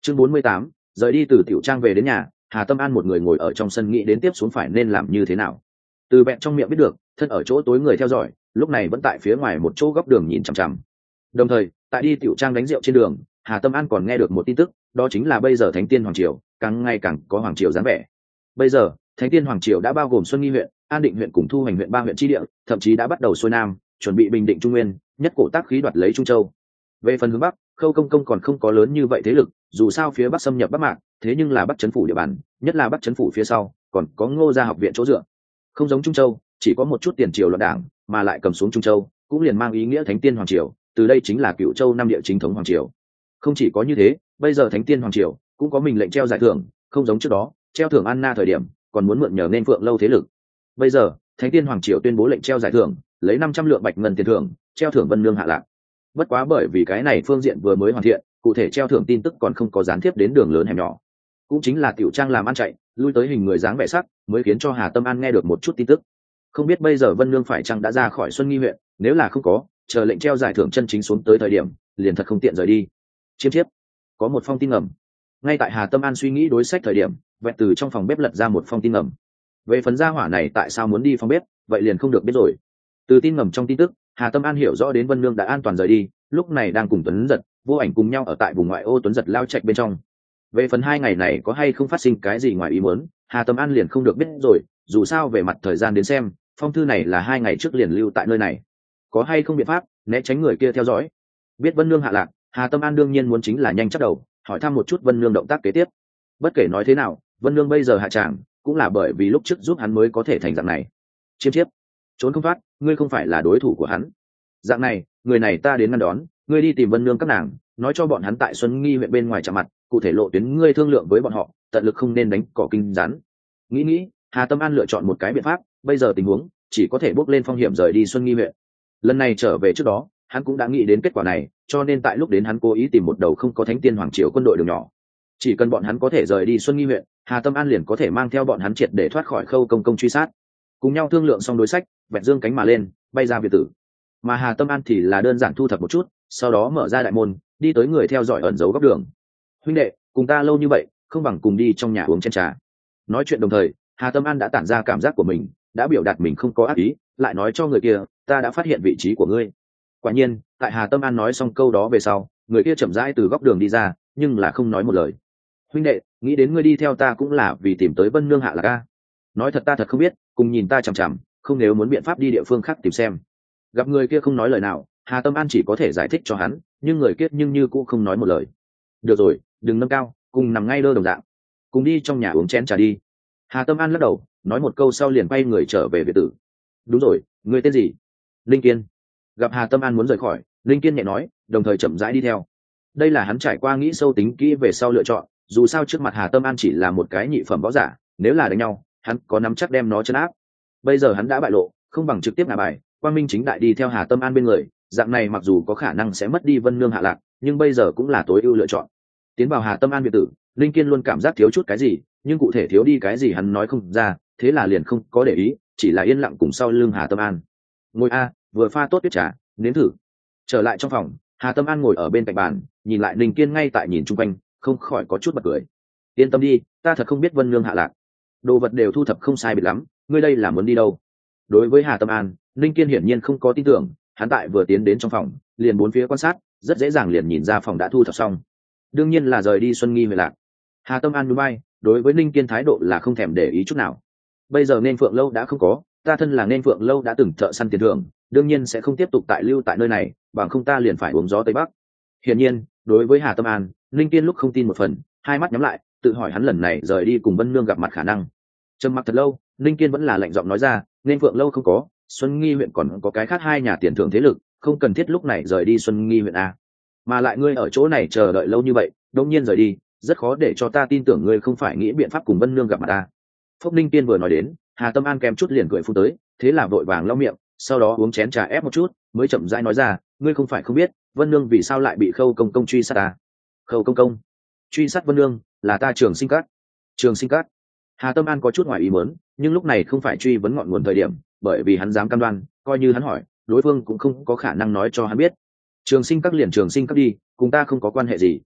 Chương 48, rời đi từ tiểu trang về đến nhà, Hà Tâm An một người ngồi ở trong sân nghĩ đến tiếp xuống phải nên làm như thế nào. Từ bẹn trong miệng biết được, thân ở chỗ tối người theo dõi, lúc này vẫn tại phía ngoài một chỗ góc đường nhìn chằm chằm. Đồng thời, tại đi tiểu trang đánh rượu trên đường, Hà Tâm An còn nghe được một tin tức, đó chính là bây giờ Thánh Tiên Hoàng Triều càng ngày càng có hoàng triều dáng vẻ. Bây giờ, Thánh Tiên Hoàng Triều đã bao gồm Xuân Nghi huyện, An Định huyện cùng Thu Hoành huyện 3 huyện chi địa, thậm chí đã bắt đầu xuôi nam, chuẩn bị bình định Trung Nguyên, nhất cổ tác khí đoạt lấy Trung Châu. Về phần hướng Bắc, Khâu Công Công còn không có lớn như vậy thế lực, dù sao phía Bắc xâm nhập Bắc Mạc, thế nhưng là Bắc trấn phủ địa bàn, nhất là Bắc trấn phủ phía sau, còn có Ngô gia học viện chỗ dựa. Không giống Trung Châu, chỉ có một chút tiền triều loạn đảng, mà lại cầm xuống Trung Châu, cũng liền mang ý nghĩa Thánh Tiên Hoàng Triều, từ đây chính là Cửu Châu năm địa chính thống hoàng triều. Không chỉ có như thế, bây giờ Thánh Tiên Hoàng Triều cũng có mình lệnh treo giải thưởng, không giống trước đó, treo thưởng Anna thời điểm, còn muốn mượn nhờ nên Phượng lâu thế lực. Bây giờ, Thánh Tiên Hoàng Triều tuyên bố lệnh treo giải thưởng, lấy 500 lượng bạch ngân tiền thưởng, treo thưởng Vân Nương hạ lạc. Bất quá bởi vì cái này phương diện vừa mới hoàn thiện, cụ thể treo thưởng tin tức còn không có gián tiếp đến đường lớn hẻm nhỏ. Cũng chính là tiểu trang làm ăn chạy, lui tới hình người dáng vẻ sắc, mới khiến cho Hà Tâm An nghe được một chút tin tức. Không biết bây giờ Vân Nương phải chăng đã ra khỏi Xuân Nghi huyện, nếu là không có, chờ lệnh treo giải thưởng chân chính xuống tới thời điểm, liền thật không tiện rời đi. Chiêm chiếp, có một phong tin ngầm. Ngay tại Hà Tâm An suy nghĩ đối sách thời điểm, vẹt từ trong phòng bếp lật ra một phong tin ngầm. Về phần gia hỏa này tại sao muốn đi phòng bếp, vậy liền không được biết rồi. Từ tin ngầm trong tin tức, Hà Tâm An hiểu rõ đến Vân Nương đã an toàn rời đi, lúc này đang cùng Tuấn Giật, Vô Ảnh cùng nhau ở tại vùng ngoại ô Tuấn Giật lao trạch bên trong. Về phần 2 ngày này có hay không phát sinh cái gì ngoài ý muốn, Hà Tâm An liền không được biết rồi, dù sao về mặt thời gian đến xem, phong thư này là 2 ngày trước liền lưu tại nơi này. Có hay không biện pháp né tránh người kia theo dõi? Biết Vân Nương hạ lạc, Hà Tâm An đương nhiên muốn chính là nhanh chắc đầu, hỏi thăm một chút Vân Nương động tác kế tiếp. Bất kể nói thế nào, Vân Nương bây giờ hạ tràng, cũng là bởi vì lúc trước giúp hắn mới có thể thành dạng này. Chiêm chiếp, trốn không thoát, ngươi không phải là đối thủ của hắn. Dạng này, người này ta đến ngăn đón, ngươi đi tìm Vân Nương các nàng, nói cho bọn hắn tại Xuân Nghi huyện bên ngoài chạm mặt, cụ thể lộ tuyến ngươi thương lượng với bọn họ, tận lực không nên đánh cỏ kinh rắn. Nghĩ, Hà Tâm An lựa chọn một cái biện pháp, bây giờ tình huống chỉ có thể bước lên phong hiểm rời đi Xuân Nghi huyện. Lần này trở về trước đó, hắn cũng đã nghĩ đến kết quả này, cho nên tại lúc đến hắn cố ý tìm một đầu không có Thánh Tiên Hoàng Triều quân đội đường nhỏ. Chỉ cần bọn hắn có thể rời đi Xuân Nghi huyện, Hà Tâm An liền có thể mang theo bọn hắn triệt để thoát khỏi Khâu Công Công truy sát. Cùng nhau thương lượng xong đối sách, vẹt dương cánh mà lên, bay ra biệt tử. Mà Hà Tâm An thì là đơn giản thu thập một chút, sau đó mở ra đại môn, đi tới người theo dõi ẩn giấu góc đường. Huynh đệ, cùng ta lâu như vậy, không bằng cùng đi trong nhà uống chén trà. Nói chuyện đồng thời, Hà Tâm An đã tản ra cảm giác của mình, đã biểu đạt mình không có ác ý, lại nói cho người kia, ta đã phát hiện vị trí của ngươi. Quả nhiên, tại Hà Tâm An nói xong câu đó về sau, người kia chậm rãi từ góc đường đi ra, nhưng là không nói một lời. Huynh đệ, nghĩ đến ngươi đi theo ta cũng là vì tìm tới Vân Nương hạ lạc a. Nói thật ta thật không biết, cùng nhìn ta chằm chằm, không nếu muốn biện pháp đi địa phương khác tìm xem. Gặp người kia không nói lời nào, Hà Tâm An chỉ có thể giải thích cho hắn, nhưng người kia nhưng như cũng không nói một lời. Được rồi, đừng nâng cao, cùng nằm ngay đơ đồng dạng, cùng đi trong nhà uống chén trà đi. Hà Tâm An lắc đầu, nói một câu sau liền quay người trở về biệt tử. Đúng rồi, người tên gì? Linh Kiên. Gặp Hà Tâm An muốn rời khỏi, Linh Kiên nhẹ nói, đồng thời chậm rãi đi theo. Đây là hắn trải qua nghĩ sâu tính kỹ về sau lựa chọn, dù sao trước mặt Hà Tâm An chỉ là một cái nhị phẩm võ giả, nếu là đánh nhau, hắn có nắm chắc đem nó trấn áp. Bây giờ hắn đã bại lộ, không bằng trực tiếp ngả bài, quang minh chính đại đi theo Hà Tâm An bên người, dạng này mặc dù có khả năng sẽ mất đi Vân Nương hạ lạc, nhưng bây giờ cũng là tối ưu lựa chọn. Tiến vào Hà Tâm An biệt tử, Linh Kiên luôn cảm giác thiếu chút cái gì, nhưng cụ thể thiếu đi cái gì hắn nói không ra, thế là liền không có để ý, chỉ là yên lặng cùng sau lưng Hà Tâm An. Ngồi vừa pha tốt tuyết trà, nếm thử. Trở lại trong phòng, Hà Tâm An ngồi ở bên cạnh bàn, nhìn lại Linh Kiên ngay tại nhìn chung quanh, không khỏi có chút bật cười. Yên tâm đi, ta thật không biết Vân Nương hạ lạc, đồ vật đều thu thập không sai biệt lắm, ngươi đây là muốn đi đâu? Đối với Hà Tâm An, Linh Kiên hiển nhiên không có tin tưởng, hắn tại vừa tiến đến trong phòng, liền bốn phía quan sát, rất dễ dàng liền nhìn ra phòng đã thu thập xong. Đương nhiên là rời đi Xuân Nghi về lạc. Hà Tâm An núi bay, đối với Linh Kiên thái độ là không thèm để ý chút nào. Bây giờ nên Phượng lâu đã không có, ta thân là nên Phượng lâu đã từng thợ săn tiền thưởng, đương nhiên sẽ không tiếp tục lưu tại nơi này, bằng không ta liền phải uống gió tây bắc. Hiển nhiên, đối với Hà Tâm An, Linh Kiên lúc không tin một phần, hai mắt nhắm lại, tự hỏi hắn lần này rời đi cùng Vân Nương gặp mặt khả năng. Trầm mặc thật lâu, Linh Kiên vẫn là lạnh giọng nói ra, nên Phượng lâu không có, Xuân Nghi huyện còn có cái khác 2 nhà tiền thưởng thế lực, không cần thiết lúc này rời đi Xuân Nghi huyện a. Mà lại ngươi ở chỗ này chờ đợi lâu như vậy, đột nhiên rời đi, rất khó để cho ta tin tưởng ngươi không phải nghĩ biện pháp cùng Vân Nương gặp mặt ta. Phúc Linh Kiên vừa nói đến, Hà Tâm An kèm chút liền cười phun tới, thế là vội vàng lau miệng, sau đó uống chén trà ép một chút, mới chậm rãi nói ra, ngươi không phải không biết, Vân Nương vì sao lại bị Khâu Công Công truy sát ta? Khâu Công Công truy sát Vân Nương, là ta Trường Sinh Các. Trường Sinh Các. Hà Tâm An có chút ngoài ý muốn, nhưng lúc này không phải truy vấn ngọn nguồn thời điểm, bởi vì hắn dám cam đoan, coi như hắn hỏi, đối phương cũng không có khả năng nói cho hắn biết. Trường Sinh Các liền Trường Sinh Các đi, cùng ta không có quan hệ gì.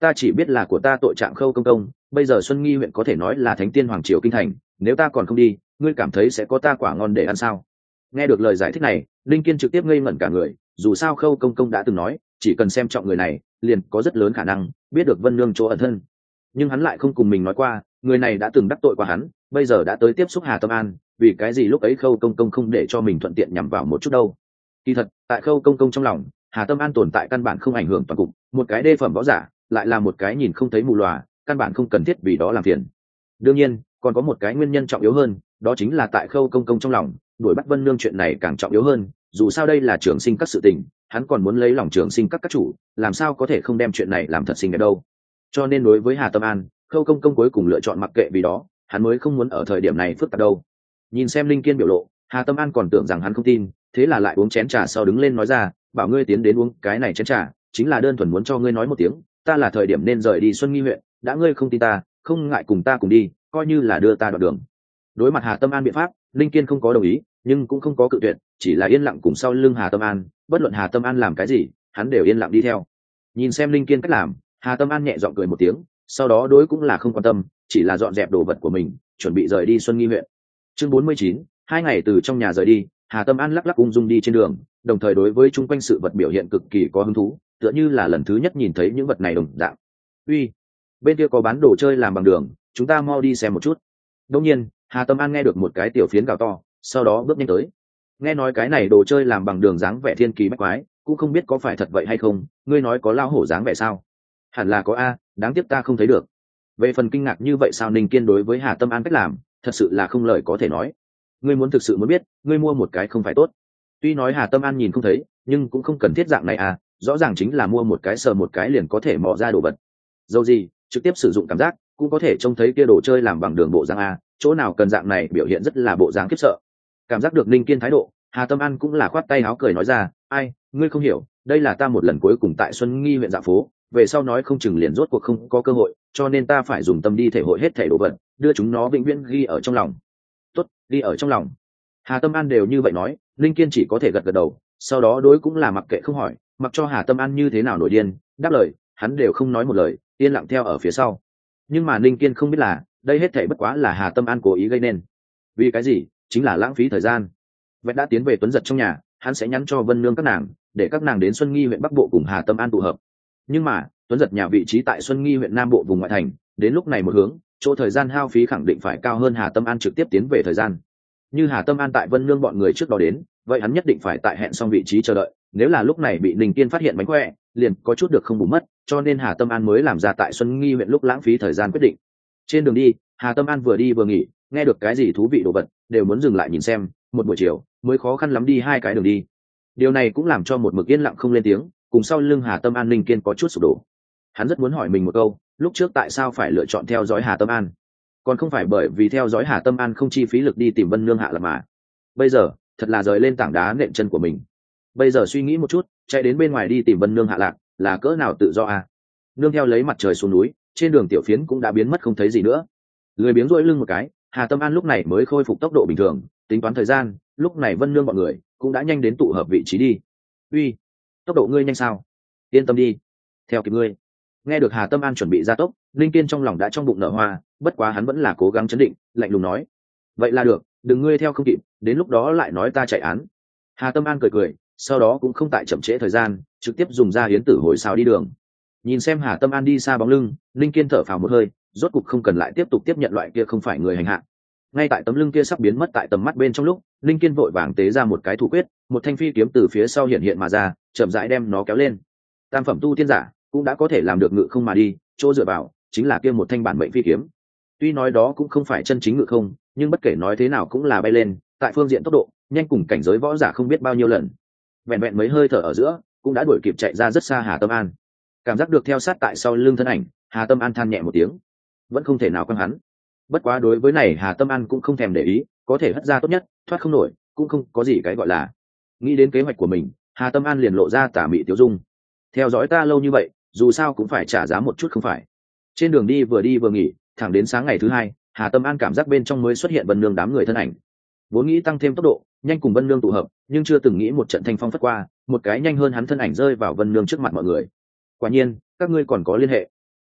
ta chỉ biết là của ta tội trạng Khâu công công, bây giờ Xuân Nghi huyện có thể nói là thánh tiên hoàng triều kinh thành, nếu ta còn không đi, ngươi cảm thấy sẽ có ta quả ngon để ăn sao? Nghe được lời giải thích này, Linh Kiên trực tiếp ngây ngẩn cả người, dù sao Khâu công công đã từng nói, chỉ cần xem trọng người này, liền có rất lớn khả năng biết được Vân Nương chỗ ẩn thân. Nhưng hắn lại không cùng mình nói qua, người này đã từng đắc tội qua hắn, bây giờ đã tới tiếp xúc Hà Tâm An, vì cái gì lúc ấy Khâu công công không để cho mình thuận tiện nhằm vào một chút đâu? Kỳ thật, tại Khâu công công trong lòng, Hà Tâm An tồn tại căn bản không ảnh hưởng toàn cục, một cái đê phẩm võ giả, lại là một cái nhìn không thấy mù lòa, căn bản không cần thiết vì đó làm phiền. Đương nhiên, còn có một cái nguyên nhân trọng yếu hơn, đó chính là tại Khâu công công trong lòng, đuổi bắt Vân Nương chuyện này càng trọng yếu hơn, dù sao đây là trường sinh các sự tình, hắn còn muốn lấy lòng trường sinh các chủ, làm sao có thể không đem chuyện này làm thật xinh đẹp đâu. Cho nên đối với Hà Tâm An, Khâu công công cuối cùng lựa chọn mặc kệ, vì đó hắn mới không muốn ở thời điểm này phức tạp đâu. Nhìn xem Linh Kiên biểu lộ, Hà Tâm An còn tưởng rằng hắn không tin, thế là lại uống chén trà sau đứng lên nói ra, bảo ngươi tiến đến uống cái này chén trà, chính là đơn thuần muốn cho ngươi nói một tiếng, ta là thời điểm nên rời đi Xuân Nghi huyện, đã ngươi không tin ta, không ngại cùng ta cùng đi, coi như là đưa ta đoạn đường. Đối mặt Hà Tâm An biện pháp, Linh Kiên không có đồng ý, nhưng cũng không có cự tuyệt, chỉ là yên lặng cùng sau lưng Hà Tâm An, bất luận Hà Tâm An làm cái gì, hắn đều yên lặng đi theo. Nhìn xem Linh Kiên cách làm, Hà Tâm An nhẹ giọng cười một tiếng, sau đó đối cũng là không quan tâm, chỉ là dọn dẹp đồ vật của mình, chuẩn bị rời đi Xuân Nghi huyện. Chương 49, 2 ngày từ trong nhà rời đi, Hà Tâm An lắc lắc ung dung đi trên đường, đồng thời đối với chung quanh sự vật biểu hiện cực kỳ có hứng thú, tựa như là lần thứ nhất nhìn thấy những vật này đồng dạng. Uy, bên kia có bán đồ chơi làm bằng đường, chúng ta mau đi xem một chút. Đương nhiên, Hà Tâm An nghe được một cái tiểu phiến gào to, sau đó bước nhanh tới. Nghe nói cái này đồ chơi làm bằng đường dáng vẻ thiên kỳ bách quái, cũng không biết có phải thật vậy hay không, ngươi nói có lao hổ dáng vẻ sao? Hẳn là có a, đáng tiếc ta không thấy được. Về phần kinh ngạc như vậy sao, Ninh Kiên đối với Hà Tâm An cách làm, thật sự là không lời có thể nói. Ngươi muốn thực sự muốn biết, ngươi mua một cái không phải tốt. Tuy nói Hà Tâm An nhìn không thấy, nhưng cũng không cần thiết dạng này à, rõ ràng chính là mua một cái sờ một cái liền có thể mò ra đồ vật. Dầu gì, trực tiếp sử dụng cảm giác, cũng có thể trông thấy kia đồ chơi làm bằng đường bộ dáng a, chỗ nào cần dạng này biểu hiện rất là bộ dáng khiếp sợ. Cảm giác được Ninh Kiên thái độ, Hà Tâm An cũng là khoát tay áo cười nói ra, ai, ngươi không hiểu, đây là ta một lần cuối cùng tại Xuân Nghi huyện dạo phố, về sau nói không chừng liền rốt cuộc không có cơ hội, cho nên ta phải dùng tâm đi thể hội hết thảy đồ vật, đưa chúng nó vĩnh viễn ghi ở trong lòng. Tốt, ghi ở trong lòng. Hà Tâm An đều như vậy nói, Ninh Kiên chỉ có thể gật gật đầu, sau đó đối cũng là mặc kệ không hỏi, mặc cho Hà Tâm An như thế nào nổi điên, đáp lời, hắn đều không nói một lời, yên lặng theo ở phía sau. Nhưng mà Ninh Kiên không biết là, đây hết thảy bất quá là Hà Tâm An cố ý gây nên. Vì cái gì? Chính là lãng phí thời gian. Vậy đã tiến về Tuấn Giật trong nhà, hắn sẽ nhắn cho Vân Nương các nàng, để các nàng đến Xuân Nghi huyện Bắc Bộ cùng Hà Tâm An tụ hợp. Nhưng mà, Tuấn Giật nhà vị trí tại Xuân Nghi huyện Nam Bộ vùng ngoại thành, đến lúc này một hướng, chỗ thời gian hao phí khẳng định phải cao hơn Hà Tâm An trực tiếp tiến về thời gian. Như Hà Tâm An tại Vân Nương bọn người trước đó đến, vậy hắn nhất định phải tại hẹn xong vị trí chờ đợi, nếu là lúc này bị Ninh Kiên phát hiện mánh khỏe, liền có chút được không bù mất, cho nên Hà Tâm An mới làm ra tại Xuân Nghi huyện lúc lãng phí thời gian quyết định. Trên đường đi, Hà Tâm An vừa đi vừa nghỉ, nghe được cái gì thú vị đồ vật, đều muốn dừng lại nhìn xem, một buổi chiều mới khó khăn lắm đi 2 cái đường đi. Điều này cũng làm cho một mực yên lặng không lên tiếng, cùng sau lưng Hà Tâm An Ninh Kiên có chút sụp đổ. Hắn rất muốn hỏi mình một câu, lúc trước tại sao phải lựa chọn theo dõi Hà Tâm An, còn không phải bởi vì theo dõi Hà Tâm An không chi phí lực đi tìm Vân Nương hạ lạc mà. Bây giờ thật là rời lên tảng đá nện chân của mình. Bây giờ suy nghĩ một chút, chạy đến bên ngoài đi tìm Vân Nương hạ lạc là cỡ nào tự do à. Nương theo lấy mặt trời xuống núi, trên đường tiểu phiến cũng đã biến mất không thấy gì nữa. Lười biếng duỗi lưng một cái, Hà Tâm An lúc này mới khôi phục tốc độ bình thường, tính toán thời gian, lúc này Vân Nương bọn người cũng đã nhanh đến tụ hợp vị trí đi. Uy, tốc độ ngươi nhanh sao? Yên tâm đi, theo kịp ngươi. Nghe được Hà Tâm An chuẩn bị ra tốc, Linh Kiên trong lòng đã trong bụng nở hoa, bất quá hắn vẫn là cố gắng chấn định, lạnh lùng nói, vậy là được, đừng ngươi theo không kịp, đến lúc đó lại nói ta chạy án. Hà Tâm An cười cười, sau đó cũng không tại chậm trễ thời gian, trực tiếp dùng ra hiến tử hồi xào đi đường. Nhìn xem Hà Tâm An đi xa bóng lưng, Linh Kiên thở phào một hơi, rốt cục không cần lại tiếp tục tiếp nhận loại kia không phải người hành hạ. Ngay tại tấm lưng kia sắp biến mất tại tầm mắt bên trong lúc, Linh Kiên vội vàng tế ra một cái thủ quyết, một thanh phi kiếm từ phía sau hiện hiện mà ra, chậm rãi đem nó kéo lên. Tam phẩm tu tiên giả cũng đã có thể làm được ngự không mà đi, chỗ dựa vào chính là kia một thanh bản mệnh phi kiếm. Tuy nói đó cũng không phải chân chính ngự không, nhưng bất kể nói thế nào cũng là bay lên, tại phương diện tốc độ nhanh cùng cảnh giới võ giả không biết bao nhiêu lần. Vẹn vẹn mấy hơi thở ở giữa, cũng đã đuổi kịp chạy ra rất xa Hà Tâm An. Cảm giác được theo sát tại sau lưng thân ảnh, Hà Tâm An than nhẹ một tiếng, vẫn không thể nào quăng hắn. Bất quá đối với này Hà Tâm An cũng không thèm để ý, có thể hất ra tốt nhất, thoát không nổi cũng không có gì cái gọi là. Nghĩ đến kế hoạch của mình, Hà Tâm An liền lộ ra tà mị tiêu dung. Theo dõi ta lâu như vậy, dù sao cũng phải trả giá một chút không phải. Trên đường đi vừa nghỉ, thẳng đến sáng ngày thứ 2, Hà Tâm An cảm giác bên trong mới xuất hiện Vân Nương đám người thân ảnh. Vốn nghĩ tăng thêm tốc độ, nhanh cùng Vân Nương tụ hợp, nhưng chưa từng nghĩ một trận thanh phong phất qua, một cái nhanh hơn hắn thân ảnh rơi vào Vân Nương trước mặt mọi người. Quả nhiên, các ngươi còn có liên hệ.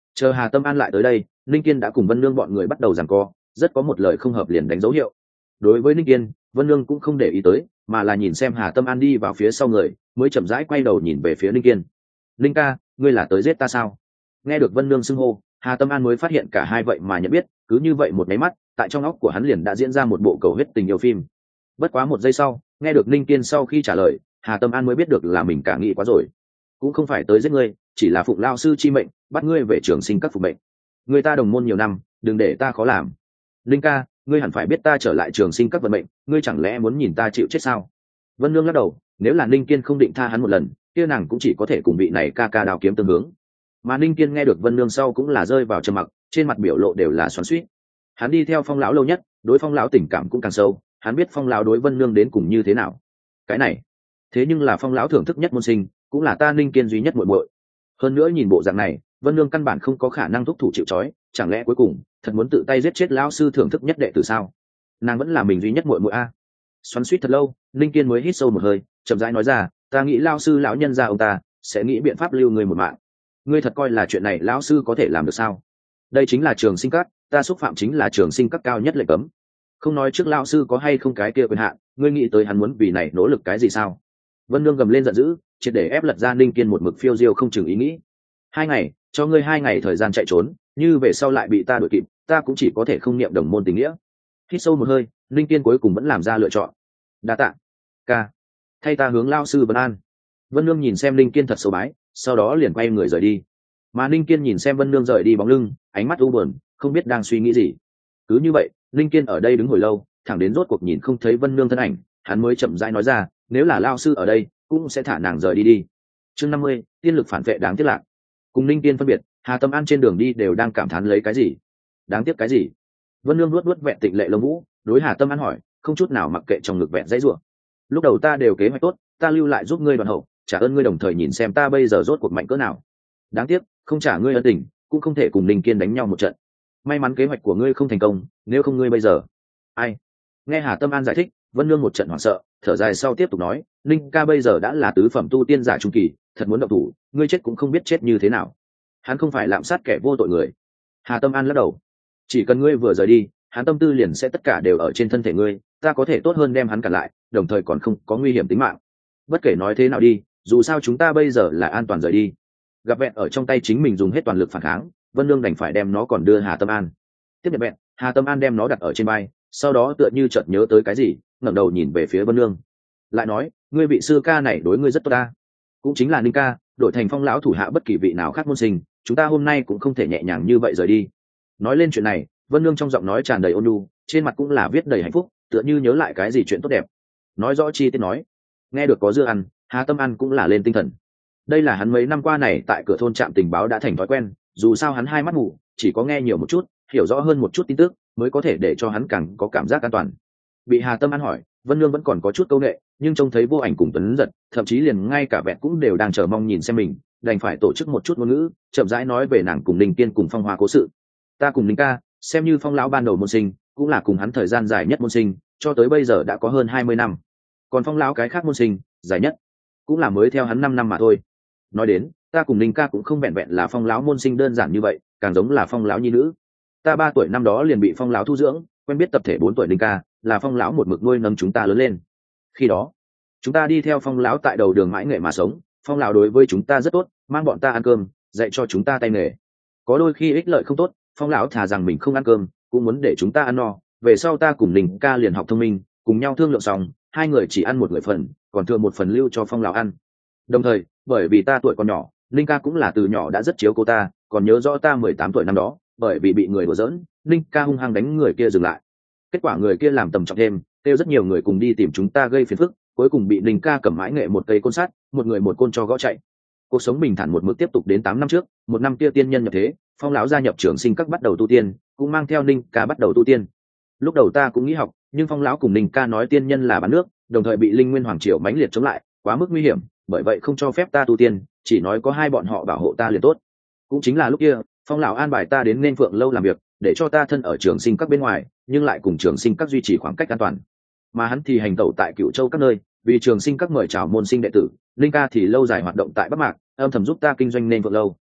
Chờ Hà Tâm An lại tới đây, Ninh Kiên đã cùng Vân Nương bọn người bắt đầu giằng co, rất có một lời không hợp liền đánh dấu hiệu. Đối với Ninh Kiên, Vân Nương cũng không để ý tới, mà là nhìn xem Hà Tâm An đi vào phía sau người, mới chậm rãi quay đầu nhìn về phía Ninh Kiên. Ninh ca, ngươi là tới giết ta sao? Nghe được Vân Nương xưng hô, Hà Tâm An mới phát hiện cả hai vậy mà nhận biết, cứ như vậy một cái mắt, tại trong óc của hắn liền đã diễn ra một bộ cầu huyết tình yêu phim. Bất quá một giây sau, nghe được Ninh Kiên sau khi trả lời, Hà Tâm An mới biết được là mình cả nghĩ quá rồi. Cũng không phải tới giết ngươi, chỉ là phụng lao sư chi mệnh, bắt ngươi về trường sinh các phục mệnh. Người ta đồng môn nhiều năm, đừng để ta khó làm. Ninh ca, ngươi hẳn phải biết ta trở lại trường sinh các vận mệnh, ngươi chẳng lẽ muốn nhìn ta chịu chết sao? Vân Nương lắc đầu, nếu là Ninh Kiên không định tha hắn một lần, kia nàng cũng chỉ có thể cùng vị này ca ca đào kiếm tương hướng. Mà Ninh Kiên nghe được Vân Nương sau cũng là rơi vào trầm mặc, trên mặt biểu lộ đều là xoắn xuýt. Hắn đi theo Phong lão lâu nhất, đối Phong lão tình cảm cũng càng sâu, hắn biết Phong lão đối Vân Nương đến cùng như thế nào. Cái này, thế nhưng là Phong lão thưởng thức nhất môn sinh, cũng là ta Ninh Kiên duy nhất muội muội. Hơn nữa nhìn bộ dạng này, Vân Nương căn bản không có khả năng thúc thủ chịu trói, chẳng lẽ cuối cùng thật muốn tự tay giết chết lão sư thưởng thức nhất đệ tử sao? Nàng vẫn là mình duy nhất muội muội a. Xoắn xuýt thật lâu, Ninh Kiên mới hít sâu một hơi, chậm rãi nói ra, ta nghĩ lão sư lão nhân gia ông ta sẽ nghĩ biện pháp lưu ngươi một mạng. Ngươi thật coi là chuyện này lão sư có thể làm được sao? Đây chính là trường sinh các, ta xúc phạm chính là trường sinh các cao nhất lệnh cấm. Không nói trước lão sư có hay không cái kia quyền hạn, ngươi nghĩ tới hắn muốn vì này nỗ lực cái gì sao? Vân Nương gầm lên giận dữ, triệt để ép lật ra Ninh Kiên một mực phiêu diêu không chừng ý nghĩ. 2 ngày, cho ngươi 2 ngày thời gian chạy trốn, như về sau lại bị ta đuổi kịp, ta cũng chỉ có thể không niệm đồng môn tình nghĩa. Hít sâu một hơi, Ninh Kiên cuối cùng vẫn làm ra lựa chọn. Đa tạ, ca, thay ta hướng lão sư vấn an. Vân Nương nhìn xem Ninh Kiên thật sâu bái, sau đó liền quay người rời đi. Mà Ninh Kiên nhìn xem Vân Nương rời đi bóng lưng, ánh mắt u buồn, không biết đang suy nghĩ gì. Cứ như vậy, Ninh Kiên ở đây đứng hồi lâu, thẳng đến rốt cuộc nhìn không thấy Vân Nương thân ảnh, hắn mới chậm rãi nói ra, nếu là lão sư ở đây, cũng sẽ thả nàng rời đi đi. Chương 50, tiên lực phản vệ đáng tiếc lạc. Cùng Ninh Kiên phân biệt, Hà Tâm An trên đường đi đều đang cảm thán lấy cái gì? Đáng tiếc cái gì? Vân Nương nuốt nuốt vẹn tịnh lệ lông vũ, đối Hà Tâm An hỏi, không chút nào mặc kệ trong ngực vẹn dãy rủa. Lúc đầu ta đều kế hoạch tốt, ta lưu lại giúp ngươi đoàn hậu, trả ơn ngươi đồng thời nhìn xem ta bây giờ rốt cuộc mạnh cỡ nào. Đáng tiếc, không trả ngươi ân tình, cũng không thể cùng Ninh Kiên đánh nhau một trận. May mắn kế hoạch của ngươi không thành công, nếu không ngươi bây giờ ai? Nghe Hà Tâm An giải thích, Vân Nương một trận hoảng sợ, thở dài sau tiếp tục nói, Ninh ca bây giờ đã là tứ phẩm tu tiên giả trung kỳ, thật muốn động thủ, ngươi chết cũng không biết chết như thế nào. Hắn không phải lạm sát kẻ vô tội người. Hà Tâm An lắc đầu, chỉ cần ngươi vừa rời đi, hắn tâm tư liền sẽ tất cả đều ở trên thân thể ngươi, ta có thể tốt hơn đem hắn cản lại, đồng thời còn không có nguy hiểm tính mạng. Bất kể nói thế nào đi, dù sao chúng ta bây giờ là an toàn rời đi. Gặp vẹn ở trong tay chính mình dùng hết toàn lực phản kháng, Vân Nương đành phải đem nó còn đưa Hà Tâm An. Tiếp nhận vẹn, Hà Tâm An đem nó đặt ở trên vai, sau đó tựa như chợt nhớ tới cái gì, ngẩng đầu nhìn về phía Vân Nương, lại nói, ngươi vị sư ca này đối ngươi rất tốt ta, cũng chính là Ninh ca, đổi thành Phong lão thủ hạ bất kỳ vị nào khác môn sinh, chúng ta hôm nay cũng không thể nhẹ nhàng như vậy rời đi. Nói lên chuyện này, Vân Nương trong giọng nói tràn đầy ôn nhu, trên mặt cũng là viết đầy hạnh phúc, tựa như nhớ lại cái gì chuyện tốt đẹp. Nói rõ chi tiết nói, nghe được có dưa ăn, Hà Tâm An cũng là lên tinh thần. Đây là hắn mấy năm qua này tại cửa thôn trạm tình báo đã thành thói quen, dù sao hắn hai mắt mù, chỉ có nghe nhiều một chút, hiểu rõ hơn một chút tin tức, mới có thể để cho hắn càng có cảm giác an toàn. Bị Hà Tâm An hỏi, Vân Nương vẫn còn có chút câu nệ, nhưng trông thấy Vô Ảnh cùng Tuấn Giật, thậm chí liền ngay cả vẹn cũng đều đang chờ mong nhìn xem mình, đành phải tổ chức một chút ngôn ngữ, chậm rãi nói về nàng cùng Ninh Kiên cùng Phong Hoa cố sự. Ta cùng Ninh ca, xem như Phong lão ban đầu môn sinh, cũng là cùng hắn thời gian dài nhất môn sinh, cho tới bây giờ đã có hơn 20 năm. Còn Phong lão cái khác môn sinh, dài nhất cũng là mới theo hắn 5 năm mà thôi. Nói đến, ta cùng Ninh ca cũng không vẹn vẹn là Phong lão môn sinh đơn giản như vậy, càng giống là Phong lão nhi nữ. Ta 3 tuổi năm đó liền bị Phong lão thu dưỡng, quen biết tập thể 4 tuổi Ninh ca, là Phong lão một mực nuôi nấng chúng ta lớn lên. Khi đó, chúng ta đi theo Phong lão tại đầu đường mãi nghệ mà sống, Phong lão đối với chúng ta rất tốt, mang bọn ta ăn cơm, dạy cho chúng ta tay nghề. Có đôi khi ích lợi không tốt, Phong lão thà rằng mình không ăn cơm, cũng muốn để chúng ta ăn no. Về sau ta cùng Ninh ca liền học thông minh, cùng nhau thương lượng xong, 2 người chỉ ăn một người phần, còn thừa một phần lưu cho Phong lão ăn. Đồng thời, bởi vì ta tuổi còn nhỏ, Ninh ca cũng là từ nhỏ đã rất chiếu cố ta, còn nhớ rõ ta 18 tuổi năm đó, bởi vì bị người đùa giỡn, Ninh ca hung hăng đánh người kia dừng lại. Kết quả người kia làm tầm trọng thêm, kêu rất nhiều người cùng đi tìm chúng ta gây phiền phức, cuối cùng bị Ninh ca cầm mãi nghệ một cây côn sắt, một người một côn cho gõ chạy. Cuộc sống bình thản một mực tiếp tục đến 8 năm trước, một năm kia tiên nhân nhập thế, Phong lão gia nhập trường sinh các bắt đầu tu tiên, cũng mang theo Ninh ca bắt đầu tu tiên. Lúc đầu ta cũng nghĩ học, nhưng Phong lão cùng Ninh ca nói tiên nhân là bán nước, đồng thời bị Linh Nguyên Hoàng triều mãnh liệt chống lại, quá mức nguy hiểm, bởi vậy không cho phép ta tu tiên, chỉ nói có 2 bọn họ bảo hộ ta liền tốt. Cũng chính là lúc kia, Phong lão an bài ta đến nên Phượng lâu làm việc, để cho ta thân ở trường sinh các bên ngoài, nhưng lại cùng trường sinh các duy trì khoảng cách an toàn. Mà hắn thì hành tẩu tại Cửu Châu các nơi, vì trường sinh các mời chào môn sinh đệ tử, Linh ca thì lâu dài hoạt động tại Bắc Mạc, âm thầm giúp ta kinh doanh nên Phượng lâu.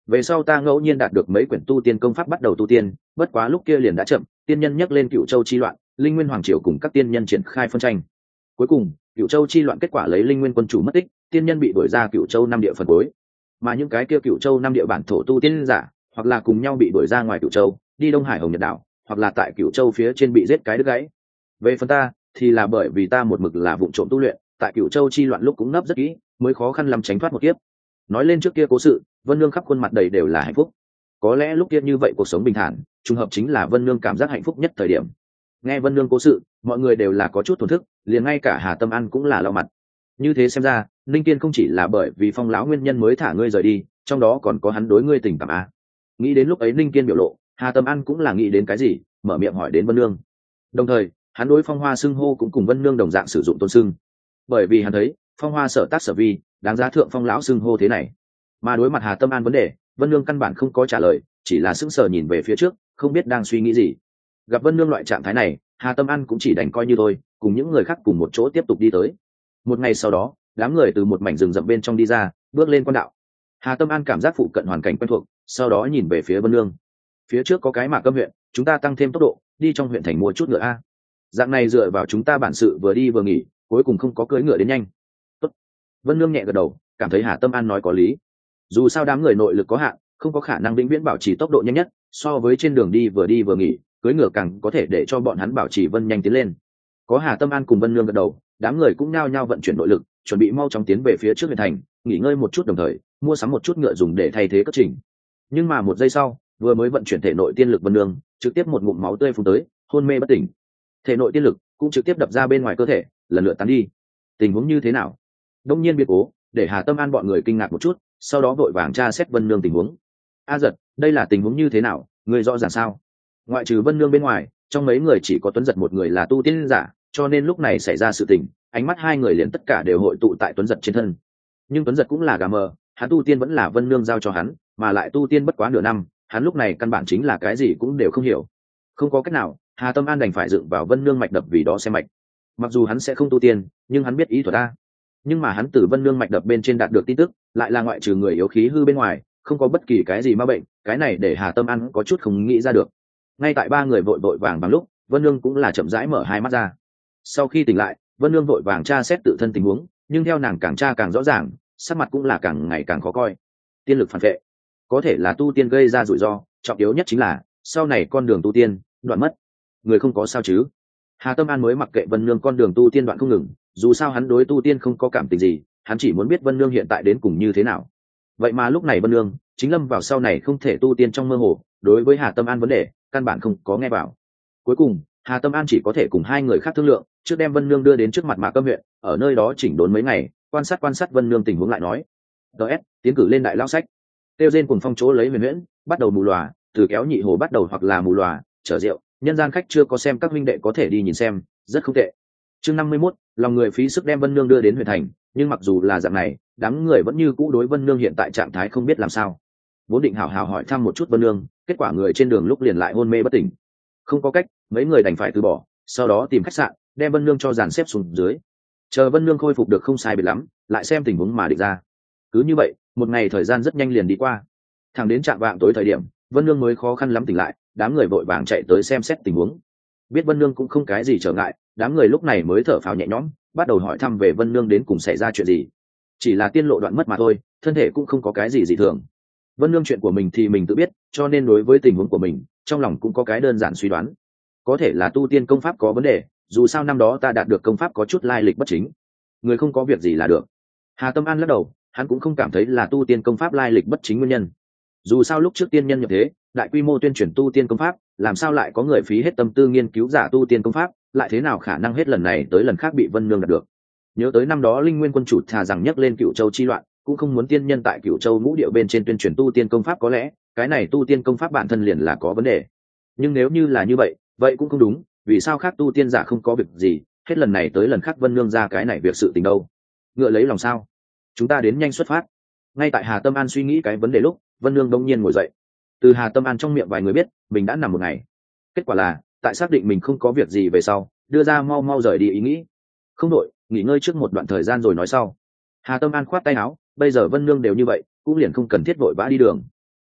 về sau ta ngẫu nhiên đạt được mấy quyển tu tiên công pháp bắt đầu tu tiên, bất quá lúc kia liền đã chậm, tiên nhân nhắc lên Cựu Châu chi loạn, linh nguyên hoàng triều cùng các tiên nhân triển khai phân tranh. Cuối cùng Cựu Châu chi loạn kết quả lấy linh nguyên quân chủ mất tích, tiên nhân bị đuổi ra Cựu Châu năm địa phần cuối, mà những cái kia Cựu Châu năm địa bản thổ tu tiên giả hoặc là cùng nhau bị đuổi ra ngoài Cựu Châu, đi Đông Hải Hồng Nhật đảo, hoặc là tại Cựu Châu phía trên bị giết cái đứt gãy. Về phần ta thì là bởi vì ta một mực là vụng trộm tu luyện, tại Cựu Châu chi loạn lúc cũng nấp rất kỹ, mới khó khăn lắm tránh thoát một kiếp. Nói lên trước kia cố sự, Vân Nương khắp khuôn mặt đầy đều là hạnh phúc. Có lẽ lúc kia như vậy cuộc sống bình thản, trùng hợp chính là Vân Nương cảm giác hạnh phúc nhất thời điểm. Nghe Vân Nương cố sự, mọi người đều là có chút thổn thức, liền ngay cả Hà Tâm An cũng là lau mặt. Như thế xem ra, Ninh Kiên không chỉ là bởi vì Phong lão nguyên nhân mới thả ngươi rời đi, trong đó còn có hắn đối ngươi tình cảm a. Nghĩ đến lúc ấy Ninh Kiên biểu lộ, Hà Tâm An cũng là nghĩ đến cái gì, mở miệng hỏi đến Vân Nương. Đồng thời, hắn đối Phong Hoa xưng hô cũng cùng Vân Nương đồng dạng sử dụng tôn xưng, bởi vì hắn thấy Phong Hoa sở tác sở vi, đáng giá thượng Phong lão xưng hô thế này. Mà đối mặt Hà Tâm An vấn đề, Vân Nương căn bản không có trả lời, chỉ là sững sờ nhìn về phía trước, không biết đang suy nghĩ gì. Gặp Vân Nương loại trạng thái này, Hà Tâm An cũng chỉ đành coi như thôi, cùng những người khác cùng một chỗ tiếp tục đi tới. Một ngày sau đó, đám người từ một mảnh rừng rậm bên trong đi ra, bước lên quan đạo. Hà Tâm An cảm giác phụ cận hoàn cảnh quen thuộc, sau đó nhìn về phía Vân Nương. Phía trước có cái Mạc Câm huyện, chúng ta tăng thêm tốc độ, đi trong huyện thành mua chút ngựa a. Dạng này dựa vào chúng ta bản sự vừa đi vừa nghỉ, cuối cùng không có cưỡi ngựa đến nhanh. Tốt. Vân Nương nhẹ gật đầu, cảm thấy Hà Tâm An nói có lý. Dù sao đám người nội lực có hạn, không có khả năng vĩnh viễn bảo trì tốc độ nhanh nhất, so với trên đường đi vừa nghỉ, cưỡi ngựa càng có thể để cho bọn hắn bảo trì vân nhanh tiến lên. Có Hà Tâm An cùng Vân Nương gật đầu, đám người cũng nhao nhao vận chuyển nội lực, chuẩn bị mau chóng tiến về phía trước huyện thành, nghỉ ngơi một chút đồng thời mua sắm một chút ngựa dùng để thay thế cất trình. Nhưng mà một giây sau, vừa mới vận chuyển thể nội tiên lực Vân Nương trực tiếp một ngụm máu tươi phun tới, hôn mê bất tỉnh. Thể nội tiên lực cũng trực tiếp đập ra bên ngoài cơ thể, lần lượt tán đi. Tình huống như thế nào? Đông nhiên biến cố, để Hà Tâm An bọn người kinh ngạc một chút, sau đó vội vàng tra xét Vân Nương tình huống. A Giật, đây là tình huống như thế nào, người rõ ràng sao? Ngoại trừ Vân Nương bên ngoài, trong mấy người chỉ có Tuấn Giật một người là tu tiên giả, cho nên lúc này xảy ra sự tình, ánh mắt hai người liền tất cả đều hội tụ tại Tuấn Giật trên thân. Nhưng Tuấn Giật cũng là gà mờ, hắn tu tiên vẫn là Vân Nương giao cho hắn, mà lại tu tiên bất quá nửa năm, hắn lúc này căn bản chính là cái gì cũng đều không hiểu. Không có cách nào, Hà Tâm An đành phải dựng vào Vân Nương mạch đập vì đó xem mạch. Mặc dù hắn sẽ không tu tiên, nhưng hắn biết ý thuật a. Nhưng mà hắn từ Vân Nương mạch đập bên trên đạt được tin tức, lại là ngoại trừ người yếu khí hư bên ngoài, không có bất kỳ cái gì ma bệnh, cái này để Hà Tâm An có chút không nghĩ ra được. Ngay tại ba người vội vàng bằng lúc, Vân Nương cũng là chậm rãi mở hai mắt ra. Sau khi tỉnh lại, Vân Nương vội vàng tra xét tự thân tình huống, nhưng theo nàng càng tra càng rõ ràng, sắc mặt cũng là càng ngày càng khó coi. Tiên lực phản vệ, có thể là tu tiên gây ra rủi ro, trọng yếu nhất chính là sau này con đường tu tiên đoạn mất. Người không có sao chứ? Hà Tâm An mới mặc kệ Vân Nương con đường tu tiên đoạn không ngừng, dù sao hắn đối tu tiên không có cảm tình gì, hắn chỉ muốn biết Vân Nương hiện tại đến cùng như thế nào. Vậy mà lúc này Vân Nương chính lâm vào sau này không thể tu tiên trong mơ hồ, đối với Hà Tâm An vấn đề căn bản không có nghe vào. Cuối cùng Hà Tâm An chỉ có thể cùng hai người khác thương lượng, trước đem Vân Nương đưa đến trước mặt Mạc Câm huyện, ở nơi đó chỉnh đốn mấy ngày, quan sát Vân Nương tình huống lại nói. DS, tiến cử lên đại lao sách. Tiêu Diên cùng phong chỗ lấy huyền huyễn, bắt đầu mù lòa, từ kéo nhị hồ bắt đầu hoặc là mù lòa, chở rượu, nhân gian khách chưa có xem các huynh đệ có thể đi nhìn xem, rất không tệ. Chương 51, lòng người phí sức đem Vân Nương đưa đến huyện thành, nhưng mặc dù là dạng này, đám người vẫn như cũ đối Vân Nương hiện tại trạng thái không biết làm sao. Vốn định hảo hảo hỏi thăm một chút Vân Nương, kết quả người trên đường lúc liền lại hôn mê bất tỉnh. Không có cách, mấy người đành phải từ bỏ, sau đó tìm khách sạn, đem Vân Nương cho dàn xếp xuống dưới. Chờ Vân Nương khôi phục được không sai biệt lắm, lại xem tình huống mà định ra. Cứ như vậy, một ngày thời gian rất nhanh liền đi qua. Thẳng đến trạng vạng tối thời điểm, Vân Nương mới khó khăn lắm tỉnh lại, đám người vội vàng chạy tới xem xét tình huống. Biết Vân Nương cũng không cái gì trở ngại, đám người lúc này mới thở phào nhẹ nhõm, bắt đầu hỏi thăm về Vân Nương đến cùng xảy ra chuyện gì. Chỉ là tiên lộ đoạn mất mà thôi, thân thể cũng không có cái gì dị thường. Vân Nương chuyện của mình thì mình tự biết, cho nên đối với tình huống của mình, trong lòng cũng có cái đơn giản suy đoán. Có thể là tu tiên công pháp có vấn đề, dù sao năm đó ta đạt được công pháp có chút lai lịch bất chính. Người không có việc gì là được. Hà Tâm An lắc đầu, hắn cũng không cảm thấy là tu tiên công pháp lai lịch bất chính nguyên nhân. Dù sao lúc trước tiên nhân nhập thế, đại quy mô tuyên truyền tu tiên công pháp, làm sao lại có người phí hết tâm tư nghiên cứu giả tu tiên công pháp, lại thế nào khả năng hết lần này tới lần khác bị Vân Nương đạt được. Nhớ tới năm đó Linh Nguyên quân chủ thà rằng nhắc lên Cựu Châu chi loạn, cũng không muốn tiên nhân tại Cựu Châu ngũ điệu bên trên tuyên truyền tu tiên công pháp, có lẽ cái này tu tiên công pháp bản thân liền là có vấn đề. Nhưng nếu như là như vậy, vậy cũng không đúng, vì sao khác tu tiên giả không có việc gì, hết lần này tới lần khác Vân Nương ra cái này việc sự tình đâu. Ngựa lấy lòng sao? Chúng ta đến nhanh xuất phát. Ngay tại Hà Tâm An suy nghĩ cái vấn đề lúc, Vân Nương đông nhiên ngồi dậy. Từ Hà Tâm An trong miệng vài người biết mình đã nằm một ngày, kết quả là tại xác định mình không có việc gì về sau, đưa ra mau mau rời đi ý nghĩ. Không đội, nghỉ ngơi trước một đoạn thời gian rồi nói sau. Hà Tâm An khoát tay áo, bây giờ Vân Nương đều như vậy, cũng liền không cần thiết vội vã đi đường.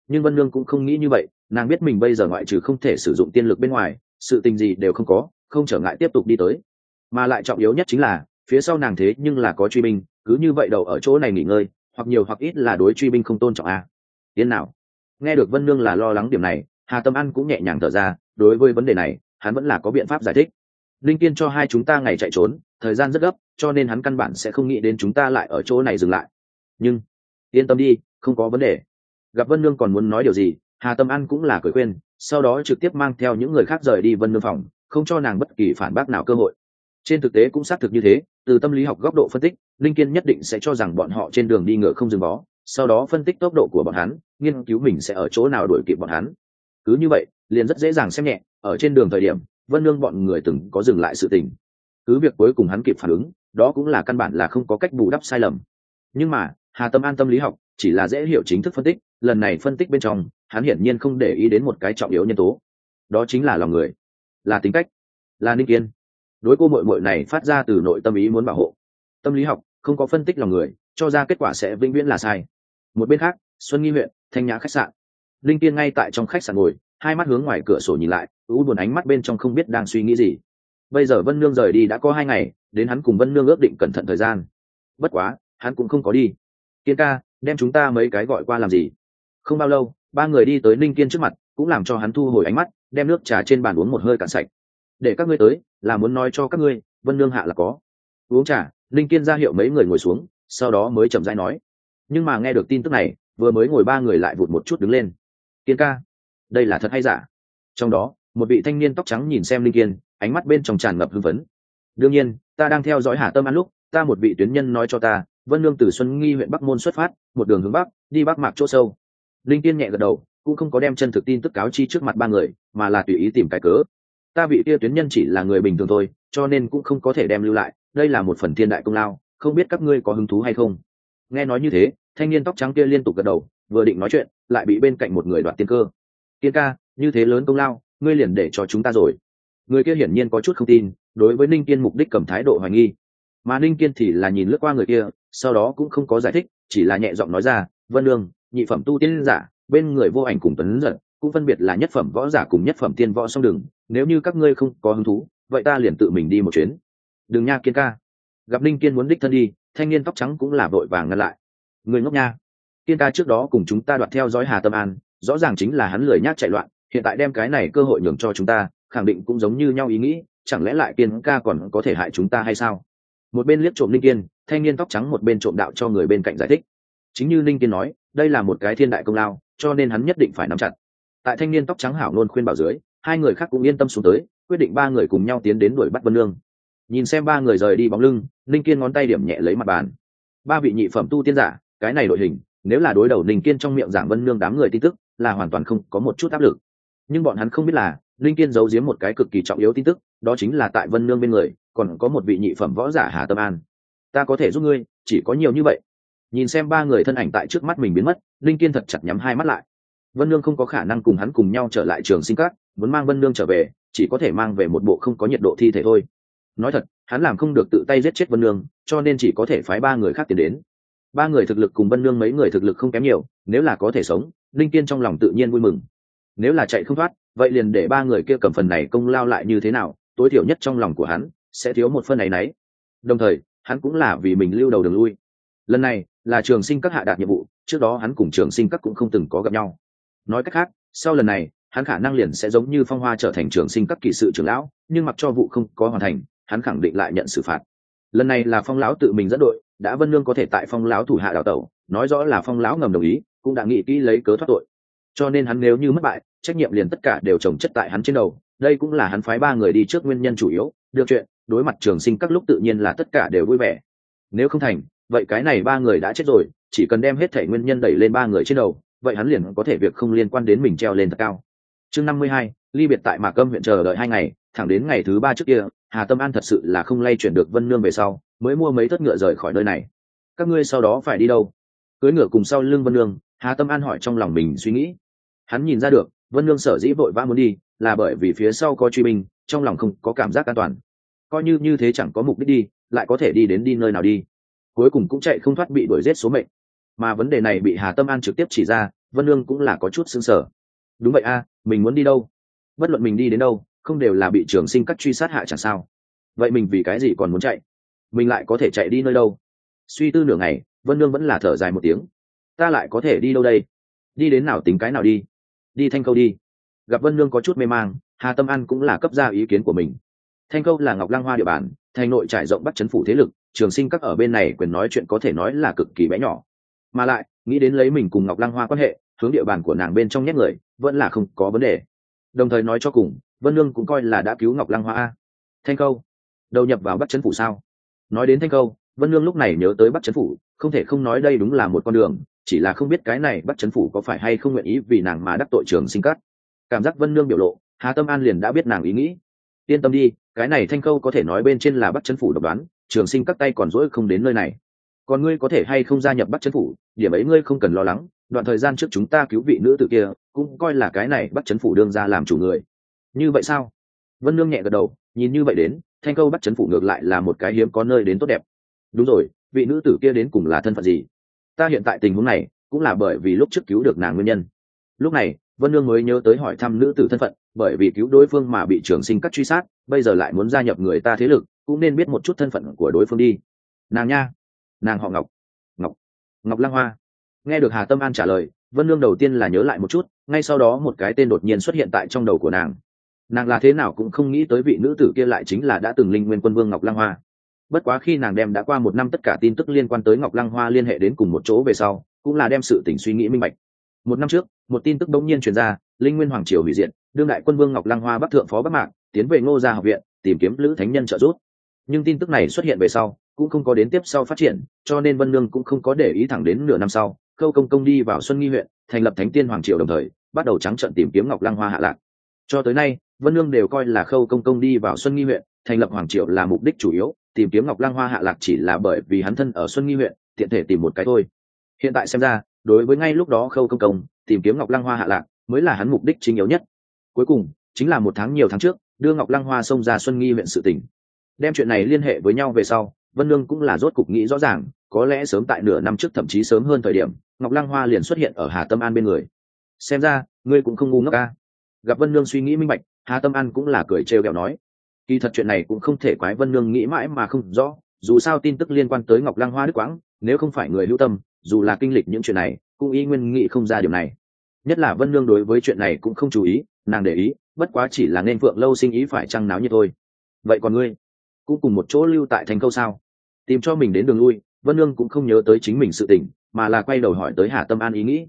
Nhưng Vân Nương cũng không nghĩ như vậy, nàng biết mình bây giờ ngoại trừ không thể sử dụng tiên lực bên ngoài, sự tình gì đều không có, không trở ngại tiếp tục đi tới. Mà lại trọng yếu nhất chính là phía sau nàng thế nhưng là có truy binh, cứ như vậy đầu ở chỗ này nghỉ ngơi, hoặc nhiều hoặc ít là đối truy binh không tôn trọng a. Tiến nào? Nghe được Vân Nương là lo lắng điểm này, Hà Tâm An cũng nhẹ nhàng thở ra, đối với vấn đề này, hắn vẫn là có biện pháp giải thích. Linh Kiên cho hai chúng ta ngày chạy trốn, thời gian rất gấp, cho nên hắn căn bản sẽ không nghĩ đến chúng ta lại ở chỗ này dừng lại. Nhưng yên tâm đi, không có vấn đề. Gặp Vân Nương còn muốn nói điều gì, Hà Tâm An cũng là cười khuyên, sau đó trực tiếp mang theo những người khác rời đi Vân Nương phòng, không cho nàng bất kỳ phản bác nào cơ hội. Trên thực tế cũng xác thực như thế, từ tâm lý học góc độ phân tích, Linh Kiên nhất định sẽ cho rằng bọn họ trên đường đi ngựa không dừng bó, sau đó phân tích tốc độ của bọn hắn, nghiên cứu mình sẽ ở chỗ nào đuổi kịp bọn hắn. Cứ như vậy, liền rất dễ dàng xem nhẹ, ở trên đường thời điểm, Vân Nương bọn người từng có dừng lại sự tình. Cứ việc cuối cùng hắn kịp phản ứng, đó cũng là căn bản là không có cách bù đắp sai lầm. Nhưng mà, Hà Tâm An tâm lý học chỉ là dễ hiểu chính thức phân tích, lần này phân tích bên trong, hắn hiển nhiên không để ý đến một cái trọng yếu nhân tố. Đó chính là lòng người, là tính cách, là Ninh Kiên. Đối cô muội muội này phát ra từ nội tâm ý muốn bảo hộ. Tâm lý học không có phân tích lòng người, cho ra kết quả sẽ vĩnh viễn là sai. Một bên khác, Xuân Nghi huyện, Thanh Nhã khách sạn. Linh Kiên ngay tại trong khách sạn ngồi, hai mắt hướng ngoài cửa sổ nhìn lại, u buồn ánh mắt bên trong không biết đang suy nghĩ gì. Bây giờ Vân Nương rời đi đã có 2 ngày, đến hắn cùng Vân Nương ước định cẩn thận thời gian. Bất quá, hắn cũng không có đi. Kiên ca, đem chúng ta mấy cái gọi qua làm gì? Không bao lâu, ba người đi tới Linh Kiên trước mặt, cũng làm cho hắn thu hồi ánh mắt, đem nước trà trên bàn uống một hơi cạn sạch. Để các ngươi tới, là muốn nói cho các ngươi, Vân Nương hạ là có. Uống trà, Linh Kiên ra hiệu mấy người ngồi xuống, sau đó mới chậm rãi nói. Nhưng mà nghe được tin tức này, vừa mới ngồi ba người lại vụt một chút đứng lên. Kiên ca, đây là thật hay giả? Trong đó, một vị thanh niên tóc trắng nhìn xem Linh Kiên, ánh mắt bên trong tràn ngập hưng phấn. Đương nhiên, ta đang theo dõi Hà Tâm An lúc, ta một vị tuyến nhân nói cho ta, Vân Nương từ Xuân Nghi huyện Bắc Môn xuất phát, một đường hướng bắc, đi Bắc Mạc chỗ sâu. Linh Kiên nhẹ gật đầu, cũng không có đem chân thực tin tức cáo chi trước mặt ba người, mà là tùy ý tìm cái cớ. Ta vị kia tuyến nhân chỉ là người bình thường thôi, cho nên cũng không có thể đem lưu lại, đây là một phần thiên đại công lao, không biết các ngươi có hứng thú hay không. Nghe nói như thế, thanh niên tóc trắng kia liên tục gật đầu, vừa định nói chuyện, lại bị bên cạnh một người đoạt tiên cơ. Kiên ca, như thế lớn công lao, ngươi liền để cho chúng ta rồi. Người kia hiển nhiên có chút không tin, đối với Ninh Kiên mục đích cầm thái độ hoài nghi. Mà Ninh Kiên thì là nhìn lướt qua người kia, sau đó cũng không có giải thích, chỉ là nhẹ giọng nói ra, Vân Nương, nhị phẩm tu tiên giả, bên người Vô Ảnh cùng Tuấn Giật, cũng phân biệt là nhất phẩm võ giả cùng nhất phẩm tiên võ song đường, nếu như các ngươi không có hứng thú, vậy ta liền tự mình đi một chuyến. Đừng nha Kiên ca. Gặp Ninh Kiên muốn đích thân đi, thanh niên tóc trắng cũng là vội vàng ngăn lại. Người ngốc nha. Kiên ca trước đó cùng chúng ta đoạt theo dõi Hà Tâm An, rõ ràng chính là hắn lười nhác chạy loạn, hiện tại đem cái này cơ hội nhường cho chúng ta, khẳng định cũng giống như nhau ý nghĩ, chẳng lẽ lại Kiên ca còn có thể hại chúng ta hay sao? Một bên liếc trộm Ninh Kiên, thanh niên tóc trắng một bên trộm đạo cho người bên cạnh giải thích. Chính như Ninh Kiên nói, đây là một cái thiên đại công lao, cho nên hắn nhất định phải nắm chặt. Tại thanh niên tóc trắng hảo luôn khuyên bảo dưới, hai người khác cũng yên tâm xuống tới, quyết định ba người cùng nhau tiến đến đuổi bắt Vân Nương. Nhìn xem ba người rời đi bóng lưng, Ninh Kiên ngón tay điểm nhẹ lấy mặt bàn. Ba vị nhị phẩm tu tiên giả, cái này đội hình, nếu là đối đầu Ninh Kiên trong miệng giảng Vân Nương đám người tin tức, là hoàn toàn không có một chút áp lực. Nhưng bọn hắn không biết là, Ninh Kiên giấu giếm một cái cực kỳ trọng yếu tin tức, đó chính là tại Vân Nương bên người, còn có một vị nhị phẩm võ giả Hà Tâm An. Ta có thể giúp ngươi, chỉ có nhiều như vậy. Nhìn xem ba người thân ảnh tại trước mắt mình biến mất, Ninh Kiên thật chặt nhắm hai mắt lại. Vân Nương không có khả năng cùng hắn cùng nhau trở lại Trường Sinh Các, muốn mang Vân Nương trở về, chỉ có thể mang về một bộ không có nhiệt độ thi thể thôi. Nói thật, hắn làm không được tự tay giết chết Vân Nương, cho nên chỉ có thể phái ba người khác tiến đến. Ba người thực lực cùng Vân Nương mấy người thực lực không kém nhiều, nếu là có thể sống, Ninh Kiên trong lòng tự nhiên vui mừng. Nếu là chạy không thoát, vậy liền để ba người kia cầm phần này công lao lại như thế nào, tối thiểu nhất trong lòng của hắn sẽ thiếu một phần này nấy. Đồng thời, hắn cũng là vì mình lưu đầu đường lui. Lần này là Trường Sinh Các hạ đạt nhiệm vụ, trước đó hắn cùng Trường Sinh Các cũng không từng có gặp nhau. Nói cách khác, sau lần này, hắn khả năng liền sẽ giống như Phong Hoa trở thành Trường Sinh Các kỵ sự trưởng lão, nhưng mặc cho vụ không có hoàn thành, hắn khẳng định lại nhận xử phạt. Lần này là Phong lão tự mình dẫn đội, đã Vân Nương có thể tại Phong lão thủ hạ đào tẩu, nói rõ là Phong lão ngầm đồng ý, cũng đã nghĩ kỹ lấy cớ thoát tội. Cho nên hắn nếu như mất bại, trách nhiệm liền tất cả đều chồng chất tại hắn trên đầu, đây cũng là hắn phái ba người đi trước nguyên nhân chủ yếu. Được chuyện, đối mặt Trường Sinh Các lúc tự nhiên là tất cả đều vui vẻ. Nếu không thành, vậy cái này ba người đã chết rồi, chỉ cần đem hết thảy nguyên nhân đẩy lên ba người trên đầu, vậy hắn liền có thể việc không liên quan đến mình treo lên thật cao. Chương 52, ly biệt tại Mạc Âm huyện chờ đợi 2 ngày, thẳng đến ngày thứ 3 trước kia, Hà Tâm An thật sự là không lay chuyển được Vân Nương về sau, mới mua mấy thất ngựa rời khỏi nơi này. Các ngươi sau đó phải đi đâu? Cưỡi ngựa cùng sau lưng Vân Nương, Hà Tâm An hỏi trong lòng mình suy nghĩ. Hắn nhìn ra được, Vân Nương sở dĩ vội vã muốn đi, là bởi vì phía sau có truy binh, trong lòng không có cảm giác an toàn. Coi như thế chẳng có mục đích đi, lại có thể đi đến đi nơi nào đi. Cuối cùng cũng chạy không thoát bị đuổi giết số mệnh. Mà vấn đề này bị Hà Tâm An trực tiếp chỉ ra, Vân Nương cũng là có chút sững sờ. Đúng vậy a, mình muốn đi đâu? Bất luận mình đi đến đâu, không đều là bị trường sinh các truy sát hại chẳng sao? Vậy mình vì cái gì còn muốn chạy? Mình lại có thể chạy đi nơi đâu? Suy tư nửa ngày, Vân Nương vẫn là thở dài một tiếng. Ta lại có thể đi đâu đây? Đi đến nào tính cái nào đi? Đi Thanh Câu đi. Gặp Vân Nương có chút mê mang, Hà Tâm An cũng là cấp ra ý kiến của mình. Thanh Câu là Ngọc Lăng Hoa địa bàn, thành nội trải rộng Bắc trấn phủ thế lực, trường sinh các ở bên này quyền nói chuyện có thể nói là cực kỳ bé nhỏ. Mà lại, nghĩ đến lấy mình cùng Ngọc Lăng Hoa quan hệ, hướng địa bàn của nàng bên trong nhét người, vẫn là không có vấn đề. Đồng thời nói cho cùng, Vân Nương cũng coi là đã cứu Ngọc Lăng Hoa a. Thanh Câu, đầu nhập vào Bắc trấn phủ sao? Nói đến Thanh Câu, Vân Nương lúc này nhớ tới Bắc trấn phủ, không thể không nói đây đúng là một con đường, chỉ là không biết cái này Bắc trấn phủ có phải hay không nguyện ý vì nàng mà đắc tội trường sinh các. Cảm giác Vân Nương biểu lộ, Hà Tâm An liền đã biết nàng ý nghĩ. Yên tâm đi, cái này Thanh Câu có thể nói bên trên là Bắc trấn phủ độc đoán, trường sinh các tay còn dỗi không đến nơi này. Còn ngươi có thể hay không gia nhập Bắc trấn phủ, điểm ấy ngươi không cần lo lắng, đoạn thời gian trước chúng ta cứu vị nữ tử kia, cũng coi là cái này Bắc trấn phủ đương ra làm chủ người. Như vậy sao? Vân Nương nhẹ gật đầu, nhìn như vậy đến, Thanh Câu Bắc trấn phủ ngược lại là một cái hiếm có nơi đến tốt đẹp. Đúng rồi, vị nữ tử kia đến cùng là thân phận gì? Ta hiện tại tình huống này, cũng là bởi vì lúc trước cứu được nàng nguyên nhân. Lúc này, Vân Nương mới nhớ tới hỏi thăm nữ tử thân phận, bởi vì cứu đối phương mà bị trường sinh các truy sát, bây giờ lại muốn gia nhập người ta thế lực, cũng nên biết một chút thân phận của đối phương đi. Nàng nha, nàng họ Ngọc. Ngọc Lăng Hoa. Nghe được Hà Tâm An trả lời, Vân Nương đầu tiên là nhớ lại một chút, ngay sau đó một cái tên đột nhiên xuất hiện tại trong đầu của nàng. Nàng là thế nào cũng không nghĩ tới vị nữ tử kia lại chính là đã từng Linh Nguyên Quân Vương Ngọc Lăng Hoa. Bất quá khi nàng đem đã qua một năm tất cả tin tức liên quan tới Ngọc Lăng Hoa liên hệ đến cùng một chỗ về sau, cũng là đem sự tình suy nghĩ minh bạch. Một năm trước, một tin tức bỗng nhiên truyền ra, Linh Nguyên Hoàng triều hủy diệt, đương đại quân vương Ngọc Lăng Hoa bắc thượng phó Bắc Mạc, tiến về Ngô Gia học viện, tìm kiếm Lữ Thánh Nhân trợ giúp. Nhưng tin tức này xuất hiện về sau, cũng không có đến tiếp sau phát triển, cho nên Vân Nương cũng không có để ý thẳng đến nửa năm sau, Khâu Công Công đi vào Xuân Nghi huyện, thành lập Thánh Tiên Hoàng triều đồng thời, bắt đầu trắng trợn tìm kiếm Ngọc Lăng Hoa hạ lạc. Cho tới nay, Vân Nương đều coi là Khâu Công Công đi vào Xuân Nghi huyện, thành lập hoàng triều là mục đích chủ yếu, tìm kiếm Ngọc Lăng Hoa hạ lạc chỉ là bởi vì hắn thân ở Xuân Nghi huyện, tiện thể tìm một cái thôi. Hiện tại xem ra, đối với ngay lúc đó Khâu Công Công tìm kiếm Ngọc Lăng Hoa hạ lạc mới là hắn mục đích chính yếu nhất. Cuối cùng, chính là một tháng nhiều tháng trước, đưa Ngọc Lăng Hoa xông ra Xuân Nghi huyện sự tình. Đem chuyện này liên hệ với nhau về sau, Vân Nương cũng là rốt cục nghĩ rõ ràng, có lẽ sớm tại nửa năm trước thậm chí sớm hơn thời điểm, Ngọc Lăng Hoa liền xuất hiện ở Hà Tâm An bên người. Xem ra, ngươi cũng không ngu ngốc a. Gặp Vân Nương suy nghĩ minh bạch, Hà Tâm An cũng là cười trêu ghẹo nói, kỳ thật chuyện này cũng không thể quái Vân Nương nghĩ mãi mà không rõ, dù sao tin tức liên quan tới Ngọc Lăng Hoa đứt quãng, nếu không phải người hữu tâm, dù là kinh lịch những chuyện này, cũng y nguyên nghĩ không ra điều này. Nhất là Vân Nương đối với chuyện này cũng không chú ý, nàng để ý, bất quá chỉ là nên Phượng Lâu sinh ý phải chăng náo như thôi. Vậy còn ngươi, cũng cùng một chỗ lưu tại Thành Câu sao? Tìm cho mình đến đường lui, Vân Nương cũng không nhớ tới chính mình sự tình, mà là quay đầu hỏi tới Hà Tâm An ý nghĩ.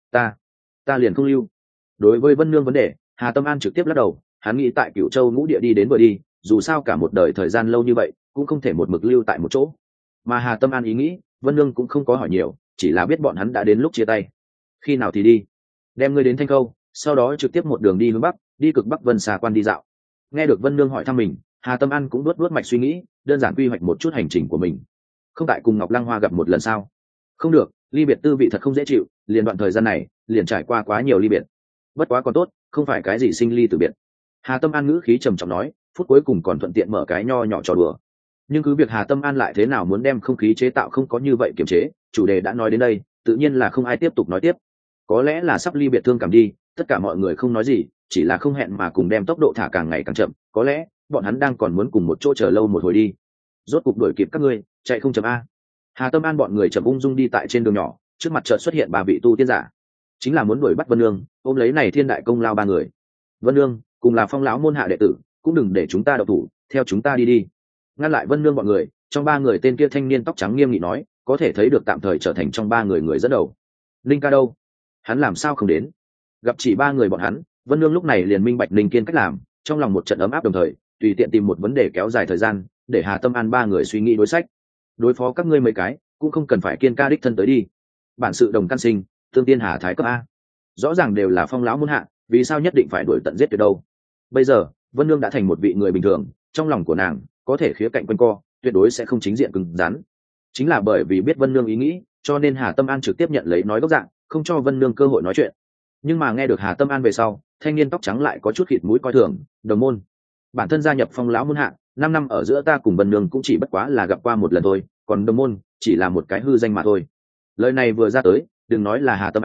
Ta liền không lưu. Đối với Vân Nương vấn đề, Hà Tâm An trực tiếp lắc đầu, hắn nghĩ tại Cửu Châu Ngũ Địa đi đến vừa đi, dù sao cả một đời thời gian lâu như vậy, cũng không thể một mực lưu tại một chỗ. Mà Hà Tâm An ý nghĩ, Vân Nương cũng không có hỏi nhiều, chỉ là biết bọn hắn đã đến lúc chia tay. Khi nào thì đi? Đem ngươi đến Thanh Câu, sau đó trực tiếp một đường đi hướng bắc, đi cực bắc Vân Xà Quan đi dạo. Nghe được Vân Nương hỏi thăm mình, Hà Tâm An cũng đuốt mạch suy nghĩ, đơn giản quy hoạch một chút hành trình của mình. Không tại cùng Ngọc Lăng Hoa gặp một lần sao? Không được, ly biệt tư vị thật không dễ chịu, liền đoạn thời gian này, liền trải qua quá nhiều ly biệt. Bất quá còn tốt, không phải cái gì sinh ly tử biệt. Hà Tâm An ngữ khí trầm trọng nói, phút cuối cùng còn thuận tiện mở cái nho nhỏ trò đùa. Nhưng cứ việc Hà Tâm An lại thế nào muốn đem không khí chế tạo không có như vậy kiềm chế, chủ đề đã nói đến đây, tự nhiên là không ai tiếp tục nói tiếp. Có lẽ là sắp ly biệt thương cảm đi, tất cả mọi người không nói gì, chỉ là không hẹn mà cùng đem tốc độ thả càng ngày càng chậm, có lẽ bọn hắn đang còn muốn cùng một chỗ chờ lâu một hồi đi. Rốt cục đuổi kịp các ngươi, chạy không chậm a. Hà Tâm An bọn người chậm ung dung đi tại trên đường nhỏ, trước mặt chợt xuất hiện ba vị tu tiên giả, chính là muốn đuổi bắt Vân Nương, ôm lấy này thiên đại công lao ba người. Vân Nương cùng là Phong lão môn hạ đệ tử, cũng đừng để chúng ta độc thủ, theo chúng ta đi đi. Ngăn lại Vân Nương bọn người, trong ba người tên kia thanh niên tóc trắng nghiêm nghị nói, có thể thấy được tạm thời trở thành trong ba người người dẫn đầu. Linh ca đâu? Hắn làm sao không đến? Gặp chỉ ba người bọn hắn, Vân Nương lúc này liền minh bạch Linh Kiên cách làm, trong lòng một trận ấm áp, đồng thời tùy tiện tìm một vấn đề kéo dài thời gian, để Hà Tâm An ba người suy nghĩ đối sách. Đối phó các ngươi mấy cái, cũng không cần phải Kiên ca đích thân tới đi. Bản sự đồng căn sinh, tương tiên hà thái cấp a. Rõ ràng đều là Phong lão môn hạ, vì sao nhất định phải đuổi tận giết tuyệt đâu? Bây giờ, Vân Nương đã thành một vị người bình thường, trong lòng của nàng có thể khía cạnh quanh co, tuyệt đối sẽ không chính diện cứng rắn. Chính là bởi vì biết Vân Nương ý nghĩ, cho nên Hà Tâm An trực tiếp nhận lấy nói gốc dạng, không cho Vân Nương cơ hội nói chuyện. Nhưng mà nghe được Hà Tâm An về sau, thanh niên tóc trắng lại có chút khịt mũi coi thường, đồng môn. Bản thân gia nhập Phong lão môn hạ, 5 năm ở giữa ta cùng Vân Nương cũng chỉ bất quá là gặp qua một lần thôi, còn đồng môn chỉ là một cái hư danh mà thôi. Lời này vừa ra tới, đừng nói là Hà Tâm An,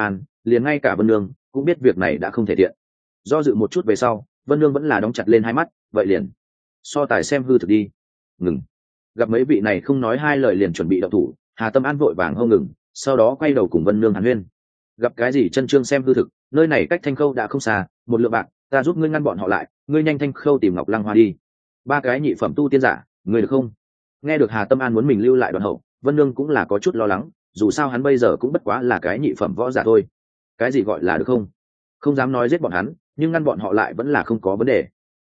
liền ngay cả Vân Nương cũng biết việc này đã không thể tiện. Do dự một chút về sau, Vân Nương vẫn là đóng chặt lên hai mắt, vậy liền so tài xem hư thực đi. Ngừng. Gặp mấy vị này không nói hai lời liền chuẩn bị động thủ, Hà Tâm An vội vàng hô ngừng, sau đó quay đầu cùng Vân Nương hàn huyên. Gặp cái gì chân trương xem hư thực, nơi này cách Thanh Khâu đã không xa, một lượng bạc, ta giúp ngươi ngăn bọn họ lại, ngươi nhanh Thanh Khâu tìm Ngọc Lăng Hoa đi. Ba cái nhị phẩm tu tiên giả, ngươi được không? Nghe được Hà Tâm An muốn mình lưu lại đoàn hậu, Vân Nương cũng là có chút lo lắng, dù sao hắn bây giờ cũng bất quá là cái nhị phẩm võ giả thôi. Cái gì gọi là được không? Không dám nói giết bọn hắn, nhưng ngăn bọn họ lại vẫn là không có vấn đề.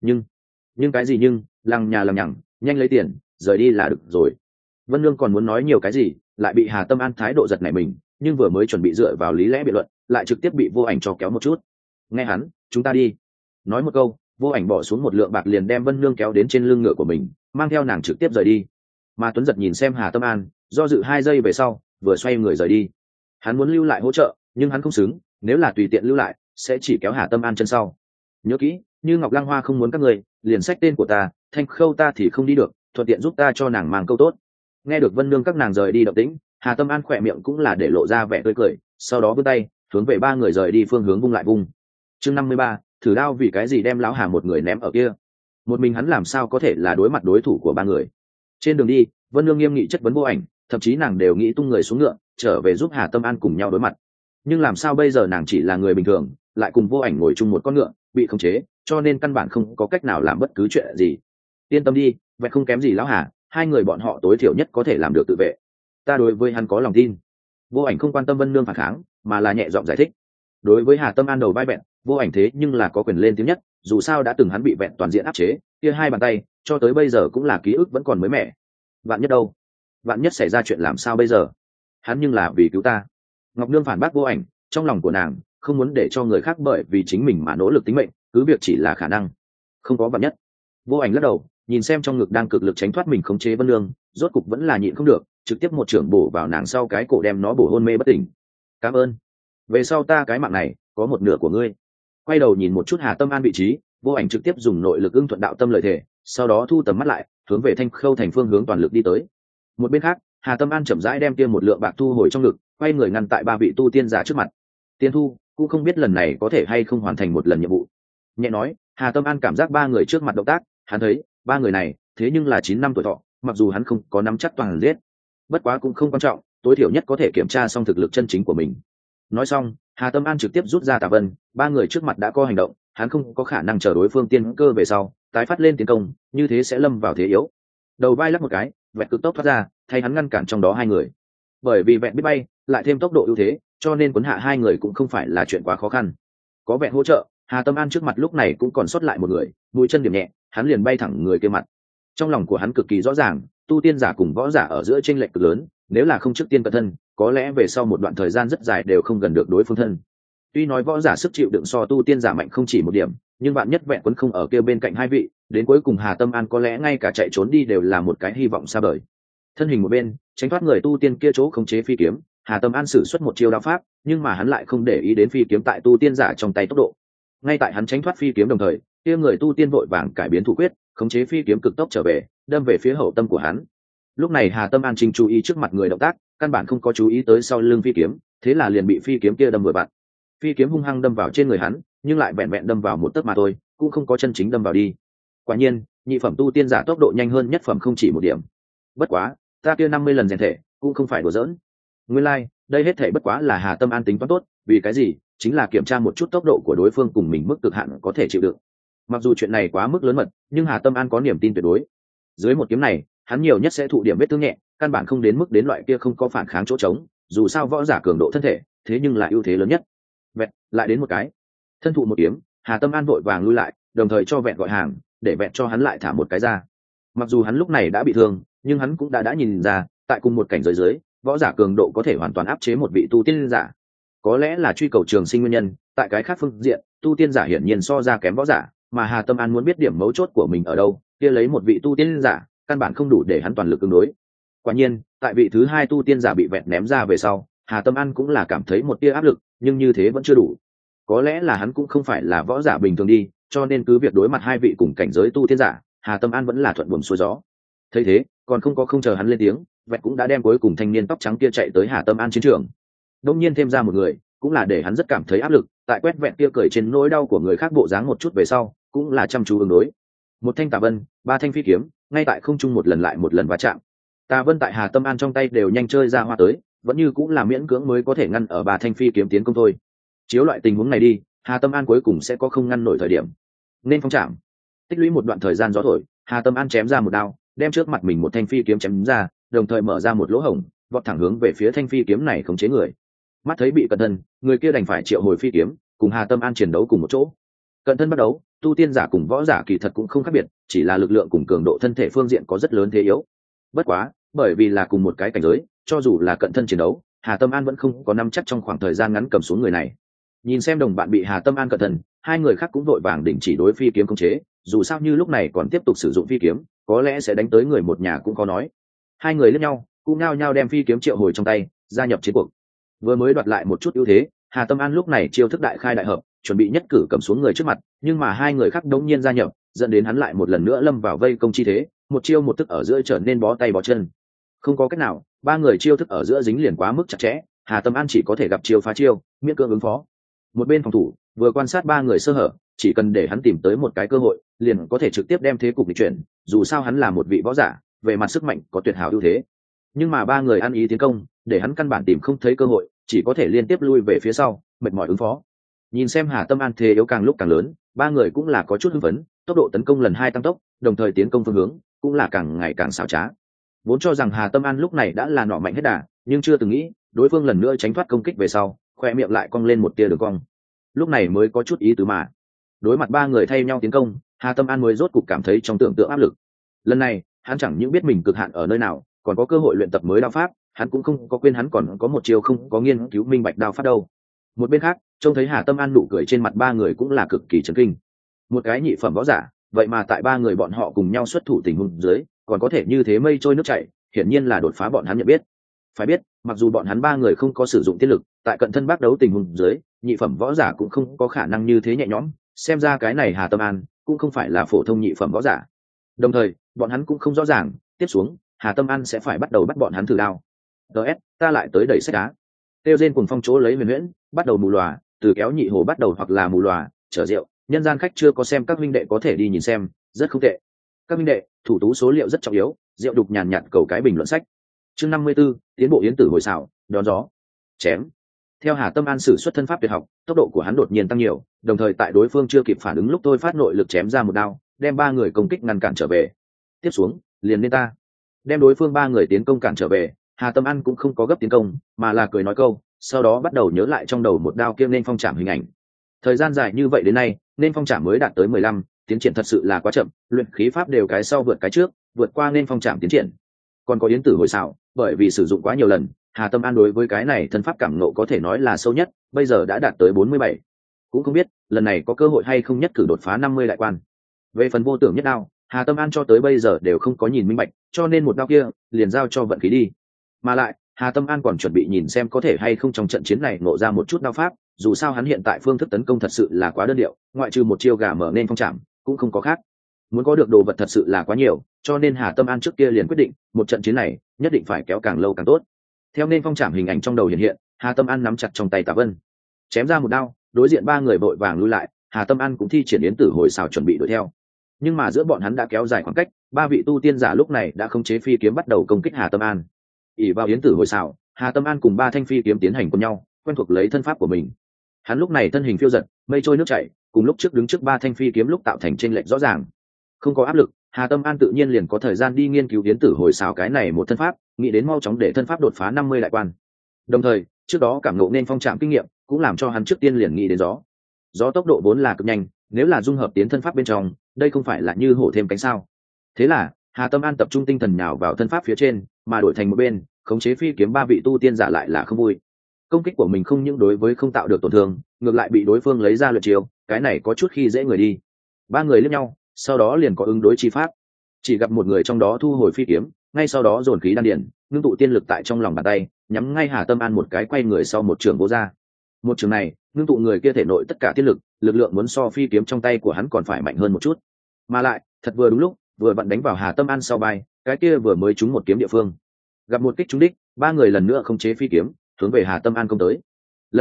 Nhưng cái gì nhưng, lằng nhà lằng nhằng, nhanh lấy tiền, rời đi là được rồi. Vân Nương còn muốn nói nhiều cái gì, lại bị Hà Tâm An thái độ giật nảy mình, nhưng vừa mới chuẩn bị dựa vào lý lẽ biện luận, lại trực tiếp bị Vô Ảnh cho kéo một chút. Nghe hắn, chúng ta đi. Nói một câu, Vô Ảnh bỏ xuống một lượng bạc liền đem Vân Nương kéo đến trên lưng ngựa của mình, mang theo nàng trực tiếp rời đi. Mà Tuấn giật nhìn xem Hà Tâm An, do dự 2 giây về sau, vừa xoay người rời đi. Hắn muốn lưu lại hỗ trợ, nhưng hắn không xứng, nếu là tùy tiện lưu lại, sẽ chỉ kéo Hà Tâm An chân sau. Nhớ kỹ, như Ngọc Lăng Hoa không muốn các người, liền xách tên của ta, Thanh Khâu ta thì không đi được, thuận tiện giúp ta cho nàng mang câu tốt. Nghe được Vân Nương các nàng rời đi động tĩnh, Hà Tâm An khỏe miệng cũng là để lộ ra vẻ tươi cười, sau đó vươn tay hướng về 3 người rời đi phương hướng vung lại vung. Chương 53, thử đao vì cái gì đem lão Hà một người ném ở kia? Một mình hắn làm sao có thể là đối mặt đối thủ của 3 người? Trên đường đi, Vân Nương nghiêm nghị chất vấn Vô Ảnh, thậm chí nàng đều nghĩ tung người xuống ngựa, trở về giúp Hà Tâm An cùng nhau đối mặt. Nhưng làm sao bây giờ nàng chỉ là người bình thường, lại cùng Vô Ảnh ngồi chung một con ngựa, bị khống chế, cho nên căn bản không có cách nào làm bất cứ chuyện gì. Yên tâm đi, vẹn không kém gì lão Hà, 2 người bọn họ tối thiểu nhất có thể làm được tự vệ. Ta đối với hắn có lòng tin. Vô Ảnh không quan tâm Vân Nương phản kháng, mà là nhẹ giọng giải thích. Đối với Hà Tâm An đầu vai vẹn, Vô Ảnh thế nhưng là có quyền lên tiếng nhất, dù sao đã từng hắn bị vẹn toàn diện áp chế, kia 2 bàn tay, cho tới bây giờ cũng là ký ức vẫn còn mới mẻ. Vạn nhất đâu? Vạn nhất xảy ra chuyện làm sao bây giờ? Hắn nhưng là vì cứu ta. Ngọc Nương phản bác Vô Ảnh, trong lòng của nàng không muốn để cho người khác bởi vì chính mình mà nỗ lực tính mệnh, cứ việc chỉ là khả năng, không có vạn nhất. Vô Ảnh lắc đầu, nhìn xem trong ngực đang cực lực tránh thoát mình khống chế Vân Nương, rốt cục vẫn là nhịn không được, trực tiếp một chưởng bổ vào nàng sau cái cổ đem nó bổ hôn mê bất tỉnh. Cảm ơn. Về sau ta cái mạng này có một nửa của ngươi. Quay đầu nhìn một chút Hà Tâm An vị trí, Vô Ảnh trực tiếp dùng nội lực ưng thuận đạo tâm lời thể, sau đó thu tầm mắt lại, hướng về Thanh Khâu thành phương hướng toàn lực đi tới. Một bên khác, Hà Tâm An chậm rãi đem kia một lượng bạc thu hồi trong ngực, quay người ngăn tại 3 vị tu tiên giả trước mặt. Tiên thu, cũng không biết lần này có thể hay không hoàn thành một lần nhiệm vụ. Nhẹ nói, Hà Tâm An cảm giác 3 người trước mặt động tác, hắn thấy 3 người này thế nhưng là 9 năm tuổi thọ, mặc dù hắn không có nắm chắc toàn giết, bất quá cũng không quan trọng, tối thiểu nhất có thể kiểm tra xong thực lực chân chính của mình. Nói xong, Hà Tâm An trực tiếp rút ra Tà Vân, 3 người trước mặt đã có hành động, hắn không có khả năng chờ đối phương tiên cơ về sau tái phát lên tiến công, như thế sẽ lâm vào thế yếu. Đầu vai lắc một cái, vẹn cực tốc thoát ra, thay hắn ngăn cản trong đó 2 người. Bởi vì vẹn biết bay, lại thêm tốc độ ưu thế, cho nên cuốn hạ 2 người cũng không phải là chuyện quá khó khăn. Có vẹn hỗ trợ, Hà Tâm An trước mặt lúc này cũng còn sót lại một người, mũi chân điểm nhẹ, hắn liền bay thẳng người kia mặt. Trong lòng của hắn cực kỳ rõ ràng, tu tiên giả cùng võ giả ở giữa chênh lệch cực lớn, nếu là không trước tiên cẩn thân, có lẽ về sau một đoạn thời gian rất dài đều không gần được đối phương thân. Tuy nói võ giả sức chịu đựng so tu tiên giả mạnh không chỉ một điểm, nhưng bạn nhất vẹn quấn không ở kia bên cạnh 2 vị, đến cuối cùng Hà Tâm An có lẽ ngay cả chạy trốn đi đều là một cái hy vọng xa vời. Thân hình một bên, tránh thoát người tu tiên kia chỗ khống chế phi kiếm, Hà Tâm An sử xuất một chiêu đao pháp, nhưng mà hắn lại không để ý đến phi kiếm tại tu tiên giả trong tay tốc độ. Ngay tại hắn tránh thoát phi kiếm đồng thời, kia người tu tiên vội vàng cải biến thủ quyết, khống chế phi kiếm cực tốc trở về, đâm về phía hậu tâm của hắn. Lúc này Hà Tâm An chính chú ý trước mặt người động tác, căn bản không có chú ý tới sau lưng phi kiếm, thế là liền bị phi kiếm kia đâm vừa vặn. Phi kiếm hung hăng đâm vào trên người hắn, nhưng lại vẹn vẹn đâm vào một tấc mà thôi, cũng không có chân chính đâm vào đi. Quả nhiên, nhị phẩm tu tiên giả tốc độ nhanh hơn nhất phẩm không chỉ một điểm. Bất quá, ta kia 50 lần rèn thể, cũng không phải đùa giỡn. Nguyên lai, đây hết thể bất quá là Hà Tâm An tính toán tốt, vì cái gì? Chính là kiểm tra một chút tốc độ của đối phương cùng mình mức cực hạn có thể chịu đựng. Mặc dù chuyện này quá mức lớn mật, nhưng Hà Tâm An có niềm tin tuyệt đối. Dưới một kiếm này, hắn nhiều nhất sẽ thụ điểm vết thương nhẹ, căn bản không đến mức đến loại kia không có phản kháng chỗ trống, dù sao võ giả cường độ thân thể, thế nhưng là ưu thế lớn nhất. Vẹn, lại đến một cái. Thân thụ một kiếm, Hà Tâm An vội vàng lui lại, đồng thời cho Vẹn gọi hàng, để Vẹn cho hắn lại thả một cái ra. Mặc dù hắn lúc này đã bị thương, nhưng hắn cũng đã nhìn ra, tại cùng một cảnh giới dưới, võ giả cường độ có thể hoàn toàn áp chế một vị tu tiên giả. Có lẽ là truy cầu trường sinh nguyên nhân, tại cái khác phương diện, tu tiên giả hiển nhiên so ra kém võ giả, mà Hà Tâm An muốn biết điểm mấu chốt của mình ở đâu, kia lấy một vị tu tiên giả, căn bản không đủ để hắn toàn lực ứng đối. Quả nhiên, tại vị thứ 2 tu tiên giả bị Vẹn ném ra về sau, Hà Tâm An cũng là cảm thấy một tia áp lực, nhưng như thế vẫn chưa đủ. Có lẽ là hắn cũng không phải là võ giả bình thường đi, cho nên cứ việc đối mặt 2 vị cùng cảnh giới tu tiên giả, Hà Tâm An vẫn là thuận buồm xuôi gió. Thấy thế, còn không chờ hắn lên tiếng, Vẹn cũng đã đem cuối cùng thanh niên tóc trắng kia chạy tới Hà Tâm An chiến trường. Đông nhiên thêm ra một người, cũng là để hắn rất cảm thấy áp lực. Tại quét vẹn kia cười trên nỗi đau của người khác bộ dáng một chút về sau, cũng là chăm chú ứng đối. Một thanh tà vân, ba thanh phi kiếm, ngay tại không trung một lần lại một lần va chạm. Tà vân tại Hà Tâm An trong tay đều nhanh chơi ra hoa tới, vẫn như cũng là miễn cưỡng mới có thể ngăn ở ba thanh phi kiếm tiến công thôi. Chiếu loại tình huống này đi, Hà Tâm An cuối cùng sẽ có không ngăn nổi thời điểm. Nên phong chạm. Tích lũy một đoạn thời gian gió thổi, Hà Tâm An chém ra một đao, đem trước mặt mình một thanh phi kiếm chém ra, đồng thời mở ra một lỗ hổng, vọt thẳng hướng về phía thanh phi kiếm này khống chế người. Mắt thấy bị cận thân, người kia đành phải triệu hồi phi kiếm, cùng Hà Tâm An chiến đấu cùng một chỗ. Cận thân bắt đấu, tu tiên giả cùng võ giả kỳ thật cũng không khác biệt, chỉ là lực lượng cùng cường độ thân thể phương diện có rất lớn thế yếu. Bất quá, bởi vì là cùng một cái cảnh giới, cho dù là cận thân chiến đấu, Hà Tâm An vẫn không có nắm chắc trong khoảng thời gian ngắn cầm xuống người này. Nhìn xem đồng bạn bị Hà Tâm An cận thân, hai người khác cũng vội vàng đình chỉ đối phi kiếm khống chế, dù sao như lúc này còn tiếp tục sử dụng phi kiếm, có lẽ sẽ đánh tới người một nhà cũng khó nói. Hai người liếc nhau, cũng nao nhao đem phi kiếm triệu hồi trong tay, gia nhập chiến cuộc. Vừa mới đoạt lại một chút ưu thế, Hà Tâm An lúc này chiêu thức đại khai đại hợp, chuẩn bị nhất cử cầm xuống người trước mặt, nhưng mà hai người khác đống nhiên gia nhập, dẫn đến hắn lại một lần nữa lâm vào vây công chi thế, một chiêu một thức ở giữa trở nên bó tay bó chân. Không có cách nào, ba người chiêu thức ở giữa dính liền quá mức chặt chẽ, Hà Tâm An chỉ có thể gặp chiêu phá chiêu, miễn cưỡng ứng phó. Một bên phòng thủ vừa quan sát ba người sơ hở, chỉ cần để hắn tìm tới một cái cơ hội, liền có thể trực tiếp đem thế cục nghịch chuyển, dù sao hắn là một vị võ giả, về mặt sức mạnh có tuyệt hảo ưu thế. Nhưng mà ba người ăn ý tiến công, để hắn căn bản tìm không thấy cơ hội, chỉ có thể liên tiếp lui về phía sau, mệt mỏi ứng phó. Nhìn xem Hà Tâm An thế yếu càng lúc càng lớn, ba người cũng là có chút hưng phấn, tốc độ tấn công lần hai tăng tốc, đồng thời tiến công phương hướng cũng là càng ngày càng xảo trá. Vốn cho rằng Hà Tâm An lúc này đã là nọ mạnh hết đà, nhưng chưa từng nghĩ đối phương lần nữa tránh thoát công kích về sau, khoe miệng lại cong lên một tia đường cong. Lúc này mới có chút ý tứ mà. Đối mặt ba người thay nhau tiến công, Hà Tâm An mới rốt cục cảm thấy trong tưởng tượng áp lực. Lần này hắn chẳng những biết mình cực hạn ở nơi nào, còn có cơ hội luyện tập mới đao pháp, hắn cũng không có quên hắn còn có một chiêu không có nghiên cứu minh bạch đao pháp đâu. Một bên khác, trông thấy Hà Tâm An nụ cười trên mặt ba người cũng là cực kỳ chấn kinh. Một cái nhị phẩm võ giả, vậy mà tại ba người bọn họ cùng nhau xuất thủ tình huống dưới, còn có thể như thế mây trôi nước chảy, hiển nhiên là đột phá bọn hắn nhận biết. Phải biết, mặc dù bọn hắn ba người không có sử dụng tiên lực, tại cận thân bác đấu tình huống dưới, nhị phẩm võ giả cũng không có khả năng như thế nhẹ nhõm, xem ra cái này Hà Tâm An cũng không phải là phổ thông nhị phẩm võ giả. Đồng thời, bọn hắn cũng không rõ ràng, tiếp xuống, Hà Tâm An sẽ phải bắt đầu bắt bọn hắn thử đao. DS, ta lại tới đẩy sách đá. Tiêu Diên cùng phong chỗ lấy huyền huyễn, bắt đầu mù lòa, từ kéo nhị hồ bắt đầu hoặc là mù lòa, chở rượu, nhân gian khách chưa có xem các huynh đệ có thể đi nhìn xem, rất không tệ. Các huynh đệ, thủ tú số liệu rất trọng yếu, rượu đục nhàn nhạt cầu cái bình luận sách. Chương 54, tiến bộ yến tử hồi xảo, đón gió. Chém. Theo Hà Tâm An sử xuất thân pháp tuyệt học, tốc độ của hắn đột nhiên tăng nhiều, đồng thời tại đối phương chưa kịp phản ứng lúc tôi phát nội lực chém ra một đao, đem ba người công kích ngăn cản trở về. Tiếp xuống, liền nên ta. Đem đối phương ba người tiến công cản trở về, Hà Tâm An cũng không có gấp tiến công, mà là cười nói câu, sau đó bắt đầu nhớ lại trong đầu một đao kia nên phong trảm hình ảnh. Thời gian dài như vậy đến nay, nên phong trảm mới đạt tới 15, tiến triển thật sự là quá chậm, luyện khí pháp đều cái sau vượt cái trước, vượt qua nên phong trảm tiến triển. Còn có yến tử hồi xảo, bởi vì sử dụng quá nhiều lần, Hà Tâm An đối với cái này thân pháp cảm ngộ có thể nói là sâu nhất, bây giờ đã đạt tới 47. Cũng không biết lần này có cơ hội hay không nhất cử đột phá 50 đại quan. Về phần vô tưởng nhất đao, Hà Tâm An cho tới bây giờ đều không có nhìn minh bạch, cho nên một đao kia liền giao cho vận khí đi. Mà lại, Hà Tâm An còn chuẩn bị nhìn xem có thể hay không trong trận chiến này ngộ ra một chút đao pháp, dù sao hắn hiện tại phương thức tấn công thật sự là quá đơn điệu, ngoại trừ một chiêu gà mở nên phong trảm, cũng không có khác. Muốn có được đồ vật thật sự là quá nhiều, cho nên Hà Tâm An trước kia liền quyết định, một trận chiến này nhất định phải kéo càng lâu càng tốt. Theo nên phong trảm hình ảnh trong đầu hiện hiện, Hà Tâm An nắm chặt trong tay Tà Vân, chém ra một đao, đối diện ba người vội vàng lui lại, Hà Tâm An cũng thi triển yến tử hồi xảo chuẩn bị đuổi theo. Nhưng mà giữa bọn hắn đã kéo dài khoảng cách, ba vị tu tiên giả lúc này đã khống chế phi kiếm bắt đầu công kích Hà Tâm An. ỷ vào yến tử hồi xảo, Hà Tâm An cùng ba thanh phi kiếm tiến hành cùng nhau, quen thuộc lấy thân pháp của mình. Hắn lúc này thân hình phiêu dật, mây trôi nước chảy, cùng lúc trước đứng trước ba thanh phi kiếm lúc tạo thành chênh lệch rõ ràng. Không có áp lực, Hà Tâm An tự nhiên liền có thời gian đi nghiên cứu yến tử hồi xảo cái này một thân pháp, nghĩ đến mau chóng để thân pháp đột phá 50 đại quan. Đồng thời, trước đó cảm ngộ nên phong trạm kinh nghiệm, cũng làm cho hắn trước tiên liền nghĩ đến gió. Gió tốc độ vốn là cực nhanh, nếu là dung hợp tiến thân pháp bên trong, đây không phải là như hổ thêm cánh sao? Thế là, Hà Tâm An tập trung tinh thần nhào vào thân pháp phía trên, mà đổi thành một bên, khống chế phi kiếm ba vị tu tiên giả lại là không vui. Công kích của mình không những đối với không tạo được tổn thương, ngược lại bị đối phương lấy ra luyện chiêu, cái này có chút khi dễ người đi. Ba người liếc nhau, sau đó liền có ứng đối chi pháp. Chỉ gặp một người trong đó thu hồi phi kiếm, ngay sau đó dồn khí đan điển, ngưng tụ tiên lực tại trong lòng bàn tay, nhắm ngay Hà Tâm An một cái quay người sau một trường vô ra. Một trường này, ngưng tụ người kia thể nội tất cả tiên lực, lực lượng muốn so phi kiếm trong tay của hắn còn phải mạnh hơn một chút. Mà lại, thật vừa đúng lúc, vừa vặn đánh vào Hà Tâm An sau vai, cái kia vừa mới trúng một kiếm địa phương. Gặp một kích trúng đích, ba người lần nữa không chế phi kiếm, hướng về Hà Tâm An công tới. Lần này,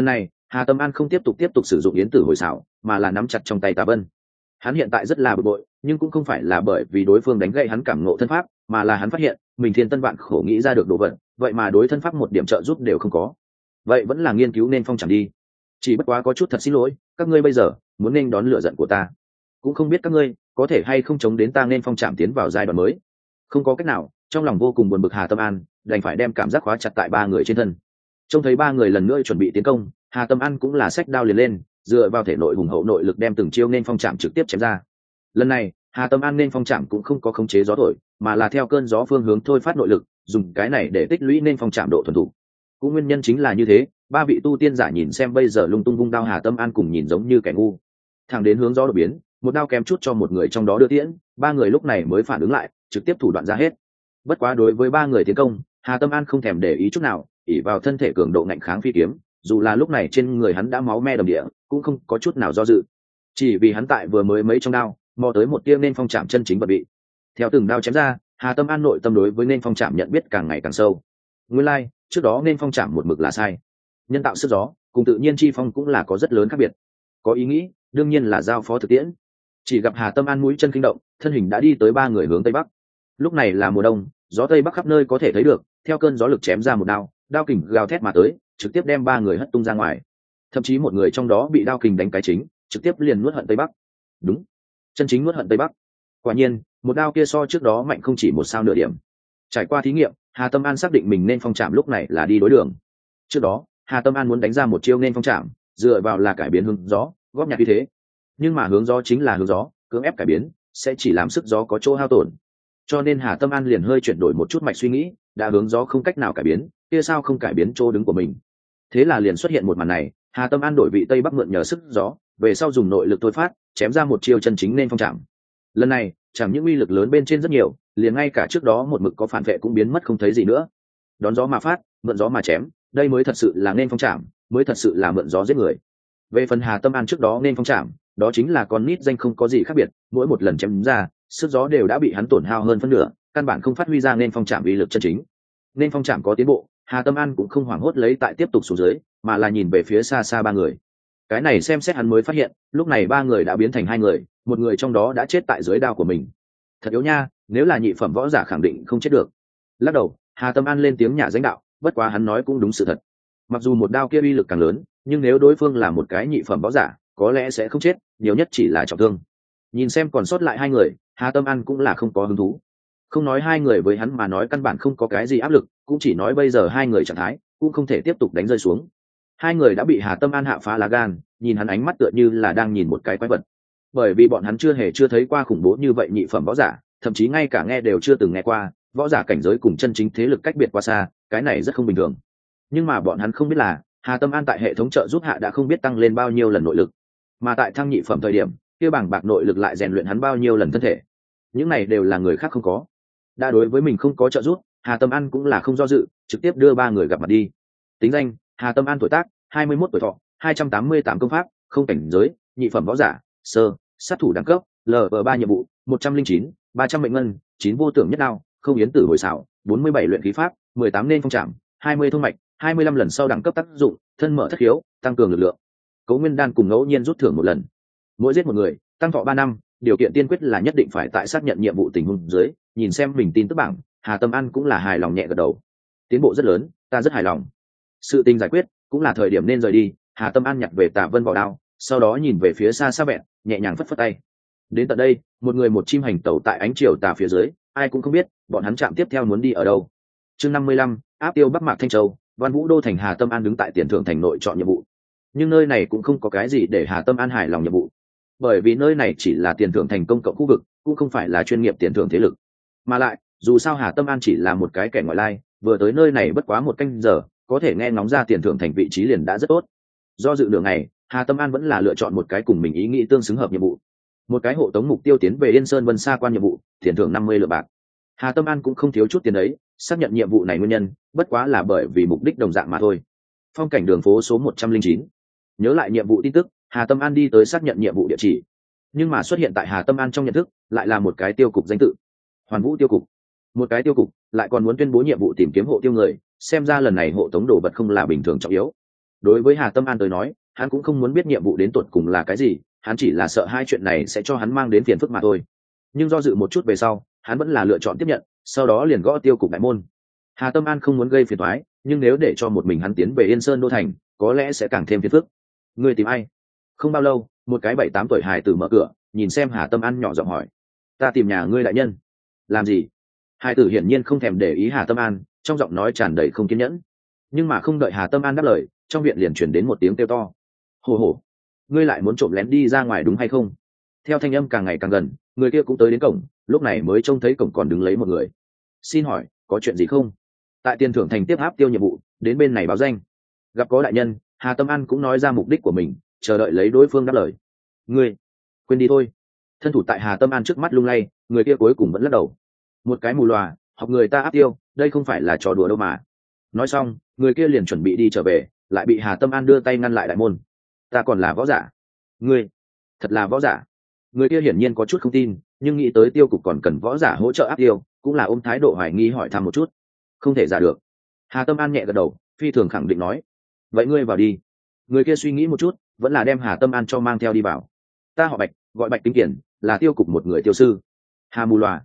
Hà Tâm An không tiếp tục sử dụng yến tử hồi xảo, mà là nắm chặt trong tay Tà Vân. Hắn hiện tại rất là bực bội, nhưng cũng không phải là bởi vì đối phương đánh gậy hắn cảm ngộ thân pháp, mà là hắn phát hiện mình thiên tân vạn khổ nghĩ ra được đồ vật, vậy mà đối thân pháp một điểm trợ giúp đều không có. Vậy vẫn là nghiên cứu nên phong chẳng đi. Chỉ bất quá có chút thật xin lỗi, các ngươi bây giờ muốn nên đón lửa giận của ta, cũng không biết các ngươi có thể hay không chống đến ta nên phong trảm tiến vào giai đoạn mới. Không có cách nào, trong lòng vô cùng buồn bực Hà Tâm An đành phải đem cảm giác khóa chặt tại ba người trên thân. Trông thấy ba người lần nữa chuẩn bị tiến công, Hà Tâm An cũng là xách đao liền lên, dựa vào thể nội hùng hậu nội lực đem từng chiêu nên phong trảm trực tiếp chém ra. Lần này Hà Tâm An nên phong trảm cũng không có khống chế gió thổi, mà là theo cơn gió phương hướng thôi phát nội lực, dùng cái này để tích lũy nên phong trảm độ thuần thủ. Cũng nguyên nhân chính là như thế, ba vị tu tiên giả nhìn xem bây giờ lung tung vung đao Hà Tâm An cùng nhìn giống như kẻ ngu. Thẳng đến hướng gió đột biến, một đao kém chút cho một người trong đó đưa tiễn, ba người lúc này mới phản ứng lại, trực tiếp thủ đoạn ra hết. Bất quá đối với ba người tiến công, Hà Tâm An không thèm để ý chút nào, ỷ vào thân thể cường độ ngạnh kháng phi kiếm, dù là lúc này trên người hắn đã máu me đầm địa, cũng không có chút nào do dự. Chỉ vì hắn tại vừa mới mấy trong đao, mò tới một tia nên phong trảm chân chính vật bị. Theo từng đao chém ra, Hà Tâm An nội tâm đối với nên phong trảm nhận biết càng ngày càng sâu. Nguyên lai, trước đó nên phong trảm một mực là sai. Nhân tạo sức gió, cùng tự nhiên chi phong cũng là có rất lớn khác biệt. Có ý nghĩ, đương nhiên là giao phó thực tiễn. Chỉ gặp Hà Tâm An mũi chân kinh động, thân hình đã đi tới ba người hướng tây bắc. Lúc này là mùa đông, gió tây bắc khắp nơi có thể thấy được, theo cơn gió lực chém ra một đao, đao kình gào thét mà tới, trực tiếp đem ba người hất tung ra ngoài. Thậm chí một người trong đó bị đao kình đánh cái chính, trực tiếp liền nuốt hận tây bắc. Đúng, chân chính nuốt hận tây bắc. Quả nhiên, một đao kia so trước đó mạnh không chỉ một sao nửa điểm. Trải qua thí nghiệm, Hà Tâm An xác định mình nên phong trảm lúc này là đi đối đường. Trước đó, Hà Tâm An muốn đánh ra một chiêu nên phong trảm, dựa vào là cải biến hướng gió, góp nhặt như thế. Nhưng mà hướng gió chính là hướng gió, cưỡng ép cải biến sẽ chỉ làm sức gió có chỗ hao tổn. Cho nên Hà Tâm An liền hơi chuyển đổi một chút mạch suy nghĩ, đã hướng gió không cách nào cải biến, kia sao không cải biến chỗ đứng của mình. Thế là liền xuất hiện một màn này, Hà Tâm An đổi vị tây bắc mượn nhờ sức gió, về sau dùng nội lực thôi phát, chém ra một chiêu chân chính nên phong trảm. Lần này, chẳng những uy lực lớn bên trên rất nhiều, liền ngay cả trước đó một mực có phản vệ cũng biến mất không thấy gì nữa. Đón gió mà phát, mượn gió mà chém, đây mới thật sự là nên phong trảm, mới thật sự là mượn gió giết người. Về phần Hà Tâm An trước đó nên phong trảm, đó chính là con nít danh không có gì khác biệt, mỗi một lần chém ra, sức gió đều đã bị hắn tổn hao hơn phân nửa, căn bản không phát huy ra nên phong trảm uy lực chân chính. Nên phong trảm có tiến bộ, Hà Tâm An cũng không hoảng hốt lấy tại tiếp tục xuống dưới, mà là nhìn về phía xa xa ba người. Cái này xem xét hắn mới phát hiện, lúc này ba người đã biến thành hai người, một người trong đó đã chết tại dưới đao của mình. Thật yếu nha, nếu là nhị phẩm võ giả khẳng định không chết được. Lắc đầu, Hà Tâm An lên tiếng nhà danh đạo, bất quá hắn nói cũng đúng sự thật. Mặc dù một đao kia uy lực càng lớn, nhưng nếu đối phương là một cái nhị phẩm võ giả, có lẽ sẽ không chết, nhiều nhất chỉ là trọng thương. Nhìn xem còn sót lại hai người, Hà Tâm An cũng là không có hứng thú. Không nói hai người với hắn mà nói căn bản không có cái gì áp lực, cũng chỉ nói bây giờ hai người trạng thái cũng không thể tiếp tục đánh rơi xuống. Hai người đã bị Hà Tâm An hạ phá lá gan, nhìn hắn ánh mắt tựa như là đang nhìn một cái quái vật. Bởi vì bọn hắn chưa thấy qua khủng bố như vậy nhị phẩm võ giả, thậm chí ngay cả nghe đều chưa từng nghe qua, võ giả cảnh giới cùng chân chính thế lực cách biệt quá xa, cái này rất không bình thường. Nhưng mà bọn hắn không biết là, Hà Tâm An tại hệ thống trợ giúp hạ đã không biết tăng lên bao nhiêu lần nội lực, mà tại thăng nhị phẩm thời điểm, kia bảng bạc nội lực lại rèn luyện hắn bao nhiêu lần thân thể. Những này đều là người khác không có. Đã đối với mình không có trợ giúp, Hà Tâm An cũng là không do dự, trực tiếp đưa ba người gặp mặt đi. Tính danh: Hà Tâm An, tuổi tác 21 tuổi, thọ 288 công pháp, không cảnh giới, nhị phẩm võ giả, sơ, sát thủ đẳng cấp, LV3 nhiệm vụ 109, 300 mệnh ngân, 9 vô tưởng nhất đao, không yến tử hồi xảo, 47 luyện khí pháp, 18 nên phong trảm, 20 thông mạch, 25 lần sau đẳng cấp tác dụng, thân mở thất khiếu, tăng cường lực lượng. Cấu nguyên đan cùng ngẫu nhiên rút thưởng một lần. Mỗi giết một người, tăng thọ 3 năm, điều kiện tiên quyết là nhất định phải tại xác nhận nhiệm vụ tình huống dưới, nhìn xem mình tin tức bảng, Hà Tâm An cũng là hài lòng nhẹ gật đầu. Tiến bộ rất lớn, ta rất hài lòng. Sự tình giải quyết, cũng là thời điểm nên rời đi. Hà Tâm An nhặt về Tả Vân vỏ đao, sau đó nhìn về phía xa xa vẹn, nhẹ nhàng phất phất tay. Đến tận đây, một người một chim hành tẩu tại ánh chiều tà phía dưới, ai cũng không biết bọn hắn chạm tiếp theo muốn đi ở đâu. Chương 55, áp tiêu Bắc Mạc Thanh Châu, Văn Vũ đô thành. Hà Tâm An đứng tại tiền thưởng thành nội chọn nhiệm vụ, nhưng nơi này cũng không có cái gì để Hà Tâm An hài lòng nhiệm vụ, bởi vì nơi này chỉ là tiền thưởng thành công cộng khu vực, cũng không phải là chuyên nghiệp tiền thưởng thế lực. Mà lại, dù sao Hà Tâm An chỉ là một cái kẻ ngoại lai, vừa tới nơi này bất quá một canh giờ, có thể nghe ngóng ra tiền thưởng thành vị trí liền đã rất tốt. Do dự nửa ngày, Hà Tâm An vẫn là lựa chọn một cái cùng mình ý nghĩ tương xứng hợp nhiệm vụ, một cái hộ tống mục tiêu tiến về Yên Sơn Vân Sa quan nhiệm vụ, tiền thưởng 50 lượng bạc. Hà Tâm An cũng không thiếu chút tiền đấy, xác nhận nhiệm vụ này nguyên nhân bất quá là bởi vì mục đích đồng dạng mà thôi. Phong cảnh đường phố số 109. Nhớ lại nhiệm vụ tin tức, Hà Tâm An đi tới xác nhận nhiệm vụ địa chỉ, nhưng mà xuất hiện tại Hà Tâm An trong nhận thức lại là một cái tiêu cục danh tự, Hoàn Vũ tiêu cục. Một cái tiêu cục lại còn muốn tuyên bố nhiệm vụ tìm kiếm hộ tiêu người, xem ra lần này hộ tống đồ vật không là bình thường trọng yếu. đối với Hà Tâm An tới nói, hắn cũng không muốn biết nhiệm vụ đến tột cùng là cái gì, hắn chỉ là sợ hai chuyện này sẽ cho hắn mang đến phiền phức mà thôi. Nhưng do dự một chút về sau, hắn vẫn là lựa chọn tiếp nhận, sau đó liền gõ tiêu cục đại môn. Hà Tâm An không muốn gây phiền toái, nhưng nếu để cho một mình hắn tiến về Yên Sơn đô thành, có lẽ sẽ càng thêm phiền phức. Ngươi tìm ai? Không bao lâu, một cái 7-8 tuổi hài tử mở cửa, nhìn xem Hà Tâm An nhỏ giọng hỏi. Ta tìm nhà ngươi đại nhân. Làm gì? Hài tử hiển nhiên không thèm để ý Hà Tâm An, trong giọng nói tràn đầy không kiên nhẫn. Nhưng mà không đợi Hà Tâm An đáp lời, trong viện liền truyền đến một tiếng kêu to. Hổ hổ, ngươi lại muốn trộm lén đi ra ngoài đúng hay không? Theo thanh âm càng ngày càng gần, người kia cũng tới đến cổng, lúc này mới trông thấy cổng còn đứng lấy một người. Xin hỏi, có chuyện gì không? Tại tiền thưởng thành tiếp áp tiêu nhiệm vụ, đến bên này báo danh. Gặp có đại nhân, Hà Tâm An cũng nói ra mục đích của mình, chờ đợi lấy đối phương đáp lời. Ngươi, quên đi thôi. Thân thủ tại Hà Tâm An trước mắt lung lay, người kia cuối cùng vẫn lắc đầu. Một cái mù lòa, học người ta áp tiêu, đây không phải là trò đùa đâu mà. Nói xong, người kia liền chuẩn bị đi trở về, lại bị Hà Tâm An đưa tay ngăn lại đại môn. Ta còn là võ giả. Ngươi, thật là võ giả. Người kia hiển nhiên có chút không tin, nhưng nghĩ tới tiêu cục còn cần võ giả hỗ trợ áp tiêu, cũng là ôm thái độ hoài nghi hỏi thăm một chút. Không thể giả được. Hà Tâm An nhẹ gật đầu, phi thường khẳng định nói. Vậy ngươi vào đi. Người kia suy nghĩ một chút, vẫn là đem Hà Tâm An cho mang theo đi vào. Ta họ Bạch, gọi Bạch Tính Kiển, là tiêu cục một người tiêu sư. Hà mù loà.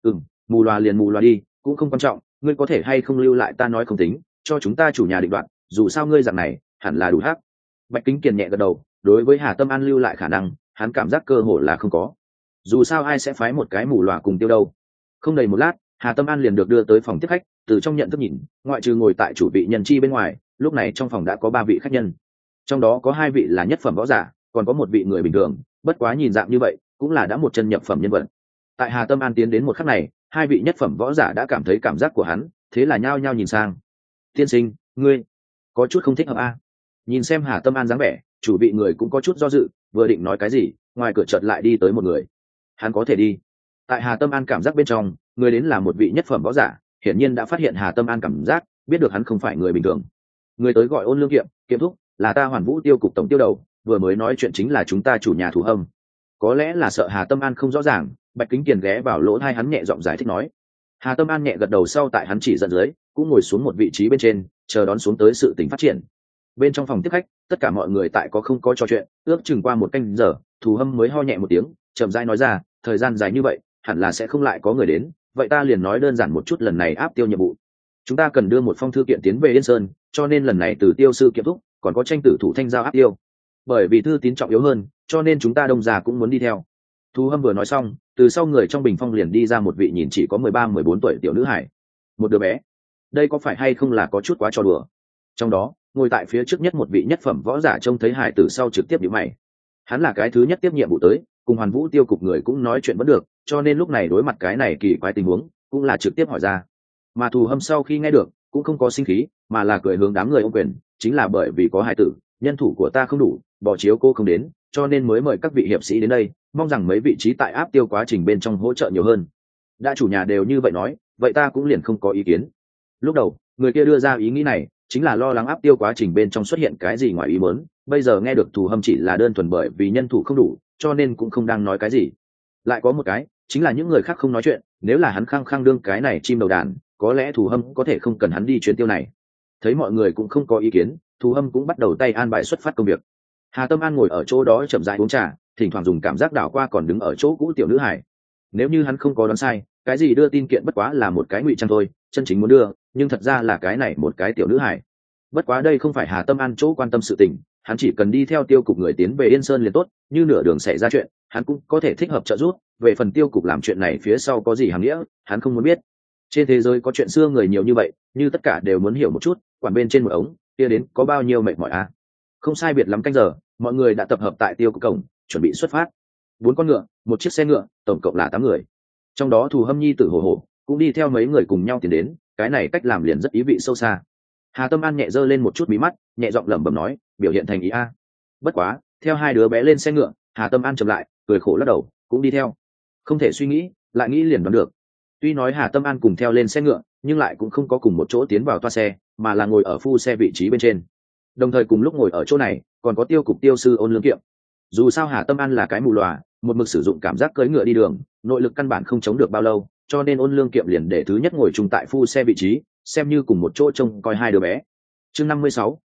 Mù loà liền mù loà đi, cũng không quan trọng, ngươi có thể hay không lưu lại ta nói không tính, cho chúng ta chủ nhà định đoạt, dù sao ngươi dạng này hẳn là đủ hắc. Bạch Kính Kiền nhẹ gật đầu, đối với Hà Tâm An lưu lại khả năng, hắn cảm giác cơ hội là không có. Dù sao ai sẽ phái một cái mù loà cùng tiêu đâu. Không đầy một lát, Hà Tâm An liền được đưa tới phòng tiếp khách, từ trong nhận thức nhìn, ngoại trừ ngồi tại chủ vị nhân chi bên ngoài, lúc này trong phòng đã có 3 vị khách nhân. Trong đó có 2 vị là nhất phẩm võ giả, còn có một vị người bình thường, bất quá nhìn dạng như vậy, cũng là đã một chân nhập phẩm nhân vật. Tại Hà Tâm An tiến đến một khắc này, 2 vị nhất phẩm võ giả đã cảm thấy cảm giác của hắn, thế là nhao nhao nhìn sang. Tiên sinh, ngươi có chút không thích hợp a. Nhìn xem Hà Tâm An dáng vẻ, chủ vị người cũng có chút do dự, vừa định nói cái gì, ngoài cửa chợt lại đi tới một người. Hắn có thể đi. Tại Hà Tâm An cảm giác bên trong, người đến là một vị nhất phẩm võ giả, hiển nhiên đã phát hiện Hà Tâm An cảm giác, biết được hắn không phải người bình thường. Người tới gọi Ôn Lương Kiệm, Kiệm thúc, là ta Hoàn Vũ tiêu cục tổng tiêu đầu, vừa mới nói chuyện chính là chúng ta chủ nhà thủ hâm. Có lẽ là sợ Hà Tâm An không rõ ràng, Bạch Kính Kiền ghé vào lỗ tai hắn nhẹ giọng giải thích nói. Hà Tâm An nhẹ gật đầu, sau tại hắn chỉ dẫn dưới, cũng ngồi xuống một vị trí bên trên, chờ đón xuống tới sự tình phát triển. Bên trong phòng tiếp khách, tất cả mọi người tại có không có trò chuyện, ước chừng qua 1 canh giờ, Thủ Hâm mới ho nhẹ một tiếng, chậm rãi nói ra, thời gian dài như vậy, hẳn là sẽ không lại có người đến, vậy ta liền nói đơn giản một chút lần này áp tiêu nhiệm vụ. Chúng ta cần đưa một phong thư kiện tiến về Yên Sơn, cho nên lần này từ tiêu sư Kiệm thúc, còn có tranh tử thủ Thanh giao áp tiêu. Bởi vì thư tín trọng yếu hơn, cho nên chúng ta đông già cũng muốn đi theo. Thu Hâm vừa nói xong, từ sau người trong bình phong liền đi ra một vị nhìn chỉ có 13-14 tuổi tiểu nữ hải. Một đứa bé. Đây có phải hay không là có chút quá trò đùa. Trong đó, ngồi tại phía trước nhất một vị nhất phẩm võ giả trông thấy hải tử sau trực tiếp nhíu mày. Hắn là cái thứ nhất tiếp nhiệm vụ tới, cùng Hoàn Vũ tiêu cục người cũng nói chuyện vẫn được, cho nên lúc này đối mặt cái này kỳ quái tình huống, cũng là trực tiếp hỏi ra. Mà Thu Hâm sau khi nghe được, cũng không có sinh khí, mà là cười hướng đám người ôm quyền, chính là bởi vì có hải tử, nhân thủ của ta không đủ, bỏ chiếu cô không đến, cho nên mới mời các vị hiệp sĩ đến đây, mong rằng mấy vị trí tại áp tiêu quá trình bên trong hỗ trợ nhiều hơn. Đã chủ nhà đều như vậy nói, vậy ta cũng liền không có ý kiến. Lúc đầu, người kia đưa ra ý nghĩ này, chính là lo lắng áp tiêu quá trình bên trong xuất hiện cái gì ngoài ý muốn, bây giờ nghe được Thủ Hâm chỉ là đơn thuần bởi vì nhân thủ không đủ, cho nên cũng không đang nói cái gì. Lại có một cái, chính là những người khác không nói chuyện, nếu là hắn khăng khăng đương cái này chim đầu đàn, có lẽ Thủ Hâm có thể không cần hắn đi chuyến tiêu này. Thấy mọi người cũng không có ý kiến, Thủ Hâm cũng bắt đầu tay an bài xuất phát công việc. Hà Tâm An ngồi ở chỗ đó chậm rãi uống trà, thỉnh thoảng dùng cảm giác đảo qua còn đứng ở chỗ cũ tiểu nữ hải. Nếu như hắn không có đoán sai, cái gì đưa tin kiện bất quá là một cái ngụy trang thôi, chân chính muốn đưa, nhưng thật ra là cái này một cái tiểu nữ hải. Bất quá đây không phải Hà Tâm An chỗ quan tâm sự tình, hắn chỉ cần đi theo tiêu cục người tiến về Yên Sơn liền tốt, như nửa đường xảy ra chuyện, hắn cũng có thể thích hợp trợ giúp. Về phần tiêu cục làm chuyện này phía sau có gì hàm nghĩa, hắn không muốn biết. Trên thế giới có chuyện xưa người nhiều như vậy, như tất cả đều muốn hiểu một chút, quản bên trên một ống, kia đến có bao nhiêu mệt mỏi à? Không sai biệt lắm canh giờ, mọi người đã tập hợp tại tiêu cục cổng, chuẩn bị xuất phát. 4 con ngựa, 1 chiếc xe ngựa, tổng cộng là 8 người. Trong đó Thù Hâm nhi tử Hổ Hổ cũng đi theo mấy người cùng nhau tiến đến, cái này cách làm liền rất ý vị sâu xa. Hà Tâm An nhẹ giơ lên một chút mí mắt, nhẹ giọng lẩm bẩm nói, biểu hiện thành ý a. Bất quá, theo 2 đứa bé lên xe ngựa, Hà Tâm An chậm lại, cười khổ lắc đầu, cũng đi theo. Không thể suy nghĩ, lại nghĩ liền đoán được. Tuy nói Hà Tâm An cùng theo lên xe ngựa, nhưng lại cũng không có cùng một chỗ tiến vào toa xe, mà là ngồi ở phu xe vị trí bên trên. Đồng thời cùng lúc ngồi ở chỗ này, còn có tiêu cục tiêu sư Ôn Lương Kiệm. Dù sao Hà Tâm An là cái mù lòa, một mực sử dụng cảm giác cưỡi ngựa đi đường, nội lực căn bản không chống được bao lâu, cho nên Ôn Lương Kiệm liền để thứ nhất ngồi chung tại phu xe vị trí, xem như cùng một chỗ trông coi 2 đứa bé. Chương 56,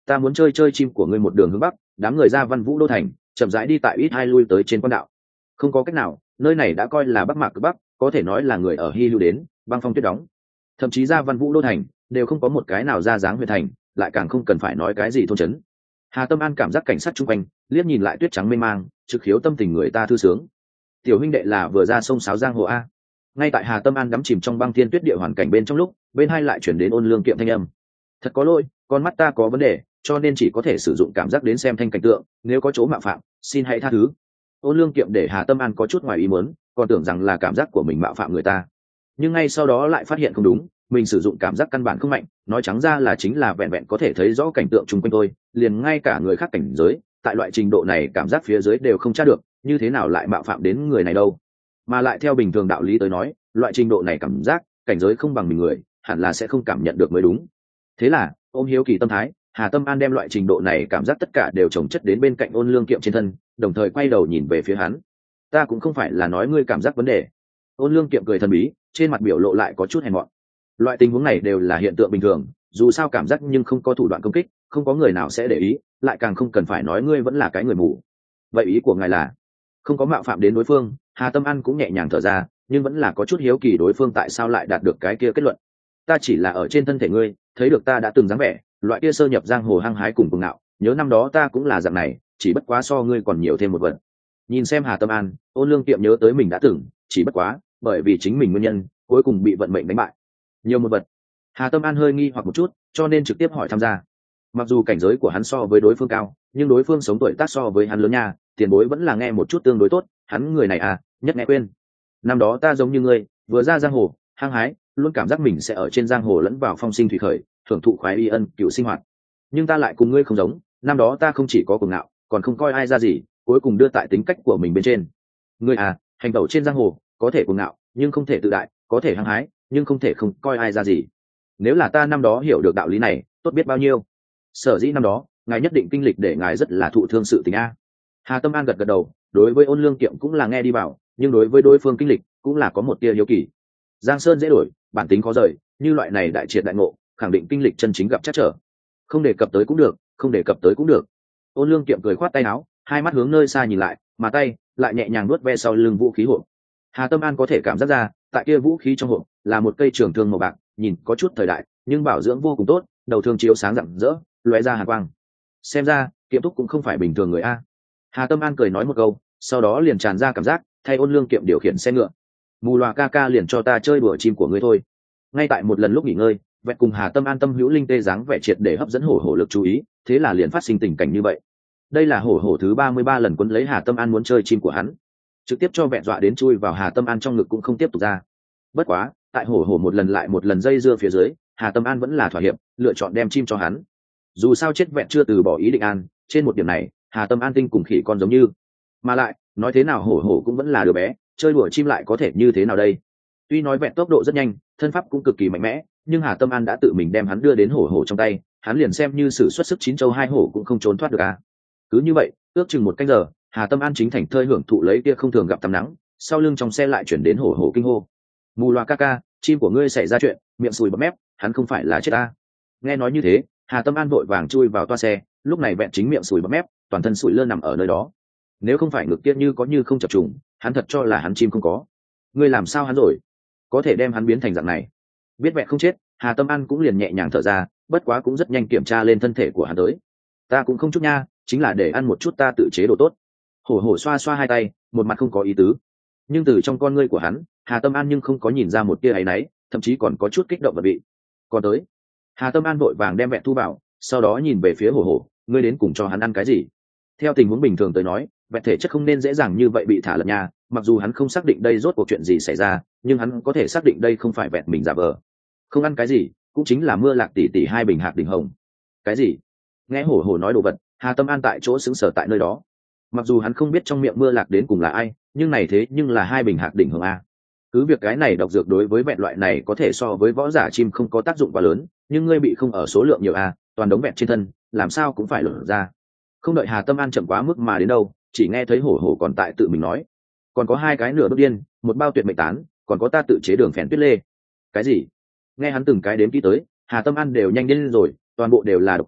ta muốn chơi chơi chim của ngươi một đường hướng bắc, đám người ra Văn Vũ đô thành chậm rãi đi tại ít hai lui tới trên quan đạo. Không có cách nào, nơi này đã coi là bắc mạc cực bắc, có thể nói là người ở hy lưu đến băng phong tuyết đóng, thậm chí ra Văn Vũ đô thành đều không có một cái nào ra dáng huyện thành, lại càng không cần phải nói cái gì thôn trấn. Hà Tâm An cảm giác cảnh sát chung quanh, liếc nhìn lại tuyết trắng mê mang, trực khiếu tâm tình người ta thư sướng. Tiểu huynh đệ là vừa ra sông sáo giang hồ a. Ngay tại Hà Tâm An đắm chìm trong băng thiên tuyết địa hoàn cảnh bên trong lúc, bên hai lại chuyển đến Ôn Lương Kiệm thanh âm. Thật có lỗi, con mắt ta có vấn đề, cho nên chỉ có thể sử dụng cảm giác đến xem thanh cảnh tượng, nếu có chỗ mạo phạm, xin hãy tha thứ. Ôn Lương Kiệm để Hà Tâm An có chút ngoài ý muốn, còn tưởng rằng là cảm giác của mình mạo phạm người ta, nhưng ngay sau đó lại phát hiện không đúng, mình sử dụng cảm giác căn bản không mạnh, nói trắng ra là chính là vẹn vẹn có thể thấy rõ cảnh tượng chung quanh tôi, liền ngay cả người khác cảnh giới tại loại trình độ này cảm giác phía dưới đều không tra được, như thế nào lại mạo phạm đến người này đâu. Mà lại theo bình thường đạo lý tới nói, loại trình độ này cảm giác cảnh giới không bằng mình người hẳn là sẽ không cảm nhận được mới đúng. Thế là ôm hiếu kỳ tâm thái, Hà Tâm An đem loại trình độ này cảm giác tất cả đều chồng chất đến bên cạnh Ôn Lương Kiệm trên thân, đồng thời quay đầu nhìn về phía hắn. Ta cũng không phải là nói ngươi cảm giác vấn đề. Ôn Lương Kiệm cười thần bí, trên mặt biểu lộ lại có chút hèn mọn. Loại tình huống này đều là hiện tượng bình thường, dù sao cảm giác nhưng không có thủ đoạn công kích, không có người nào sẽ để ý, lại càng không cần phải nói ngươi vẫn là cái người mù. Vậy ý của ngài là không có mạo phạm đến đối phương? Hà Tâm An cũng nhẹ nhàng thở ra, nhưng vẫn là có chút hiếu kỳ đối phương tại sao lại đạt được cái kia kết luận. Ta chỉ là ở trên thân thể ngươi thấy được ta đã từng dáng vẻ, loại kia sơ nhập giang hồ hăng hái cùng cuồng ngạo, nhớ năm đó ta cũng là dạng này, chỉ bất quá so ngươi còn nhiều thêm một vật. Nhìn xem Hà Tâm An, Ôn Lương Kiệm nhớ tới mình đã từng, chỉ bất quá bởi vì chính mình nguyên nhân cuối cùng bị vận mệnh đánh bại. Nhiều một vật. Hà Tâm An hơi nghi hoặc một chút, cho nên trực tiếp hỏi tham gia. Mặc dù cảnh giới của hắn so với đối phương cao, nhưng đối phương sống tuổi tác so với hắn lớn nha, tiền bối vẫn là nghe một chút tương đối tốt, hắn người này à, nhất nghe quên. Năm đó ta giống như ngươi, vừa ra giang hồ, hăng hái, luôn cảm giác mình sẽ ở trên giang hồ lẫn vào phong sinh thủy khởi, thưởng thụ khoái y ân cựu sinh hoạt. Nhưng ta lại cùng ngươi không giống, năm đó ta không chỉ có cuồng ngạo, còn không coi ai ra gì, cuối cùng đưa tại tính cách của mình bên trên. Ngươi à, hành tẩu trên giang hồ, có thể cuồng ngạo, nhưng không thể tự đại, có thể hăng hái, nhưng không thể không coi ai ra gì. Nếu là ta năm đó hiểu được đạo lý này, tốt biết bao nhiêu. Sở dĩ năm đó ngài nhất định kinh lịch để ngài rất là thụ thương sự tình a. Hà Tâm An gật gật đầu, đối với Ôn Lương Kiệm cũng là nghe đi vào, nhưng đối với đối phương kinh lịch cũng là có một tia hiếu kỳ. Giang sơn dễ đổi, bản tính khó rời, như loại này đại triệt đại ngộ, khẳng định kinh lịch chân chính gặp chắc trở. Không đề cập tới cũng được, không đề cập tới cũng được. Ôn Lương Kiệm cười khoát tay áo, hai mắt hướng nơi xa nhìn lại, mà tay lại nhẹ nhàng nuốt ve sau lưng vũ khí hộp. Hà Tâm An có thể cảm giác ra, tại kia vũ khí trong hộp là một cây trường thương màu bạc, nhìn có chút thời đại, nhưng bảo dưỡng vô cùng tốt, đầu thương chiếu sáng rạng rỡ, lóe ra hàn quang. Xem ra Kiệm thúc cũng không phải bình thường người a. Hà Tâm An cười nói một câu, sau đó liền tràn ra cảm giác thay Ôn Lương Kiệm điều khiển xe ngựa. Mù loà ca ca liền cho ta chơi đùa chim của ngươi thôi. Ngay tại một lần lúc nghỉ ngơi, vẹn cùng Hà Tâm An tâm hữu linh tê dáng vẻ triệt để hấp dẫn hổ hổ lực chú ý, thế là liền phát sinh tình cảnh như vậy. Đây là hổ hổ thứ 33 lần quấn lấy Hà Tâm An muốn chơi chim của hắn, trực tiếp cho vẹn dọa đến chui vào Hà Tâm An trong ngực cũng không tiếp tục ra. Bất quá tại hổ hổ một lần lại một lần dây dưa phía dưới, Hà Tâm An vẫn là thỏa hiệp, lựa chọn đem chim cho hắn. Dù sao chết vẹn chưa từ bỏ ý định an, trên một điểm này Hà Tâm An tinh cùng khỉ con giống như. Mà lại nói thế nào hổ hổ cũng vẫn là đứa bé, chơi đùa chim lại có thể như thế nào đây. Tuy nói vẹn tốc độ rất nhanh, thân pháp cũng cực kỳ mạnh mẽ, nhưng Hà Tâm An đã tự mình đem hắn đưa đến hổ hổ trong tay, hắn liền xem như sử xuất sức 9 châu 2 hổ cũng không trốn thoát được à. Cứ như vậy ước chừng 1 canh giờ, Hà Tâm An chính thành thơi hưởng thụ lấy kia không thường gặp tắm nắng, sau lưng trong xe lại chuyển đến hổ hổ kinh hô. Mù loà ca ca, chim của ngươi xảy ra chuyện, miệng sùi bọt mép, hắn không phải là chết ta. Nghe nói như thế, Hà Tâm An vội vàng chui vào toa xe, lúc này vẹn chính miệng sùi bọt mép, toàn thân sủi lơ nằm ở nơi đó. Nếu không phải ngực kia như có như không chập trùng, hắn thật cho là hắn chim không có. Ngươi làm sao hắn rồi? Có thể đem hắn biến thành dạng này. Biết vẹn không chết, Hà Tâm An cũng liền nhẹ nhàng thở ra, bất quá cũng rất nhanh kiểm tra lên thân thể của hắn tới. Ta cũng không chút nha, chính là để ăn một chút ta tự chế đồ tốt. Hổ hổ xoa xoa hai tay, một mặt không có ý tứ. Nhưng từ trong con ngươi của hắn, Hà Tâm An nhưng không có nhìn ra một tia áy náy, thậm chí còn có chút kích động và vị. Còn tới, Hà Tâm An vội vàng đem vẹn thu vào, sau đó nhìn về phía hổ hổ, ngươi đến cùng cho hắn ăn cái gì? Theo tình huống bình thường tới nói, vẹn thể chất không nên dễ dàng như vậy bị thả lật nha, mặc dù hắn không xác định đây rốt cuộc chuyện gì xảy ra, nhưng hắn có thể xác định đây không phải vẹn mình giả vờ. Không ăn cái gì, cũng chính là mưa lạc tỷ tỷ 2 bình hạt đỉnh hồng. Cái gì? Nghe hổ hổ nói đồ vật, Hà Tâm An tại chỗ sững sờ tại nơi đó. Mặc dù hắn không biết trong miệng mưa lạc đến cùng là ai, nhưng này thế nhưng là 2 bình hạt đỉnh hồng a. Cứ việc cái này độc dược đối với vẹn loại này có thể so với võ giả chim không có tác dụng quá lớn, nhưng ngươi bị không ở số lượng nhiều a, toàn đống vẹn trên thân, làm sao cũng phải lột ra. Không đợi Hà Tâm An chậm quá mức mà đến đâu, chỉ nghe thấy hổ hổ còn tại tự mình nói, còn có 2 cái nửa bước điên, một bao tuyệt mệnh tán, còn có ta tự chế đường phèn tuyết lê. Cái gì? Nghe hắn từng cái đếm kỹ tới, Hà Tâm An đều nhanh điên rồi, toàn bộ đều là độc dược,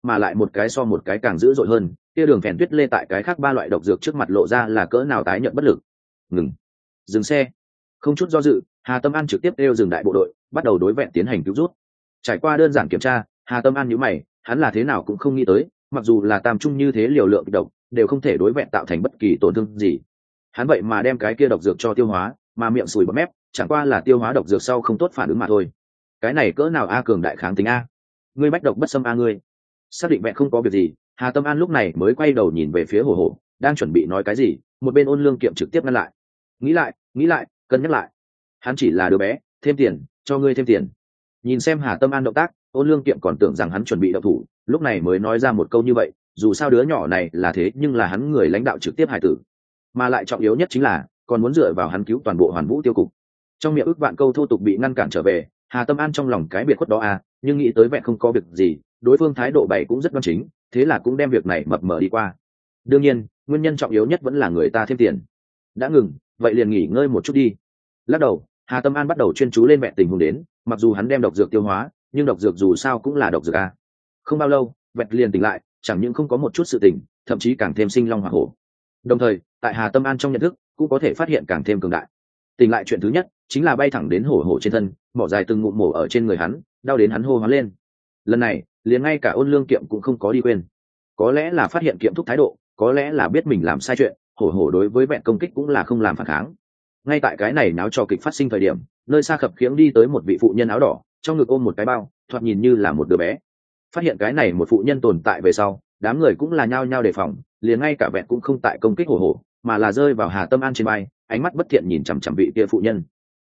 mà lại một cái so một cái càng dữ dội hơn. Kia đường phèn tuyết lê tại cái khác 3 loại độc dược trước mặt lộ ra là cỡ nào tái nhợt bất lực. Ngừng, dừng xe. Không chút do dự, Hà Tâm An trực tiếp đeo dừng đại bộ đội, bắt đầu đối vẹn tiến hành cứu rút. Trải qua đơn giản kiểm tra, Hà Tâm An nhíu mày, hắn là thế nào cũng không nghĩ tới, mặc dù là tam trung như thế liều lượng độc, đều không thể đối vẹn tạo thành bất kỳ tổn thương gì. Hắn vậy mà đem cái kia độc dược cho tiêu hóa, mà miệng sùi bọt mép, chẳng qua là tiêu hóa độc dược sau không tốt phản ứng mà thôi. Cái này cỡ nào a cường đại kháng tính a? Ngươi bách độc bất xâm a ngươi. Xác định vẹn không có việc gì, Hà Tâm An lúc này mới quay đầu nhìn về phía Hổ Hổ, đang chuẩn bị nói cái gì, một bên Ôn Lương Kiệm trực tiếp ngăn lại. Nghĩ lại, cân nhắc lại. Hắn chỉ là đứa bé, thêm tiền, cho ngươi thêm tiền. Nhìn xem Hà Tâm An động tác, Ôn Lương Kiệm còn tưởng rằng hắn chuẩn bị động thủ, lúc này mới nói ra một câu như vậy, dù sao đứa nhỏ này là thế nhưng là hắn người lãnh đạo trực tiếp hài tử, mà lại trọng yếu nhất chính là còn muốn dựa vào hắn cứu toàn bộ Hoàn Vũ tiêu cục. Trong miệng ức vạn câu thô tục bị ngăn cản trở về, Hà Tâm An trong lòng cái biệt khuất đó à, nhưng nghĩ tới vẹn không có việc gì, đối phương thái độ bày cũng rất đoan chính, thế là cũng đem việc này mập mờ đi qua. Đương nhiên, nguyên nhân trọng yếu nhất vẫn là người ta thêm tiền. Đã ngừng, vậy liền nghỉ ngơi một chút đi. Lắc đầu, Hà Tâm An bắt đầu chuyên chú lên vẹn tình huống đến, mặc dù hắn đem độc dược tiêu hóa, nhưng độc dược dù sao cũng là độc dược à. Không bao lâu, vẹn liền tỉnh lại, chẳng những không có một chút sự tỉnh, thậm chí càng thêm sinh long hỏa hổ. Đồng thời, tại Hà Tâm An trong nhận thức, cũng có thể phát hiện càng thêm cường đại. Tỉnh lại chuyện thứ nhất chính là bay thẳng đến Hổ Hổ trên thân, mỏ dài từng ngụm mổ ở trên người hắn, đau đến hắn hô hoán lên. Lần này, liền ngay cả Ôn Lương Kiệm cũng không có đi quên. Có lẽ là phát hiện Kiệm Thúc thái độ, có lẽ là biết mình làm sai chuyện, Hổ Hổ đối với vẹn công kích cũng là không làm phản kháng. Ngay tại cái này náo trò kịch phát sinh thời điểm, nơi xa khập khiễng đi tới một vị phụ nhân áo đỏ, trong ngực ôm một cái bao, thoạt nhìn như là một đứa bé. Phát hiện cái này một phụ nhân tồn tại về sau, đám người cũng là nhao nhao đề phòng, liền ngay cả vẹn cũng không tại công kích Hổ Hổ, mà là rơi vào Hà Tâm An trên vai, ánh mắt bất thiện nhìn chằm chằm vị kia phụ nhân.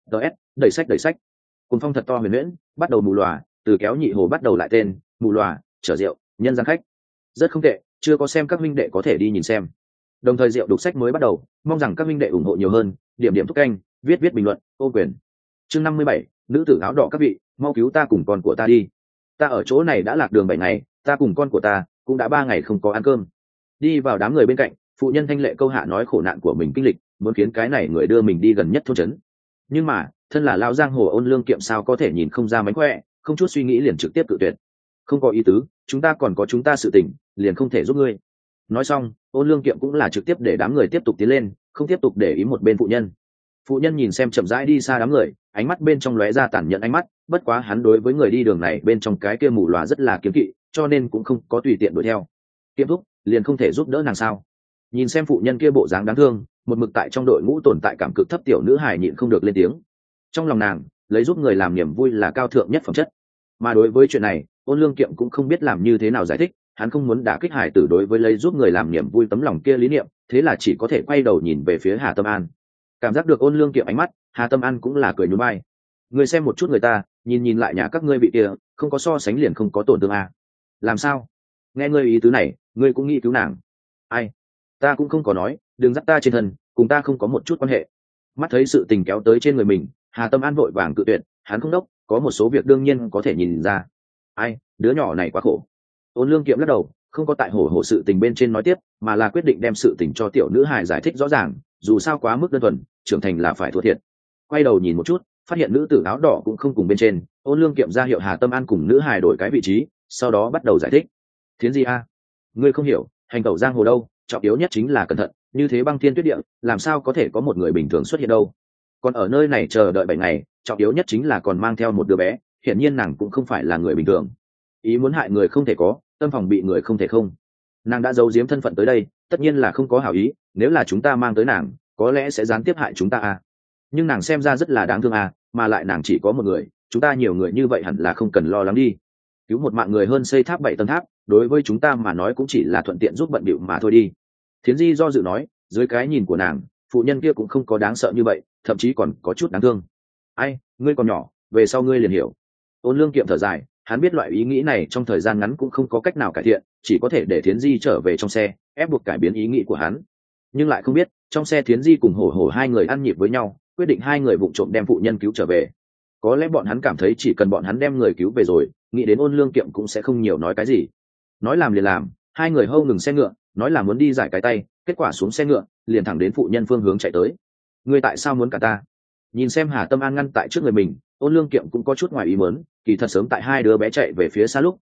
DS, đẩy sách. Cuồng phong thật to huyền huyễn, bắt đầu mù lòa, từ kéo nhị hồ bắt đầu lại tên, mù lòa, chở rượu, nhân gian khách. Rất không tệ, chưa có xem các minh đệ có thể đi nhìn xem. Đồng thời rượu đục sách mới bắt đầu, mong rằng các minh đệ ủng hộ nhiều hơn, điểm thúc canh, viết bình luận, ô quyền. Chương 57, nữ tử áo đỏ các vị, mau cứu ta cùng con của ta đi. Ta ở chỗ này đã lạc đường 7 ngày, ta cùng con của ta cũng đã 3 ngày không có ăn cơm. Đi vào đám người bên cạnh, phụ nhân thanh lệ câu hạ nói khổ nạn của mình kinh lịch, muốn khiến cái này người đưa mình đi gần nhất thôn trấn. Nhưng mà, thân là lão giang hồ Ôn Lương Kiệm sao có thể nhìn không ra mánh khỏe, không chút suy nghĩ liền trực tiếp cự tuyệt. Không có ý tứ, chúng ta còn có chúng ta sự tình, liền không thể giúp ngươi. Nói xong, Ôn Lương Kiệm cũng là trực tiếp để đám người tiếp tục tiến lên, không tiếp tục để ý một bên phụ nhân. Phụ nhân nhìn xem chậm rãi đi xa đám người, ánh mắt bên trong lóe ra tàn nhẫn ánh mắt, bất quá hắn đối với người đi đường này bên trong cái kia mù lòa rất là kiếm kỵ, cho nên cũng không có tùy tiện đuổi theo. Kiệm thúc, liền không thể giúp đỡ nàng sao? Nhìn xem phụ nhân kia bộ dáng đáng thương, một mực tại trong đội ngũ tồn tại cảm cực thấp tiểu nữ hài nhịn không được lên tiếng. Trong lòng nàng, lấy giúp người làm niềm vui là cao thượng nhất phẩm chất. Mà đối với chuyện này, Ôn Lương Kiệm cũng không biết làm như thế nào giải thích, hắn không muốn đả kích hải tử đối với lấy giúp người làm niềm vui tấm lòng kia lý niệm, thế là chỉ có thể quay đầu nhìn về phía Hà Tâm An. Cảm giác được Ôn Lương Kiệm ánh mắt, Hà Tâm An cũng là cười nhún vai. Người xem một chút người ta, nhìn lại nhà các ngươi vị kia, không có so sánh liền không có tổn thương à? Làm sao? Nghe ngươi ý tứ này, ngươi cũng nghĩ cứu nàng. Ai? Ta cũng không có nói, đừng dắt ta trên thân, cùng ta không có một chút quan hệ. Mắt thấy sự tình kéo tới trên người mình, Hà Tâm An vội vàng cự tuyệt, hắn không đốc, có một số việc đương nhiên có thể nhìn ra. Ai, đứa nhỏ này quá khổ. Ôn Lương Kiệm lắc đầu, không có tại hổ sự tình bên trên nói tiếp, mà là quyết định đem sự tình cho tiểu nữ hài giải thích rõ ràng, dù sao quá mức đơn thuần, trưởng thành là phải thua thiệt. Quay đầu nhìn một chút, phát hiện nữ tử áo đỏ cũng không cùng bên trên, Ôn Lương Kiệm ra hiệu Hà Tâm An cùng nữ hài đổi cái vị trí, sau đó bắt đầu giải thích. Thiến gì a? Ngươi không hiểu, hành tẩu giang hồ đâu, trọng yếu nhất chính là cẩn thận, như thế băng thiên tuyết địa, làm sao có thể có một người bình thường xuất hiện đâu. Còn ở nơi này chờ đợi 7 ngày, trọng yếu nhất chính là còn mang theo một đứa bé, hiển nhiên nàng cũng không phải là người bình thường. Ý muốn hại người không thể có, tâm phòng bị người không thể không. Nàng đã giấu giếm thân phận tới đây, tất nhiên là không có hảo ý, nếu là chúng ta mang tới nàng, có lẽ sẽ gián tiếp hại chúng ta à. Nhưng nàng xem ra rất là đáng thương à, mà lại nàng chỉ có một người, chúng ta nhiều người như vậy hẳn là không cần lo lắng đi. Cứu một mạng người hơn xây tháp 7 tầng tháp, đối với chúng ta mà nói cũng chỉ là thuận tiện giúp bận bịu mà thôi đi. Thiến Di do dự nói, dưới cái nhìn của nàng, phụ nhân kia cũng không có đáng sợ như vậy, thậm chí còn có chút đáng thương. Ai, ngươi còn nhỏ, về sau ngươi liền hiểu. Ôn Lương Kiệm thở dài, hắn biết loại ý nghĩ này trong thời gian ngắn cũng không có cách nào cải thiện, chỉ có thể để Thiến Di trở về trong xe, ép buộc cải biến ý nghĩ của hắn. Nhưng lại không biết, trong xe Thiến Di cùng Hổ hai người ăn nhịp với nhau, quyết định hai người vụng trộm đem phụ nhân cứu trở về. Có lẽ bọn hắn cảm thấy chỉ cần bọn hắn đem người cứu về rồi, nghĩ đến Ôn Lương Kiệm cũng sẽ không nhiều nói cái gì. Nói làm liền làm, hai người hâu ngừng xe ngựa, nói là muốn đi giải cái tay, kết quả xuống xe ngựa, liền thẳng đến phụ nhân phương hướng chạy tới. Ngươi tại sao muốn cả ta? Nhìn xem Hà Tâm An ngăn tại trước người mình, Ôn Lương Kiệm cũng có chút ngoài ý muốn, kỳ thật sớm tại hai đứa bé chạy về phía xa lúc,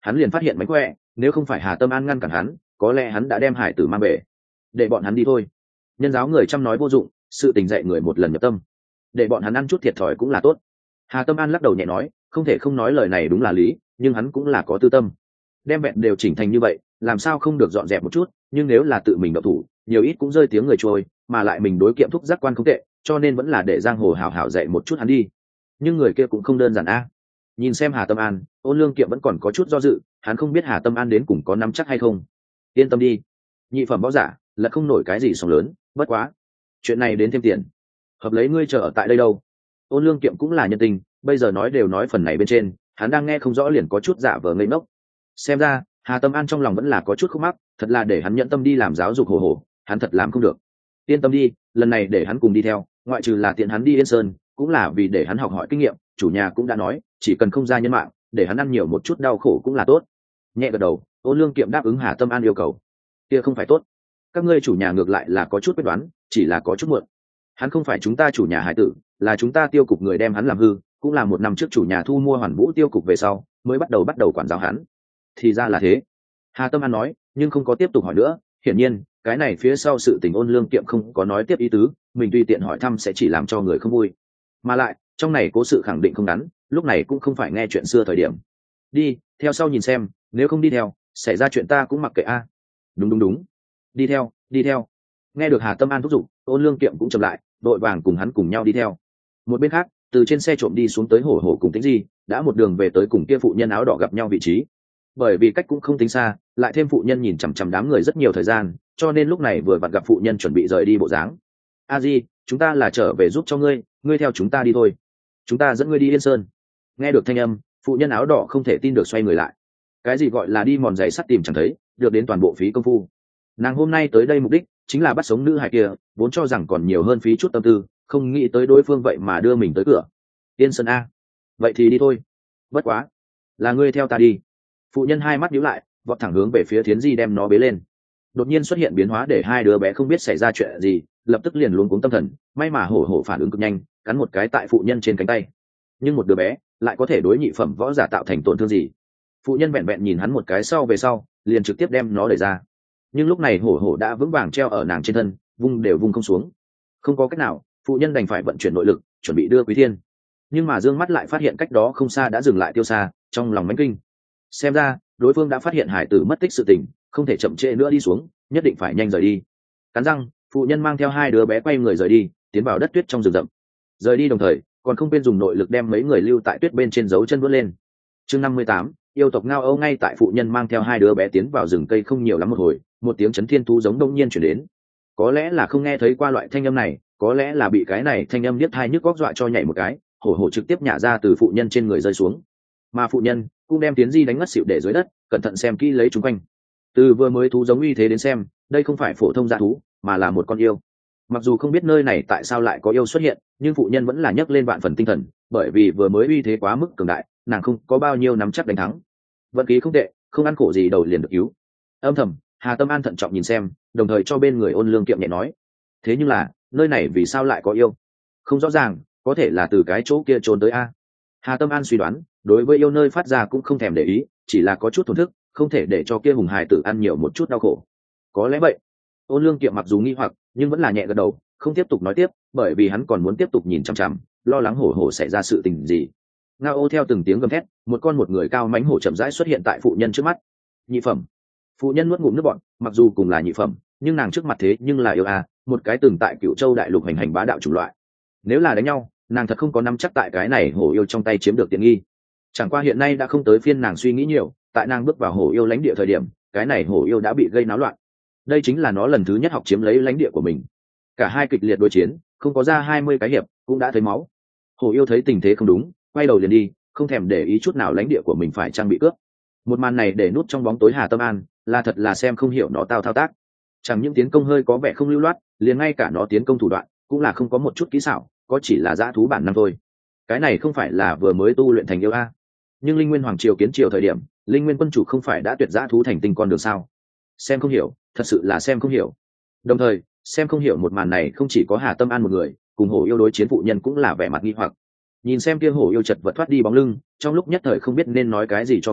hắn liền phát hiện mánh khỏe, nếu không phải Hà Tâm An ngăn cản hắn, có lẽ hắn đã đem hải tử mang về. Để bọn hắn đi thôi. Nhân giáo người chăm nói vô dụng, sự tình dạy người một lần nhập tâm. Để bọn hắn ăn chút thiệt thòi cũng là tốt. Hà Tâm An lắc đầu nhẹ nói, không thể không nói lời này đúng là lý, nhưng hắn cũng là có tư tâm. Đem vẹn đều chỉnh thành như vậy, làm sao không được dọn dẹp một chút, nhưng nếu là tự mình động thủ, nhiều ít cũng rơi tiếng người trôi, mà lại mình đối kiệm thúc giác quan không tệ, cho nên vẫn là để giang hồ hảo hảo dạy một chút hắn đi. Nhưng người kia cũng không đơn giản a. Nhìn xem Hà Tâm An, Ôn Lương Kiệm vẫn còn có chút do dự, hắn không biết Hà Tâm An đến cùng có nắm chắc hay không. Yên tâm đi, nhị phẩm võ giả là không nổi cái gì sóng lớn, bất quá chuyện này đến thêm tiền, hợp lấy ngươi chờ ở tại đây đâu. Ôn Lương Kiệm cũng là nhân tình, bây giờ nói đều nói phần này bên trên, hắn đang nghe không rõ liền có chút giả vờ ngây ngốc. Xem ra Hà Tâm An trong lòng vẫn là có chút khúc mắc, thật là để hắn nhẫn tâm đi làm giáo dục hổ hổ, hắn thật làm không được. Yên tâm đi, lần này để hắn cùng đi theo, ngoại trừ là tiện hắn đi Yên Sơn, cũng là vì để hắn học hỏi kinh nghiệm, chủ nhà cũng đã nói, chỉ cần không ra nhân mạng, để hắn ăn nhiều một chút đau khổ cũng là tốt. Nhẹ gật đầu, Ôn Lương Kiệm đáp ứng Hà Tâm An yêu cầu. Kia không phải tốt. Các ngươi chủ nhà ngược lại là có chút quyết đoán, chỉ là có chút muộn. Hắn không phải chúng ta chủ nhà hải tử, là chúng ta tiêu cục người đem hắn làm hư, cũng là một năm trước chủ nhà thu mua Hoàn Vũ tiêu cục về sau, mới bắt đầu quản giáo hắn. Thì ra là thế. Hà Tâm An nói, nhưng không có tiếp tục hỏi nữa, hiển nhiên, cái này phía sau sự tình Ôn Lương Kiệm không có nói tiếp ý tứ, mình tùy tiện hỏi thăm sẽ chỉ làm cho người không vui. Mà lại, trong này cố sự khẳng định không ngắn, lúc này cũng không phải nghe chuyện xưa thời điểm. Đi, theo sau nhìn xem, nếu không đi theo, xảy ra chuyện ta cũng mặc kệ a. Đúng. Đi theo. Nghe được Hà Tâm An thúc giục, Ôn Lương Kiệm cũng chậm lại, đội vàng cùng hắn cùng nhau đi theo. Một bên khác, từ trên xe trộm đi xuống tới hổ hổ cùng Tĩnh Di, đã một đường về tới cùng kia phụ nhân áo đỏ gặp nhau vị trí. Bởi vì cách cũng không tính xa, lại thêm phụ nhân nhìn chằm chằm đám người rất nhiều thời gian, cho nên lúc này vừa vặn gặp phụ nhân chuẩn bị rời đi bộ dáng. A Di, chúng ta là trở về giúp cho ngươi, ngươi theo chúng ta đi thôi. Chúng ta dẫn ngươi đi Yên Sơn. Nghe được thanh âm, phụ nhân áo đỏ không thể tin được xoay người lại. Cái gì gọi là đi mòn giày sắt tìm chẳng thấy, được đến toàn bộ phí công phu. Nàng hôm nay tới đây mục đích chính là bắt sống nữ hài kia, vốn cho rằng còn nhiều hơn phí chút tâm tư, không nghĩ tới đối phương vậy mà đưa mình tới cửa. Yên Sơn a, vậy thì đi thôi. Bất quá, là ngươi theo ta đi. Phụ nhân hai mắt nhíu lại, vọt thẳng hướng về phía Thiến Di đem nó bế lên. Đột nhiên xuất hiện biến hóa để hai đứa bé không biết xảy ra chuyện gì, lập tức liền luống cuống tâm thần. May mà hổ hổ phản ứng cực nhanh, cắn một cái tại phụ nhân trên cánh tay. Nhưng một đứa bé lại có thể đối nhị phẩm võ giả tạo thành tổn thương gì? Phụ nhân vẹn vẹn nhìn hắn một cái sau về sau, liền trực tiếp đem nó đẩy ra. Nhưng lúc này hổ hổ đã vững vàng treo ở nàng trên thân, vung không xuống. Không có cách nào, phụ nhân đành phải vận chuyển nội lực, chuẩn bị đưa Quý Thiên. Nhưng mà dương mắt lại phát hiện cách đó không xa đã dừng lại tiêu xa, trong lòng mãnh kinh. Xem ra đối phương đã phát hiện hải tử mất tích sự tình, không thể chậm trễ nữa đi xuống, nhất định phải nhanh rời đi. Cắn răng, phụ nhân mang theo hai đứa bé quay người rời đi, tiến vào đất tuyết trong rừng rậm. Rời đi đồng thời, còn không quên dùng nội lực đem mấy người lưu tại tuyết bên trên dấu chân vớt lên. Chương 58, yêu tộc Ngao Âu. Ngay tại phụ nhân mang theo hai đứa bé tiến vào rừng cây không nhiều lắm một hồi, một tiếng chấn thiên thú giống đông nhiên chuyển đến. Có lẽ là không nghe thấy qua loại thanh âm này, có lẽ là bị cái này thanh âm niết hai nhức góc dọa cho nhảy một cái, hổ hổ trực tiếp nhả ra từ phụ nhân trên người rơi xuống. Mà phụ nhân cũng đem Tiến Di đánh ngất xỉu để dưới đất, cẩn thận xem kỹ lấy chúng quanh. Từ vừa mới thú giống uy thế đến xem, đây không phải phổ thông dã thú, mà là một con yêu. Mặc dù không biết nơi này tại sao lại có yêu xuất hiện, nhưng phụ nhân vẫn là nhấc lên vạn phần tinh thần, bởi vì vừa mới uy thế quá mức cường đại, nàng không có bao nhiêu nắm chắc đánh thắng. Vận khí không tệ, không ăn khổ gì đầu liền được cứu. Âm thầm, Hà Tâm An thận trọng nhìn xem, đồng thời cho bên người Ôn Lương Kiệm nhẹ nói: thế nhưng là nơi này vì sao lại có yêu? Không rõ ràng, có thể là từ cái chỗ kia trốn tới a. Hà Tâm An suy đoán, đối với yêu nơi phát ra cũng không thèm để ý, chỉ là có chút thổn thức, không thể để cho kia hùng hài tử ăn nhiều một chút đau khổ. Có lẽ vậy. Ôn Lương Kiệm mặc dù nghi hoặc, nhưng vẫn là nhẹ gật đầu, không tiếp tục nói tiếp, bởi vì hắn còn muốn tiếp tục nhìn chằm chằm, lo lắng hổ hổ xảy ra sự tình gì. Ngao Ô theo từng tiếng gầm thét, một người cao mánh hổ chậm rãi xuất hiện tại phụ nhân trước mắt. Nhị phẩm. Phụ nhân nuốt ngụm nước bọt, mặc dù cùng là nhị phẩm, nhưng nàng trước mặt thế nhưng là yêu a, một cái từng tại Cửu Châu đại lục hành hành bá đạo chủng loại. Nếu là đánh nhau, nàng thật không có nắm chắc tại cái này hổ yêu trong tay chiếm được tiện nghi. Chẳng qua hiện nay đã không tới phiên nàng suy nghĩ nhiều, tại nàng bước vào hổ yêu lãnh địa thời điểm, cái này hổ yêu đã bị gây náo loạn. Đây chính là nó lần thứ nhất học chiếm lấy lãnh địa của mình. Cả hai kịch liệt đối chiến, không có ra 20 cái hiệp, cũng đã thấy máu. Hổ yêu thấy tình thế không đúng, quay đầu liền đi, không thèm để ý chút nào lãnh địa của mình phải trang bị cướp. Một màn này để nút trong bóng tối Hà Tâm An, là thật là xem không hiểu nó tao thao tác. Chẳng những tiến công hơi có vẻ không lưu loát, liền ngay cả nó tiến công thủ đoạn cũng là không có một chút kỹ xảo, có chỉ là dã thú bản năng thôi. Cái này không phải là vừa mới tu luyện thành yêu a. Nhưng Linh Nguyên Hoàng Triều kiến triều thời điểm, Linh Nguyên quân chủ không phải đã tuyệt dã thú thành tinh con đường sao? Xem không hiểu, thật sự là xem không hiểu. Đồng thời, xem không hiểu một màn này không chỉ có Hà Tâm An một người, cùng hổ yêu đối chiến phụ nhân cũng là vẻ mặt nghi hoặc. Nhìn xem kia hổ yêu chật vật thoát đi bóng lưng, trong lúc nhất thời không biết nên nói cái gì cho phải,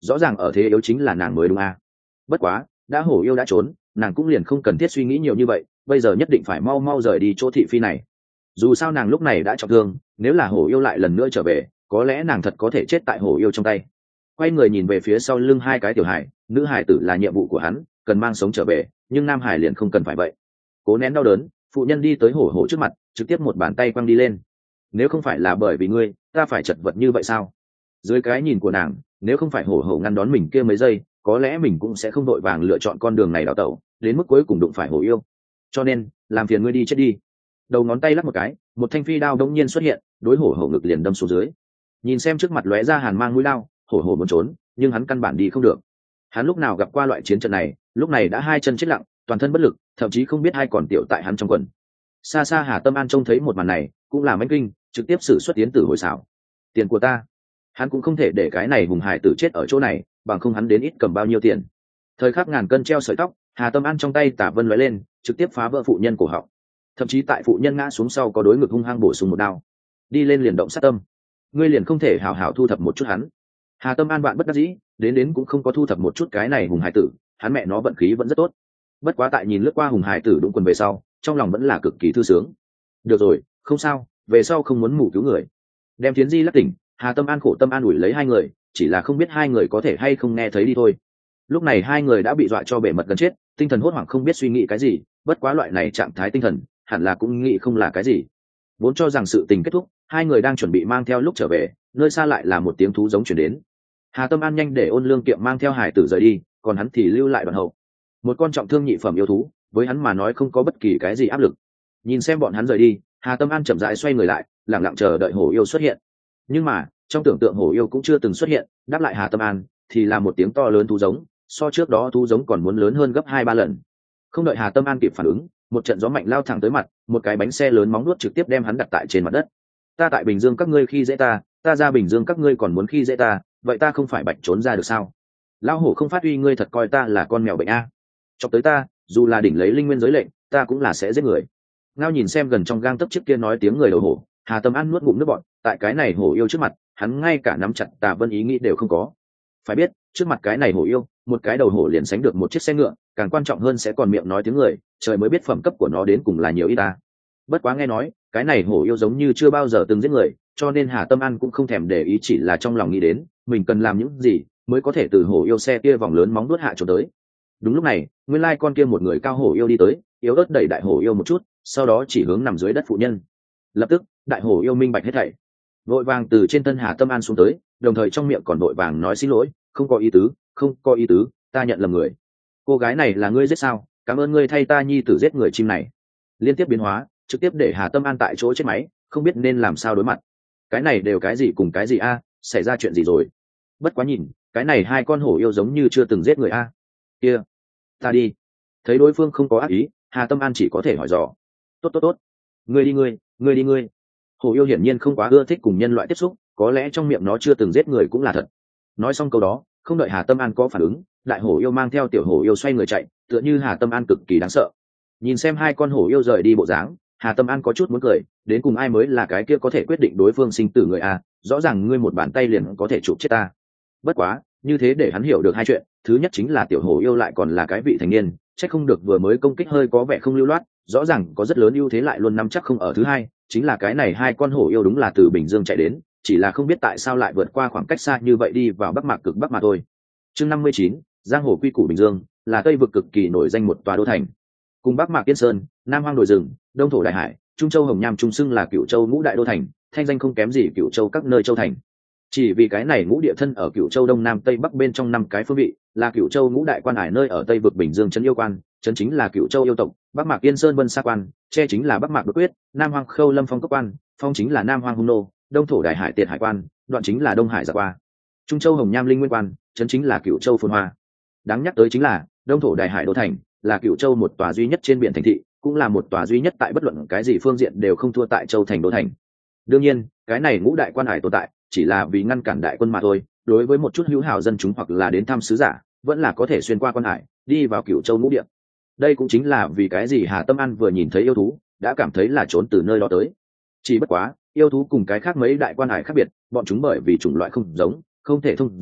rõ ràng ở thế yếu chính là nàng mới đúng à. Bất quá đã hổ yêu đã trốn, nàng cũng liền không cần thiết suy nghĩ nhiều như vậy, bây giờ nhất định phải mau mau rời đi chỗ thị phi này. Dù sao nàng lúc này đã trọng thương, nếu là hổ yêu lại lần nữa trở về, có lẽ nàng thật có thể chết tại hổ yêu trong tay. Quay người nhìn về phía sau lưng hai cái tiểu hải, nữ hải tử là nhiệm vụ của hắn, cần mang sống trở về, nhưng nam hải liền không cần phải vậy. Cố nén đau đớn, phụ nhân đi tới hổ hổ trước mặt, trực tiếp một bàn tay quăng đi lên. Nếu không phải là bởi vì ngươi, ta phải chật vật như vậy sao? Dưới cái nhìn của nàng, nếu không phải hổ hổ ngăn đón mình kia mấy giây, có lẽ mình cũng sẽ không đội vàng lựa chọn con đường này đào tẩu, đến mức cuối cùng đụng phải hổ yêu. Cho nên làm phiền ngươi đi chết đi. Đầu ngón tay lắc một cái, một thanh phi đao đống nhiên xuất hiện, đối hổ hổ ngực liền đâm xuống dưới. Nhìn xem trước mặt lóe ra hàn mang mũi đao, hổ hổ muốn trốn, nhưng hắn căn bản đi không được. Hắn lúc nào gặp qua loại chiến trận này, lúc này đã hai chân chết lặng, toàn thân bất lực, thậm chí không biết ai còn tiểu tại hắn trong quần. Xa xa Hà Tâm An trông thấy một màn này, cũng là mãnh kinh, trực tiếp sử xuất tiến tử hồi xảo. Tiền của ta. Hắn cũng không thể để cái này hùng hải tử chết ở chỗ này, bằng không hắn đến ít cầm bao nhiêu tiền. Thời khắc ngàn cân treo sợi tóc, Hà Tâm An trong tay tả vân lóe lên, trực tiếp phá vỡ phụ nhân cổ họng. Thậm chí tại phụ nhân ngã xuống sau có đối ngực hung hăng bổ sung một đao. Đi lên liền động sát tâm. Ngươi liền không thể hào hào thu thập một chút hắn. Hà Tâm An bạn bất đắc dĩ, đến cũng không có thu thập một chút cái này hùng hải tử, hắn mẹ nó vận khí vẫn rất tốt. Bất quá tại nhìn lướt qua hùng hải tử đụng quần về sau, trong lòng vẫn là cực kỳ thư sướng. Được rồi, không sao, về sau không muốn mù cứu người. Đem Thiến Di lắc tỉnh, Hà Tâm An khổ tâm an ủi lấy hai người, chỉ là không biết hai người có thể hay không nghe thấy đi thôi. Lúc này hai người đã bị dọa cho bể mật gần chết, tinh thần hốt hoảng không biết suy nghĩ cái gì, bất quá loại này trạng thái tinh thần, hẳn là cũng nghĩ không là cái gì. Vốn cho rằng sự tình kết thúc, hai người đang chuẩn bị mang theo lúc trở về, nơi xa lại là một tiếng thú giống chuyển đến. Hà Tâm An nhanh để Ôn Lương Kiệm mang theo hải tử rời đi, còn hắn thì lưu lại đoàn hậu. Một con trọng thương nhị phẩm yêu thú, với hắn mà nói không có bất kỳ cái gì áp lực. Nhìn xem bọn hắn rời đi, Hà Tâm An chậm rãi xoay người lại, lặng lặng chờ đợi hổ yêu xuất hiện. Nhưng mà trong tưởng tượng hổ yêu cũng chưa từng xuất hiện, đáp lại Hà Tâm An thì là một tiếng to lớn thú giống, so trước đó thú giống còn muốn lớn hơn gấp 2-3 lần. Không đợi Hà Tâm An kịp phản ứng, một trận gió mạnh lao thẳng tới mặt, một cái bánh xe lớn móng nuốt trực tiếp đem hắn đặt tại trên mặt đất. Ta tại Bình Dương các ngươi khi dễ ta, ta ra Bình Dương các ngươi còn muốn khi dễ ta, vậy ta không phải bạch trốn ra được sao? Lão hổ không phát uy, ngươi thật coi ta là con mèo bệnh a? Chọc tới ta, dù là đỉnh lấy linh nguyên giới lệnh, ta cũng là sẽ giết người. Ngao nhìn xem gần trong gang tấc trước kia nói tiếng người đầu hổ, Hà Tâm An nuốt ngụm nước bọt, tại cái này hổ yêu trước mặt, hắn ngay cả nắm chặt Tà Vân ý nghĩ đều không có. Phải biết, trước mặt cái này hổ yêu, một cái đầu hổ liền sánh được một chiếc xe ngựa, càng quan trọng hơn sẽ còn miệng nói tiếng người, trời mới biết phẩm cấp của nó đến cùng là nhiều ít ta. Bất quá nghe nói, cái này hổ yêu giống như chưa bao giờ từng giết người, cho nên Hà Tâm An cũng không thèm để ý, chỉ là trong lòng nghĩ đến, mình cần làm những gì mới có thể từ hổ yêu xe kia vòng lớn móng đuốt hạ trốn tới. Đúng lúc này, nguyên lai con kia một người cao hổ yêu đi tới, yếu ớt đẩy đại hổ yêu một chút, sau đó chỉ hướng nằm dưới đất phụ nhân. Lập tức, đại hổ yêu minh bạch hết thảy, vội vàng từ trên thân Hà Tâm An xuống tới, đồng thời trong miệng còn vội vàng nói xin lỗi, không có ý tứ, không có ý tứ, ta nhận lầm người. Cô gái này là ngươi giết sao? Cảm ơn ngươi thay ta nhi tử giết người chim này. Liên tiếp biến hóa, trực tiếp để Hà Tâm An tại chỗ chết máy, không biết nên làm sao đối mặt. Cái này đều cái gì cùng cái gì a? Xảy ra chuyện gì rồi? Bất quá nhìn, cái này hai con hổ yêu giống như chưa từng giết người a. Kia, ta đi. Thấy đối phương không có ác ý, Hà Tâm An chỉ có thể hỏi dò. Tốt, ngươi đi ngươi. Hổ yêu hiển nhiên không quá ưa thích cùng nhân loại tiếp xúc, có lẽ trong miệng nó chưa từng giết người cũng là thật. Nói xong câu đó, không đợi Hà Tâm An có phản ứng, đại hổ yêu mang theo tiểu hổ yêu xoay người chạy, tựa như Hà Tâm An cực kỳ đáng sợ. Nhìn xem hai con hổ yêu rời đi bộ dáng, Hà Tâm An có chút muốn cười, đến cùng ai mới là cái kia có thể quyết định đối phương sinh tử người a? Rõ ràng ngươi một bàn tay liền có thể chụp chết ta. Bất quá, như thế để hắn hiểu được hai chuyện, thứ nhất chính là tiểu hổ yêu lại còn là cái vị thành niên, chắc không được vừa mới công kích hơi có vẻ không lưu loát, rõ ràng có rất lớn ưu thế lại luôn nắm chắc không ở. Thứ hai, chính là cái này hai con hổ yêu đúng là từ Bình Dương chạy đến, chỉ là không biết tại sao lại vượt qua khoảng cách xa như vậy đi vào Bắc Mạc cực Bắc mà thôi. Chương 59, giang hồ quy củ Bình Dương, là Tây vực cực kỳ nổi danh một tòa đô thành. Cùng Bắc Mạc Yên Sơn, Nam Hoang đồi rừng, Đông thổ đại hải, Trung Châu Hồng Nham trung xưng là Cửu Châu ngũ đại đô thành, thanh danh không kém gì Cửu Châu các nơi châu thành. Chỉ vì cái này ngũ địa thân ở Cửu Châu Đông Nam Tây Bắc bên trong năm cái phương vị, là Cửu Châu ngũ đại quan hải nơi ở Tây vực Bình Dương trấn yêu quan, trấn chính là Cửu Châu yêu tộc, Bắc Mạc Yên Sơn Vân Sa quan, che chính là Bắc Mạc Đột Quyết, Nam Hoang Khâu Lâm Phong Cốc quan, phong chính là Nam Hoang Hung Nô, Đông thổ đại hải Tiệt Hải quan, đoạn chính là Đông Hải Giặc Qua. Trung Châu Hồng Nham Linh Nguyên quan, trấn chính là Cửu Châu Phồn Hoa. Đáng nhắc tới chính là Đông thổ đại hải đô thành, là Cửu Châu một tòa duy nhất trên biển thành thị, cũng là một tòa duy nhất tại bất luận cái gì phương diện đều không thua tại Châu thành đô thành. Đương nhiên, cái này ngũ đại quan hải tồn tại, chỉ là vì ngăn cản đại quân mà thôi, đối với một chút hữu hảo dân chúng hoặc là đến thăm sứ giả, vẫn là có thể xuyên qua quan hải, đi vào Cửu Châu ngũ địa. Đây cũng chính là vì cái gì Hà Tâm An vừa nhìn thấy yêu thú, đã cảm thấy là trốn từ nơi đó tới. Chỉ bất quá, yêu thú cùng cái khác mấy đại quan hải khác biệt, bọn chúng bởi vì chủng loại không giống, không thể thông ra,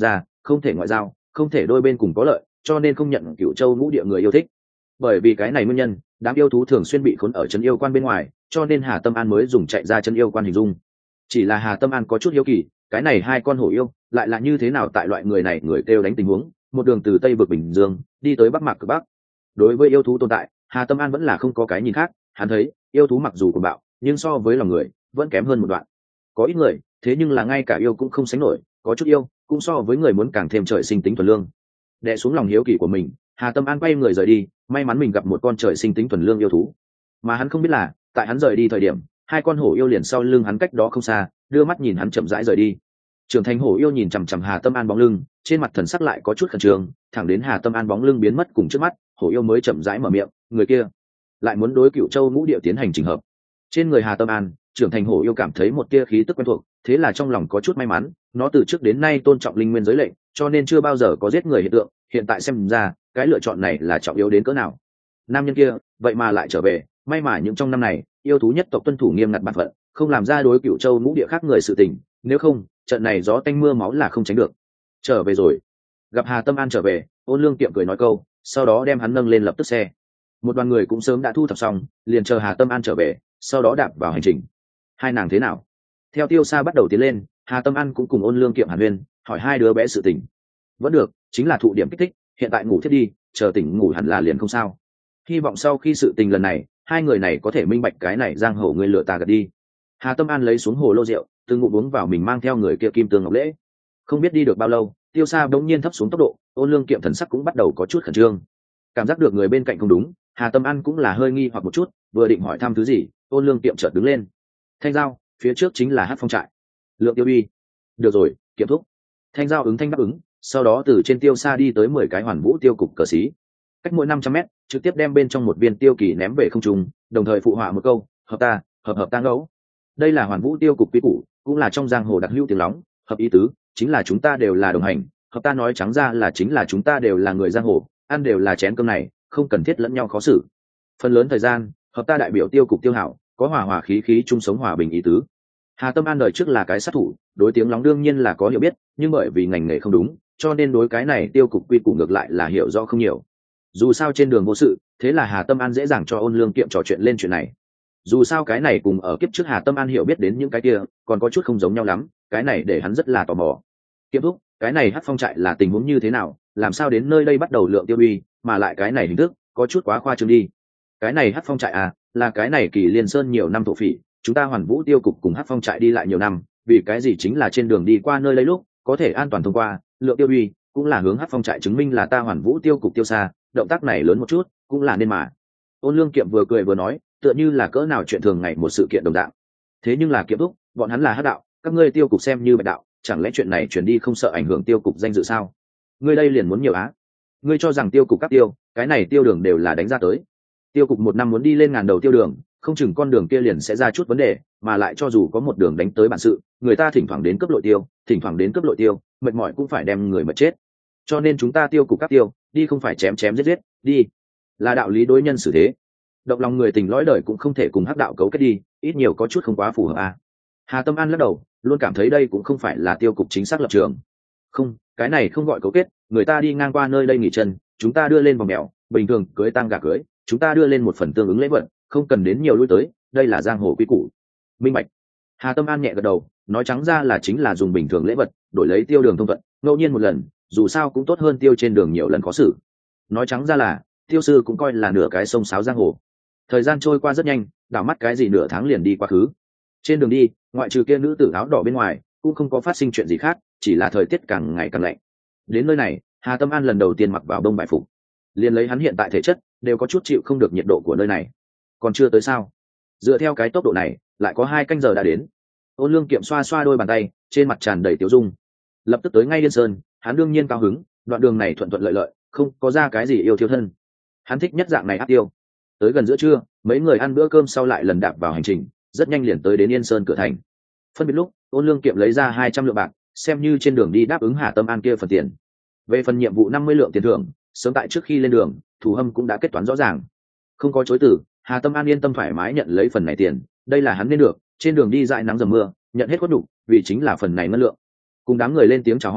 không thể ngoại giao, không thể đôi bên cùng có lợi, cho nên không nhận Cửu Châu ngũ địa người yêu thích. Bởi vì cái này nguyên nhân, đám yêu thú thường xuyên bị khốn ở trấn yêu quan bên ngoài, cho nên Hà Tâm An mới dùng chạy ra trấn yêu quan hình dung. Chỉ là Hà Tâm An có chút hiếu kỳ, cái này hai con hổ yêu lại là như thế nào tại loại người này người kêu đánh tình huống, một đường từ Tây vực Bình Dương đi tới Bắc Mạc cực Bắc. Đối với yêu thú tồn tại, Hà Tâm An vẫn là không có cái nhìn khác, hắn thấy yêu thú mặc dù cuồng bạo, nhưng so với lòng người vẫn kém hơn một đoạn. Có ít người, thế nhưng là ngay cả yêu cũng không sánh nổi, có chút yêu cũng so với người muốn càng thêm trời sinh tính thuần lương. Đè xuống lòng hiếu kỳ của mình, Hà Tâm An quay người rời đi, may mắn mình gặp một con trời sinh tính thuần lương yêu thú. Mà hắn không biết là, tại hắn rời đi thời điểm, hai con hổ yêu liền sau lưng hắn cách đó không xa, đưa mắt nhìn hắn chậm rãi rời đi. Trưởng thành hổ yêu nhìn chằm chằm Hà Tâm An bóng lưng, trên mặt thần sắc lại có chút khẩn trương, thẳng đến Hà Tâm An bóng lưng biến mất cùng trước mắt, hổ yêu mới chậm rãi mở miệng, người kia lại muốn đối Cửu Châu ngũ địa tiến hành chỉnh hợp. Trên người Hà Tâm An, trưởng thành hổ yêu cảm thấy một tia khí tức quen thuộc, thế là trong lòng có chút may mắn, nó từ trước đến nay tôn trọng linh nguyên giới lệnh, cho nên chưa bao giờ có giết người hiện tượng, hiện tại xem ra, cái lựa chọn này là trọng yếu đến cỡ nào. Nam nhân kia, vậy mà lại trở về, may mà những trong năm này, yêu thú nhất tộc tuân thủ nghiêm ngặt bản phận, không làm ra đối Cửu Châu ngũ địa khác người sự tình, nếu không, trận này gió tanh mưa máu là không tránh được. Trở về rồi. Gặp Hà Tâm An trở về, Ôn Lương Kiệm cười nói câu, sau đó đem hắn nâng lên lập tức xe. Một đoàn người cũng sớm đã thu thập xong, liền chờ Hà Tâm An trở về, sau đó đạp vào hành trình. Hai nàng thế nào? Theo Tiêu Sa bắt đầu tiến lên, Hà Tâm An cũng cùng Ôn Lương Kiệm hàn huyên, hỏi hai đứa bé sự tình. Vẫn được, chính là thụ điểm kích thích, hiện tại ngủ thiết đi, chờ tỉnh ngủ hẳn là liền không sao. Hy vọng sau khi sự tình lần này, hai người này có thể minh bạch cái này giang hồ người lựa ta gật đi. Hà Tâm An lấy xuống hồ lô rượu, từ ngụm uống vào mình mang theo người kia kim tương ngọc lễ. Không biết đi được bao lâu, Tiêu Sa bỗng nhiên thấp xuống tốc độ, Ôn Lương Kiệm thần sắc cũng bắt đầu có chút khẩn trương. Cảm giác được người bên cạnh không đúng, Hà Tâm An cũng là hơi nghi hoặc một chút, vừa định hỏi thăm thứ gì, Ôn Lương Kiệm chợt đứng lên. Thanh Giao, phía trước chính là Hắc Phong trại. Lượng Tiêu Uy. Được rồi, Kiệm thúc. Thanh Giao ứng thanh đáp ứng, sau đó từ trên Tiêu Sa đi tới 10 cái hoàn vũ tiêu cục cờ xí. Cách mỗi 500 mét, trực tiếp đem bên trong một viên tiêu kỳ ném về không trung, đồng thời phụ họa một câu, hợp ta, hợp ta ngẫu. Đây là hoàn vũ tiêu cục quy củ, cũng là trong giang hồ đặc hữu tiếng lóng, hợp ý tứ chính là chúng ta đều là đồng hành, hợp ta nói trắng ra là chính là chúng ta đều là người giang hồ, ăn đều là chén cơm này, không cần thiết lẫn nhau khó xử. Phần lớn thời gian, hợp ta đại biểu tiêu cục tiêu hảo, có hòa hòa khí khí chung sống hòa bình ý tứ. Hà Tâm An đời trước là cái sát thủ, đối tiếng lóng đương nhiên là có hiểu biết, nhưng bởi vì ngành nghề không đúng, cho nên đối cái này tiêu cục quy củ ngược lại là hiểu rõ không nhiều. Dù sao trên đường vô sự, thế là Hà Tâm An dễ dàng cho Ôn Lương Kiệm trò chuyện lên chuyện này. Dù sao cái này cùng ở kiếp trước Hà Tâm An hiểu biết đến những cái kia còn có chút không giống nhau lắm, cái này để hắn rất là tò mò. Kiệm thúc, cái này Hắc Phong trại là tình huống như thế nào, làm sao đến nơi đây bắt đầu lượng tiêu uy, mà lại cái này hình thức có chút quá khoa trương đi. Cái này Hắc Phong trại à, là cái này Kỳ Liên Sơn nhiều năm thổ phỉ, chúng ta Hoàn Vũ tiêu cục cùng Hắc Phong trại đi lại nhiều năm, vì cái gì chính là trên đường đi qua nơi đây lúc có thể an toàn thông qua, lượng tiêu uy cũng là hướng Hắc Phong trại chứng minh là ta Hoàn Vũ tiêu cục Tiêu Sa, động tác này lớn một chút cũng là nên mà. Ôn Lương Kiệm vừa cười vừa nói, tựa như là cỡ nào chuyện thường ngày một sự kiện đồng dạng. Thế nhưng là Kiệm thúc, bọn hắn là hắc đạo, các ngươi tiêu cục xem như bạch đạo, chẳng lẽ chuyện này truyền đi không sợ ảnh hưởng tiêu cục danh dự sao? Ngươi đây liền muốn nhiều á? Ngươi cho rằng tiêu cục các tiêu, cái này tiêu đường đều là đánh ra tới. Tiêu cục một năm muốn đi lên ngàn đầu tiêu đường, không chừng con đường kia liền sẽ ra chút vấn đề, mà lại cho dù có một đường đánh tới bản sự, người ta thỉnh thoảng đến cướp lội tiêu, thỉnh thoảng đến cướp lội tiêu, mệt mỏi cũng phải đem người mà chết. Cho nên chúng ta tiêu cục các tiêu, đi không phải chém chém giết giết, đi là đạo lý đối nhân xử thế. Động lòng người tình lõi đời cũng không thể cùng hắc đạo cấu kết đi, ít nhiều có chút không quá phù hợp à. Hà Tâm An lắc đầu, luôn cảm thấy đây cũng không phải là tiêu cục chính xác lập trường. Không, cái này không gọi cấu kết, người ta đi ngang qua nơi đây nghỉ chân, chúng ta đưa lên vòng mèo, bình thường cưới tang gà cưới, chúng ta đưa lên một phần tương ứng lễ vật, không cần đến nhiều lui tới, đây là giang hồ quy củ. Minh bạch. Hà Tâm An nhẹ gật đầu, nói trắng ra là chính là dùng bình thường lễ vật đổi lấy tiêu đường thông thuận, ngẫu nhiên một lần, dù sao cũng tốt hơn tiêu trên đường nhiều lần khó xử. Nói trắng ra là tiêu sư cũng coi là nửa cái sông sáo giang hồ. Thời gian trôi qua rất nhanh, đảo mắt cái gì nửa tháng liền đi quá khứ. Trên đường đi, ngoại trừ kia nữ tử áo đỏ bên ngoài, cũng không có phát sinh chuyện gì khác, chỉ là thời tiết càng ngày càng lạnh. Đến nơi này, Hà Tâm An lần đầu tiên mặc vào đông bài phục, liền lấy hắn hiện tại thể chất đều có chút chịu không được nhiệt độ của nơi này. Còn chưa tới sao? Dựa theo cái tốc độ này, lại có 2 canh giờ đã đến. Ôn Lương Kiệm xoa xoa đôi bàn tay, trên mặt tràn đầy tiêu dung. Lập tức tới ngay Liên Sơn, hắn đương nhiên cao hứng, đoạn đường này thuận thuận lợi lợi, không có ra cái gì yêu thiêu thân. Hắn thích nhất dạng này áp tiêu. Tới gần giữa trưa, mấy người ăn bữa cơm sau lại lần đạp vào hành trình, rất nhanh liền tới đến Yên Sơn cửa thành. Phân biệt lúc, Ôn Lương Kiệm lấy ra 200 lượng bạc, xem như trên đường đi đáp ứng Hà Tâm An kia phần tiền. Về phần nhiệm vụ 50 lượng tiền thưởng, sớm tại trước khi lên đường, Thủ Hâm cũng đã kết toán rõ ràng. Không có chối từ, Hà Tâm An yên tâm thoải mái nhận lấy phần này tiền, đây là hắn nên được, trên đường đi dại nắng dầm mưa, nhận hết khuất đủ, vì chính là phần này ngân lượng. Cùng đám người lên tiếng chào hỏi,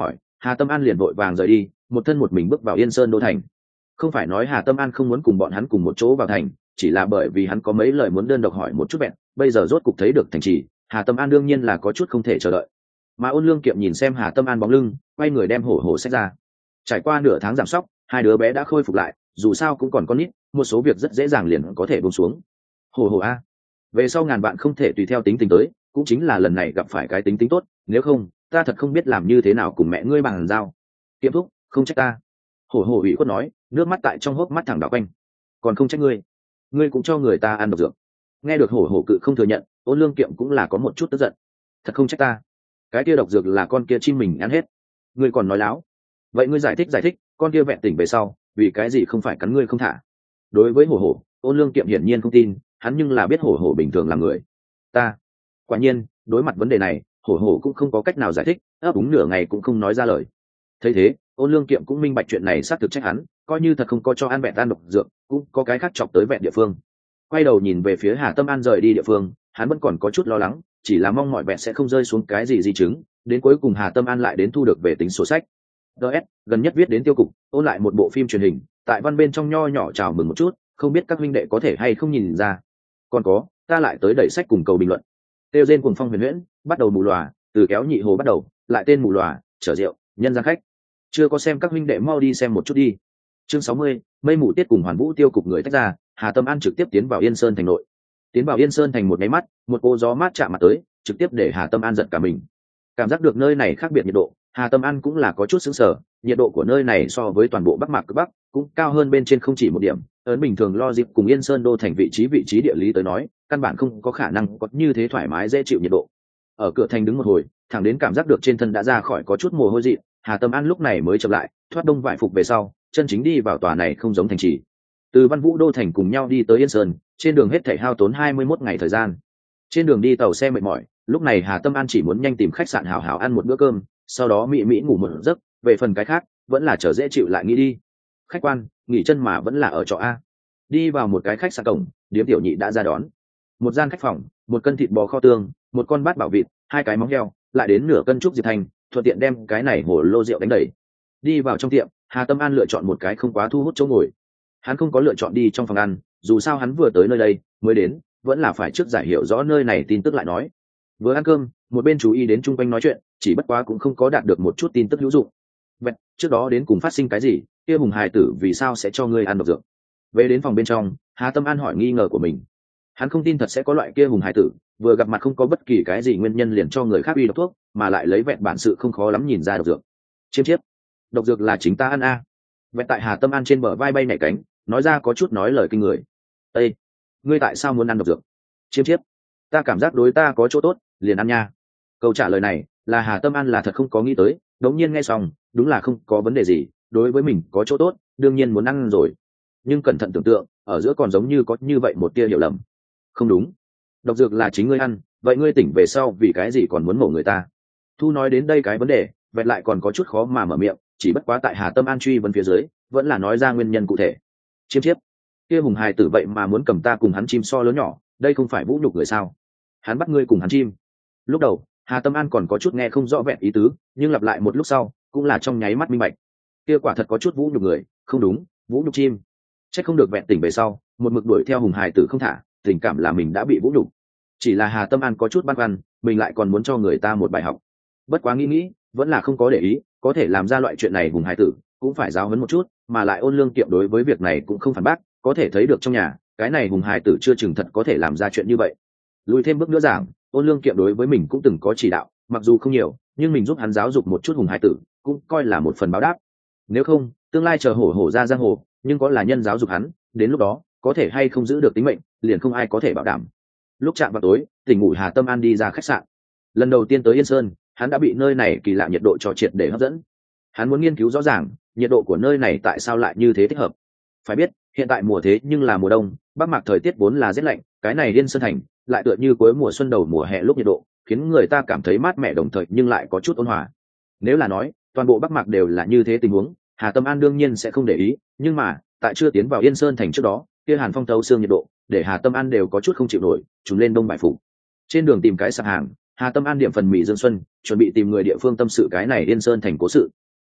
Hà Tâm An liền vội vàng rời đi, một thân một mình bước vào Yên Sơn đô thành. Không phải nói Hà Tâm An không muốn cùng bọn hắn cùng một chỗ vào thành, chỉ là bởi vì hắn có mấy lời muốn đơn độc hỏi một chút vẹn, bây giờ rốt cục thấy được thành trì, Hà Tâm An đương nhiên là có chút không thể chờ đợi. Mà Ôn Lương Kiệm nhìn xem Hà Tâm An bóng lưng, quay người đem hổ hổ xách ra. Trải qua nửa tháng giảm sóc, hai đứa bé đã khôi phục lại, dù sao cũng còn con nít, một số việc rất dễ dàng liền có thể buông xuống. Hổ hổ a, về sau ngàn bạn không thể tùy theo tính tình tới, cũng chính là lần này gặp phải cái tính tốt, nếu không ta thật không biết làm như thế nào cùng mẹ ngươi bàn giao. Kiệm thúc, không trách ta. Hổ hổ ủy khuất nói, nước mắt tại trong hốc mắt thẳng đảo quanh. Còn không trách ngươi, ngươi cũng cho người ta ăn độc dược. Nghe được hổ hổ cự không thừa nhận, Ôn Lương Kiệm cũng là có một chút tức giận. Thật không trách ta, cái kia độc dược là con kia chim mình ăn hết. Ngươi còn nói láo. Vậy ngươi giải thích, con kia vẹn tỉnh về sau, vì cái gì không phải cắn ngươi không thả? Đối với hổ hổ, Ôn Lương Kiệm hiển nhiên không tin, hắn nhưng là biết hổ hổ bình thường là người. Ta, quả nhiên, đối mặt vấn đề này, hổ hổ cũng không có cách nào giải thích, ấp úng nửa ngày cũng không nói ra lời. Thấy thế, Ôn Lương Kiệm cũng minh bạch chuyện này xác thực trách hắn, coi như thật không có cho ăn vẹn tan độc dược, cũng có cái khác chọc tới vẹn địa phương. Quay đầu nhìn về phía Hà Tâm An rời đi địa phương, hắn vẫn còn có chút lo lắng, chỉ là mong mọi vẹn sẽ không rơi xuống cái gì di chứng, đến cuối cùng Hà Tâm An lại đến thu được về tính sổ sách. DS, gần nhất viết đến tiêu cục, ôn lại một bộ phim truyền hình, tại văn bên trong nho nhỏ chào mừng một chút, không biết các huynh đệ có thể hay không nhìn ra. Còn có, ta lại tới đẩy sách cùng cầu bình luận. Tiêu Diên cuồng phong huyền huyễn, bắt đầu mù lòa, từ kéo nhị hồ bắt đầu, lại tên mù lòa, chở rượu, nhân gian khách. Chưa có xem các huynh đệ mau đi xem một chút đi. Chương 60, mây mù tiết cùng Hoàn Vũ tiêu cục người tách ra, Hà Tâm An trực tiếp tiến vào Yên Sơn thành nội. Tiến vào Yên Sơn thành một cái mắt, một cô gió mát chạm mặt tới, trực tiếp để Hà Tâm An giật cả mình. Cảm giác được nơi này khác biệt nhiệt độ, Hà Tâm An cũng là có chút sững sờ, nhiệt độ của nơi này so với toàn bộ Bắc Mạc cực Bắc cũng cao hơn bên trên không chỉ một điểm, ấn bình thường lo dịp cùng Yên Sơn đô thành vị trí địa lý tới nói, căn bản không có khả năng có như thế thoải mái dễ chịu nhiệt độ. Ở cửa thành đứng một hồi, thẳng đến cảm giác được trên thân đã ra khỏi có chút mồ hôi dị, Hà Tâm An lúc này mới chậm lại, thoát đông vải phục về sau, chân chính đi vào tòa này không giống thành trì. Từ Văn Vũ đô thành cùng nhau đi tới Yên Sơn, trên đường hết thảy hao tốn 21 ngày thời gian. Trên đường đi tàu xe mệt mỏi, lúc này Hà Tâm An chỉ muốn nhanh tìm khách sạn hảo hảo ăn một bữa cơm, sau đó mỹ ngủ một giấc, về phần cái khác, vẫn là chờ dễ chịu lại nghĩ đi. Khách quan, nghỉ chân mà vẫn là ở trọ a. Đi vào một cái khách sạn cổng, điếm tiểu nhị đã ra đón. Một gian khách phòng, một cân thịt bò kho tương, một con bát bảo vịt, hai cái móng heo, lại đến nửa cân trúc diệp thành, thuận tiện đem cái này hồ lô rượu đánh đầy. Đi vào trong tiệm, Hà Tâm An lựa chọn một cái không quá thu hút chỗ ngồi. Hắn không có lựa chọn đi trong phòng ăn, dù sao hắn vừa tới nơi đây mới đến, vẫn là phải trước giải hiểu rõ nơi này tin tức lại nói. Vừa ăn cơm, một bên chú ý đến chung quanh nói chuyện, chỉ bất quá cũng không có đạt được một chút tin tức hữu dụng. Vậy, trước đó đến cùng phát sinh cái gì, kia Hùng hài tử vì sao sẽ cho ngươi ăn độc dược? Về đến phòng bên trong, Hà Tâm An hỏi nghi ngờ của mình. Hắn không tin thật sẽ có loại kia Hùng hài tử, vừa gặp mặt không có bất kỳ cái gì nguyên nhân liền cho người khác uy độc thuốc, mà lại lấy vẹn bản sự không khó lắm nhìn ra độc dược. Chiêm chiếp, độc dược là chính ta ăn a. Vẹn tại Hà Tâm An trên bờ vai bay nhảy cánh, nói ra có chút nói lời kinh người. Ê, ngươi tại sao muốn ăn độc dược? Chiêm chiếp, ta cảm giác đối ta có chỗ tốt, liền ăn nha. Câu trả lời này là Hà Tâm An là thật không có nghĩ tới, đống nhiên nghe xong, đúng là không có vấn đề gì, đối với mình có chỗ tốt, đương nhiên muốn ăn rồi. Nhưng cẩn thận tưởng tượng, ở giữa còn giống như có như vậy một tia hiểu lầm. Không đúng, độc dược là chính ngươi ăn, vậy ngươi tỉnh về sau vì cái gì còn muốn mổ người ta? Thu nói đến đây cái vấn đề, vẹn lại còn có chút khó mà mở miệng, chỉ bất quá tại Hà Tâm An truy vấn phía dưới, vẫn là nói ra nguyên nhân cụ thể. Chiêm chiếp, kia Hùng hài tử vậy mà muốn cầm ta cùng hắn chim so lớn nhỏ, đây không phải vũ nhục người sao? Hắn bắt ngươi cùng hắn chim. Lúc đầu Hà Tâm An còn có chút nghe không rõ vẹn ý tứ, nhưng lặp lại một lúc sau cũng là trong nháy mắt minh bạch. Kia quả thật có chút vũ nhục người, không đúng, vũ nhục chim. Chắc không được vẹn tỉnh về sau một mực đuổi theo Hùng hài tử không thả, tình cảm là mình đã bị vũ nhục. Chỉ là Hà Tâm An có chút băn khoăn, mình lại còn muốn cho người ta một bài học. Bất quá nghĩ vẫn là không có để ý, có thể làm ra loại chuyện này Hùng hài tử cũng phải giáo huấn một chút, mà lại Ôn Lương Kiệm đối với việc này cũng không phản bác, có thể thấy được trong nhà cái này Hùng hài tử chưa chừng thật có thể làm ra chuyện như vậy. Lùi thêm bước nữa giảng, Ôn Lương Kiệm đối với mình cũng từng có chỉ đạo, mặc dù không nhiều, nhưng mình giúp hắn giáo dục một chút Hùng hài tử, cũng coi là một phần báo đáp. Nếu không, tương lai chờ hổ ra giang hồ, nhưng có là nhân giáo dục hắn, đến lúc đó có thể hay không giữ được tính mệnh, liền không ai có thể bảo đảm. Lúc chạm vào tối, tỉnh ngủ Hà Tâm An đi ra khách sạn. Lần đầu tiên tới Yên Sơn, hắn đã bị nơi này kỳ lạ nhiệt độ trò triệt để hấp dẫn. Hắn muốn nghiên cứu rõ ràng, nhiệt độ của nơi này tại sao lại như thế thích hợp. Phải biết, hiện tại mùa thế nhưng là mùa đông, Bắc Mạc thời tiết vốn là rét lạnh, cái này Yên Sơn thành lại tựa như cuối mùa xuân đầu mùa hè lúc nhiệt độ, khiến người ta cảm thấy mát mẻ đồng thời nhưng lại có chút ôn hòa. Nếu là nói, toàn bộ Bắc Mạc đều là như thế tình huống, Hà Tâm An đương nhiên sẽ không để ý, nhưng mà, tại chưa tiến vào Yên Sơn thành trước đó, kia hàn phong thấu xương nhiệt độ, để Hà Tâm An đều có chút không chịu nổi, trùng lên đông bài phủ. Trên đường tìm cái sạp hàng, Hà Tâm An điểm phần mì Dương Xuân, chuẩn bị tìm người địa phương tâm sự cái này Yên Sơn thành cố sự.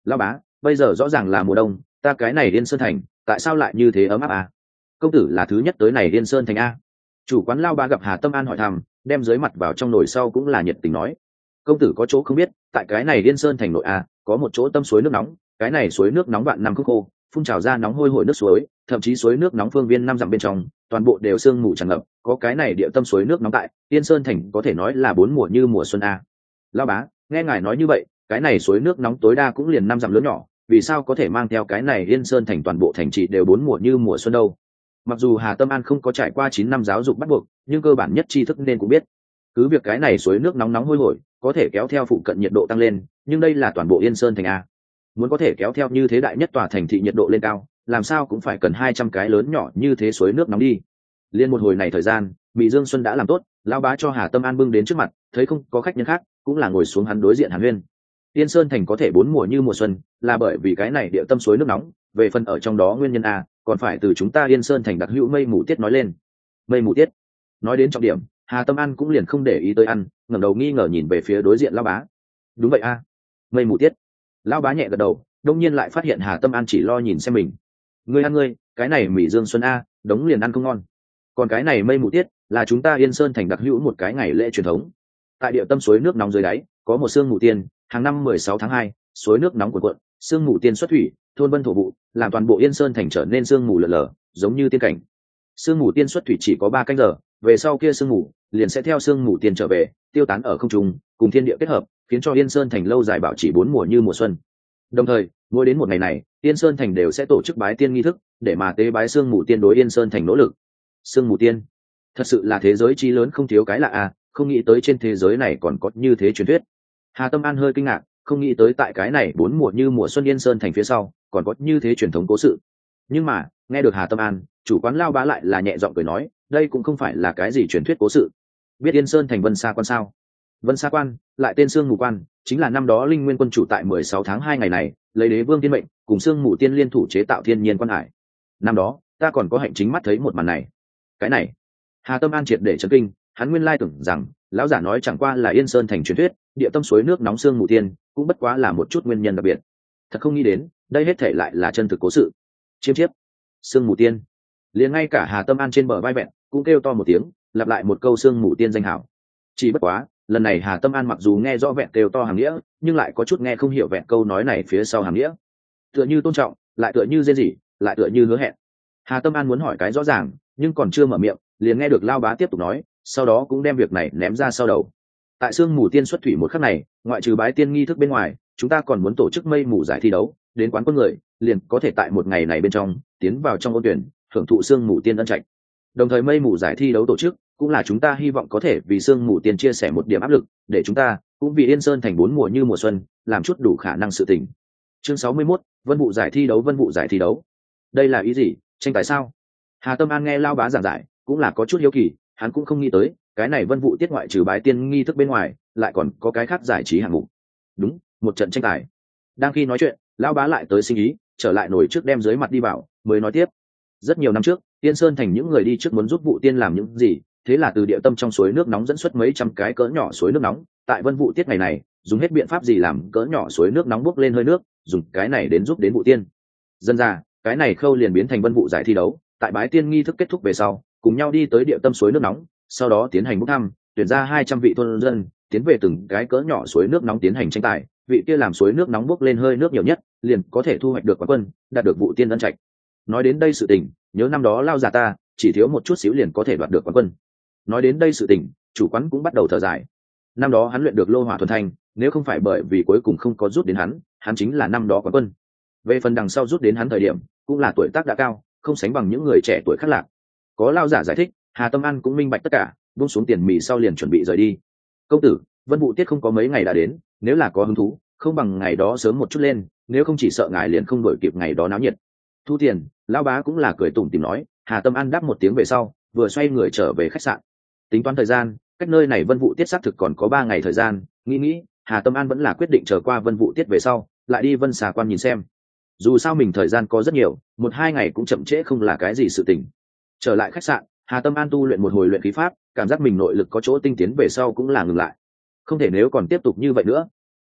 Lão bá, bây giờ rõ ràng là mùa đông, ta cái này Yên Sơn thành tại sao lại như thế ấm áp à? Công tử là thứ nhất tới này Yên Sơn thành a? Chủ quán Lao bá gặp Hà Tâm An hỏi thăm, đem dưới mặt vào trong nồi sau cũng là nhiệt tình nói: công tử có chỗ không biết, tại cái này Yên Sơn thành nội a có một chỗ tâm suối nước nóng, cái này suối nước nóng vạn năm không khô, phun trào ra nóng hôi hổi nước suối, thậm chí suối nước nóng phương viên 5 dặm bên trong toàn bộ đều sương mù tràn ngập, có cái này địa tâm suối nước nóng tại Yên Sơn thành có thể nói là 4 mùa như mùa xuân a. Lao bá, nghe ngài nói như vậy, cái này suối nước nóng tối đa cũng liền 5 dặm lớn nhỏ, vì sao có thể mang theo cái này Yên Sơn thành toàn bộ thành trị đều 4 mùa như mùa xuân đâu? Mặc dù Hà Tâm An không có trải qua 9 năm giáo dục bắt buộc, nhưng cơ bản nhất tri thức nên cũng biết, cứ việc cái này suối nước nóng nóng hôi hổi có thể kéo theo phụ cận nhiệt độ tăng lên, nhưng đây là toàn bộ Yên Sơn thành a. Muốn có thể kéo theo như thế đại nhất tòa thành thị nhiệt độ lên cao, làm sao cũng phải cần 200 cái lớn nhỏ như thế suối nước nóng đi. Liên một hồi này thời gian, Mỹ Dương Xuân đã làm tốt, lão bá cho Hà Tâm An bưng đến trước mặt, thấy không có khách nhân khác, cũng là ngồi xuống hắn đối diện Hàn Huyên. Yên Sơn thành có thể 4 mùa như mùa xuân, là bởi vì cái này địa tâm suối nước nóng, về phần ở trong đó nguyên nhân a, còn phải từ chúng ta Yên Sơn thành đặc hữu mây mù tiết nói lên. Mây mù tiết. Nói đến trọng điểm, Hà Tâm An cũng liền không để ý tới ăn, ngẩng đầu nghi ngờ nhìn về phía đối diện lão bá. Đúng vậy a, mây mù tiết. Lão bá nhẹ gật đầu, đông nhiên lại phát hiện Hà Tâm An chỉ lo nhìn xem mình. Ngươi ăn ngươi, cái này Mỹ Dương Xuân a, đống liền ăn không ngon. Còn cái này mây mù tiết, là chúng ta Yên Sơn thành đặc hữu một cái ngày lễ truyền thống. Tại địa tâm suối nước nóng dưới đáy, có một sương mù tiên, hàng năm 16 tháng 2, suối nước nóng cuồn cuộn, sương mù tiên xuất thủy, thôn vân thổ vụ, làm toàn bộ Yên Sơn thành trở nên sương mù lờ lờ, giống như tiên cảnh. Sương mù tiên xuất thủy chỉ có 3 canh giờ, về sau kia sương mù liền sẽ theo sương mù tiên trở về, tiêu tán ở không trung, cùng thiên địa kết hợp, khiến cho Yên Sơn thành lâu dài bảo trì 4 mùa như mùa xuân. Đồng thời, mỗi đến một ngày này, Yên Sơn thành đều sẽ tổ chức bái tiên nghi thức, để mà tế bái sương mù tiên đối Yên Sơn thành nỗ lực. Sương mù tiên, thật sự là thế giới chi lớn không thiếu cái lạ à, không nghĩ tới trên thế giới này còn có như thế truyền thuyết. Hà Tâm An hơi kinh ngạc, không nghĩ tới tại cái này 4 mùa như mùa xuân Yên Sơn thành phía sau còn có như thế truyền thống cố sự. Nhưng mà nghe được Hà Tâm An, chủ quán Lao bá lại là nhẹ giọng cười nói, đây cũng không phải là cái gì truyền thuyết cố sự. Biết Yên Sơn thành Vân Sa Quan sao? Vân Sa Quan lại tên Sương Mù Quan, chính là năm đó Linh Nguyên quân chủ tại 16 tháng 2 ngày này lấy Đế Vương tiên mệnh cùng Sương Mù Tiên liên thủ chế tạo thiên nhiên quan hải. Năm đó ta còn có hạnh chính mắt thấy một màn này. Cái này, Hà Tâm An triệt để chấn kinh, hắn nguyên lai tưởng rằng lão giả nói chẳng qua là Yên Sơn thành truyền thuyết, địa tâm suối nước nóng Sương Mù Tiên cũng bất quá là một chút nguyên nhân đặc biệt. Thật không nghĩ đến, đây hết thể lại là chân thực cố sự. Chiêm chiếp, Sương Mù Tiên, liền ngay cả Hà Tâm An trên bờ vai vẹn cũng kêu to một tiếng, lặp lại một câu Sương Mù Tiên danh hảo. Chỉ bất quá, lần này Hà Tâm An mặc dù nghe rõ vẹn kêu to hàng nghĩa, nhưng lại có chút nghe không hiểu vẹn câu nói này phía sau hàng nghĩa. Tựa như tôn trọng, lại tựa như rên rỉ, lại tựa như hứa hẹn. Hà Tâm An muốn hỏi cái rõ ràng, nhưng còn chưa mở miệng, liền nghe được Lao bá tiếp tục nói, sau đó cũng đem việc này ném ra sau đầu. Tại Sương Mù Tiên xuất thủy một khắc này, ngoại trừ bái tiên nghi thức bên ngoài, chúng ta còn muốn tổ chức mây mù giải thi đấu, đến quán quân người liền có thể tại một ngày này bên trong tiến vào trong ôn tuyển, hưởng thụ Sương Mù Tiên ân trạch. Đồng thời mây mù giải thi đấu tổ chức cũng là chúng ta hy vọng có thể vì Sương Mù Tiên chia sẻ một điểm áp lực, để chúng ta cũng vì Yên Sơn thành 4 mùa như mùa xuân làm chút đủ khả năng sự tình. Chương 61, Vân vụ giải thi đấu. Vân vụ giải thi đấu, đây là ý gì? Tranh tài sao? Hà Tâm An nghe Lao bá giảng giải cũng là có chút hiếu kỳ, hắn cũng không nghĩ tới cái này Vân vụ tiết ngoại trừ bái tiên nghi thức bên ngoài lại còn có cái khác giải trí hạng mục. Đúng, một trận tranh tài. Đang khi nói chuyện, Lao bá lại tới sinh ý, trở lại nổi trước đem dưới mặt đi vào, mới nói tiếp. Rất nhiều năm trước, Yên Sơn thành những người đi trước muốn giúp vụ tiên làm những gì, thế là từ địa tâm trong suối nước nóng dẫn xuất mấy trăm cái cỡ nhỏ suối nước nóng, tại Vân vụ tiết ngày này dùng hết biện pháp gì làm cỡ nhỏ suối nước nóng bốc lên hơi nước, dùng cái này đến giúp đến vụ tiên. Dân ra cái này khâu liền biến thành Vân vụ giải thi đấu, tại bái tiên nghi thức kết thúc về sau cùng nhau đi tới địa tâm suối nước nóng, sau đó tiến hành bốc thăm, tuyển ra 200 vị thôn dân tiến về từng cái cỡ nhỏ suối nước nóng tiến hành tranh tài, vị kia làm suối nước nóng bốc lên hơi nước nhiều nhất liền có thể thu hoạch được quán quân, đạt được vụ tiên ân trạch. Nói đến đây sự tình, nhớ năm đó Lao già ta chỉ thiếu một chút xíu liền có thể đoạt được quán quân. Nói đến đây sự tình, chủ quán cũng bắt đầu thở dài. Năm đó hắn luyện được lô hỏa thuần thanh, nếu không phải bởi vì cuối cùng không có rút đến hắn chính là năm đó quán quân. Về phần đằng sau rút đến hắn thời điểm, cũng là tuổi tác đã cao, không sánh bằng những người trẻ tuổi khác lạc. Có Lao giả giải thích, Hà Tâm An cũng minh bạch tất cả, buông xuống tiền mì sau liền chuẩn bị rời đi. Công tử, Vân vụ tiết không có mấy ngày đã đến, nếu là có hứng thú, không bằng ngày đó sớm một chút lên, nếu không chỉ sợ ngài liền không đổi kịp ngày đó náo nhiệt. Thu tiền, Lão bá cũng là cười tủm tỉm nói. Hà Tâm An đáp một tiếng về sau, vừa xoay người trở về khách sạn. Tính toán thời gian, cách nơi này Vân vụ tiết xác thực còn có 3 ngày thời gian, nghĩ Hà Tâm An vẫn là quyết định chờ qua Vân vụ tiết về sau lại đi Vân Xà Quan nhìn xem. Dù sao mình thời gian có rất nhiều, 1-2 ngày cũng chậm trễ không là cái gì sự tình. Trở lại khách sạn, Hà Tâm An tu luyện một hồi luyện khí pháp, cảm giác mình nội lực có chỗ tinh tiến về sau cũng là ngừng lại. Không thể nếu còn tiếp tục như vậy nữa.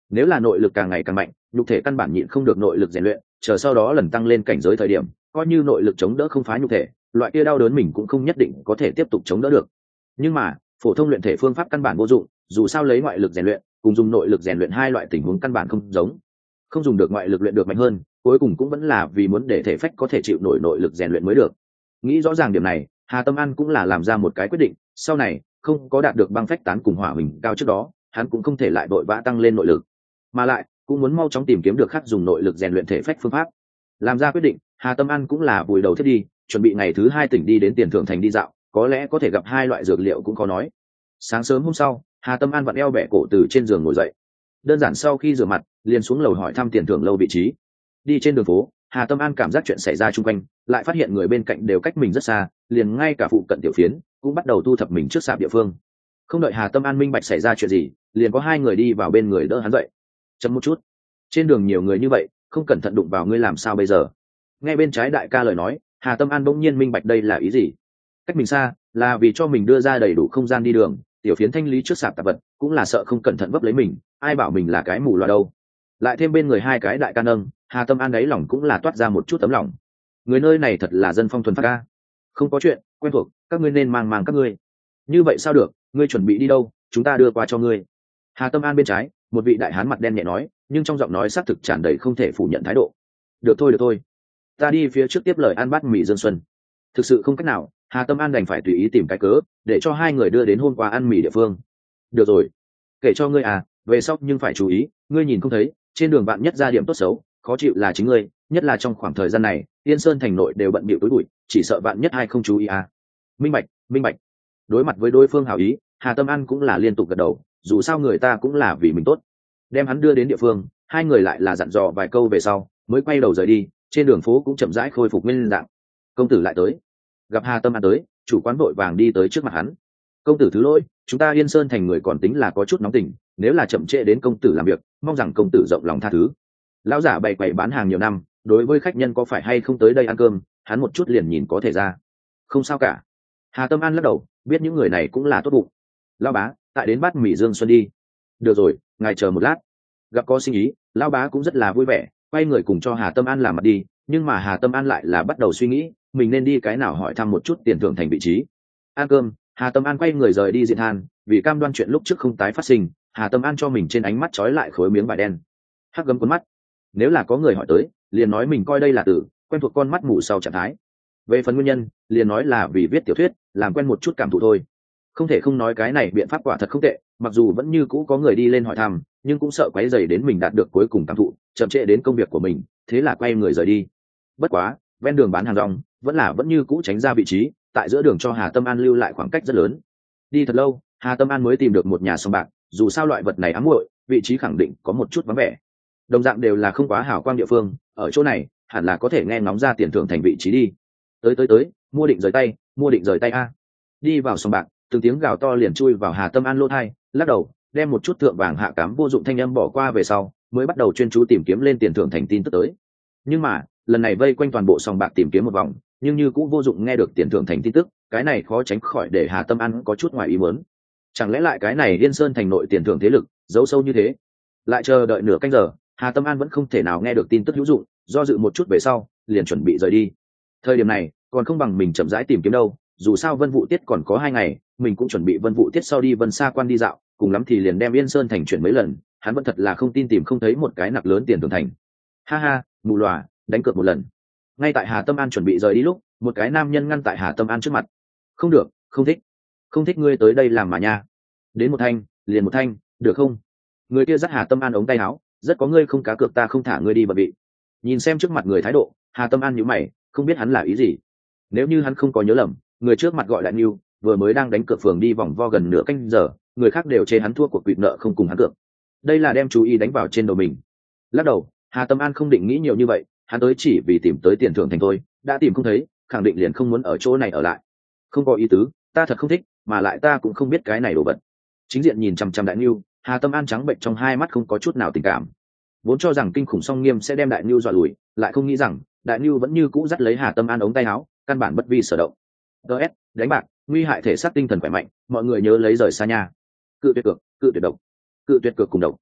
nếu là nội lực càng ngày càng mạnh, nhục thể căn bản nhịn không được nội lực rèn luyện, chờ sau đó lần tăng lên cảnh giới thời điểm, coi như nội lực chống đỡ không phá nhục thể, loại kia đau đớn mình cũng không nhất định có thể tiếp tục chống đỡ được. Nhưng mà phổ thông luyện thể phương pháp căn bản vô dụng, dù sao lấy ngoại lực rèn luyện cùng dùng nội lực rèn luyện hai loại tình huống căn bản không giống. Không dùng được ngoại lực luyện được mạnh hơn, cuối cùng cũng vẫn là vì muốn để thể phách có thể chịu nổi nội lực rèn luyện mới được. Nghĩ rõ ràng điểm này, Hà Tâm An cũng là làm ra một cái quyết định, sau này không có đạt được băng phách tán cùng hỏa huỳnh cao trước đó, hắn cũng không thể lại vội vã tăng lên nội lực, mà lại cũng muốn mau chóng tìm kiếm được khác dùng nội lực rèn luyện thể phách phương pháp. Làm ra quyết định, Hà Tâm An cũng là vùi đầu thiết đi, chuẩn bị ngày thứ 2 tỉnh đi đến Tiền Thượng Thành đi dạo, có lẽ có thể gặp hai loại dược liệu cũng có nói. Sáng sớm hôm sau, Hà Tâm An vặn eo bẻ cổ từ trên giường ngồi dậy, đơn giản sau khi rửa mặt liền xuống lầu hỏi thăm Tiền Thượng lâu vị trí. Đi trên đường phố, Hà Tâm An cảm giác chuyện xảy ra chung quanh, lại phát hiện người bên cạnh đều cách mình rất xa, liền ngay cả phụ cận tiểu phiến cũng bắt đầu thu thập mình trước sạp địa phương. Không đợi Hà Tâm An minh bạch xảy ra chuyện gì, liền có hai người đi vào bên người đỡ hắn dậy. Chậm một chút, trên đường nhiều người như vậy, không cẩn thận đụng vào ngươi làm sao bây giờ? Nghe bên trái đại ca lời nói, Hà Tâm An bỗng nhiên minh bạch đây là ý gì. Cách mình xa là vì cho mình đưa ra đầy đủ không gian đi đường, tiểu phiến thanh lý trước sạp tạp vật cũng là sợ không cẩn thận vấp lấy mình, ai bảo mình là cái mù loà đâu. Lại thêm bên người hai cái đại ca nâng, Hà Tâm An đáy lòng cũng là toát ra một chút tấm lòng. Người nơi này thật là dân phong thuần phác ca. Không có chuyện quen thuộc, các ngươi nên mang các ngươi. Như vậy sao được, ngươi chuẩn bị đi đâu, chúng ta đưa qua cho ngươi. Hà Tâm An bên trái, một vị đại hán mặt đen nhẹ nói, nhưng trong giọng nói xác thực tràn đầy không thể phủ nhận thái độ. Được thôi, ta đi phía trước tiếp lời ăn bát mì Dương Xuân. Thực sự không cách nào, Hà Tâm An đành phải tùy ý tìm cái cớ để cho hai người đưa đến hôm qua ăn mì địa phương. Được rồi, kể cho ngươi à, về sau nhưng phải chú ý, ngươi nhìn không thấy, trên đường bạn nhất ra điểm tốt xấu, khó chịu là chính ngươi, nhất là trong khoảng thời gian này Yên Sơn thành nội đều bận bịu tối bụi, chỉ sợ bạn nhất ai không chú ý à. Minh bạch. Đối mặt với đối phương hảo ý, Hà Tâm An cũng là liên tục gật đầu, dù sao người ta cũng là vì mình tốt. Đem hắn đưa đến địa phương, hai người lại là dặn dò vài câu về sau mới quay đầu rời đi. Trên đường phố cũng chậm rãi khôi phục nguyên dạng. Công tử lại tới. Gặp Hà Tâm An tới, chủ quán vội vàng đi tới trước mặt hắn. Công tử thứ lỗi, chúng ta Yên Sơn thành người còn tính là có chút nóng tình, nếu là chậm trễ đến công tử làm việc, mong rằng công tử rộng lòng tha thứ. Lão giả bày quầy bán hàng nhiều năm, đối với khách nhân có phải hay không tới đây ăn cơm, hắn một chút liền nhìn có thể ra. Không sao cả. Hà Tâm An lắc đầu, biết những người này cũng là tốt bụng. Lão bá, tại đến bát mì Dương Xuân đi. Được rồi, ngài chờ một lát. Gặp có sinh ý, lão bá cũng rất là vui vẻ, quay người cùng cho Hà Tâm An làm mặt đi. Nhưng mà Hà Tâm An lại là bắt đầu suy nghĩ, mình nên đi cái nào hỏi thăm một chút Tiền Thượng thành vị trí. Ăn cơm, Hà Tâm An quay người rời đi diện than, vì cam đoan chuyện lúc trước không tái phát sinh, Hà Tâm An cho mình trên ánh mắt trói lại khối miếng vải đen. Hắc gấm cuốn mắt. Nếu là có người hỏi tới, liền nói mình coi đây là tử, quen thuộc con mắt mù sau trạng thái. Về phần nguyên nhân, liền nói là vì viết tiểu thuyết, làm quen một chút cảm thụ thôi. Không thể không nói cái này biện pháp quả thật không tệ, mặc dù vẫn như cũ có người đi lên hỏi thăm, nhưng cũng sợ quấy rầy đến mình đạt được cuối cùng cảm thụ, chậm trễ đến công việc của mình, thế là quay người rời đi. Bất quá, ven đường bán hàng rong, vẫn như cũ tránh ra vị trí, tại giữa đường cho Hà Tâm An lưu lại khoảng cách rất lớn. Đi thật lâu, Hà Tâm An mới tìm được một nhà sòng bạc, dù sao loại vật này ám muội, vị trí khẳng định có một chút vắng vẻ. Đồng dạng đều là không quá hảo quang địa phương, ở chỗ này hẳn là có thể nghe ngóng ra Tiền Thượng thành vị trí đi. Tới, mua định rời tay a. Đi vào sòng bạc, từng tiếng gào to liền chui vào Hà Tâm An lỗ tai, lắc đầu, đem một chút thượng vàng hạ cám vô dụng thanh âm bỏ qua về sau, mới bắt đầu chuyên chú tìm kiếm lên Tiền Thượng thành tin tức tới. Nhưng mà, lần này vây quanh toàn bộ sòng bạc tìm kiếm một vòng, nhưng như cũng vô dụng nghe được Tiền Thượng thành tin tức, cái này khó tránh khỏi để Hà Tâm An có chút ngoài ý muốn. Chẳng lẽ lại cái này Yên Sơn thành nội tiền thưởng thế lực giấu sâu như thế? Lại chờ đợi nửa canh giờ, Hà Tâm An vẫn không thể nào nghe được tin tức hữu dụng, do dự một chút về sau, liền chuẩn bị rời đi. Thời điểm này, còn không bằng mình chậm rãi tìm kiếm đâu, dù sao Vân Vũ Tiết còn có 2 ngày, mình cũng chuẩn bị Vân Vũ Tiết sau đi Vân Sa Quan đi dạo, cùng lắm thì liền đem Yên Sơn thành chuyển mấy lần, hắn vẫn thật là không tin tìm không thấy một cái nặc lớn tiền thưởng thành. Ha ha, mù lòa, đánh cược một lần. Ngay tại Hà Tâm An chuẩn bị rời đi lúc, một cái nam nhân ngăn tại Hà Tâm An trước mặt. Không được, không thích ngươi tới đây làm mà nha. Đến một thanh, liền một thanh, được không? Người kia dắt Hà Tâm An ống tay áo, rất có ngươi không cá cược ta không thả ngươi đi bật vị. Nhìn xem trước mặt người thái độ, Hà Tâm An nhíu mày, không biết hắn là ý gì. Nếu như hắn không có nhớ lầm, người trước mặt gọi Đại Nưu, vừa mới đang đánh cược phường đi vòng vo gần nửa canh giờ, người khác đều chê hắn thua cuộc quỵt nợ không cùng hắn cược. Đây là đem chú ý đánh vào trên đầu mình. Lắc đầu, Hà Tâm An không định nghĩ nhiều như vậy, hắn tới chỉ vì tìm tới tiền thưởng thành thôi, đã tìm không thấy, khẳng định liền không muốn ở chỗ này ở lại. Không có ý tứ, ta thật không thích, mà lại ta cũng không biết cái này đồ vật. Chính diện nhìn chằm chằm Đại Nưu, Hà Tâm An trắng bệnh trong hai mắt không có chút nào tình cảm. Vốn cho rằng kinh khủng song nghiêm sẽ đem Đại Nưu dọa lùi, lại không nghĩ rằng Đại Nưu vẫn như cũ dắt lấy Hà Tâm An ống tay áo, căn bản bất vi sở động. DS, đánh bạc, nguy hại thể xác tinh thần khỏe mạnh, mọi người nhớ lấy rời xa nhà. Cự tuyệt cược, cự tuyệt độc, cự tuyệt cược cùng độc.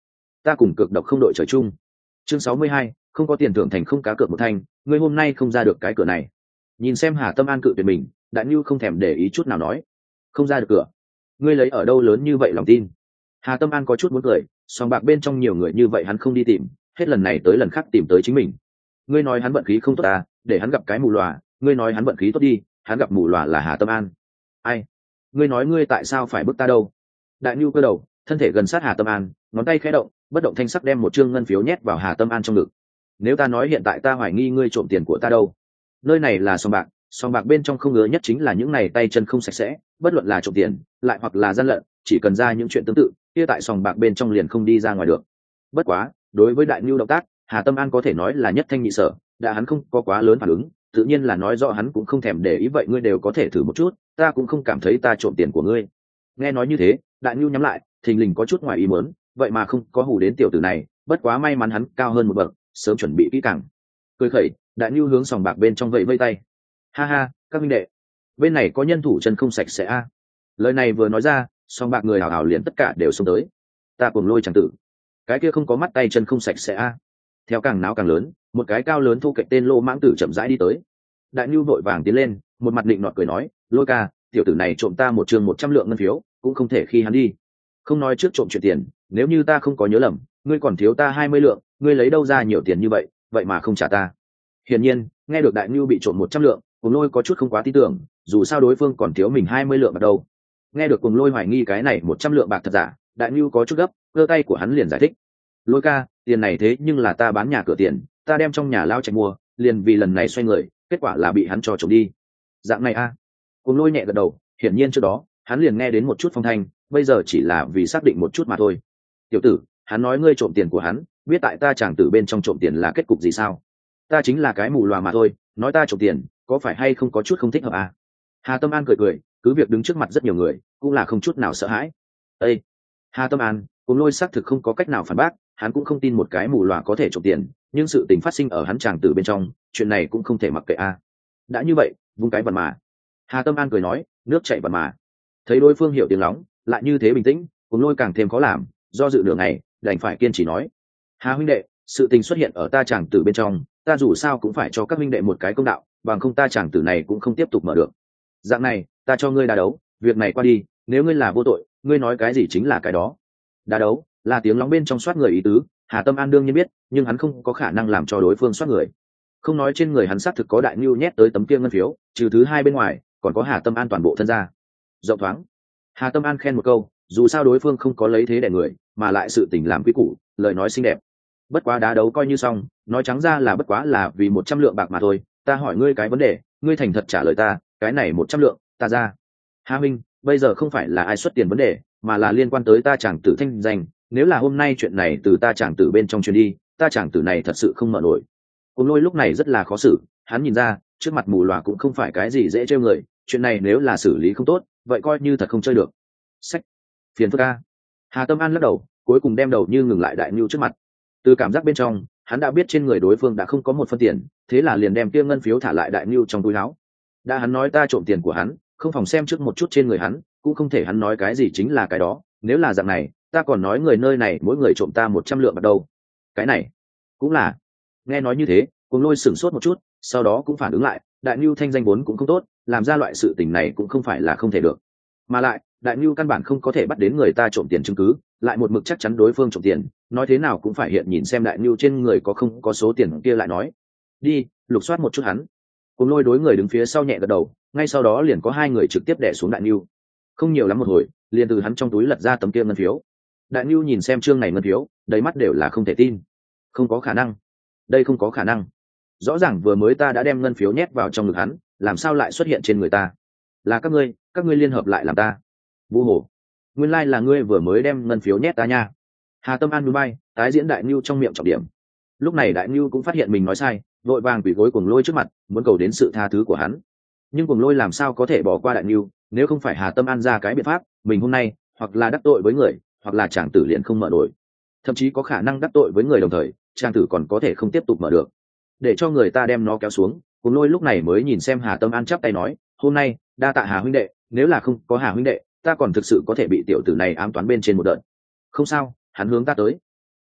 ta cùng cược độc không đội trời chung. Chương 62, không có tiền thưởng thành không cá cược một thanh, ngươi hôm nay không ra được cái cửa này. Nhìn xem Hà Tâm An cự tuyệt mình, Đại Nhu không thèm để ý chút nào nói, không ra được cửa, ngươi lấy ở đâu lớn như vậy lòng tin. Hà Tâm An có chút muốn cười, sòng bạc bên trong nhiều người như vậy hắn không đi tìm, hết lần này tới lần khác tìm tới chính mình. Ngươi nói hắn vận khí không tốt à, để hắn gặp cái mù lòa, ngươi nói hắn vận khí tốt đi, hắn gặp mù lòa là Hà Tâm An. Ai? Ngươi nói ngươi tại sao phải bức ta đâu? Đại Nhu cơ đầu, thân thể gần sát Hà Tâm An, ngón tay khẽ động, bất động thanh sắc đem một trương ngân phiếu nhét vào Hà Tâm An trong ngực. Nếu ta nói hiện tại ta hoài nghi ngươi trộm tiền của ta đâu? Nơi này là sòng bạc bên trong không ngứa nhất chính là những này tay chân không sạch sẽ, bất luận là trộm tiền, lại hoặc là gian lận, chỉ cần ra những chuyện tương tự, kia tại sòng bạc bên trong liền không đi ra ngoài được. Bất quá, đối với Đại Nhu động tác, Hà Tâm An có thể nói là nhất thanh nhị sở, đã hắn không có quá lớn phản ứng, tự nhiên là nói rõ hắn cũng không thèm để ý vậy ngươi đều có thể thử một chút, ta cũng không cảm thấy ta trộm tiền của ngươi. Nghe nói như thế, Đại Nhu nhắm lại, thình lình có chút ngoài ý muốn, vậy mà không có hù đến tiểu tử này, bất quá may mắn hắn cao hơn một bậc, sớm chuẩn bị kỹ càng. Cười khẩy, Đại Nhu hướng sòng bạc bên trong vẫy vây tay. Ha ha, các minh đệ, bên này có nhân thủ chân không sạch sẽ a. Lời này vừa nói ra, sòng bạc người hào hào liền tất cả đều xông tới. Ta cùng lôi chẳng tử, cái kia không có mắt tay chân không sạch sẽ a. Theo càng náo càng lớn, một cái cao lớn thu cạnh tên Lô Mãng Tử chậm rãi đi tới. Đại Nhu vội vàng tiến lên, một mặt định nọt cười nói, Lôi ca, tiểu tử này trộm ta một trường 100 lượng ngân phiếu, cũng không thể khi hắn đi. Không nói trước trộm chuyện tiền, nếu như ta không có nhớ lầm, ngươi còn thiếu ta 20 lượng, ngươi lấy đâu ra nhiều tiền như vậy, vậy mà không trả ta. Hiển nhiên, nghe được Đại Nhu bị trộm 100 lượng, Cuồng Lôi có chút không quá tin tưởng, dù sao đối phương còn thiếu mình 20 lượng bạc đâu. Nghe được Cuồng Lôi hoài nghi cái này 100 lượng bạc thật giả, Đại Nhu có chút gấp, giơ tay của hắn liền giải thích. Lôi ca, tiền này thế nhưng là ta bán nhà cửa tiền, ta đem trong nhà lao chạy mua, liền vì lần này xoay người, kết quả là bị hắn cho trộm đi. Dạng này a. Cuồng Lôi nhẹ gật đầu, hiển nhiên trước đó, hắn liền nghe đến một chút phong thanh, bây giờ chỉ là vì xác định một chút mà thôi. Tiểu tử, hắn nói ngươi trộm tiền của hắn, biết tại ta chàng tử bên trong trộm tiền là kết cục gì sao? Ta chính là cái mù lòa mà thôi, nói ta trộm tiền, có phải hay không có chút không thích hợp à? Hà Tâm An cười cười, cứ việc đứng trước mặt rất nhiều người, cũng là không chút nào sợ hãi. Ê! Hà Tâm An, Cuồng Lôi xác thực không có cách nào phản bác, hắn cũng không tin một cái mù lòa có thể trộm tiền, nhưng sự tình phát sinh ở hắn chàng tử bên trong, chuyện này cũng không thể mặc kệ a. Đã như vậy, vung cái vật mà. Hà Tâm An cười nói, nước chảy vật mà. Thấy đối phương hiểu tiếng lóng, lại như thế bình tĩnh, Cuồng Lôi càng thêm khó làm, do dự nửa ngày, đành phải kiên trì nói: Hà huynh đệ, sự tình xuất hiện ở ta chàng tử bên trong, ta dù sao cũng phải cho các huynh đệ một cái công đạo, bằng không ta chàng tử này cũng không tiếp tục mở được. Dạng này, ta cho ngươi đá đấu, việc này qua đi, nếu ngươi là vô tội, ngươi nói cái gì chính là cái đó. Đá đấu là tiếng lóng bên trong soát người ý tứ, Hà Tâm An đương nhiên biết, nhưng hắn không có khả năng làm cho đối phương soát người. Không nói trên người hắn xác thực có Đại Nhu nhét tới tấm kia ngân phiếu, trừ thứ hai bên ngoài, còn có Hà Tâm An toàn bộ thân gia. Rộng thoáng. Hà Tâm An khen một câu, dù sao đối phương không có lấy thế đẻ người, mà lại sự tình làm quý củ, lời nói xinh đẹp. Bất quá đá đấu coi như xong, nói trắng ra là bất quá là vì 100 lượng bạc mà thôi, ta hỏi ngươi cái vấn đề, ngươi thành thật trả lời ta, cái này 100 lượng, ta ra. Hà minh, bây giờ không phải là ai xuất tiền vấn đề, mà là liên quan tới ta chàng tử thanh danh, nếu là hôm nay chuyện này từ ta chàng tử bên trong truyền đi, ta chàng tử này thật sự không mở nổi. Cuồng Lôi lúc này rất là khó xử, hắn nhìn ra, trước mặt mù lòa cũng không phải cái gì dễ trêu người, chuyện này nếu là xử lý không tốt, vậy coi như thật không chơi được. Sách, phiền phức a. Hà Tâm An lắc đầu, cuối cùng đem đầu như ngừng lại Đại Nhu trước mặt. Từ cảm giác bên trong, hắn đã biết trên người đối phương đã không có một phân tiền, thế là liền đem kia ngân phiếu thả lại Đại Nhu trong túi áo. Đã hắn nói ta trộm tiền của hắn, không phòng xem trước một chút trên người hắn, cũng không thể hắn nói cái gì chính là cái đó, nếu là dạng này, ta còn nói người nơi này mỗi người trộm ta 100 lượng bạc đâu. Cái này cũng là. Nghe nói như thế, Cuồng Lôi sửng sốt một chút, sau đó cũng phản ứng lại, Đại Nhu thanh danh vốn cũng không tốt, làm ra loại sự tình này cũng không phải là không thể được. Mà lại, Đại Nhu căn bản không có thể bắt đến người ta trộm tiền chứng cứ, lại một mực chắc chắn đối phương trộm tiền, nói thế nào cũng phải hiện nhìn xem Đại Nhu trên người có không có số tiền kia lại nói. Đi, lục soát một chút hắn. Cuồng Lôi đối người đứng phía sau nhẹ gật đầu, ngay sau đó liền có hai người trực tiếp đè xuống Đại Nhu. Không nhiều lắm một hồi, liền từ hắn trong túi lật ra tấm kia ngân phiếu. Đại Nhu nhìn xem chương này ngân phiếu, đầy mắt đều là không thể tin. Không có khả năng, đây không có khả năng. Rõ ràng vừa mới ta đã đem ngân phiếu nhét vào trong ngực hắn, làm sao lại xuất hiện trên người ta? Là các ngươi liên hợp lại làm ta. Vu hồ, nguyên lai là ngươi vừa mới đem ngân phiếu nhét ta nha. Hà Tâm An núi bay, tái diễn Đại Nhu trong miệng trọng điểm. Lúc này Đại Nhu cũng phát hiện mình nói sai, vội vàng quỳ gối Cuồng Lôi trước mặt, muốn cầu đến sự tha thứ của hắn. Nhưng Cuồng Lôi làm sao có thể bỏ qua Đại Nhu, nếu không phải Hà Tâm An ra cái biện pháp, mình hôm nay hoặc là đắc tội với người, hoặc là chàng tử liền không mở nổi, thậm chí có khả năng đắc tội với người đồng thời, chàng tử còn có thể không tiếp tục mở được. Để cho người ta đem nó kéo xuống, Cuồng Lôi lúc này mới nhìn xem Hà Tâm An chắp tay nói, hôm nay đa tạ Hà huynh đệ, nếu là không có Hà huynh đệ, ta còn thực sự có thể bị tiểu tử này ám toán bên trên một đợt. Không sao, hắn hướng ta tới.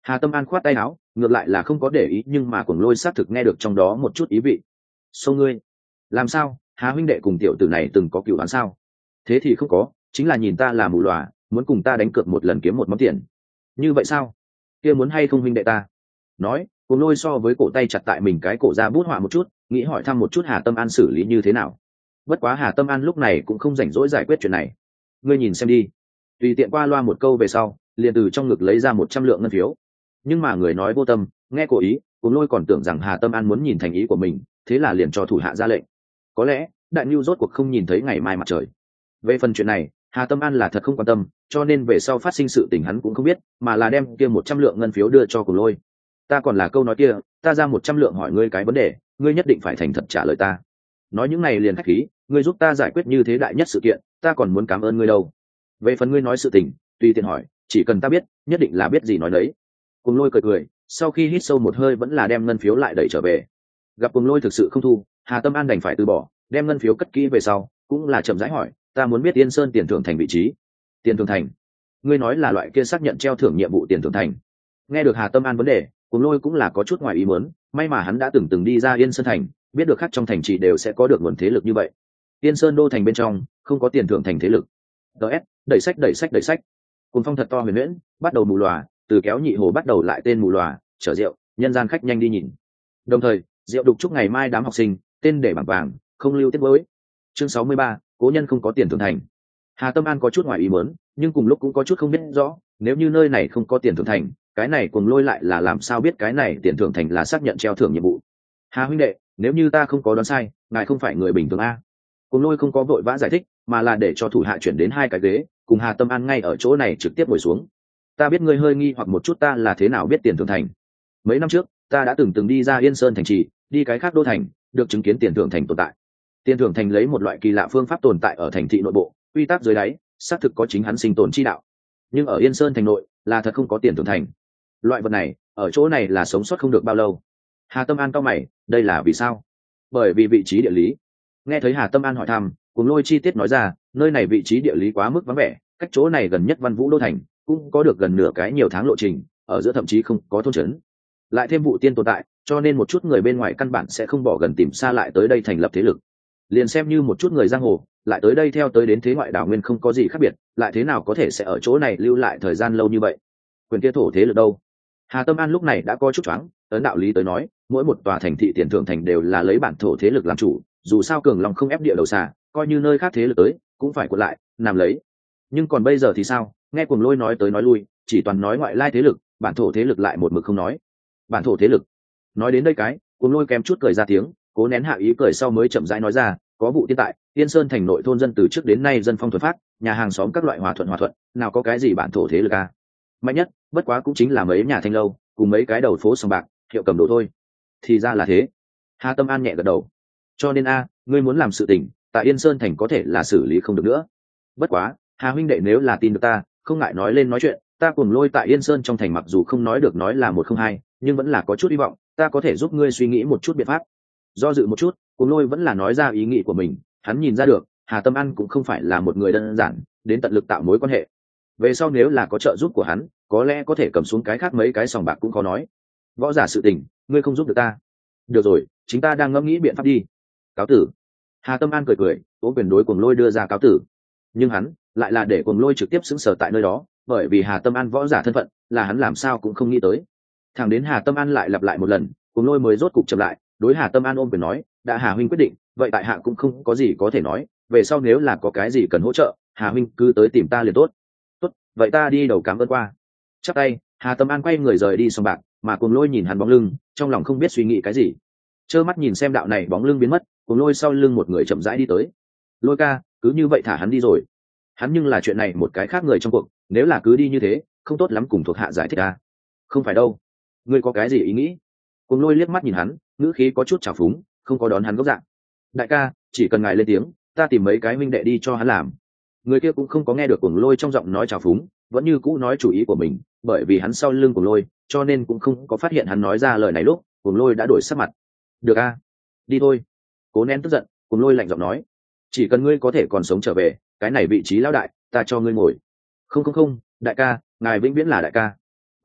Hà Tâm An khoát tay áo, ngược lại là không có để ý, nhưng mà Cuồng Lôi xác thực nghe được trong đó một chút ý vị. Xô ngươi, làm sao? Hà huynh đệ cùng tiểu tử này từng có cựu đoán sao? Thế thì không có, chính là nhìn ta là mù lòa, muốn cùng ta đánh cược một lần kiếm một món tiền. Như vậy sao? Kia muốn hay không huynh đệ ta? Nói, Cuồng Lôi so với cổ tay chặt tại mình cái cổ ra bút họa một chút, nghĩ hỏi thăm một chút Hà Tâm An xử lý như thế nào. Bất quá Hà Tâm An lúc này cũng không rảnh rỗi giải quyết chuyện này. Ngươi nhìn xem đi. Tùy tiện qua loa một câu về sau, liền từ trong ngực lấy ra 100 lượng ngân phiếu. Nhưng mà người nói vô tâm, nghe cố ý, Cuồng Lôi còn tưởng rằng Hà Tâm An muốn nhìn thành ý của mình, thế là liền cho thủ hạ ra lệnh. Có lẽ đại nhu rốt cuộc không nhìn thấy ngày mai mặt trời. Về phần chuyện này, Hà Tâm An là thật không quan tâm, cho nên về sau phát sinh sự tình hắn cũng không biết, mà là đem kia 100 lượng ngân phiếu đưa cho Cuồng Lôi. Ta còn là câu nói kia, ta ra 100 lượng hỏi ngươi cái vấn đề, ngươi nhất định phải thành thật trả lời ta. Nói những này liền khách khí, ngươi giúp ta giải quyết như thế đại nhất sự kiện, ta còn muốn cảm ơn ngươi đâu. Về phần ngươi nói sự tình, tùy tiện hỏi, chỉ cần ta biết, nhất định là biết gì nói đấy. Cuồng Lôi cười cười, sau khi hít sâu một hơi vẫn là đem ngân phiếu lại đẩy trở về. Gặp Cuồng Lôi thực sự không thu, Hà Tâm An đành phải từ bỏ, đem ngân phiếu cất kỹ về sau, cũng là chậm rãi hỏi, ta muốn biết Yên Sơn tiền thưởng thành vị trí. Tiền thưởng thành? Ngươi nói là loại kia xác nhận treo thưởng nhiệm vụ tiền thưởng thành? Nghe được Hà Tâm An vấn đề, Cuồng Lôi cũng là có chút ngoài ý muốn, may mà hắn đã từng đi ra Yên Sơn thành, biết được khác trong thành trì đều sẽ có được nguồn thế lực như vậy. Yên Sơn đô thành bên trong không có tiền thưởng thành thế lực. DS, đẩy sách. Cùng phong thật to huyền huyễn, bắt đầu mù lòa, từ kéo nhị hồ bắt đầu lại tên mù lòa, chở rượu, nhân gian khách nhanh đi nhìn. Đồng thời, rượu đục chúc ngày mai đám học sinh, tên để bảng vàng, không lưu tiết mới. Chương 63, cố nhân không có tiền thưởng thành. Hà Tâm An có chút ngoài ý muốn, nhưng cùng lúc cũng có chút không biết rõ, nếu như nơi này không có tiền thưởng thành, cái này Cuồng Lôi lại là làm sao biết cái này tiền thưởng thành là xác nhận treo thưởng nhiệm vụ. Hà huynh đệ, nếu như ta không có đoán sai, ngài không phải người bình thường a. Cuồng Lôi không có vội vã giải thích, mà là để cho thủ hạ chuyển đến 2 cái ghế, cùng Hà Tâm An ngay ở chỗ này trực tiếp ngồi xuống. Ta biết ngươi hơi nghi hoặc một chút ta là thế nào biết tiền thưởng thành. Mấy năm trước, ta đã từng đi ra Yên Sơn thành trì, đi cái khác đô thành, được chứng kiến tiền thưởng thành tồn tại. Tiền thưởng thành lấy một loại kỳ lạ phương pháp tồn tại ở thành thị nội bộ, quy tắc dưới đáy, xác thực có chính hắn sinh tồn chi đạo. Nhưng ở Yên Sơn thành nội, là thật không có tiền thưởng thành. Loại vật này, ở chỗ này là sống sót không được bao lâu. Hà Tâm An cau mày, đây là vì sao? Bởi vì vị trí địa lý. Nghe thấy Hà Tâm An hỏi thăm, Cuồng Lôi chi tiết nói ra, nơi này vị trí địa lý quá mức vắng vẻ, cách chỗ này gần nhất Văn Vũ đô thành, cũng có được gần nửa cái nhiều tháng lộ trình, ở giữa thậm chí không có thôn trấn. Lại thêm vụ tiên tồn tại, cho nên một chút người bên ngoài căn bản sẽ không bỏ gần tìm xa lại tới đây thành lập thế lực. Liền xem như một chút người giang hồ, lại tới đây theo tới đến thế ngoại đảo nguyên không có gì khác biệt, lại thế nào có thể sẽ ở chỗ này lưu lại thời gian lâu như vậy? Quyền kia thổ thế lực đâu? Hà Tâm An lúc này đã có chút choáng, ấn đạo lý tới nói, mỗi một tòa thành thị tiền thưởng thành đều là lấy bản thổ thế lực làm chủ, dù sao cường lòng không ép địa đầu xà, coi như nơi khác thế lực tới, cũng phải cuộn lại, nằm lấy. Nhưng còn bây giờ thì sao? Nghe Cuồng Lôi nói tới nói lui, chỉ toàn nói ngoại lai thế lực, bản thổ thế lực lại một mực không nói. Bản thổ thế lực? Nói đến đây cái, Cuồng Lôi kém chút cười ra tiếng, cố nén hạ ý cười sau mới chậm rãi nói ra, có vụ tiên tại, Yên Sơn thành nội thôn dân từ trước đến nay dân phong thuần phát, nhà hàng xóm các loại hòa thuận, nào có cái gì bản thổ thế lực à? Mạnh nhất, bất quá cũng chính là mấy nhà thanh lâu, cùng mấy cái đầu phố sòng bạc, hiệu cầm đồ thôi. Thì ra là thế. Hà Tâm An nhẹ gật đầu. Cho nên ngươi muốn làm sự tình, tại Yên Sơn thành có thể là xử lý không được nữa. Bất quá, Hà huynh đệ nếu là tin được ta, không ngại nói lên nói chuyện, ta Cuồng Lôi tại Yên Sơn trong thành mặc dù không nói được nói là 102, nhưng vẫn là có chút hy vọng, ta có thể giúp ngươi suy nghĩ một chút biện pháp. Do dự một chút, Cuồng Lôi vẫn là nói ra ý nghĩ của mình, hắn nhìn ra được, Hà Tâm An cũng không phải là một người đơn giản, đến tận lực tạo mối quan hệ. Về sau nếu là có trợ giúp của hắn, có lẽ có thể cầm xuống cái khác mấy cái sòng bạc cũng khó nói. Võ giả sự tình, ngươi không giúp được ta. Được rồi, chúng ta đang ngẫm nghĩ biện pháp đi. Cáo tử. Hà Tâm An cười, ố quyền đối Cuồng Lôi đưa ra cáo tử. Nhưng hắn lại là để Cuồng Lôi trực tiếp xứng sở tại nơi đó, bởi vì Hà Tâm An võ giả thân phận, là hắn làm sao cũng không nghĩ tới. Thẳng đến Hà Tâm An lại lặp lại một lần, Cuồng Lôi mới rốt cục chậm lại, đối Hà Tâm An ôm quyền nói, đã Hà huynh quyết định, vậy tại hạ cũng không có gì có thể nói, về sau nếu là có cái gì cần hỗ trợ, Hà huynh cứ tới tìm ta liền tốt. Tốt, vậy ta đi đầu cảm ơn qua. Chắp tay, Hà Tâm An quay người rời đi sòng bạc, mà Cuồng Lôi nhìn hắn bóng lưng, trong lòng không biết suy nghĩ cái gì. Trơ mắt nhìn xem đạo này bóng lưng biến mất, Cuồng Lôi sau lưng một người chậm rãi đi tới. Lôi ca, cứ như vậy thả hắn đi rồi. Hắn nhưng là chuyện này một cái khác người trong cuộc, nếu là cứ đi như thế, không tốt lắm cùng thuộc hạ giải thích à. Không phải đâu. Ngươi có cái gì ý nghĩ? Cuồng Lôi liếc mắt nhìn hắn, ngữ khí có chút trào phúng, không có đón hắn gốc dạng. Đại ca, chỉ cần ngài lên tiếng, ta tìm mấy cái minh đệ đi cho hắn làm. Người kia cũng không có nghe được Cuồng Lôi trong giọng nói trào phúng, vẫn như cũ nói chủ ý của mình, bởi vì hắn sau lưng Cuồng Lôi, cho nên cũng không có phát hiện hắn nói ra lời này lúc Cuồng Lôi đã đổi sắc mặt. Được a, đi thôi. Cố nén tức giận, Cuồng Lôi lạnh giọng nói, chỉ cần ngươi có thể còn sống trở về, cái này vị trí lão đại, ta cho ngươi ngồi. Không, đại ca, ngài vĩnh viễn là đại ca.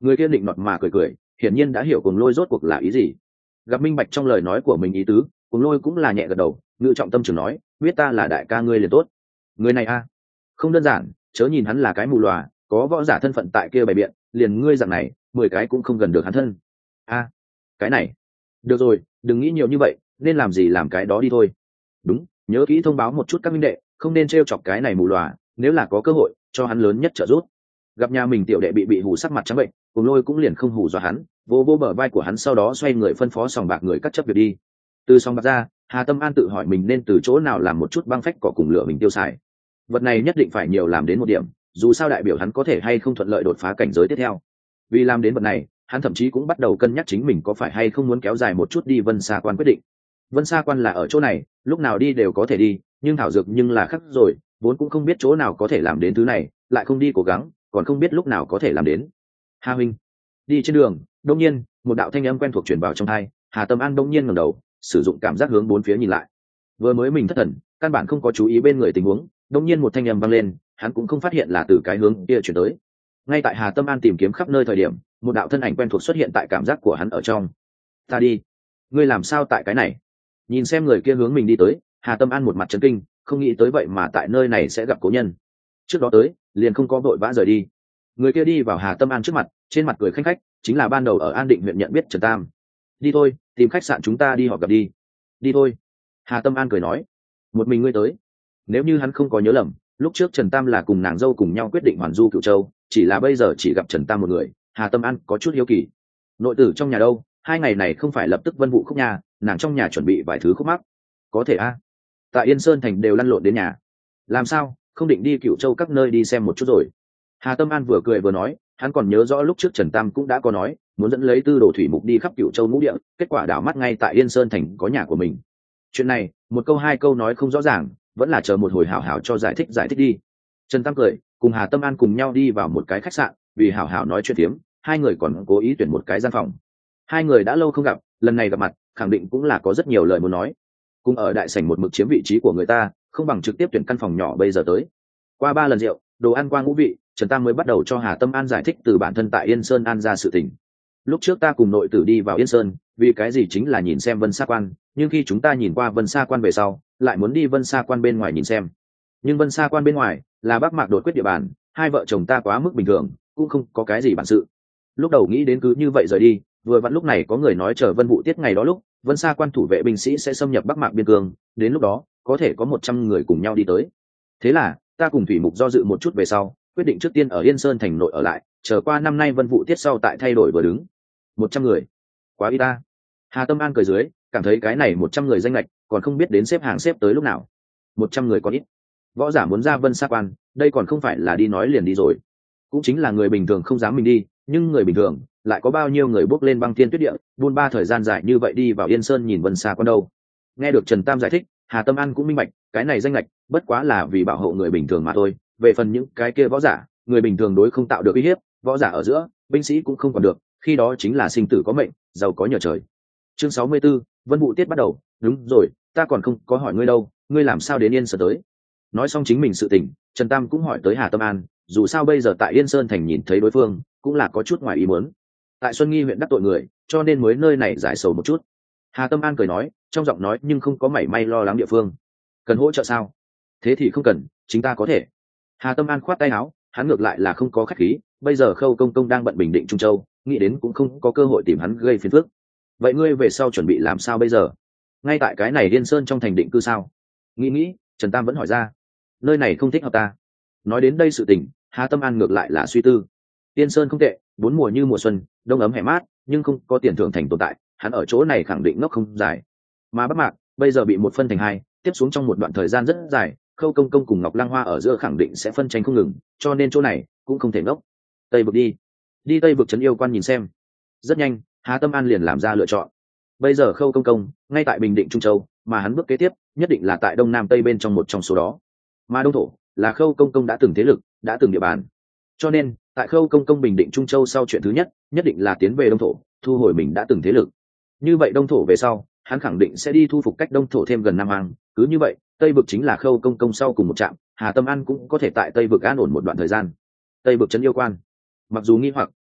Người kia định nọt mà cười cười, hiển nhiên đã hiểu Cuồng Lôi rốt cuộc là ý gì. Gặp minh bạch trong lời nói của mình ý tứ, Cuồng Lôi cũng là nhẹ gật đầu, ngự trọng tâm trường nói, biết ta là đại ca ngươi liền tốt. Người này a, không đơn giản, chớ nhìn hắn là cái mù lòa, có võ giả thân phận tại kia bày biện, liền ngươi dạng này 10 cái cũng không gần được hắn thân. A, cái này được rồi, đừng nghĩ nhiều như vậy, nên làm gì làm cái đó đi thôi. Đúng, nhớ kỹ thông báo một chút các minh đệ, không nên trêu chọc cái này mù lòa, nếu là có cơ hội cho hắn lớn nhất trợ giúp. Gặp nhà mình tiểu đệ bị hù sắc mặt trắng bệnh, Cuồng Lôi cũng liền không hù dọa hắn, vô vô bờ vai của hắn, sau đó xoay người phân phó sòng bạc người cắt chấp việc đi. Từ sòng bạc ra, Hà Tâm An tự hỏi mình nên từ chỗ nào làm một chút băng phách cỏ cùng lửa mình tiêu xài. Vật này nhất định phải nhiều làm đến một điểm, dù sao đại biểu hắn có thể hay không thuận lợi đột phá cảnh giới tiếp theo. Vì làm đến vật này, hắn thậm chí cũng bắt đầu cân nhắc chính mình có phải hay không muốn kéo dài một chút đi Vân Sa Quan quyết định. Vân Sa Quan là ở chỗ này, lúc nào đi đều có thể đi, nhưng thảo dược nhưng là khắc rồi, vốn cũng không biết chỗ nào có thể làm đến thứ này, lại không đi cố gắng, còn không biết lúc nào có thể làm đến. Hà huynh. Đi trên đường, đông nhiên một đạo thanh âm quen thuộc truyền vào trong tai. Hà Tâm An đông nhiên ngẩng đầu, sử dụng cảm giác hướng bốn phía nhìn lại. Vừa mới mình thất thần, căn bản không có chú ý bên người tình huống, đông nhiên một thanh âm vang lên, hắn cũng không phát hiện là từ cái hướng kia chuyển tới. Ngay tại Hà Tâm An tìm kiếm khắp nơi thời điểm, một đạo thân ảnh quen thuộc xuất hiện tại cảm giác của hắn ở trong. Ta đi, ngươi làm sao tại cái này? Nhìn xem người kia hướng mình đi tới, Hà Tâm An một mặt chấn kinh, không nghĩ tới vậy mà tại nơi này sẽ gặp cố nhân. Trước đó tới, liền không có vội vã rời đi. Người kia đi vào Hà Tâm An trước mặt, trên mặt cười khanh khách, chính là ban đầu ở An Định huyện nhận biết Trần Tam. Đi thôi, tìm khách sạn chúng ta đi họp gặp đi. Đi thôi. Hà Tâm An cười nói. Một mình ngươi tới? Nếu như hắn không có nhớ lầm, lúc trước Trần Tam là cùng nàng dâu cùng nhau quyết định hoàn du Cửu Châu, chỉ là bây giờ chỉ gặp Trần Tam một người. Hà Tâm An có chút hiếu kỳ. Nội tử trong nhà đâu? 2 ngày này không phải lập tức vân vụ khúc nhà, nàng trong nhà chuẩn bị vài thứ khúc mắc. Có thể a. Tại Yên Sơn thành đều lăn lộn đến nhà. Làm sao, không định đi Cửu Châu các nơi đi xem một chút rồi? Hà Tâm An vừa cười vừa nói, hắn còn nhớ rõ lúc trước Trần Tam cũng đã có nói muốn dẫn lấy Tư Đồ Thủy Mục đi khắp Cửu Châu ngũ địa, kết quả đảo mắt ngay tại Yên Sơn thành có nhà của mình. Chuyện này, một câu hai câu nói không rõ ràng, vẫn là chờ một hồi hảo hảo cho giải thích đi. Trần Tam cười, cùng Hà Tâm An cùng nhau đi vào một cái khách sạn, vì hảo hảo nói chuyện tiếm, hai người còn cố ý tuyển một cái gian phòng. Hai người đã lâu không gặp, lần này gặp mặt, khẳng định cũng là có rất nhiều lời muốn nói. Cùng ở đại sảnh một mực chiếm vị trí của người ta, không bằng trực tiếp tuyển căn phòng nhỏ bây giờ tới. Qua 3 lần rượu, đồ ăn qua ngũ vị, Trần Tam mới bắt đầu cho Hà Tâm An giải thích từ bản thân tại Yên Sơn An ra sự tình. Lúc trước ta cùng nội tử đi vào Yên Sơn, vì cái gì chính là nhìn xem Vân Sa Quan, nhưng khi chúng ta nhìn qua Vân Sa Quan về sau, lại muốn đi Vân Sa Quan bên ngoài nhìn xem. Nhưng Vân Sa Quan bên ngoài là Bắc Mạc đột quyết địa bàn, hai vợ chồng ta quá mức bình thường, cũng không có cái gì bản sự. Lúc đầu nghĩ đến cứ như vậy rời đi, vừa vặn lúc này có người nói chờ Vân Vụ Tiết ngày đó lúc, Vân Sa Quan thủ vệ binh sĩ sẽ xâm nhập Bắc Mạc biên cương, đến lúc đó có thể có 100 người cùng nhau đi tới. Thế là ta cùng Thủy Mục do dự một chút về sau, quyết định trước tiên ở Yên Sơn thành nội ở lại, chờ qua năm nay Vân Vụ Tiết sau tại thay đổi vừa đứng. 100 người, quá ít ta. Hà Tâm An cười dưới, cảm thấy cái này 100 người danh lệch, còn không biết đến xếp hàng xếp tới lúc nào. 100 người có ít. Võ giả muốn ra Vân Sa Quan, đây còn không phải là đi nói liền đi rồi. Cũng chính là người bình thường không dám mình đi, nhưng người bình thường lại có bao nhiêu người bước lên băng thiên tuyết địa, buôn ba thời gian dài như vậy đi vào Yên Sơn nhìn Vân Sa Quan đâu. Nghe được Trần Tam giải thích, Hà Tâm An cũng minh bạch, cái này danh lệch bất quá là vì bảo hộ người bình thường mà thôi. Về phần những cái kia võ giả, người bình thường đối không tạo được uy hiếp, võ giả ở giữa, binh sĩ cũng không còn được, khi đó chính là sinh tử có mệnh, giàu có nhờ trời. Chương 64, Vân Vụ Tiết bắt đầu. Đúng rồi, ta còn không có hỏi ngươi đâu, ngươi làm sao đến Yên Sơn tới? Nói xong chính mình sự tình, Trần Tam cũng hỏi tới Hà Tâm An, dù sao bây giờ tại Yên Sơn thành nhìn thấy đối phương, cũng là có chút ngoài ý muốn. Tại Xuân Nghi huyện đắc tội người, cho nên mới nơi này giải sầu một chút. Hà Tâm An cười nói, trong giọng nói nhưng không có mảy may lo lắng địa phương. Cần hỗ trợ sao? Thế thì không cần, chính ta có thể. Hà Tâm An khoát tay áo, hắn ngược lại là không có khách khí, bây giờ Khâu Công Công đang bận bình định Trung Châu, nghĩ đến cũng không có cơ hội tìm hắn gây phiền phức. Vậy ngươi về sau chuẩn bị làm sao bây giờ? Ngay tại cái này Yên Sơn trong thành định cư sao? Nghĩ, Trần Tam vẫn hỏi ra. Nơi này không thích hợp ta. Nói đến đây sự tình, Hà Tâm An ngược lại là suy tư. Yên Sơn không tệ, 4 mùa như mùa xuân, đông ấm hè mát, nhưng không có tiền thưởng thành tồn tại, hắn ở chỗ này khẳng định ngốc không dài. Mà Bắc Mạc bây giờ bị một phân thành hai, tiếp xuống trong một đoạn thời gian rất dài, Khâu Công Công cùng Ngọc Lăng Hoa ở giữa khẳng định sẽ phân tranh không ngừng, cho nên chỗ này cũng không thể ngốc. Tây vực đi Tây vực trấn yêu quan nhìn xem. Rất nhanh, Hà Tâm An liền làm ra lựa chọn. Bây giờ Khâu Công Công ngay tại Bình Định Trung Châu, mà hắn bước kế tiếp nhất định là tại Đông Nam Tây bên trong một trong số đó. Mà Đông Thổ là Khâu Công Công đã từng thế lực, đã từng địa bàn. Cho nên, tại Khâu Công Công Bình Định Trung Châu sau chuyện thứ nhất định là tiến về Đông Thổ, thu hồi mình đã từng thế lực. Như vậy Đông Thổ về sau, hắn khẳng định sẽ đi thu phục cách Đông Thổ thêm gần Nam Hoàng, cứ như vậy, Tây vực chính là Khâu Công Công sau cùng một trạm, Hà Tâm An cũng có thể tại Tây vực an ổn một đoạn thời gian. Tây vực trấn yêu quan. Mặc dù nghi hoặc,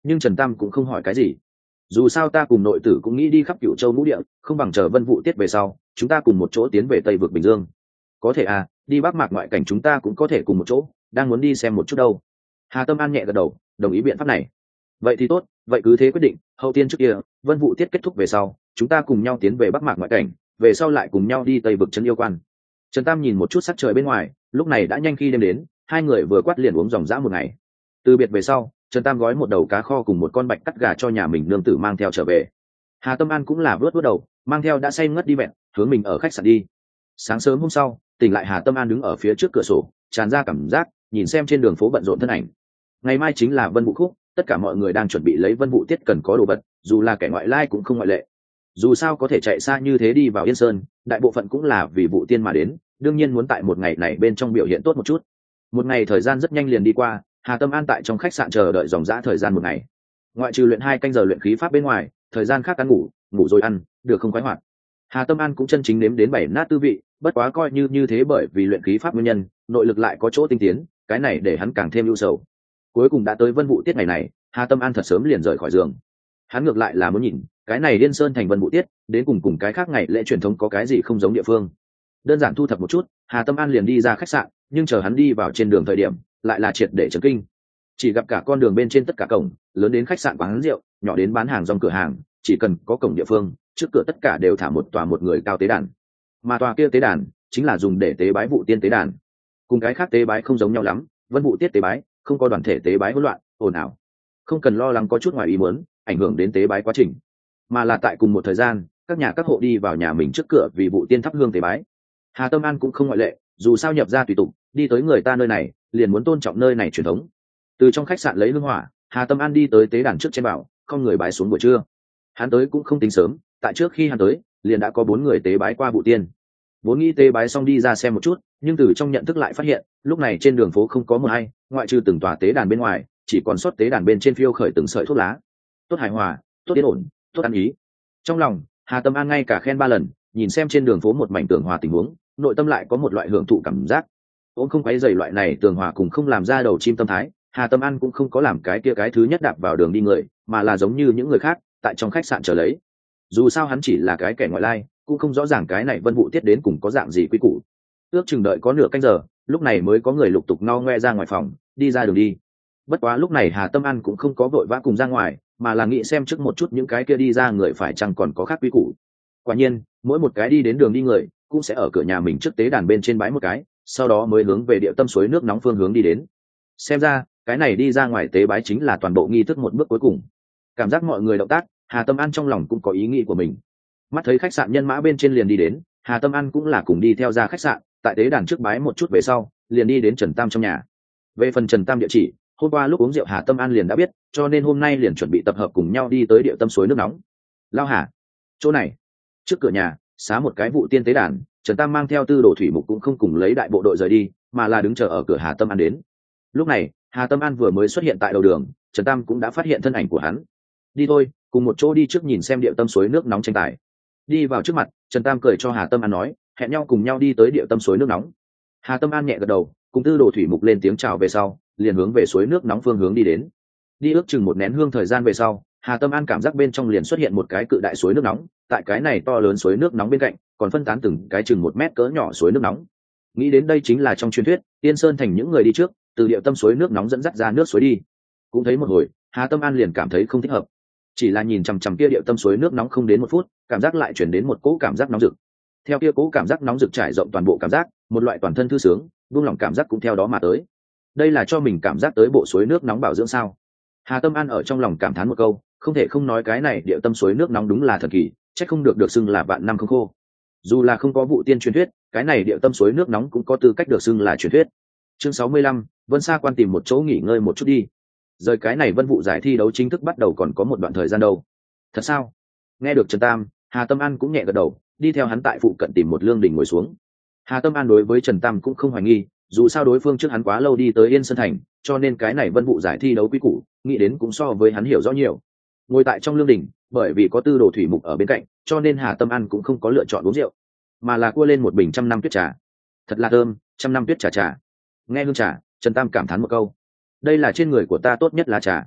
nhưng Trần Tam cũng không hỏi cái gì. Dù sao ta cùng nội tử cũng nghĩ đi khắp Cửu Châu ngũ địa, không bằng chờ Vân Vũ Tiết về sau, chúng ta cùng một chỗ tiến về Tây vực Bình Dương. Có thể à, đi Bắc Mạc ngoại cảnh chúng ta cũng có thể cùng một chỗ, đang muốn đi xem một chút đâu. Hà Tâm An nhẹ gật đầu, đồng ý biện pháp này. Vậy thì tốt, vậy cứ thế quyết định, hậu tiên trước kia, Vân Vũ Tiết kết thúc về sau, chúng ta cùng nhau tiến về Bắc Mạc ngoại cảnh, về sau lại cùng nhau đi Tây vực trấn yêu quan. Trần Tam nhìn một chút sắc trời bên ngoài, lúc này đã nhanh khi đêm đến, hai người vừa quát liền uống dòng dã một ngày. Từ biệt về sau, Trần Tam gói một đầu cá kho cùng một con bạch cắt gà cho nhà mình nương tử mang theo trở về. Hà Tâm An cũng là vớt đầu, mang theo đã say ngất đi vẹn, hướng mình ở khách sạn đi. Sáng sớm hôm sau, tỉnh lại Hà Tâm An đứng ở phía trước cửa sổ, tràn ra cảm giác, nhìn xem trên đường phố bận rộn thân ảnh. Ngày mai chính là Vân Vũ Khúc, tất cả mọi người đang chuẩn bị lấy Vân Vũ Tiết cần có đồ vật, dù là kẻ ngoại lai cũng không ngoại lệ. Dù sao có thể chạy xa như thế đi vào Yên Sơn, đại bộ phận cũng là vì Vũ Tiên mà đến, đương nhiên muốn tại một ngày này bên trong biểu hiện tốt một chút. Một ngày thời gian rất nhanh liền đi qua, Hà Tâm An tại trong khách sạn chờ đợi dòng dã thời gian một ngày. Ngoại trừ luyện 2 canh giờ luyện khí pháp bên ngoài, thời gian khác ăn ngủ, ngủ rồi ăn, được không khoái hoạt. Hà Tâm An cũng chân chính nếm đến bảy nát tư vị, bất quá coi như thế bởi vì luyện khí pháp nguyên nhân, nội lực lại có chỗ tinh tiến, cái này để hắn càng thêm ưu sầu. Cuối cùng đã tới Vân Vũ Tiết ngày này, Hà Tâm An thật sớm liền rời khỏi giường. Hắn ngược lại là muốn nhìn, cái này Liên Sơn thành Vân Vũ Tiết, đến cùng cái khác ngày lễ truyền thống có cái gì không giống địa phương. Đơn giản thu thập một chút, Hà Tâm An liền đi ra khách sạn, nhưng chờ hắn đi vào trên đường thời điểm, lại là triệt để chấn kinh. Chỉ gặp cả con đường bên trên tất cả cổng, lớn đến khách sạn quán rượu, nhỏ đến bán hàng rong cửa hàng, chỉ cần có cổng địa phương, trước cửa tất cả đều thả một tòa một người cao tế đàn. Mà tòa kia tế đàn chính là dùng để tế bái Vũ Tiên tế đàn. Cùng cái khác tế bái không giống nhau lắm, Vân Vũ Tiết tế bái không có đoàn thể tế bái hỗn loạn, ồn ào, không cần lo lắng có chút ngoài ý muốn ảnh hưởng đến tế bái quá trình, mà là tại cùng một thời gian, các nhà các hộ đi vào nhà mình trước cửa vì Vũ Tiên thắp hương tế bái. Hà Tâm An cũng không ngoại lệ, dù sao nhập ra tùy tục, đi tới người ta nơi này, liền muốn tôn trọng nơi này truyền thống. Từ trong khách sạn lấy hương hỏa, Hà Tâm An đi tới tế đàn trước trên bảo, không người bái xuống buổi trưa. Hắn tới cũng không tính sớm, tại trước khi hắn tới, liền đã có 4 người tế bái qua Vũ Tiên. Vốn nghĩ tế bái xong đi ra xem một chút, nhưng từ trong nhận thức lại phát hiện, lúc này trên đường phố không có một ai, ngoại trừ từng tòa tế đàn bên ngoài, chỉ còn sót tế đàn bên trên phiêu khởi từng sợi thuốc lá. Tốt hài hòa, tốt yên ổn, tốt ăn ý. Trong lòng, Hà Tâm An ngay cả khen 3 lần, nhìn xem trên đường phố một mảnh tường hòa tình huống, nội tâm lại có một loại hưởng thụ cảm giác. Ông không quấy rầy loại này tường hòa cùng không làm ra đầu chim tâm thái, Hà Tâm An cũng không có làm cái kia cái thứ nhất đạp vào đường đi người, mà là giống như những người khác, tại trong khách sạn chờ lấy. Dù sao hắn chỉ là cái kẻ ngoại lai, cũng không rõ ràng cái này Vân Vũ Tiết đến cùng có dạng gì quy củ. Ước chừng đợi có nửa canh giờ, lúc này mới có người lục tục ngao ngoe ra ngoài phòng, đi ra đường đi. Bất quá lúc này Hà Tâm An cũng không có vội vã cùng ra ngoài, mà là nghĩ xem trước một chút những cái kia đi ra người phải chăng còn có khác quy củ. Quả nhiên, mỗi một cái đi đến đường đi người, cũng sẽ ở cửa nhà mình trước tế đàn bên trên bái một cái, sau đó mới hướng về địa tâm suối nước nóng phương hướng đi đến. Xem ra, cái này đi ra ngoài tế bái chính là toàn bộ nghi thức một bước cuối cùng. Cảm giác mọi người động tác, Hà Tâm An trong lòng cũng có ý nghĩ của mình. Mắt thấy khách sạn nhân mã bên trên liền đi đến, Hà Tâm An cũng là cùng đi theo ra khách sạn, tại tế đàn trước bái một chút về sau, liền đi đến Trần Tam trong nhà. Về phần Trần Tam địa chỉ, hôm qua lúc uống rượu Hà Tâm An liền đã biết, cho nên hôm nay liền chuẩn bị tập hợp cùng nhau đi tới địa tâm suối nước nóng. Lao Hà, chỗ này, trước cửa nhà, xá một cái Vũ Tiên tế đàn, Trần Tam mang theo Tư Đồ Thủy Mục cũng không cùng lấy đại bộ đội rời đi, mà là đứng chờ ở cửa Hà Tâm An đến. Lúc này, Hà Tâm An vừa mới xuất hiện tại đầu đường, Trần Tam cũng đã phát hiện thân ảnh của hắn. Đi thôi, cùng một chỗ đi trước nhìn xem địa tâm suối nước nóng tranh tài. Đi vào trước mặt, Trần Tam cười cho Hà Tâm An nói, hẹn nhau cùng nhau đi tới địa tâm suối nước nóng. Hà Tâm An nhẹ gật đầu, cùng Tư Đồ Thủy Mục lên tiếng chào về sau, liền hướng về suối nước nóng phương hướng đi đến. Đi ước chừng một nén hương thời gian về sau, Hà Tâm An cảm giác bên trong liền xuất hiện một cái cự đại suối nước nóng, tại cái này to lớn suối nước nóng bên cạnh, còn phân tán từng cái chừng 1 mét cỡ nhỏ suối nước nóng. Nghĩ đến đây chính là trong truyền thuyết, Tiên Sơn thành những người đi trước, từ địa tâm suối nước nóng dẫn dắt ra nước suối đi. Cũng thấy một hồi, Hà Tâm An liền cảm thấy không thích hợp. Chỉ là nhìn chằm chằm kia địa tâm suối nước nóng không đến 1 phút, cảm giác lại chuyển đến một cỗ cảm giác nóng rực. Theo kia cỗ cảm giác nóng rực trải rộng toàn bộ cảm giác, một loại toàn thân thư sướng, buông lỏng cảm giác cũng theo đó mà tới. Đây là cho mình cảm giác tới bộ suối nước nóng bảo dưỡng sao? Hà Tâm An ở trong lòng cảm thán một câu, không thể không nói cái này địa tâm suối nước nóng đúng là thần kỳ, chắc không được xưng là vạn năm không khô. Dù là không có Vũ Tiên truyền thuyết, cái này địa tâm suối nước nóng cũng có tư cách được xưng là truyền thuyết. Chương 65, Vân Sa Quan tìm một chỗ nghỉ ngơi một chút đi. Rời cái này Vân Vũ giải thi đấu chính thức bắt đầu còn có một đoạn thời gian đâu. Thật sao? Nghe được Trần Tam, Hà Tâm An cũng nhẹ gật đầu, đi theo hắn tại phụ cận tìm một lương đình ngồi xuống. Hà Tâm An đối với Trần Tam cũng không hoài nghi, dù sao đối phương trước hắn quá lâu đi tới Yên Sơn thành, cho nên cái này Vân Vũ giải thi đấu quý củ, nghĩ đến cũng so với hắn hiểu rõ nhiều. Ngồi tại trong lương đình, bởi vì có Tư Đồ Thủy Mục ở bên cạnh, cho nên Hà Tâm An cũng không có lựa chọn uống rượu, mà là cua lên một bình 100 năm tuyết trà. Thật là thơm, 100 năm tuyết trà trà. Nghe hương trà, Trần Tam cảm thán một câu, đây là trên người của ta tốt nhất là trà.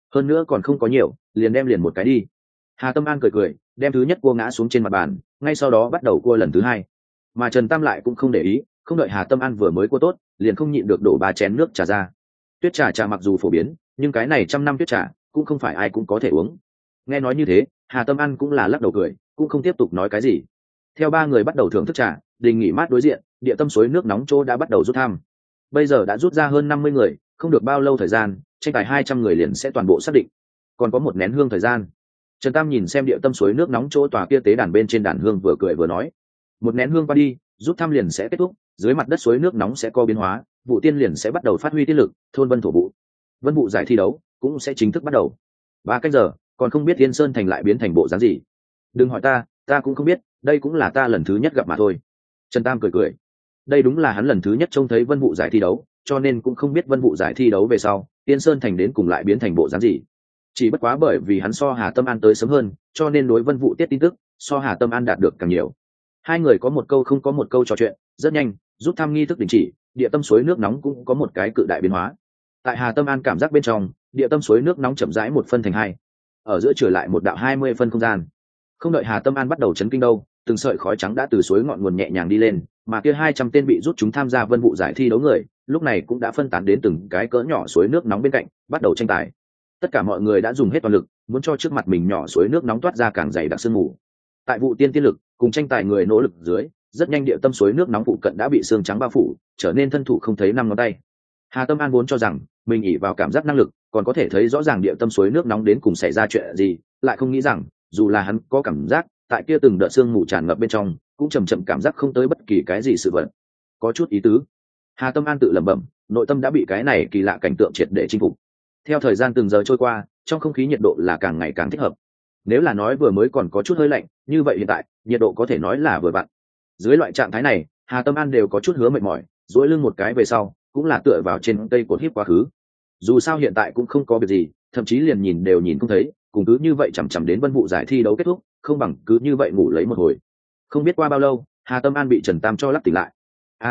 hơn nữa còn không có nhiều, liền đem liền một cái đi. Hà Tâm An cười cười, đem thứ nhất cua ngã xuống trên mặt bàn, ngay sau đó bắt đầu cua lần thứ hai. Mà Trần Tam lại cũng không để ý, không đợi Hà Tâm An vừa mới cua tốt, liền không nhịn được đổ 3 chén nước trà ra. Tuyết trà mặc dù phổ biến, nhưng cái này trăm năm tuyết trà cũng không phải ai cũng có thể uống. Nghe nói như thế, Hà Tâm An cũng là lắc đầu cười, cũng không tiếp tục nói cái gì. Theo ba người bắt đầu thưởng thức trà, đình nghỉ mát đối diện, địa tâm suối nước nóng chỗ đã bắt đầu rút thăm. Bây giờ đã rút ra hơn 50 người, không được bao lâu thời gian, tranh tài 200 người liền sẽ toàn bộ xác định. Còn có một nén hương thời gian. Trần Tam nhìn xem địa tâm suối nước nóng chỗ tòa kia tế đàn bên trên đàn hương vừa cười vừa nói, một nén hương qua đi, rút thăm liền sẽ kết thúc, dưới mặt đất suối nước nóng sẽ có biến hóa, vụ tiên liền sẽ bắt đầu phát huy tiết lực, thôn vân thổ vụ. Vân vụ giải thi đấu cũng sẽ chính thức bắt đầu. 3 canh giờ, còn không biết Tiên Sơn thành lại biến thành bộ dáng gì. Đừng hỏi ta cũng không biết, đây cũng là ta lần thứ nhất gặp mà thôi. Trần Tam cười cười. Đây đúng là hắn lần thứ nhất trông thấy vân vụ giải thi đấu, cho nên cũng không biết vân vụ giải thi đấu về sau, Tiên Sơn thành đến cùng lại biến thành bộ dáng gì. Chỉ bất quá bởi vì hắn so Hà Tâm An tới sớm hơn, cho nên đối vân vụ tiết tin tức so Hà Tâm An đạt được càng nhiều. Hai người có một câu không có một câu trò chuyện, rất nhanh, rút thăm nghi thức đình chỉ, địa tâm suối nước nóng cũng có một cái cự đại biến hóa. Tại Hà Tâm An cảm giác bên trong, địa tâm suối nước nóng chậm rãi một phân thành hai, ở giữa trở lại một đạo 20 phân không gian. Không đợi Hà Tâm An bắt đầu chấn kinh đâu, từng sợi khói trắng đã từ suối ngọn nguồn nhẹ nhàng đi lên, mà kia 200 tên bị rút chúng tham gia vân vụ giải thi đấu người, lúc này cũng đã phân tán đến từng cái cỡ nhỏ suối nước nóng bên cạnh, bắt đầu tranh tài. Tất cả mọi người đã dùng hết toàn lực, muốn cho trước mặt mình nhỏ suối nước nóng toát ra càng dày đặc sương mù. Tại vụ tiên tiên lực cùng tranh tài người nỗ lực dưới, rất nhanh địa tâm suối nước nóng phụ cận đã bị sương trắng bao phủ, trở nên thân thủ không thấy 5 ngón tay. Hà Tâm An vốn cho rằng mình ỷ vào cảm giác năng lực, còn có thể thấy rõ ràng địa tâm suối nước nóng đến cùng xảy ra chuyện gì, lại không nghĩ rằng, dù là hắn có cảm giác, tại kia từng đợt sương mù tràn ngập bên trong, cũng chậm cảm giác không tới bất kỳ cái gì sự vật. Có chút ý tứ. Hà Tâm An tự lẩm bẩm, nội tâm đã bị cái này kỳ lạ cảnh tượng triệt để chinh phục. Theo thời gian từng giờ trôi qua, trong không khí nhiệt độ là càng ngày càng thích hợp. Nếu là nói vừa mới còn có chút hơi lạnh, như vậy hiện tại, nhiệt độ có thể nói là vừa vặn. Dưới loại trạng thái này, Hà Tâm An đều có chút hứa mệt mỏi, duỗi lưng một cái về sau, cũng là tựa vào trên cây cột híp quá khứ. Dù sao hiện tại cũng không có việc gì, thậm chí liền nhìn đều nhìn không thấy, cùng cứ như vậy chằm chằm đến vân vụ giải thi đấu kết thúc, không bằng cứ như vậy ngủ lấy một hồi. Không biết qua bao lâu, Hà Tâm An bị Trần Tam cho lắc tỉnh lại.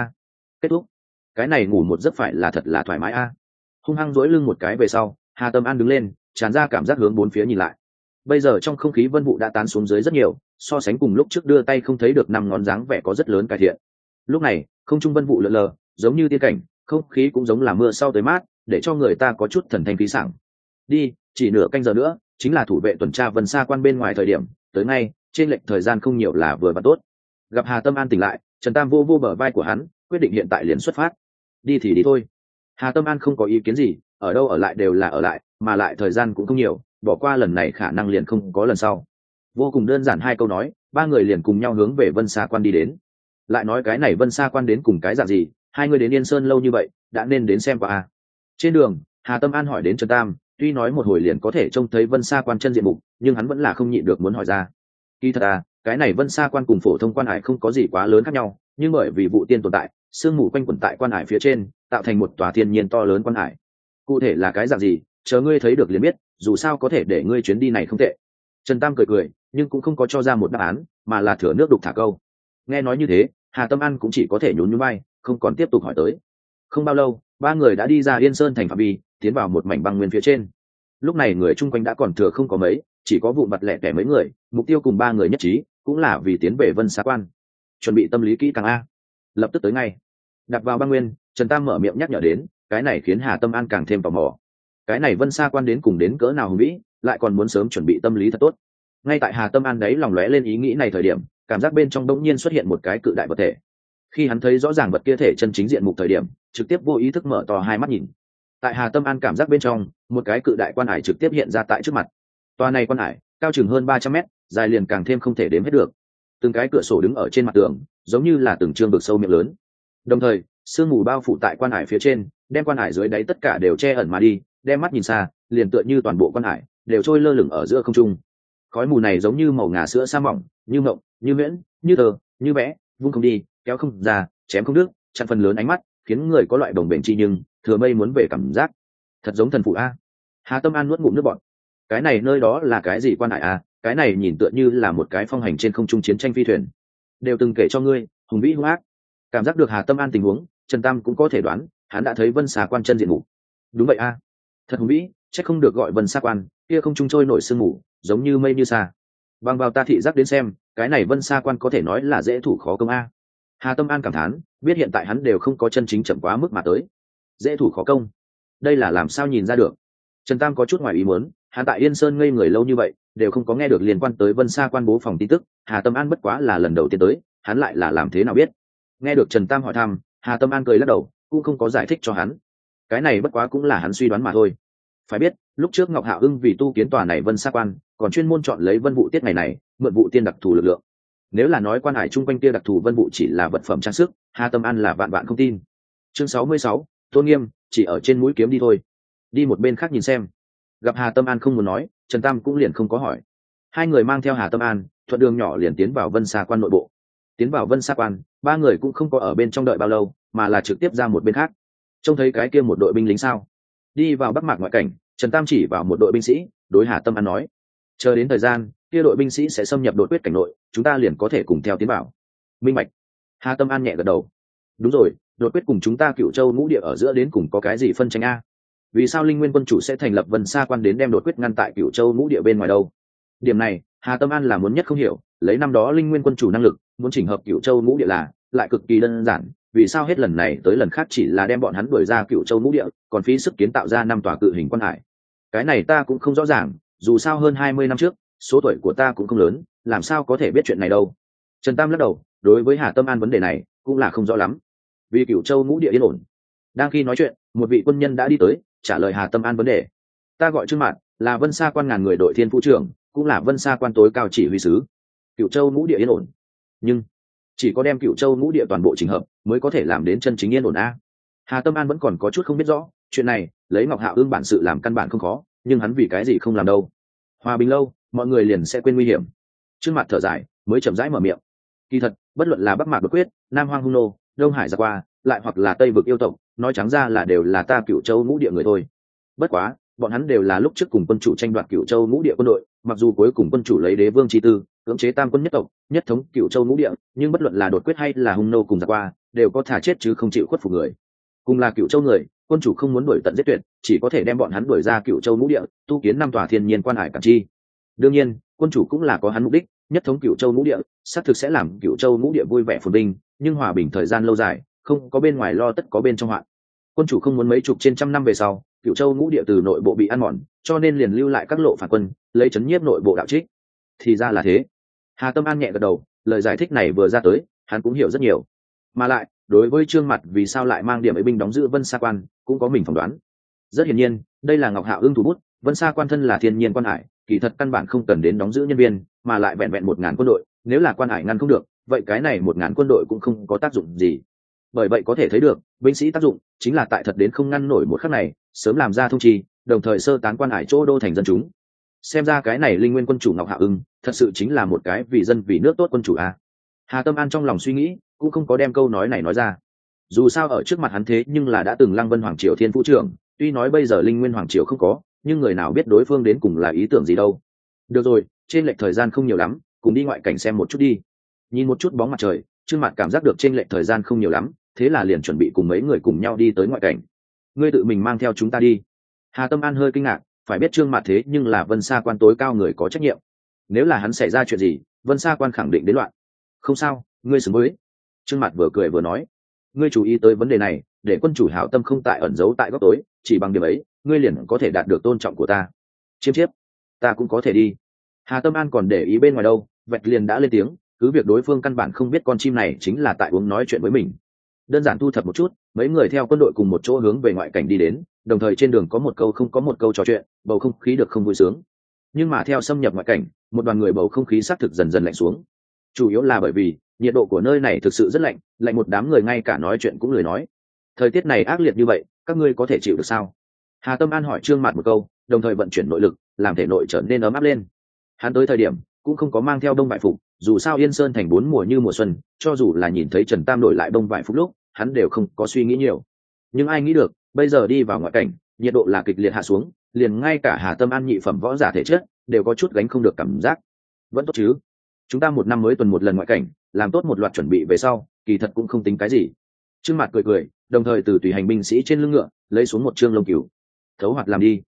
Kết thúc. Cái này ngủ một giấc phải là thật là thoải mái hung hăng duỗi lưng một cái về sau, Hà Tâm An đứng lên, tràn ra cảm giác hướng bốn phía nhìn lại. Bây giờ trong không khí vân vụ đã tán xuống dưới rất nhiều, so sánh cùng lúc trước đưa tay không thấy được 5 ngón dáng vẻ có rất lớn cải thiện. Lúc này, không trung vân vụ lượn lờ, giống như tiên cảnh, không khí cũng giống là mưa sau tới mát, để cho người ta có chút thần thanh khí sảng. Đi, chỉ nửa canh giờ nữa, chính là thủ vệ tuần tra vân xa quan bên ngoài thời điểm, tới ngay, trên lệch thời gian không nhiều là vừa và tốt. Gặp Hà Tâm An tỉnh lại, Trần Tam vô vô bờ vai của hắn, quyết định hiện tại liền xuất phát. Đi thì đi thôi. Hà Tâm An không có ý kiến gì, ở đâu ở lại đều là ở lại, mà lại thời gian cũng không nhiều, bỏ qua lần này khả năng liền không có lần sau. Vô cùng đơn giản 2 câu nói, 3 người liền cùng nhau hướng về Vân Sa Quan đi đến. Lại nói cái này Vân Sa Quan đến cùng cái dạng gì, 2 người đến Yên Sơn lâu như vậy, đã nên đến xem qua. Trên đường, Hà Tâm An hỏi đến Trần Tam, tuy nói một hồi liền có thể trông thấy Vân Sa Quan chân diện mục, nhưng hắn vẫn là không nhịn được muốn hỏi ra. Kỳ thật cái này Vân Sa Quan cùng phổ thông quan hải không có gì quá lớn khác nhau, nhưng bởi vì vụ tiên tồn tại, sương mù quanh quẩn tại quan hải phía trên, tạo thành một tòa thiên nhiên to lớn quan hải. Cụ thể là cái dạng gì, chờ ngươi thấy được liền biết, dù sao có thể để ngươi chuyến đi này không tệ. Trần Tam cười, nhưng cũng không có cho ra một đáp án, mà là thừa nước đục thả câu. Nghe nói như thế, Hà Tâm An cũng chỉ có thể nhún nhún vai, không còn tiếp tục hỏi tới. Không bao lâu, 3 người đã đi ra Yên Sơn thành phạm vi, tiến vào một mảnh băng nguyên phía trên. Lúc này người chung quanh đã còn thừa không có mấy, chỉ có vụn vặt lẻ tẻ mấy người, mục tiêu cùng 3 người nhất trí, cũng là vì tiến về Vân Sa Quan. Chuẩn bị tâm lý kỹ càng lập tức tới ngay. Đặt vào băng nguyên, Trần Tam mở miệng nhắc nhở đến, cái này khiến Hà Tâm An càng thêm tò mò. Cái này Vân Sa Quan đến cùng đến cỡ nào hùng vĩ, lại còn muốn sớm chuẩn bị tâm lý thật tốt. Ngay tại Hà Tâm An đấy lòng lóe lên ý nghĩ này thời điểm, cảm giác bên trong đột nhiên xuất hiện một cái cự đại vật thể. Khi hắn thấy rõ ràng vật kia thể chân chính diện mục thời điểm, trực tiếp vô ý thức mở to 2 mắt nhìn. Tại Hà Tâm An cảm giác bên trong, một cái cự đại quan hải trực tiếp hiện ra tại trước mặt. Tòa này quan hải cao chừng hơn 300 mét, dài liền càng thêm không thể đếm hết được. Từng cái cửa sổ đứng ở trên mặt tường, giống như là từng trương vực sâu miệng lớn. Đồng thời, sương mù bao phủ tại quan hải phía trên, đem quan hải dưới đáy tất cả đều che ẩn mà đi, đem mắt nhìn xa, liền tựa như toàn bộ quan hải đều trôi lơ lửng ở giữa không trung. Khói mù này giống như màu ngà sữa sa mỏng, như mộng, như miễn, như tờ, như vẽ, vung không đi, kéo không ra, chém không đứt, chặn phần lớn ánh mắt, khiến người có loại đồng bền chi nhưng thừa mây muốn về cảm giác. Thật giống thần phụ Hà Tâm An nuốt ngụm nước bọt. Cái này nơi đó là cái gì quan hải cái này nhìn tựa như là một cái phong hành trên không trung chiến tranh phi thuyền. Đều từng kể cho ngươi, hùng vĩ hung ác. Cảm giác được Hà Tâm An tình huống, Trần Tam cũng có thể đoán, hắn đã thấy Vân Xà Quan chân diện mục. Đúng vậy thật hùng vĩ, chắc không được gọi vân sa quan, kia không trung trôi nổi sương mù giống như mây như xa. Bằng vào ta thị giác đến xem, cái này vân sa quan có thể nói là dễ thủ khó công a. Hà Tâm An cảm thán, biết hiện tại hắn đều không có chân chính chậm quá mức mà tới. Dễ thủ khó công, đây là làm sao nhìn ra được? Trần Tam có chút ngoài ý muốn, hắn tại Yên Sơn ngây người lâu như vậy, đều không có nghe được liên quan tới vân sa quan bố phòng tin tức. Hà Tâm An bất quá là lần đầu tiên tới, hắn lại là làm thế nào biết? Nghe được Trần Tam hỏi thăm, Hà Tâm An cười lắc đầu, cũng không có giải thích cho hắn. Cái này bất quá cũng là hắn suy đoán mà thôi. Phải biết, lúc trước Ngọc Hạo Ưng vì tu kiến tòa này vân sa quan, còn chuyên môn chọn lấy vân vụ tiết ngày này, mượn vụ tiên đặc thù lực lượng. Nếu là nói quan hải chung quanh kia đặc thù vân vụ chỉ là vật phẩm trang sức, Hà Tâm An là vạn vạn không tin. Chương 66, Tôn Nghiêm, chỉ ở trên mũi kiếm đi thôi. Đi một bên khác nhìn xem. Gặp Hà Tâm An không muốn nói, Trần Tam cũng liền không có hỏi. Hai người mang theo Hà Tâm An, thuận đường nhỏ liền tiến vào vân sa quan nội bộ. Tiến vào vân sa quan, ba người cũng không có ở bên trong đợi bao lâu, mà là trực tiếp ra một bên khác. Trông thấy cái kia một đội binh lính sao? Đi vào Bắc Mạc ngoại cảnh, Trần Tam chỉ vào một đội binh sĩ, đối Hà Tâm An nói: chờ đến thời gian, kia đội binh sĩ sẽ xâm nhập đột quyết cảnh nội, chúng ta liền có thể cùng theo tiến vào. Minh bạch. Hà Tâm An nhẹ gật đầu. Đúng rồi, đột quyết cùng chúng ta Cửu Châu ngũ địa ở giữa đến cùng có cái gì phân tranh a? Vì sao Linh Nguyên quân chủ sẽ thành lập vân sa quan đến đem đột quyết ngăn tại Cửu Châu ngũ địa bên ngoài đâu? Điểm này, Hà Tâm An là muốn nhất không hiểu, lấy năm đó Linh Nguyên quân chủ năng lực, muốn chỉnh hợp Cửu Châu ngũ địa là lại cực kỳ đơn giản, vì sao hết lần này tới lần khác chỉ là đem bọn hắn đuổi ra Cửu Châu ngũ địa, còn phí sức kiến tạo ra năm tòa cự hình quan hải? Cái này ta cũng không rõ ràng, dù sao hơn 20 năm trước, số tuổi của ta cũng không lớn, làm sao có thể biết chuyện này đâu. Trần Tam lắc đầu, đối với Hà Tâm An vấn đề này cũng là không rõ lắm. Vì Cửu Châu ngũ địa yên ổn. Đang khi nói chuyện, một vị quân nhân đã đi tới, trả lời Hà Tâm An vấn đề. Ta gọi Trương Mạn, là vân sa quan ngàn người đội thiên phụ trưởng, cũng là vân sa quan tối cao chỉ huy sứ. Cửu Châu ngũ địa yên ổn, nhưng chỉ có đem Cửu Châu ngũ địa toàn bộ chỉnh hợp mới có thể làm đến chân chính yên ổn a. Hà Tâm An vẫn còn có chút không biết rõ, chuyện này lấy Ngọc Hạo Ương bản sự làm căn bản không khó, nhưng hắn vì cái gì không làm đâu? Hòa bình lâu, mọi người liền sẽ quên nguy hiểm. Trương Mạn thở dài, mới chậm rãi mở miệng. Kỳ thật, bất luận là Bắc Mạc đột quyết, Nam Hoang hung nô, Đông Hải giặc qua, lại hoặc là Tây vực yêu tộc, nói trắng ra là đều là ta Cửu Châu ngũ địa người thôi. Bất quá, bọn hắn đều là lúc trước cùng quân chủ tranh đoạt Cửu Châu ngũ địa quân đội, mặc dù cuối cùng quân chủ lấy đế vương chi tư, cưỡng chế tam quân nhất tộc, nhất thống Cửu Châu ngũ địa, nhưng bất luận là đột quyết hay là hung nô cùng giặc qua, đều có thả chết chứ không chịu khuất phục người. Cùng là Cửu Châu người, quân chủ không muốn đuổi tận giết tuyệt, chỉ có thể đem bọn hắn đuổi ra Cửu Châu ngũ địa, tu kiến năm tòa thiên nhiên quan hải cản chi. Đương nhiên, quân chủ cũng là có hắn mục đích, nhất thống Cửu Châu ngũ địa, xác thực sẽ làm Cửu Châu ngũ địa vui vẻ phồn vinh, nhưng hòa bình thời gian lâu dài, không có bên ngoài lo tất có bên trong hoạn. Quân chủ không muốn mấy chục trên trăm năm về sau, Cửu Châu ngũ địa từ nội bộ bị ăn mòn, cho nên liền lưu lại các lộ phản quân, lấy chấn nhiếp nội bộ đạo trích. Thì ra là thế. Hà Tâm An nhẹ gật đầu, lời giải thích này vừa ra tới, hắn cũng hiểu rất nhiều. Mà lại, đối với Trương Mặt vì sao lại mang điểm ấy binh đóng giữ vân sa quan, cũng có mình phỏng đoán. Rất hiển nhiên, đây là Ngọc Hạo Ưng thủ bút, vân sa quan thân là thiên nhiên quan hải, kỳ thật căn bản không cần đến đóng giữ nhân viên, mà lại vẹn vẹn 1000 quân đội, nếu là quan hải ngăn không được, vậy cái này 1000 quân đội cũng không có tác dụng gì. Bởi vậy có thể thấy được, binh sĩ tác dụng chính là tại thật đến không ngăn nổi một khắc này, sớm làm ra thông trì, đồng thời sơ tán quan hải chỗ đô thành dân chúng. Xem ra cái này Linh Nguyên quân chủ Ngọc Hạo Ưng, thật sự chính là một cái vì dân vì nước tốt quân chủ a. Hà Tâm An trong lòng suy nghĩ, cũng không có đem câu nói này nói ra. Dù sao ở trước mặt hắn thế nhưng là đã từng Lăng Vân Hoàng triều thiên vũ trưởng, tuy nói bây giờ Linh Nguyên Hoàng triều không có, nhưng người nào biết đối phương đến cùng là ý tưởng gì đâu. Được rồi, trên lệch thời gian không nhiều lắm, cùng đi ngoại cảnh xem một chút đi. Nhìn một chút bóng mặt trời, Trương Mạn cảm giác được trên lệch thời gian không nhiều lắm, thế là liền chuẩn bị cùng mấy người cùng nhau đi tới ngoại cảnh. Ngươi tự mình mang theo chúng ta đi. Hà Tâm An hơi kinh ngạc, phải biết Trương Mạn thế nhưng là vân sa quan tối cao người có trách nhiệm. Nếu là hắn xảy ra chuyện gì, vân sa quan khẳng định đến loạn. Không sao, ngươi xứng với. Trương Mạn vừa cười vừa nói, ngươi chú ý tới vấn đề này, để quân chủ hảo tâm không tại ẩn giấu tại góc tối, chỉ bằng điểm ấy, ngươi liền có thể đạt được tôn trọng của ta. Chiêm chiếp, ta cũng có thể đi. Hà Tâm An còn để ý bên ngoài đâu, vẹt liền đã lên tiếng, cứ việc đối phương căn bản không biết con chim này chính là tại uống nói chuyện với mình. Đơn giản thu thập một chút, mấy người theo quân đội cùng một chỗ hướng về ngoại cảnh đi đến, đồng thời trên đường có một câu không có một câu trò chuyện, bầu không khí được không vui sướng. Nhưng mà theo xâm nhập ngoại cảnh, một đoàn người bầu không khí xác thực dần dần lạnh xuống. Chủ yếu là bởi vì nhiệt độ của nơi này thực sự rất lạnh, lạnh một đám người ngay cả nói chuyện cũng lười nói. Thời tiết này ác liệt như vậy, các ngươi có thể chịu được sao? Hà Tâm An hỏi Trương Mạn một câu, đồng thời vận chuyển nội lực, làm thể nội trở nên ấm áp lên. Hắn tới thời điểm cũng không có mang theo đông vải phục, dù sao Yên Sơn thành 4 mùa như mùa xuân, cho dù là nhìn thấy Trần Tam đổi lại đông vải phục lúc, hắn đều không có suy nghĩ nhiều. Nhưng ai nghĩ được, bây giờ đi vào ngoại cảnh, nhiệt độ là kịch liệt hạ xuống, liền ngay cả Hà Tâm An nhị phẩm võ giả thể chất đều có chút gánh không được cảm giác. Vẫn tốt chứ? Chúng ta một năm mới tuần một lần ngoại cảnh, làm tốt một loạt chuẩn bị về sau, kỳ thật cũng không tính cái gì. Trương Mạt cười cười, đồng thời từ tùy hành binh sĩ trên lưng ngựa lấy xuống một trương lông cừu. Thấu hoạt làm đi.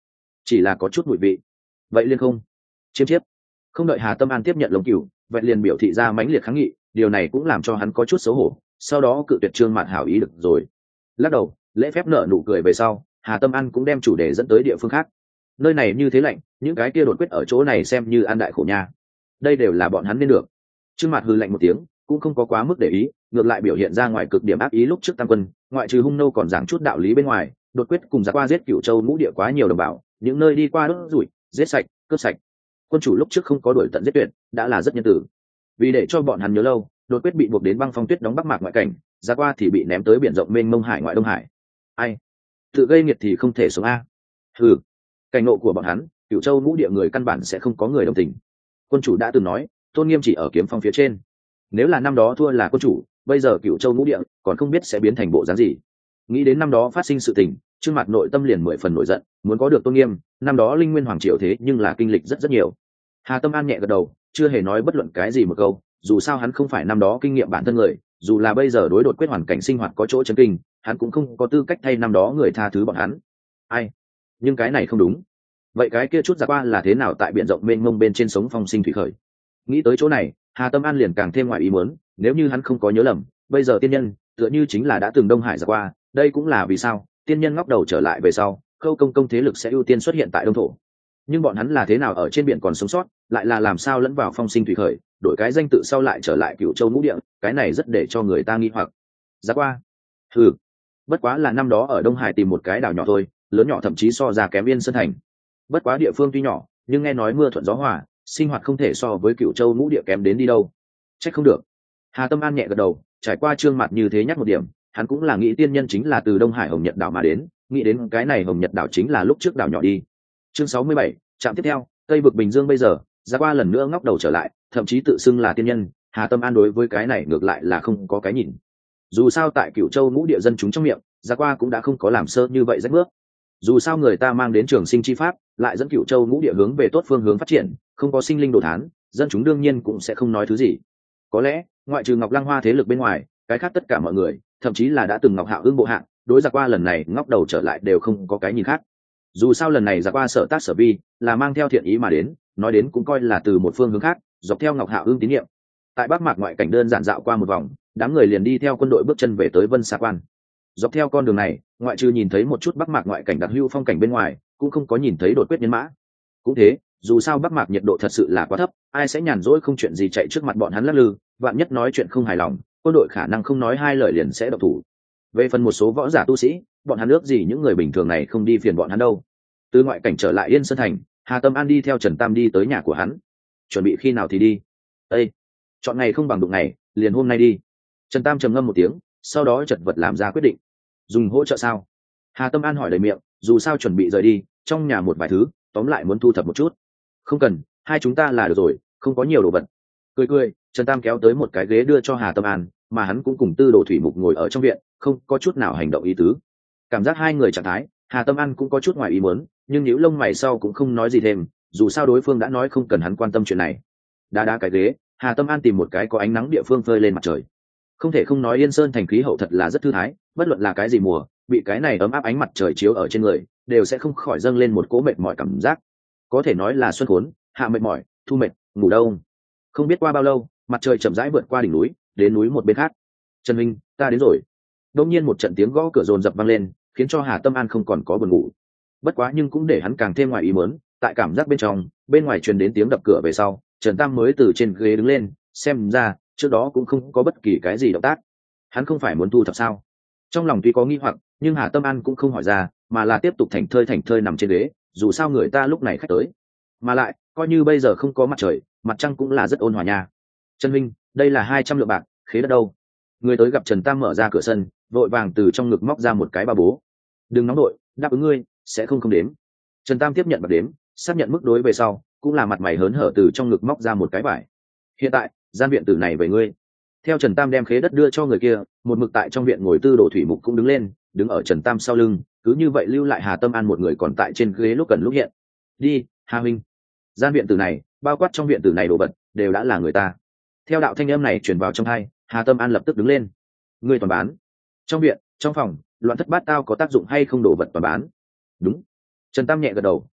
chỉ là có chút mùi vị. Vậy liên không chiêm chiếp. Không đợi Hà Tâm An tiếp nhận lông cừu, vậy liền biểu thị ra mãnh liệt kháng nghị, điều này cũng làm cho hắn có chút xấu hổ, sau đó cự tuyệt Trương Mạt hảo ý được rồi. Lắc đầu lễ phép nở nụ cười về sau, Hà Tâm An cũng đem chủ đề dẫn tới địa phương khác. Nơi này như thế lạnh, những cái kia đột quyết ở chỗ này xem như ăn đại khổ nha, đây đều là bọn hắn nên được. Trương Mạt hừ lạnh một tiếng, cũng không có quá mức để ý, ngược lại biểu hiện ra ngoài cực điểm ác ý. Lúc trước tam quân ngoại trừ hung nô còn giảng chút đạo lý bên ngoài, đột quyết cùng giặc qua giết Cửu Châu Ngũ Địa quá nhiều đồng bào, những nơi đi qua đốt rủi, giết sạch, cướp sạch. Quân chủ lúc trước không có đuổi tận giết tuyệt, đã là rất nhân tử. Vì để cho bọn hắn nhớ lâu, đột quyết bị buộc đến băng phong tuyết đóng Bắc Mạc ngoại cảnh, giặc qua thì bị ném tới biển rộng mênh mông hải ngoại Đông Hải. Ai tự gây nghiệt thì không thể sống a. Hừ, cảnh ngộ của bọn hắn, Cửu Châu Ngũ Địa người căn bản sẽ không có người đồng tình. Quân chủ đã từng nói, tôn nghiêm chỉ ở kiếm phong phía trên. Nếu là năm đó thua là quân chủ, bây giờ Cửu Châu Ngũ Địa còn không biết sẽ biến thành bộ dáng gì. Nghĩ đến năm đó phát sinh sự tình, Trương Mạt nội tâm liền 10 phần nổi giận, muốn có được tôn nghiêm, năm đó Linh Nguyên Hoàng triều thế nhưng là kinh lịch rất rất nhiều. Hà Tâm An nhẹ gật đầu, chưa hề nói bất luận cái gì một câu, dù sao hắn không phải năm đó kinh nghiệm bản thân người, dù là bây giờ đối đột quyết hoàn cảnh sinh hoạt có chỗ chấn kinh, hắn cũng không có tư cách thay năm đó người tha thứ bọn hắn. Ai? Nhưng cái này không đúng. Vậy cái kia chút giặc qua là thế nào tại biển rộng mênh mông bên trên sống phong sinh thủy khởi? Nghĩ tới chỗ này, Hà Tâm An liền càng thêm ngoài ý muốn, nếu như hắn không có nhớ lầm, bây giờ tiên nhân tựa như chính là đã từng Đông Hải giặc qua, đây cũng là vì sao tiên nhân ngóc đầu trở lại về sau, Khâu Công công thế lực sẽ ưu tiên xuất hiện tại Đông thổ. Nhưng bọn hắn là thế nào ở trên biển còn sống sót, lại là làm sao lẫn vào phong sinh thủy khởi, đổi cái danh tự sau lại trở lại Cửu Châu Ngũ Địa, cái này rất để cho người ta nghi hoặc. Giặc qua? Ừ, bất quá là năm đó ở Đông Hải tìm một cái đảo nhỏ thôi, lớn nhỏ thậm chí so ra kém Yên Sơn thành. Bất quá địa phương tuy nhỏ, nhưng nghe nói mưa thuận gió hòa, sinh hoạt không thể so với Cửu Châu Ngũ Địa kém đến đi đâu. Trách không được. Hà Tâm An nhẹ gật đầu, trải qua Trương Mạt như thế nhắc một điểm, hắn cũng là nghĩ tiên nhân chính là từ Đông Hải Hồng Nhật đảo mà đến, nghĩ đến cái này Hồng Nhật đảo chính là lúc trước đảo nhỏ đi. Chương 67, trạm tiếp theo, Tây vực Bình Dương bây giờ, ra qua lần nữa ngóc đầu trở lại, thậm chí tự xưng là tiên nhân. Hà Tâm An đối với cái này ngược lại là không có cái nhìn. Dù sao tại Cửu Châu Ngũ Địa dân chúng trong miệng, ra qua cũng đã không có làm sơ như vậy rách bước. Dù sao người ta mang đến trường sinh chi pháp, lại dẫn Cửu Châu Ngũ Địa hướng về tốt phương hướng phát triển, không có sinh linh đồ thán, dân chúng đương nhiên cũng sẽ không nói thứ gì. Có lẽ ngoại trừ Ngọc Lăng Hoa thế lực bên ngoài, cái khác tất cả mọi người, thậm chí là đã từng Ngọc Hạo Ưng bộ hạng, đối giặc qua lần này ngóc đầu trở lại đều không có cái nhìn khác. Dù sao lần này giặc qua sở tác sở vi là mang theo thiện ý mà đến, nói đến cũng coi là từ một phương hướng khác, dọc theo Ngọc Hạo Ưng tín nhiệm. Tại Bắc Mạc ngoại cảnh đơn giản dạo qua một vòng, đám người liền đi theo quân đội bước chân về tới Vân Sa Quan. Dọc theo con đường này, ngoại trừ nhìn thấy một chút Bắc Mạc ngoại cảnh đặc hữu phong cảnh bên ngoài, cũng không có nhìn thấy đột quyết nhân mã. Cũng thế, dù sao Bắc Mạc nhiệt độ thật sự là quá thấp, ai sẽ nhàn rỗi không chuyện gì chạy trước mặt bọn hắn lắc lư, vạn nhất nói chuyện không hài lòng, quân đội khả năng không nói hai lời liền sẽ động thủ. Về phần một số võ giả tu sĩ, bọn hắn ước gì những người bình thường này không đi phiền bọn hắn đâu. Từ ngoại cảnh trở lại Yên Sơn thành, Hà Tâm An đi theo Trần Tam đi tới nhà của hắn. Chuẩn bị khi nào thì đi? Ê, chọn ngày không bằng đụng ngày, liền hôm nay đi. Trần Tam trầm ngâm một tiếng, sau đó chật vật làm ra quyết định. Dùng hỗ trợ sao? Hà Tâm An hỏi đầy miệng, dù sao chuẩn bị rời đi, trong nhà một vài thứ, tóm lại muốn thu thập một chút. Không cần, hai chúng ta là được rồi, không có nhiều đồ vật. Cười cười, Trần Tam kéo tới một cái ghế đưa cho Hà Tâm An, mà hắn cũng cùng Tư Đồ Thủy Mục ngồi ở trong viện, không có chút nào hành động ý tứ. Cảm giác hai người trạng thái, Hà Tâm An cũng có chút ngoài ý muốn, nhưng nhíu lông mày sau cũng không nói gì thêm, dù sao đối phương đã nói không cần hắn quan tâm chuyện này. Đá đá cái ghế, Hà Tâm An tìm một cái có ánh nắng địa phương phơi lên mặt trời. Không thể không nói Yên Sơn thành khí hậu thật là rất thư thái, bất luận là cái gì mùa, bị cái này ấm áp ánh mặt trời chiếu ở trên người, đều sẽ không khỏi dâng lên một cỗ mệt mỏi cảm giác. Có thể nói là xuân khốn, hạ mệt mỏi, thu mệt, ngủ đông. Không biết qua bao lâu, mặt trời chậm rãi vượt qua đỉnh núi, đến núi một bên khác. Trần Minh, ta đến rồi. Đột nhiên một trận tiếng gõ cửa dồn dập vang lên, khiến cho Hà Tâm An không còn có buồn ngủ. Bất quá nhưng cũng để hắn càng thêm ngoài ý muốn, tại cảm giác bên trong, bên ngoài truyền đến tiếng đập cửa về sau, Trần Tam mới từ trên ghế đứng lên, xem ra trước đó cũng không có bất kỳ cái gì động tác. Hắn không phải muốn thu thập sao? Trong lòng tuy có nghi hoặc, nhưng Hà Tâm An cũng không hỏi ra, mà là tiếp tục thảnh thơi nằm trên ghế, dù sao người ta lúc này khách tới. Mà lại, coi như bây giờ không có mặt trời, mặt trăng cũng là rất ôn hòa nha. Trần Minh, đây là 200 lượng bạc, khế đất đâu? Người tới gặp Trần Tam mở ra cửa sân, vội vàng từ trong ngực móc ra một cái ba bố. Đừng nóng đội, đáp ứng ngươi, sẽ không đếm. Trần Tam tiếp nhận bạc đếm, xác nhận mức đối về sau, cũng là mặt mày hớn hở từ trong ngực móc ra một cái vải. Hiện tại, gian viện tử này về ngươi. Theo Trần Tam đem khế đất đưa cho người kia, một mực tại trong viện ngồi Tư Đồ Thủy Mục cũng đứng lên, đứng ở Trần Tam sau lưng, cứ như vậy lưu lại Hà Tâm An một người còn tại trên ghế lúc cần lúc hiện. Đi, Hà Minh. Gian viện tử này, bao quát trong viện tử này đồ vật, đều đã là người ta. Theo đạo thanh âm này truyền vào trong tai, Hà Tâm An lập tức đứng lên. Ngươi toàn bán. Trong viện, trong phòng, loạn thất bát tao có tác dụng hay không, đồ vật toàn bán. Đúng. Trần Tam nhẹ gật đầu,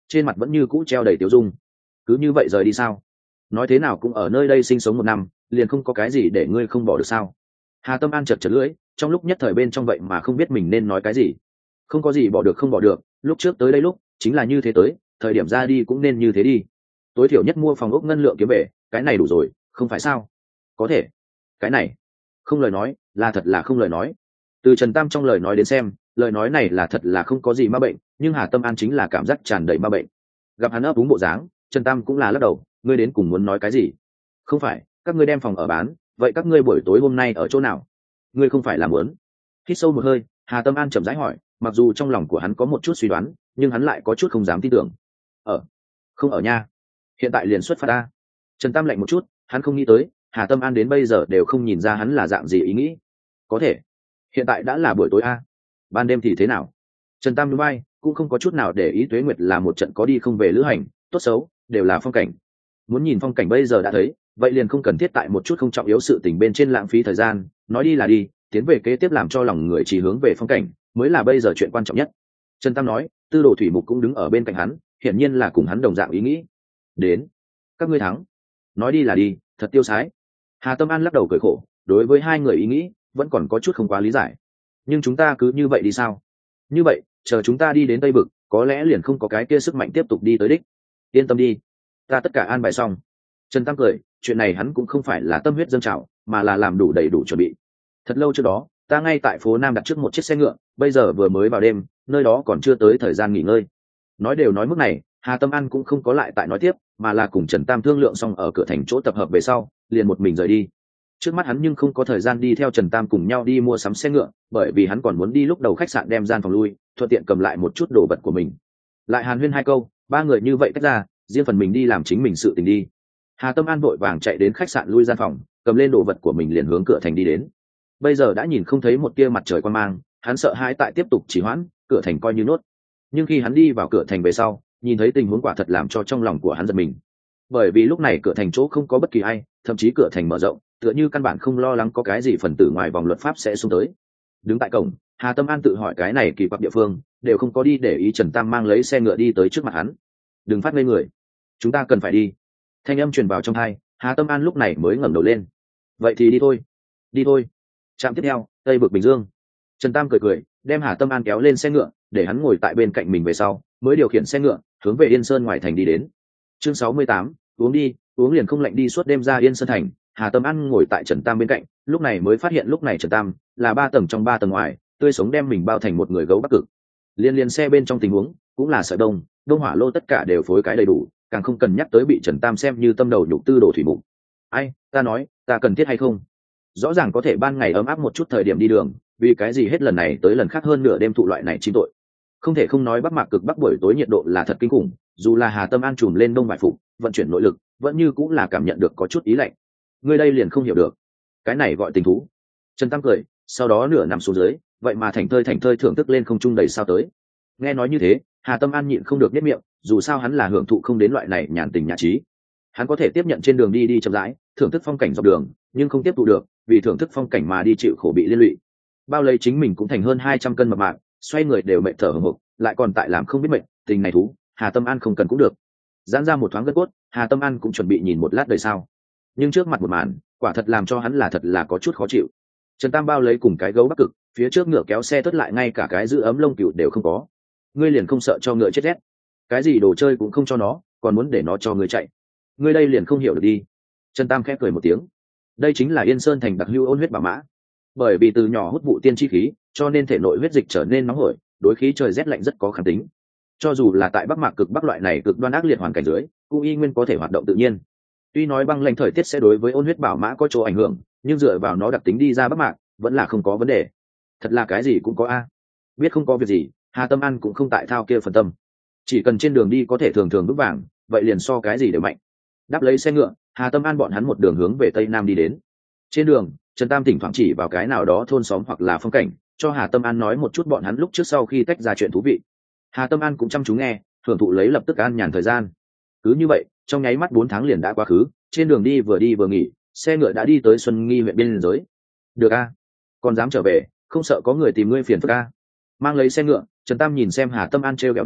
trên mặt vẫn như cũ treo đầy tiêu dung. Cứ như vậy rời đi sao? Nói thế nào cũng ở nơi đây sinh sống 1 năm, liền không có cái gì để ngươi không bỏ được sao? Hà Tâm An chật chật lưỡi, trong lúc nhất thời bên trong vậy mà không biết mình nên nói cái gì. Không có gì bỏ được không bỏ được, lúc trước tới đây lúc chính là như thế tới, thời điểm ra đi cũng nên như thế đi. Tối thiểu nhất mua phòng ốc ngân lượng kiếm về, cái này đủ rồi, không phải sao? Có thể. Cái này, không lời nói, là thật là không lời nói. Từ Trần Tam trong lời nói đến xem, lời nói này là thật là không có gì ma bệnh, nhưng Hà Tâm An chính là cảm giác tràn đầy ma bệnh. Gặp hắn ấp úng bộ dáng, Trần Tam cũng là lắc đầu, ngươi đến cùng muốn nói cái gì? Không phải, các ngươi đem phòng ở bán, vậy các ngươi buổi tối hôm nay ở chỗ nào? Ngươi không phải là muốn? Hít sâu một hơi, Hà Tâm An chậm rãi hỏi, mặc dù trong lòng của hắn có một chút suy đoán, nhưng hắn lại có chút không dám tin tưởng. Không ở nha. Hiện tại liền xuất phát ta. Trần Tam lạnh một chút, hắn không nghĩ tới, Hà Tâm An đến bây giờ đều không nhìn ra hắn là dạng gì ý nghĩ. Có thể, hiện tại đã là buổi tối a, ban đêm thì thế nào? Trần Tam núi bay, cũng không có chút nào để ý Tuế Nguyệt là một trận có đi không về lữ hành, tốt xấu đều là phong cảnh. Muốn nhìn phong cảnh bây giờ đã thấy, vậy liền không cần thiết tại một chút không trọng yếu sự tình bên trên lãng phí thời gian, nói đi là đi, tiến về kế tiếp làm cho lòng người chỉ hướng về phong cảnh, mới là bây giờ chuyện quan trọng nhất. Trần Tam nói, Tư Đồ Thủy Mục cũng đứng ở bên cạnh hắn, hiển nhiên là cùng hắn đồng dạng ý nghĩ. Đến, các ngươi thắng. Nói đi là đi, thật tiêu sái. Hà Tâm An lắc đầu cười khổ, đối với hai người ý nghĩ vẫn còn có chút không quá lý giải. Nhưng chúng ta cứ như vậy đi sao? Như vậy, chờ chúng ta đi đến Tây Vực, có lẽ liền không có cái kia sức mạnh tiếp tục đi tới đích. Yên tâm đi, ta tất cả an bài xong. Trần Tam cười, chuyện này hắn cũng không phải là tâm huyết dâng trào, mà là làm đủ đầy đủ chuẩn bị. Thật lâu trước đó, ta ngay tại phố Nam đặt trước một chiếc xe ngựa, bây giờ vừa mới vào đêm, nơi đó còn chưa tới thời gian nghỉ ngơi. Nói đều nói mức này, Hà Tâm An cũng không có lại tại nói tiếp, mà là cùng Trần Tam thương lượng xong ở cửa thành chỗ tập hợp về sau, liền một mình rời đi. Trước mắt hắn nhưng không có thời gian đi theo Trần Tam cùng nhau đi mua sắm xe ngựa, bởi vì hắn còn muốn đi lúc đầu khách sạn đem gian phòng lui, thuận tiện cầm lại một chút đồ vật của mình. Lại hàn huyên hai câu, ba người như vậy tách ra, riêng phần mình đi làm chính mình sự tình đi. Hà Tâm An vội vàng chạy đến khách sạn lui gian phòng, cầm lên đồ vật của mình liền hướng cửa thành đi đến. Bây giờ đã nhìn không thấy một tia mặt trời quan mang, hắn sợ hãi tại tiếp tục trì hoãn, cửa thành coi như nốt. Nhưng khi hắn đi vào cửa thành về sau, nhìn thấy tình huống quả thật làm cho trong lòng của hắn giật mình. Bởi vì lúc này cửa thành chỗ không có bất kỳ ai, thậm chí cửa thành mở rộng, tựa như căn bản không lo lắng có cái gì phần tử ngoài vòng luật pháp sẽ xông tới. Đứng tại cổng, Hà Tâm An tự hỏi cái này kỳ quặc địa phương, đều không có đi để ý Trần Tam mang lấy xe ngựa đi tới trước mặt hắn. Đừng phát ngây người, chúng ta cần phải đi. Thanh âm truyền vào trong tai, Hà Tâm An lúc này mới ngẩng đầu lên. Vậy thì đi thôi. Đi thôi. Trạm tiếp theo, Tây Vực Bình Dương. Trần Tam cười cười, đem Hà Tâm An kéo lên xe ngựa, để hắn ngồi tại bên cạnh mình về sau, mới điều khiển xe ngựa hướng về Yên Sơn ngoài thành đi đến. Chương 68, uống đi, uống liền không lạnh đi suốt đêm ra Yên Sơn thành. Hà Tâm An ngồi tại Trần Tam bên cạnh, lúc này mới phát hiện lúc này Trần Tam là 3 tầng trong 3 tầng ngoài, tươi sống đem mình bao thành một người gấu Bắc Cực. Liên xe bên trong tình huống cũng là sợi đông hỏa lô tất cả đều phối cái đầy đủ, càng không cần nhắc tới bị Trần Tam xem như tâm đầu nhục Tư Đồ Thủy Mục. Ai, ta nói, ta cần thiết hay không? Rõ ràng có thể ban ngày ấm áp một chút thời điểm đi đường, vì cái gì hết lần này tới lần khác hơn nửa đêm thụ loại này chi tội. Không thể không nói Bắc Mạc Cực Bắc buổi tối nhiệt độ là thật kinh khủng, dù là Hà Tâm An trùm lên đông vải phục, vận chuyển nội lực, vẫn như cũng là cảm nhận được có chút ý lạnh. Ngươi đây liền không hiểu được, cái này gọi tình thú. Trần Tam cười, sau đó nửa nằm xuống dưới, vậy mà thành thơi thưởng thức lên không trung đầy sao tới. Nghe nói như thế, Hà Tâm An nhịn không được nhếch miệng, dù sao hắn là hưởng thụ không đến loại này nhàn tình nhã trí. Hắn có thể tiếp nhận trên đường đi chậm rãi, thưởng thức phong cảnh dọc đường, nhưng không tiếp thụ được, vì thưởng thức phong cảnh mà đi chịu khổ bị liên lụy. Bao lấy chính mình cũng thành hơn 200 cân mập mạp, xoay người đều mệt thở hổn hộc, lại còn tại làm không biết mệt, tình này thú, Hà Tâm An không cần cũng được. Giãn ra một thoáng gân cốt, Hà Tâm An cũng chuẩn bị nhìn một lát đời sao. Nhưng trước mặt một màn, quả thật làm cho hắn là thật là có chút khó chịu. Trần Tam bao lấy cùng cái gấu Bắc Cực, phía trước ngựa kéo xe tất lại ngay cả cái giữ ấm lông cừu đều không có. Ngươi liền không sợ cho ngựa chết rét? Cái gì đồ chơi cũng không cho nó, còn muốn để nó cho ngươi chạy. Ngươi đây liền không hiểu được đi. Trần Tam khẽ cười một tiếng. Đây chính là Yên Sơn thành đặc hữu ôn huyết bảo mã. Bởi vì từ nhỏ hút vụ tiên chi khí, cho nên thể nội huyết dịch trở nên nóng hổi, đối khí trời rét lạnh rất có kháng tính. Cho dù là tại Bắc Mạc Cực Bắc loại này cực đoan ác liệt hoàn cảnh dưới, cũng y nguyên có thể hoạt động tự nhiên. Tuy nói băng lãnh thời tiết sẽ đối với ôn huyết bảo mã có chỗ ảnh hưởng, nhưng dựa vào nó đặc tính đi ra Bắc Mạc, vẫn là không có vấn đề. Thật là cái gì cũng có a. Biết không có việc gì, Hà Tâm An cũng không tại thao kia phần tâm. Chỉ cần trên đường đi có thể thường thường vững vàng, vậy liền so cái gì đều mạnh. Đáp lấy xe ngựa, Hà Tâm An bọn hắn một đường hướng về tây nam đi đến. Trên đường, Trần Tam thỉnh thoảng chỉ vào cái nào đó thôn xóm hoặc là phong cảnh, cho Hà Tâm An nói một chút bọn hắn lúc trước sau khi tách ra chuyện thú vị. Hà Tâm An cũng chăm chú nghe, hưởng thụ lấy lập tức an nhàn thời gian. Cứ như vậy, trong nháy mắt 4 tháng liền đã quá khứ, trên đường đi vừa nghỉ, xe ngựa đã đi tới Xuân Nghi huyện biên giới. Được a, còn dám trở về, không sợ có người tìm ngươi phiền phức a. Mang lấy xe ngựa, Trần Tam nhìn xem Hà Tâm An trêu ghẹo nói,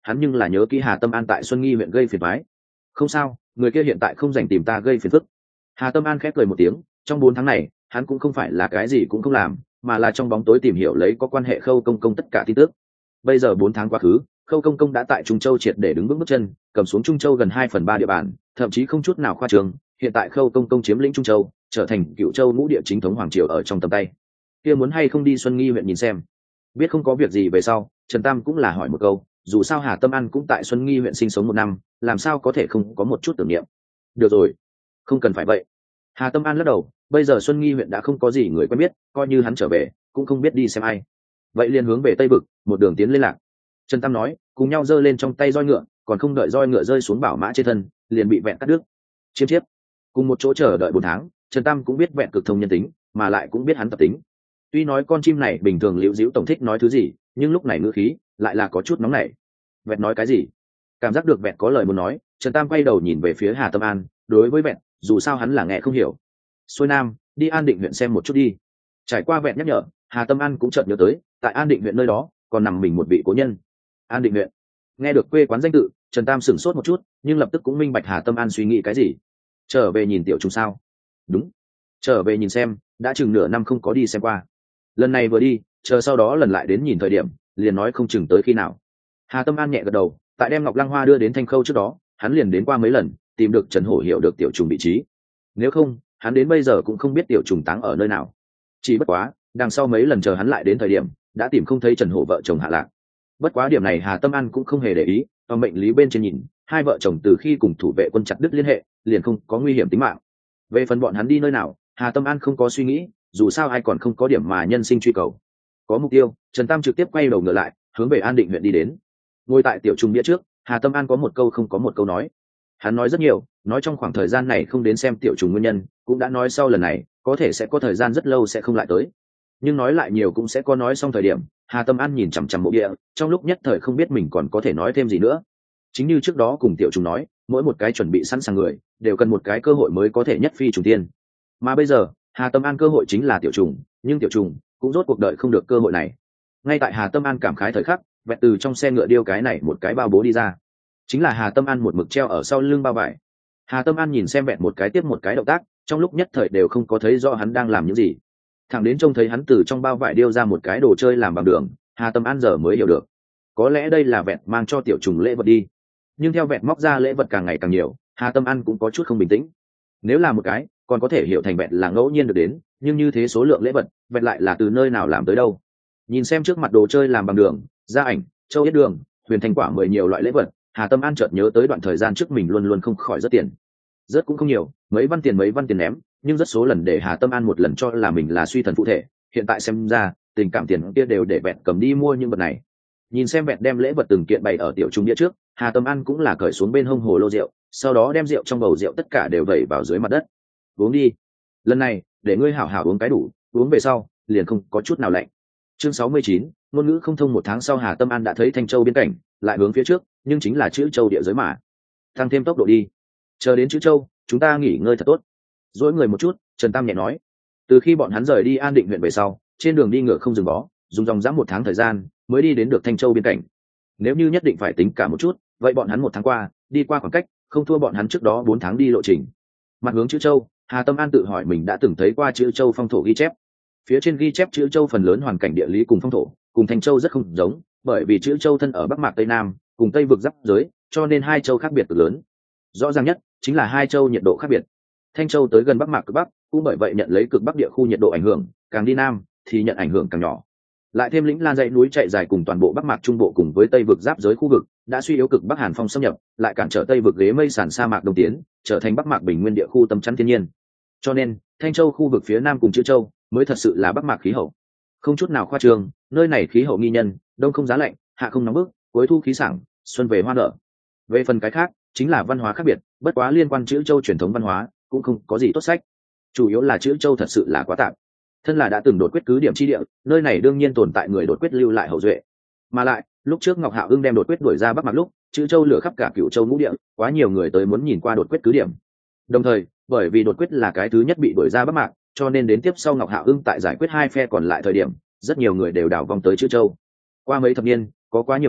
hắn nhưng là nhớ kỹ Hà Tâm An tại Xuân Nghi huyện gây phiền toái. Không sao, người kia hiện tại không dành tìm ta gây phiền phức. Hà Tâm An khép cười một tiếng, trong 4 tháng này hắn cũng không phải là cái gì cũng không làm, mà là trong bóng tối tìm hiểu lấy có quan hệ Khâu Công Công tất cả tin tức. Bây giờ 4 tháng quá khứ, Khâu Công Công đã tại Trung Châu triệt để đứng vững bước chân, cầm xuống Trung Châu gần 2/3 địa bàn, thậm chí không chút nào khoa trương, hiện tại Khâu Công Công chiếm lĩnh Trung Châu, trở thành Cựu Châu ngũ địa chính thống hoàng triều ở trong tầm tay. Kia muốn hay không đi Xuân Nghi huyện nhìn xem? Biết không có việc gì về sau, Trần Tam cũng là hỏi một câu, dù sao Hà Tâm An cũng tại Xuân Nghi huyện sinh sống 1 năm, làm sao có thể không có một chút tưởng niệm. Được rồi, không cần phải vậy. Hà Tâm An lắc đầu, bây giờ Xuân Nghi huyện đã không có gì người quen biết, coi như hắn trở về cũng không biết đi xem ai. Vậy liền hướng về Tây vực, một đường tiến lên lạc. Trần Tam nói, cùng nhau giơ lên trong tay roi ngựa, còn không đợi roi ngựa rơi xuống bảo mã trên thân, liền bị vẹn cắt đứt. Chiêm chiếp, cùng một chỗ chờ đợi 4 tháng, Trần Tam cũng biết vẹn cực thông nhân tính, mà lại cũng biết hắn tập tính. Tuy nói con chim này bình thường liễu diễu tổng thích nói thứ gì, nhưng lúc này ngữ khí lại là có chút nóng nảy. Vẹn nói cái gì? Cảm giác được vẹn có lời muốn nói, Trần Tam quay đầu nhìn về phía Hà Tâm An, đối với vẹn, dù sao hắn là nghe không hiểu. Xuôi Nam, đi An Định huyện xem một chút đi. Trải qua vẹn nhắc nhở, Hà Tâm An cũng chợt nhớ tới, tại An Định huyện nơi đó còn nằm mình một vị cố nhân. An Định huyện. Nghe được quê quán danh tự, Trần Tam sửng sốt một chút, nhưng lập tức cũng minh bạch Hà Tâm An suy nghĩ cái gì. Trở về nhìn Tiểu Trùng sao? Đúng, trở về nhìn xem, đã chừng nửa năm không có đi xem qua. Lần này vừa đi, chờ sau đó lần lại đến nhìn thời điểm, liền nói không chừng tới khi nào. Hà Tâm An nhẹ gật đầu, tại đem Ngọc Lăng Hoa đưa đến Thanh Khâu trước đó, hắn liền đến qua mấy lần, tìm được Trần Hổ hiểu được Tiểu Trùng vị trí. Nếu không, hắn đến bây giờ cũng không biết Tiểu Trùng táng ở nơi nào. Chỉ bất quá, đằng sau mấy lần chờ hắn lại đến thời điểm, đã tìm không thấy Trần Hổ vợ chồng hạ lạc. Bất quá điểm này Hà Tâm An cũng không hề để ý, ở mệnh lý bên trên nhìn, hai vợ chồng từ khi cùng thủ vệ quân chặt đứt liên hệ, liền không có nguy hiểm tính mạng. Về phần bọn hắn đi nơi nào, Hà Tâm An không có suy nghĩ, dù sao ai còn không có điểm mà nhân sinh truy cầu. Có mục tiêu, Trần Tam trực tiếp quay đầu ngựa lại, hướng về An Định huyện đi đến. Ngồi tại Tiểu Trùng bia trước, Hà Tâm An có một câu không có một câu nói. Hắn nói rất nhiều, nói trong khoảng thời gian này không đến xem Tiểu Trùng nguyên nhân, cũng đã nói sau lần này có thể sẽ có thời gian rất lâu sẽ không lại tới. Nhưng nói lại nhiều cũng sẽ có nói xong thời điểm. Hà Tâm An nhìn chằm chằm mộ địa, trong lúc nhất thời không biết mình còn có thể nói thêm gì nữa. Chính như trước đó cùng Tiểu Trùng nói, mỗi một cái chuẩn bị sẵn sàng người đều cần một cái cơ hội mới có thể nhất phi trùng tiên. Mà bây giờ Hà Tâm An cơ hội chính là Tiểu Trùng, nhưng Tiểu Trùng cũng rốt cuộc đợi không được cơ hội này. Ngay tại Hà Tâm An cảm khái thời khắc, vẹn từ trong xe ngựa điêu cái này một cái bao bố đi ra, chính là Hà Tâm An một mực treo ở sau lưng bao vải. Hà Tâm An nhìn xem vẹn một cái tiếp một cái động tác, trong lúc nhất thời đều không có thấy rõ hắn đang làm những gì. Thẳng đến trông thấy hắn từ trong bao vải điêu ra một cái đồ chơi làm bằng đường, Hà Tâm An giờ mới hiểu được, có lẽ đây là vẹn mang cho Tiểu Trùng lễ vật đi. Nhưng theo vẹn móc ra lễ vật càng ngày càng nhiều, Hà Tâm An cũng có chút không bình tĩnh. Nếu là một cái, còn có thể hiểu thành vẹn là ngẫu nhiên được đến, nhưng như thế số lượng lễ vật, vẹn lại là từ nơi nào làm tới đâu. Nhìn xem trước mặt đồ chơi làm bằng đường, gia ảnh, châu yết đường, huyền thành quả 10 nhiều loại lễ vật, Hà Tâm An chợt nhớ tới đoạn thời gian trước mình luôn luôn không khỏi rất tiền. Rất cũng không nhiều, mấy văn tiền ném, nhưng rất số lần để Hà Tâm An một lần cho là mình là suy thần phụ thể, hiện tại xem ra, tình cảm tiền kia đều để vẹn cầm đi mua những vật này. Nhìn xem vẹn đem lễ vật từng kiện bày ở Tiểu Trùng đĩa trước, Hà Tâm An cũng là cởi xuống bên hông hồ lô rượu, sau đó đem rượu trong bầu rượu tất cả đều vẩy vào dưới mặt đất. Uống đi, lần này để ngươi hảo hảo uống cái đủ, uống về sau liền không có chút nào lạnh. Chương 69, ngôn ngữ không thông. 1 tháng sau Hà Tâm An đã thấy Thanh Châu biên cảnh, lại hướng phía trước, nhưng chính là chữ Châu địa giới mà. Tăng thêm tốc độ đi, chờ đến chữ Châu, chúng ta nghỉ ngơi thật tốt. Dỗi người một chút, Trần Tam nhẹ nói. Từ khi bọn hắn rời đi An Định huyện về sau, trên đường đi ngựa không dừng bó, dùng dòng dã 1 tháng thời gian mới đi đến được Thanh Châu biên cảnh. Nếu như nhất định phải tính cả một chút, vậy bọn hắn 1 tháng qua đi qua khoảng cách không thua bọn hắn trước đó 4 tháng đi lộ trình. Mặt hướng chữ Châu, Hà Tâm An tự hỏi mình đã từng thấy qua chữ Châu phong thổ ghi chép. Phía trên ghi chép chữ Châu phần lớn hoàn cảnh địa lý cùng phong thổ cùng Thanh Châu rất không giống, bởi vì chữ Châu thân ở Bắc Mạc Tây Nam, cùng Tây vực giáp giới, cho nên hai châu khác biệt cực lớn. Rõ ràng nhất chính là hai châu nhiệt độ khác biệt. Thanh Châu tới gần Bắc Mạc cực Bắc, cũng bởi vậy nhận lấy cực Bắc địa khu nhiệt độ ảnh hưởng, càng đi nam thì nhận ảnh hưởng càng nhỏ. Lại thêm lĩnh Lan dãy núi chạy dài cùng toàn bộ Bắc Mạc Trung Bộ cùng với Tây vực giáp giới khu vực, đã suy yếu cực Bắc Hàn phong xâm nhập, lại cản trở Tây vực ghế mây sàn sa mạc đông tiến, trở thành Bắc Mạc bình nguyên địa khu tâm chắn thiên nhiên. Cho nên, Thanh Châu khu vực phía nam cùng chữ Châu mới thật sự là Bắc Mạc khí hậu. Không chút nào khoa trương, nơi này khí hậu nghi nhân, đông không giá lạnh, hạ không nóng bức, cuối thu khí sảng, xuân về hoa nở. Về phần cái khác, chính là văn hóa khác biệt, bất quá liên quan chữ Châu truyền thống văn hóa, cũng không có gì tốt sách. Chủ yếu là chữ Châu thật sự là quá tạp. Thân là đã từng đột quyết cứ điểm chi địa, nơi này đương nhiên tồn tại người đột quyết lưu lại hậu duệ. Mà lại, lúc trước Ngọc Hạo Ưng đem đột quyết đuổi ra Bắc Mạc lúc, chữ Châu lửa khắp cả Cửu Châu ngũ địa, quá nhiều người tới muốn nhìn qua đột quyết cứ điểm. Đồng thời, bởi vì đột quyết là cái thứ nhất bị đuổi ra Bắc Mạc, cho nên đến tiếp sau Ngọc Hạo Ưng tại giải quyết hai phe còn lại thời điểm, rất nhiều người đều đảo vòng tới chữ Châu. Qua mấy thập niên, có quá nhiều người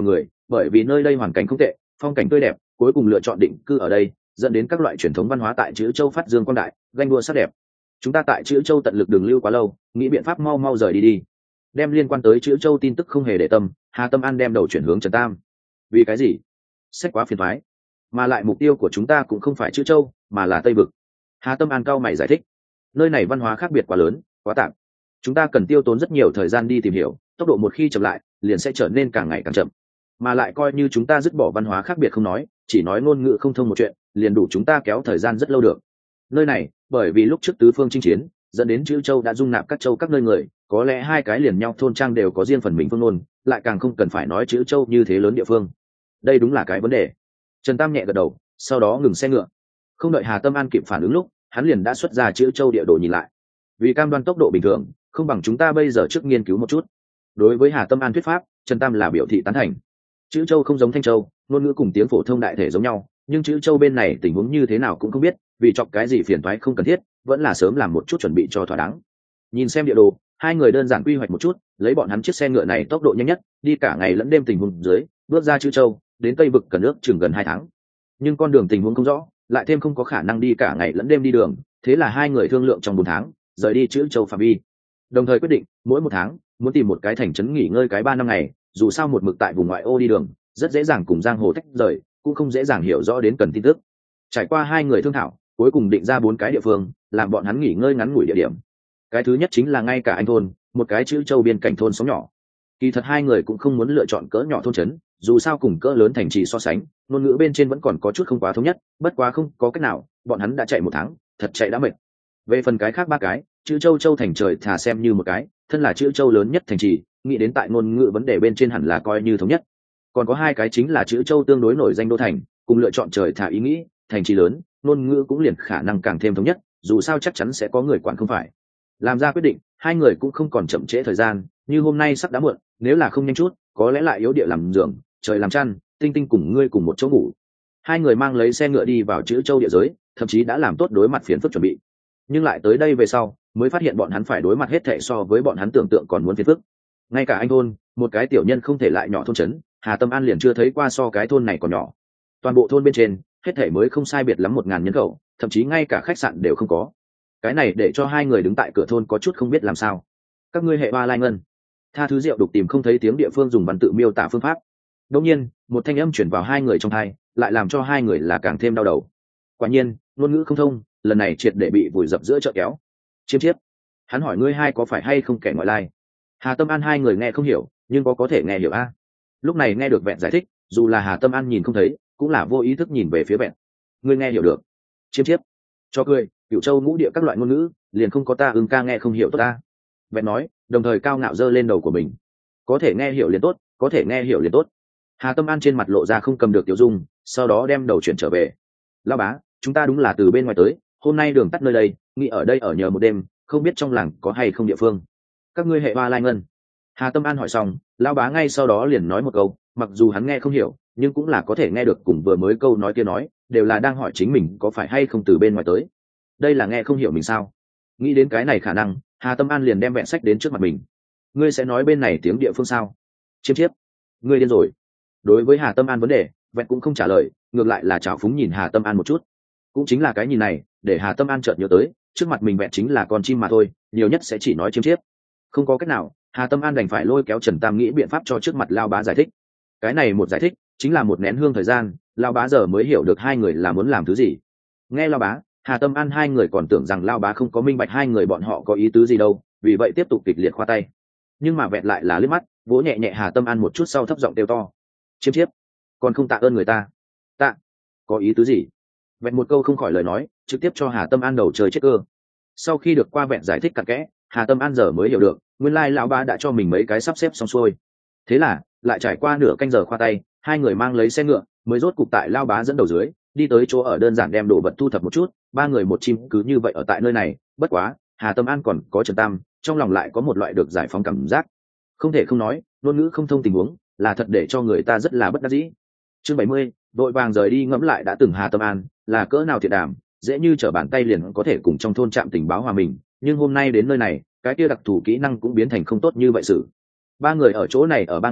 bởi vì nơi đây hoàn cảnh không tệ, phong cảnh tươi đẹp, cuối cùng lựa chọn định cư ở đây, dẫn đến các loại truyền thống văn hóa tại Trữ Châu phát dương quang đại, ganh đua sắc đẹp. Chúng ta tại Trữ Châu tận lực đừng lưu quá lâu, nghĩ biện pháp mau mau rời đi đi. Đem liên quan tới Trữ Châu tin tức không hề để tâm, Hà Tâm An đem đầu chuyển hướng Trần Tam. Vì cái gì? Sách quá phiền toái, mà lại mục tiêu của chúng ta cũng không phải Trữ Châu, mà là Tây Vực. Hà Tâm An cao mày giải thích, nơi này văn hóa khác biệt quá lớn, quá tạm, chúng ta cần tiêu tốn rất nhiều thời gian đi tìm hiểu, tốc độ một khi chậm lại liền sẽ trở nên càng ngày càng chậm, mà lại coi như chúng ta dứt bỏ văn hóa khác biệt không nói, chỉ nói ngôn ngữ không thông một chuyện liền đủ chúng ta kéo thời gian rất lâu được. Nơi này bởi vì lúc trước tứ phương chinh chiến dẫn đến Trữ Châu đã dung nạp các châu các nơi người, có lẽ hai cái liền nhau thôn trang đều có riêng phần mình phương ngôn, lại càng không cần phải nói Trữ Châu như thế lớn địa phương. Đây đúng là cái vấn đề. Trần Tam nhẹ gật đầu, sau đó ngừng xe ngựa. Không đợi Hà Tâm An kịp phản ứng lúc, hắn liền đã xuất ra Trữ Châu địa đồ nhìn lại. Vì cam đoan tốc độ bình thường, không bằng chúng ta bây giờ trước nghiên cứu một chút. Đối với Hà Tâm An thuyết pháp, Trần Tam là biểu thị tán thành. Trữ Châu không giống Thanh Châu, ngôn ngữ cùng tiếng phổ thông đại thể giống nhau, nhưng Trữ Châu bên này tình huống như thế nào cũng không biết, vì chọc cái gì phiền toái không cần thiết, vẫn là sớm làm một chút chuẩn bị cho thỏa đáng. Nhìn xem địa đồ, hai người đơn giản quy hoạch một chút, lấy bọn hắn chiếc xe ngựa này tốc độ nhanh nhất, đi cả ngày lẫn đêm tình huống dưới, bước ra Trữ Châu, đến Tây Vực cần ước chừng gần 2 tháng. Nhưng con đường tình huống không rõ, lại thêm không có khả năng đi cả ngày lẫn đêm đi đường, thế là hai người thương lượng trong 4 tháng, rời đi Trữ Châu phạm vi. Đồng thời quyết định, mỗi 1 tháng muốn tìm một cái thành trấn nghỉ ngơi cái 3 năm ngày, dù sao một mực tại vùng ngoại ô đi đường, rất dễ dàng cùng giang hồ tách rời, cũng không dễ dàng hiểu rõ đến cần tin tức. Trải qua hai người thương thảo, cuối cùng định ra 4 cái địa phương, làm bọn hắn nghỉ ngơi ngắn ngủi địa điểm. Cái thứ nhất chính là ngay cả Anh thôn, một cái Trữ Châu biên cảnh thôn sống nhỏ. Kỳ thật hai người cũng không muốn lựa chọn cỡ nhỏ thôn trấn, dù sao cùng cỡ lớn thành trì so sánh, ngôn ngữ bên trên vẫn còn có chút không quá thống nhất, bất quá không có cách nào, bọn hắn đã chạy 1 tháng, thật chạy đã mệt. Về phần cái khác 3 cái, Trữ Châu Châu thành trời thà xem như một cái, thân là Trữ Châu lớn nhất thành trì, nghĩ đến tại ngôn ngữ vấn đề bên trên hẳn là coi như thống nhất. Còn có 2 cái chính là Trữ Châu tương đối nổi danh đô thành, cùng lựa chọn trời thà ý nghĩ, thành trì lớn, ngôn ngữ cũng liền khả năng càng thêm thống nhất, dù sao chắc chắn sẽ có người quản không phải. Làm ra quyết định, hai người cũng không còn chậm trễ thời gian, như hôm nay sắp đã muộn, nếu là không nhanh chút, có lẽ lại yếu địa làm giường, trời làm chăn, tinh tinh cùng ngươi cùng một chỗ ngủ. Hai người mang lấy xe ngựa đi vào Trữ Châu địa giới, thậm chí đã làm tốt đối mặt phiền phức chuẩn bị. Nhưng lại tới đây về sau, mới phát hiện bọn hắn phải đối mặt hết thảy so với bọn hắn tưởng tượng còn muốn phiền phức. Ngay cả Anh thôn, một cái tiểu nhân không thể lại nhỏ thôn trấn, Hà Tâm An liền chưa thấy qua so cái thôn này còn nhỏ. Toàn bộ thôn bên trên, hết thảy mới không sai biệt lắm 1000 nhân khẩu, thậm chí ngay cả khách sạn đều không có. Cái này để cho hai người đứng tại cửa thôn có chút không biết làm sao. Các ngươi hệ Hoa Lai Ngân, tha thứ rượu đục tìm không thấy tiếng địa phương dùng văn tự miêu tả phương pháp. Đột nhiên, một thanh âm chuyển vào hai người trong tai, lại làm cho hai người là càng thêm đau đầu. Quả nhiên, ngôn ngữ không thông, lần này triệt để bị vùi dập giữa chợ kéo. Chiêm chiếp, hắn hỏi ngươi hai có phải hay không kẻ ngoại lai? Hà Tâm An hai người nghe không hiểu, nhưng có thể nghe hiểu a. Lúc này nghe được Vẹn giải thích, dù là Hà Tâm An nhìn không thấy, cũng là vô ý thức nhìn về phía Vẹn. Ngươi nghe hiểu được? Chiêm chiếp, cho cười, Cửu Châu ngũ địa các loại ngôn ngữ, liền không có ta Ưng ca nghe không hiểu tốt ta. Vẹn nói, đồng thời cao ngạo giơ lên đầu của mình. Có thể nghe hiểu liền tốt, có thể nghe hiểu liền tốt. Hà Tâm An trên mặt lộ ra không cầm được tiểu dung, sau đó đem đầu chuyển trở về. Lão bá, chúng ta đúng là từ bên ngoài tới, hôm nay đường tắt nơi đây, nghĩ ở đây ở nhờ một đêm, không biết trong làng có hay không địa phương. Các ngươi hệ Hoa Lai Ngân. Hà Tâm An hỏi xong, lão bá ngay sau đó liền nói một câu, mặc dù hắn nghe không hiểu, nhưng cũng là có thể nghe được, cùng vừa mới câu nói kia nói, đều là đang hỏi chính mình có phải hay không từ bên ngoài tới. Đây là nghe không hiểu mình sao? Nghĩ đến cái này khả năng, Hà Tâm An liền đem Vẹn sách đến trước mặt mình. Ngươi sẽ nói bên này tiếng địa phương sao? Chiêm chiếp, ngươi điên rồi. Đối với Hà Tâm An vấn đề, Vẹn cũng không trả lời, ngược lại là trào phúng nhìn Hà Tâm An một chút. Cũng chính là cái nhìn này, để Hà Tâm An chợt nhớ tới, trước mặt mình Vẹn chính là con chim mà thôi, nhiều nhất sẽ chỉ nói chiêm chiếp. Không có cách nào, Hà Tâm An đành phải lôi kéo Trần Tam nghĩ biện pháp cho trước mặt Lao Bá giải thích. Cái này một giải thích, chính là một nén hương thời gian, Lao Bá giờ mới hiểu được hai người là muốn làm thứ gì. Nghe Lao Bá, Hà Tâm An hai người còn tưởng rằng Lao Bá không có minh bạch hai người bọn họ có ý tứ gì đâu, vì vậy tiếp tục kịch liệt khoa tay. Nhưng mà Vẹn lại là liếc mắt, vỗ nhẹ nhẹ Hà Tâm An một chút sau thấp giọng kêu to. Chiêm chiếp, còn không tạ ơn người ta. Tạ, có ý tứ gì? Vẹn một câu không khỏi lời nói, trực tiếp cho Hà Tâm An đầu trời chết cơ. Sau khi được qua Vẹn giải thích cặn kẽ, Hà Tâm An giờ mới hiểu được, nguyên lai lão Bá đã cho mình mấy cái sắp xếp xong xuôi. Thế là, lại trải qua nửa canh giờ khoa tay, hai người mang lấy xe ngựa, mới rốt cục tại Lao Bá dẫn đầu dưới, đi tới chỗ ở đơn giản đem đồ vật thu thập một chút, ba người một chim cứ như vậy ở tại nơi này. Bất quá, Hà Tâm An còn có Trần Tam, trong lòng lại có một loại được giải phóng cảm giác. Không thể không nói, ngôn ngữ không thông tình huống, là thật để cho người ta rất là bất đắc dĩ. Chương 70, đội vàng rời đi ngẫm lại đã từng Hà Tâm An, là cỡ nào thiệt đảm, dễ như trở bàn tay liền có thể cùng trong thôn trạm tình báo hòa mình, nhưng hôm nay đến nơi này, cái kia đặc thù kỹ năng cũng biến thành không tốt như vậy sự. Ba người ở chỗ này ở 3 ngày,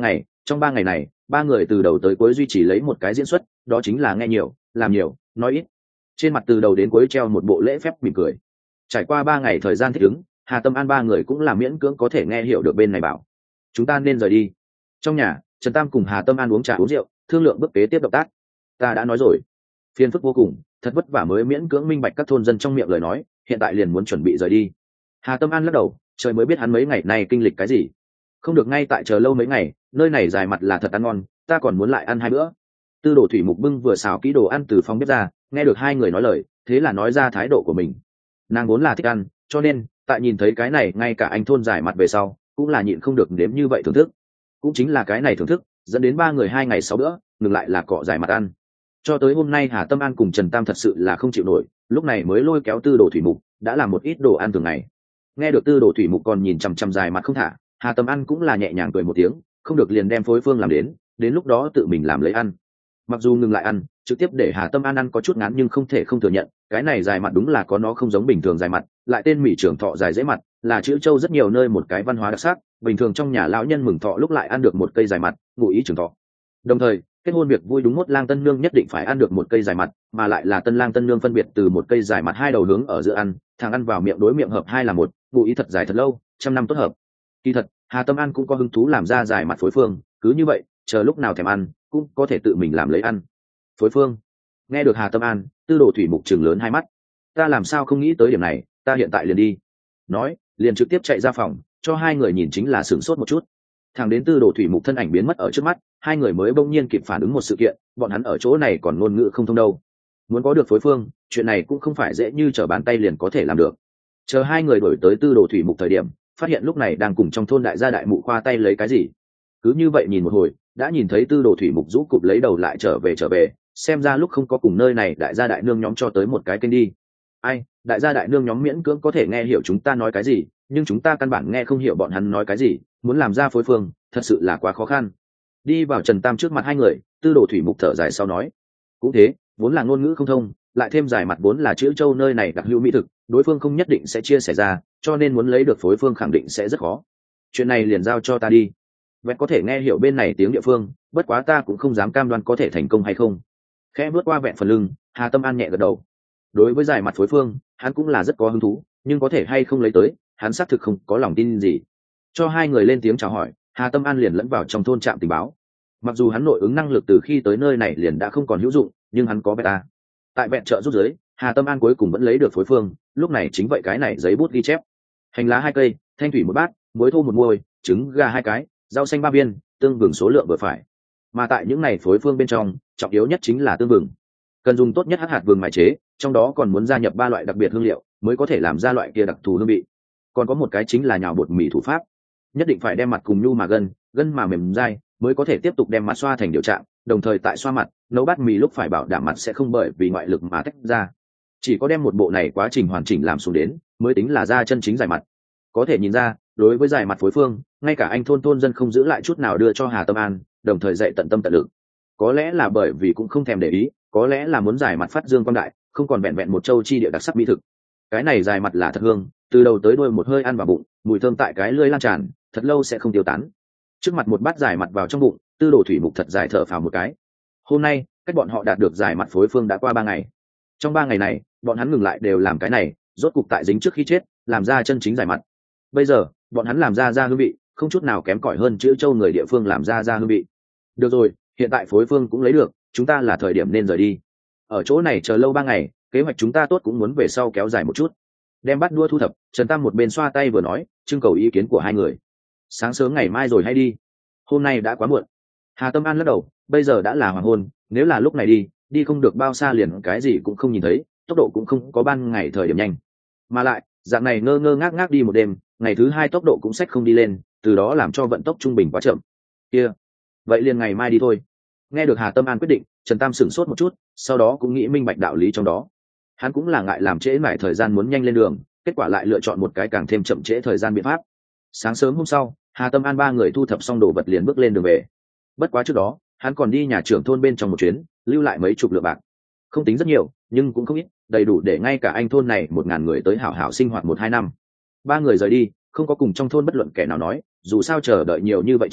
Trong 3 ngày này, 3 người từ đầu tới cuối duy trì lấy một cái diễn xuất, đó chính là nghe nhiều, làm nhiều, nói ít. Trên mặt từ đầu đến cuối treo một bộ lễ phép mỉm cười. Trải qua 3 ngày thời gian thích ứng, Hà Tâm An 3 người cũng là miễn cưỡng có thể nghe hiểu được bên này bảo chúng ta nên rời đi. Trong nhà, Trần Tam cùng Hà Tâm An uống trà uống rượu, thương lượng bước kế tiếp động tác. Ta đã nói rồi, phiền phức vô cùng, thật vất vả mới miễn cưỡng minh bạch các thôn dân trong miệng lời nói, hiện tại liền muốn chuẩn bị rời đi. Hà Tâm An lắc đầu, trời mới biết hắn mấy ngày nay kinh lịch cái gì. Không được ngay tại chờ lâu mấy ngày, nơi này dài mặt là thật ăn ngon, ta còn muốn lại ăn 2 bữa. Tư Đồ Thủy Mục bưng vừa xào kỹ đồ ăn từ phòng bếp ra, nghe được 2 người nói lời, thế là nói ra thái độ của mình. Nàng vốn là thích ăn, cho nên tại nhìn thấy cái này ngay cả anh thôn dài mặt về sau, cũng là nhịn không được nếm như vậy thưởng thức. Cũng chính là cái này thưởng thức, dẫn đến 3 người 2 ngày 6 bữa, ngừng lại là cọ dài mặt ăn. Cho tới hôm nay Hà Tâm An cùng Trần Tam thật sự là không chịu nổi, lúc này mới lôi kéo Tư Đồ Thủy Mục, đã làm một ít đồ ăn thường ngày. Nghe được Tư Đồ Thủy Mục còn nhìn chằm chằm dài mặt không thả, Hà Tâm An cũng là nhẹ nhàng cười một tiếng, không được liền đem phối phương làm đến lúc đó tự mình làm lấy ăn. Mặc dù ngừng lại ăn, trực tiếp để Hà Tâm An ăn có chút ngán nhưng không thể không thừa nhận, cái này dài mặt đúng là có nó không giống bình thường dài mặt, lại tên Mỹ Trưởng Thọ dài dễ mặt, là chữ châu rất nhiều nơi một cái văn hóa đặc sắc, bình thường trong nhà lão nhân mừng thọ lúc lại ăn được một cây dài mặt, ngụ ý trường thọ. Đồng thời, kết hôn việc vui đúng mốt lang tân nương nhất định phải ăn được một cây dài mặt, mà lại là tân lang tân nương phân biệt từ một cây dài mặt 2 đầu hướng ở giữa ăn, thằng ăn vào miệng đối miệng hợp 2 là một, ngụ ý thật dài thật lâu, trăm năm tốt hợp. Kỳ thật, Hà Tâm An cũng có hứng thú làm ra dài mặt phối phương, cứ như vậy, chờ lúc nào thèm ăn, cũng có thể tự mình làm lấy ăn. Phối phương. Nghe được Hà Tâm An, Tư Đồ Thủy Mục trừng lớn 2 mắt. Ta làm sao không nghĩ tới điểm này, ta hiện tại liền đi. Nói, liền trực tiếp chạy ra phòng, cho 2 người nhìn chính là sửng sốt một chút. Thẳng đến Tư Đồ Thủy Mục thân ảnh biến mất ở trước mắt, 2 người mới bỗng nhiên kịp phản ứng một sự kiện, bọn hắn ở chỗ này còn ngôn ngữ không thông đâu. Muốn có được phối phương, chuyện này cũng không phải dễ như trở bàn tay liền có thể làm được. Chờ 2 người đổi tới Tư Đồ Thủy Mục thời điểm, phát hiện lúc này đang cùng trong thôn đại gia đại mụ khoa tay lấy cái gì. Cứ như vậy nhìn một hồi, đã nhìn thấy Tư Đồ Thủy Mục rũ cụp lấy đầu lại trở về, xem ra lúc không có cùng nơi này đại gia đại nương nhóm cho tới một cái kênh đi. Ai, đại gia đại nương nhóm miễn cưỡng có thể nghe hiểu chúng ta nói cái gì, nhưng chúng ta căn bản nghe không hiểu bọn hắn nói cái gì, muốn làm ra phối phương thật sự là quá khó khăn. Đi vào Trần Tam trước mặt 2 người, Tư Đồ Thủy Mục thở dài sau nói, cũng thế, vốn là ngôn ngữ không thông, lại thêm dài mặt vốn là chữ châu nơi này đặc hữu mỹ thực, đối phương không nhất định sẽ chia sẻ ra, cho nên muốn lấy được phối phương khẳng định sẽ rất khó. Chuyện này liền giao cho ta đi. Vẹn có thể nghe hiểu bên này tiếng địa phương, bất quá ta cũng không dám cam đoan có thể thành công hay không. Khẽ bước qua Vẹn phần lưng, Hà Tâm An nhẹ gật đầu. Đối với dài mặt phối phương, hắn cũng là rất có hứng thú, nhưng có thể hay không lấy tới, hắn xác thực không có lòng tin gì. Cho 2 người lên tiếng chào hỏi, Hà Tâm An liền lẫn vào trong thôn trạm tình báo. Mặc dù hắn nội ứng năng lực từ khi tới nơi này liền đã không còn hữu dụng, nhưng hắn có beta. Tại Vẹn trợ giúp dưới, Hà Tâm An cuối cùng vẫn lấy được phối phương, lúc này chính vậy cái này giấy bút ghi chép. Hành lá 2 cây, thanh thủy 1 bát, muối thô 1 muôi, trứng gà 2 cái, rau xanh 3 viên, tương vừng số lượng vừa phải. Mà tại những này phối phương bên trong, trọng yếu nhất chính là tương vừng. Cần dùng tốt nhất hắc hạt vừng mài chế, trong đó còn muốn gia nhập 3 loại đặc biệt hương liệu, mới có thể làm ra loại kia đặc thù hương vị. Còn có một cái chính là nhào bột mì thủ pháp, nhất định phải đem mặt cùng nhu mà gân mà mềm dai, mới có thể tiếp tục đem mặt xoa thành điều trạng, đồng thời tại xoa mặt, nấu bát mì lúc phải bảo đảm mặt sẽ không bởi vì ngoại lực mà tách ra. Chỉ có đem một bộ này quá trình hoàn chỉnh làm xuống đến, mới tính là ra chân chính dài mặt. Có thể nhìn ra, đối với dài mặt phối phương, ngay cả anh thôn dân không giữ lại chút nào đưa cho Hà Tâm An, đồng thời dạy tận tâm tận lực. Có lẽ là bởi vì cũng không thèm để ý, có lẽ là muốn dài mặt phát dương quang đại, không còn vẹn vẹn một châu chi địa đặc sắc mỹ thực. Cái này dài mặt là thật hương, từ đầu tới đuôi một hơi ăn vào bụng, mùi thơm tại cái lưỡi lan tràn, thật lâu sẽ không tiêu tán. Trước mặt một bát dài mặt vào trong bụng, Tư Đồ Thủy Mục thật dài thở phào một cái. Hôm nay, cách bọn họ đạt được dài mặt phối phương đã qua 3 ngày. Trong 3 ngày này, bọn hắn ngừng lại đều làm cái này, rốt cục tại dính trước khi chết, làm ra chân chính dài mặt. Bây giờ, bọn hắn làm ra hương vị, không chút nào kém cỏi hơn chữ châu người địa phương làm ra hương vị. Được rồi, hiện tại phối phương cũng lấy được, chúng ta là thời điểm nên rời đi. Ở chỗ này chờ lâu 3 ngày, kế hoạch chúng ta tốt cũng muốn về sau kéo dài một chút. Đem bắt đua thu thập, Trần Tam một bên xoa tay vừa nói, trưng cầu ý kiến của 2 người. Sáng sớm ngày mai rồi hay đi, hôm nay đã quá muộn. Hà Tâm An lắc đầu, bây giờ đã là hoàng hôn, nếu là lúc này đi không được bao xa liền cái gì cũng không nhìn thấy, tốc độ cũng không có ban ngày thời điểm nhanh. Mà lại, dạng này ngơ ngơ ngác ngác đi một đêm, ngày thứ 2 tốc độ cũng xách không đi lên, từ đó làm cho vận tốc trung bình quá chậm. Kia, vậy liền ngày mai đi thôi. Nghe được Hà Tâm An quyết định, Trần Tam sửng sốt một chút, sau đó cũng nghĩ minh bạch đạo lý trong đó. Hắn cũng là ngại làm trễ mãi thời gian muốn nhanh lên đường, kết quả lại lựa chọn một cái càng thêm chậm trễ thời gian biện pháp. Sáng sớm hôm sau, Hà Tâm An 3 người thu thập xong đồ vật liền bước lên đường về. Bất quá trước đó, hắn còn đi nhà trưởng thôn bên trong một chuyến, lưu lại mấy chục lượng bạc. Không tính rất nhiều, nhưng cũng không ít, đầy đủ để ngay cả anh thôn này 1000 người tới hảo hảo sinh hoạt 1-2 năm. 3 người rời đi, không có cùng trong thôn bất luận kẻ nào nói, dù sao chờ đợi nhiều như vậy trời,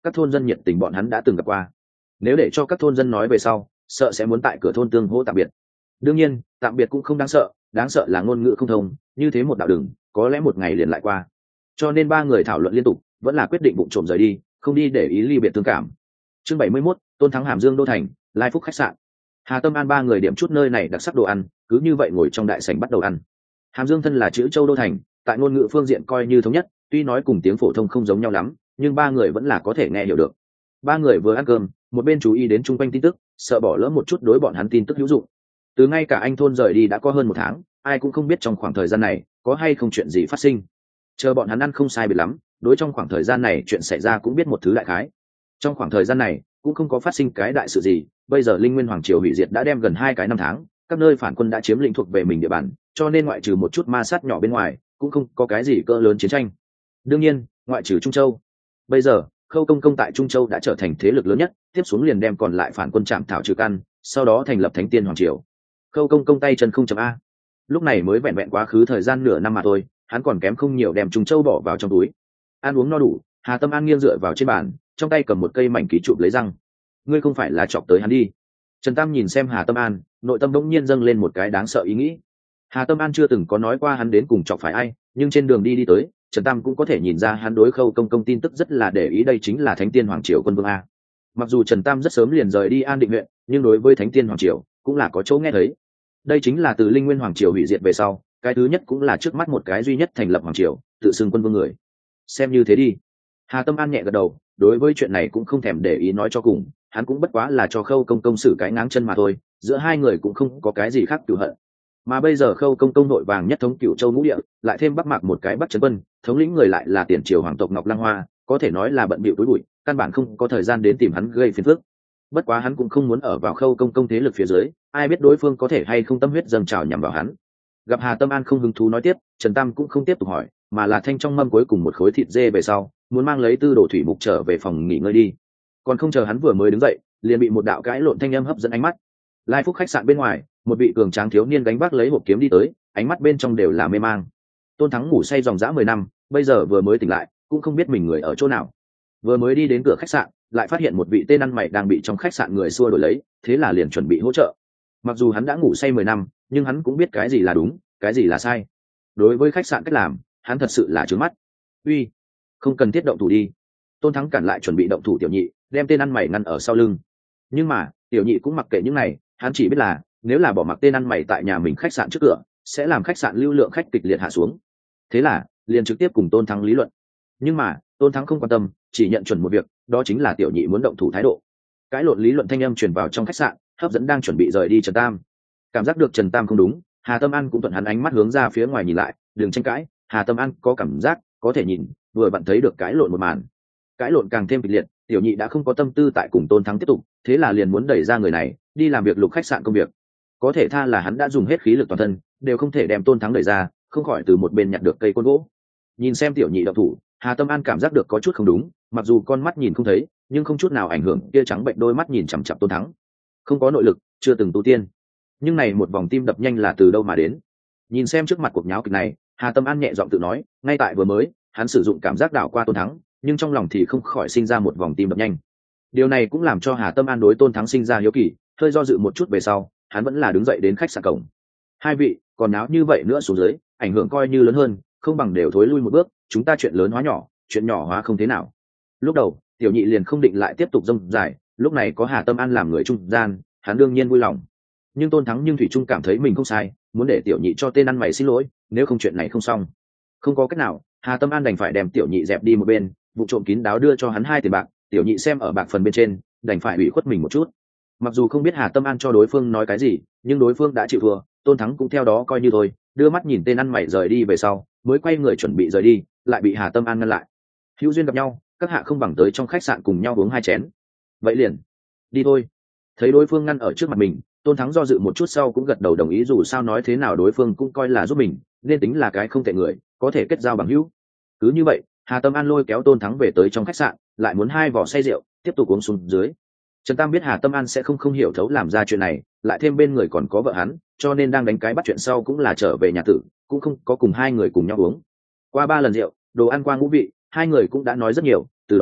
các thôn dân nhiệt tình bọn hắn đã từng gặp qua. Nếu để cho các thôn dân nói về sau, sợ sẽ muốn tại cửa thôn tương hỗ tạm biệt. Đương nhiên tạm biệt cũng không đáng sợ là ngôn ngữ không thông, như thế một đạo đường có lẽ một ngày liền lại qua. Cho nên ba người thảo luận liên tục, vẫn là quyết định vụng trộm rời đi, không đi để ý ly biệt thương cảm. Chương 71, Tôn Thắng Hàm Dương đô thành, Lai Phúc khách sạn. Hà Tâm An ba người điểm chút nơi này đặc sắc đồ ăn, cứ như vậy ngồi trong đại sảnh bắt đầu ăn. Hàm Dương thân là chữ châu đô thành, tại ngôn ngữ phương diện coi như thống nhất, tuy nói cùng tiếng phổ thông không giống nhau lắm, nhưng ba người vẫn là có thể nghe hiểu được. Ba người vừa ăn cơm, một bên chú ý đến chung quanh tin tức, sợ bỏ lỡ một chút đối bọn hắn tin tức hữu dụng. Từ ngay cả anh thôn rời đi đã có hơn 1 tháng, ai cũng không biết trong khoảng thời gian này có hay không chuyện gì phát sinh. Chờ bọn hắn ăn không sai biệt lắm, đối trong khoảng thời gian này chuyện xảy ra cũng biết một thứ đại khái. Trong khoảng thời gian này cũng không có phát sinh cái đại sự gì, bây giờ Linh Nguyên Hoàng triều hủy diệt đã đem gần 2 năm tháng, các nơi phản quân đã chiếm lĩnh thuộc về mình địa bàn, cho nên ngoại trừ một chút ma sát nhỏ bên ngoài, cũng không có cái gì cỡ lớn chiến tranh. Đương nhiên, ngoại trừ Trung Châu, bây giờ Khâu Công Công tại Trung Châu đã trở thành thế lực lớn nhất, tiếp xuống liền đem còn lại phản quân chạm thảo trừ căn, sau đó thành lập Thánh Tiên Hoàng triều. Khâu Công Công tay chân không chậm a, lúc này mới vẹn vẹn quá khứ thời gian nửa năm mà thôi, hắn còn kém không nhiều đem Trung Châu bỏ vào trong túi. Ăn uống no đủ, Hà Tâm An nghiêng dựa vào trên bàn, trong tay cầm một cây mảnh ký chụp lấy răng. Ngươi không phải là chọc tới hắn đi? Trần Tam nhìn xem Hà Tâm An, nội tâm đống nhiên dâng lên một cái đáng sợ ý nghĩ. Hà Tâm An chưa từng có nói qua hắn đến cùng chọc phải ai, nhưng trên đường đi tới, Trần Tam cũng có thể nhìn ra hắn đối Khâu Công Công tin tức rất là để ý, đây chính là Thánh Tiên Hoàng triều quân vương a. Mặc dù Trần Tam rất sớm liền rời đi An Định huyện, nhưng đối với Thánh Tiên Hoàng triều cũng là có chỗ nghe thấy. Đây chính là từ Linh Nguyên Hoàng triều hủy diệt về sau, cái thứ nhất cũng là trước mắt một cái duy nhất thành lập hoàng triều, tự xưng quân vương người. Xem như thế đi. Hà Tâm An nhẹ gật đầu, đối với chuyện này cũng không thèm để ý nói cho cùng, hắn cũng bất quá là cho Khâu Công Công xử cái ngáng chân mà thôi, giữa hai người cũng không có cái gì khác cửu hận. Mà bây giờ Khâu Công Công nội vàng nhất thống Cửu Châu ngũ địa, lại thêm Bắc Mạc một cái Bắc Trấn Quân, thống lĩnh người lại là tiền triều hoàng tộc Ngọc Lăng Hoa, có thể nói là bận bịu túi bụi, căn bản không có thời gian đến tìm hắn gây phiền phức. Bất quá hắn cũng không muốn ở vào Khâu Công Công thế lực phía dưới, ai biết đối phương có thể hay không tâm huyết dâng trào nhằm vào hắn. Gặp Hà Tâm An không hứng thú nói tiếp, Trần Tam cũng không tiếp tục hỏi, mà là thanh trong mâm cuối cùng một khối thịt dê về sau, muốn mang lấy Tư Đồ Thủy Mục trở về phòng nghỉ ngơi đi. Còn không chờ hắn vừa mới đứng dậy, liền bị một đạo cãi lộn thanh âm hấp dẫn ánh mắt. Lai Phúc khách sạn bên ngoài, một vị cường tráng thiếu niên gánh vác lấy hộp kiếm đi tới, ánh mắt bên trong đều là mê mang. Tôn Thắng ngủ say dòng dã 10 năm, bây giờ vừa mới tỉnh lại, cũng không biết mình người ở chỗ nào. Vừa mới đi đến cửa khách sạn, lại phát hiện một vị tên ăn mày đang bị trong khách sạn người xua đuổi lấy, thế là liền chuẩn bị hỗ trợ. Mặc dù hắn đã ngủ say 10 năm, nhưng hắn cũng biết cái gì là đúng, cái gì là sai. Đối với khách sạn cách làm, hắn thật sự là trướng mắt. Uy, không cần thiết động thủ đi. Tôn Thắng cản lại chuẩn bị động thủ Tiểu Nhị, đem tên ăn mày ngăn ở sau lưng. Nhưng mà Tiểu Nhị cũng mặc kệ những này, hắn chỉ biết là nếu là bỏ mặc tên ăn mày tại nhà mình khách sạn trước cửa, sẽ làm khách sạn lưu lượng khách kịch liệt hạ xuống. Thế là liền trực tiếp cùng Tôn Thắng lý luận. Nhưng mà Tôn Thắng không quan tâm, chỉ nhận chuẩn một việc, đó chính là Tiểu Nhị muốn động thủ thái độ. Cãi lộn lý luận thanh âm truyền vào trong khách sạn, hấp dẫn đang chuẩn bị rời đi Trần Tam. Cảm giác được Trần Tam không đúng, Hà Tâm An cũng thuận hắn ánh mắt hướng ra phía ngoài nhìn lại, đừng tranh cãi. Hà Tâm An có cảm giác có thể nhìn, vừa vặn thấy được cãi lộn một màn. Cãi lộn càng thêm kịch liệt, Tiểu Nhị đã không có tâm tư tại cùng Tôn Thắng tiếp tục, thế là liền muốn đẩy ra người này đi làm việc lục khách sạn công việc. Có thể tha là hắn đã dùng hết khí lực toàn thân, đều không thể đem Tôn Thắng đẩy ra, không khỏi từ một bên nhặt được cây côn gỗ. Nhìn xem Tiểu Nhị động thủ, Hà Tâm An cảm giác được có chút không đúng, mặc dù con mắt nhìn không thấy, nhưng không chút nào ảnh hưởng kia trắng bệnh đôi mắt nhìn chằm chằm Tôn Thắng. Không có nội lực, chưa từng tu tiên, nhưng này một vòng tim đập nhanh là từ đâu mà đến? Nhìn xem trước mặt cuộc nháo kịch này, Hà Tâm An nhẹ giọng tự nói, ngay tại vừa mới, hắn sử dụng cảm giác đảo qua Tôn Thắng, nhưng trong lòng thì không khỏi sinh ra một vòng tim đập nhanh. Điều này cũng làm cho Hà Tâm An đối Tôn Thắng sinh ra hiếu kỳ, hơi do dự một chút về sau, hắn vẫn là đứng dậy đến khách sạn cổng. Hai vị, còn náo như vậy nữa xuống dưới, ảnh hưởng coi như lớn hơn, không bằng đều thối lui một bước, chúng ta chuyện lớn hóa nhỏ, chuyện nhỏ hóa không thế nào. Lúc đầu Tiểu Nhị liền không định lại tiếp tục rông dài, lúc này có Hà Tâm An làm người trung gian, hắn đương nhiên vui lòng. Nhưng Tôn Thắng thủy chung cảm thấy mình không sai, muốn để Tiểu Nhị cho tên ăn mày xin lỗi, nếu không chuyện này không xong. Không có cách nào, Hà Tâm An đành phải đem Tiểu Nhị dẹp đi một bên, vụ trộm kín đáo đưa cho hắn 2 tiền bạc. Tiểu Nhị xem ở bạc phần bên trên, đành phải ủy khuất mình một chút. Mặc dù không biết Hà Tâm An cho đối phương nói cái gì, nhưng đối phương đã chịu thua, Tôn Thắng cũng theo đó coi như thôi, đưa mắt nhìn tên ăn mày rời đi về sau, mới quay người chuẩn bị rời đi, lại bị Hà Tâm An ngăn lại. Hữu duyên gặp nhau, các hạ không bằng tới trong khách sạn cùng nhau uống 2 chén. Vậy liền đi thôi. Thấy đối phương ngăn ở trước mặt mình, Tôn Thắng do dự một chút sau cũng gật đầu đồng ý, dù sao nói thế nào đối phương cũng coi là giúp mình, nên tính là cái không tệ người, có thể kết giao bằng hữu. Cứ như vậy, Hà Tâm An lôi kéo Tôn Thắng về tới trong khách sạn, lại muốn 2 vỏ say rượu, tiếp tục uống xuống dưới. Trần Tam biết Hà Tâm An sẽ không hiểu thấu làm ra chuyện này, lại thêm bên người còn có vợ hắn, cho nên đang đánh cái bắt chuyện sau cũng là trở về nhà tử, cũng không có cùng 2 người cùng nhau uống. Qua 3 lần rượu, đồ ăn qua ngũ vị, 2 người cũng đã nói rất nhiều, từ đó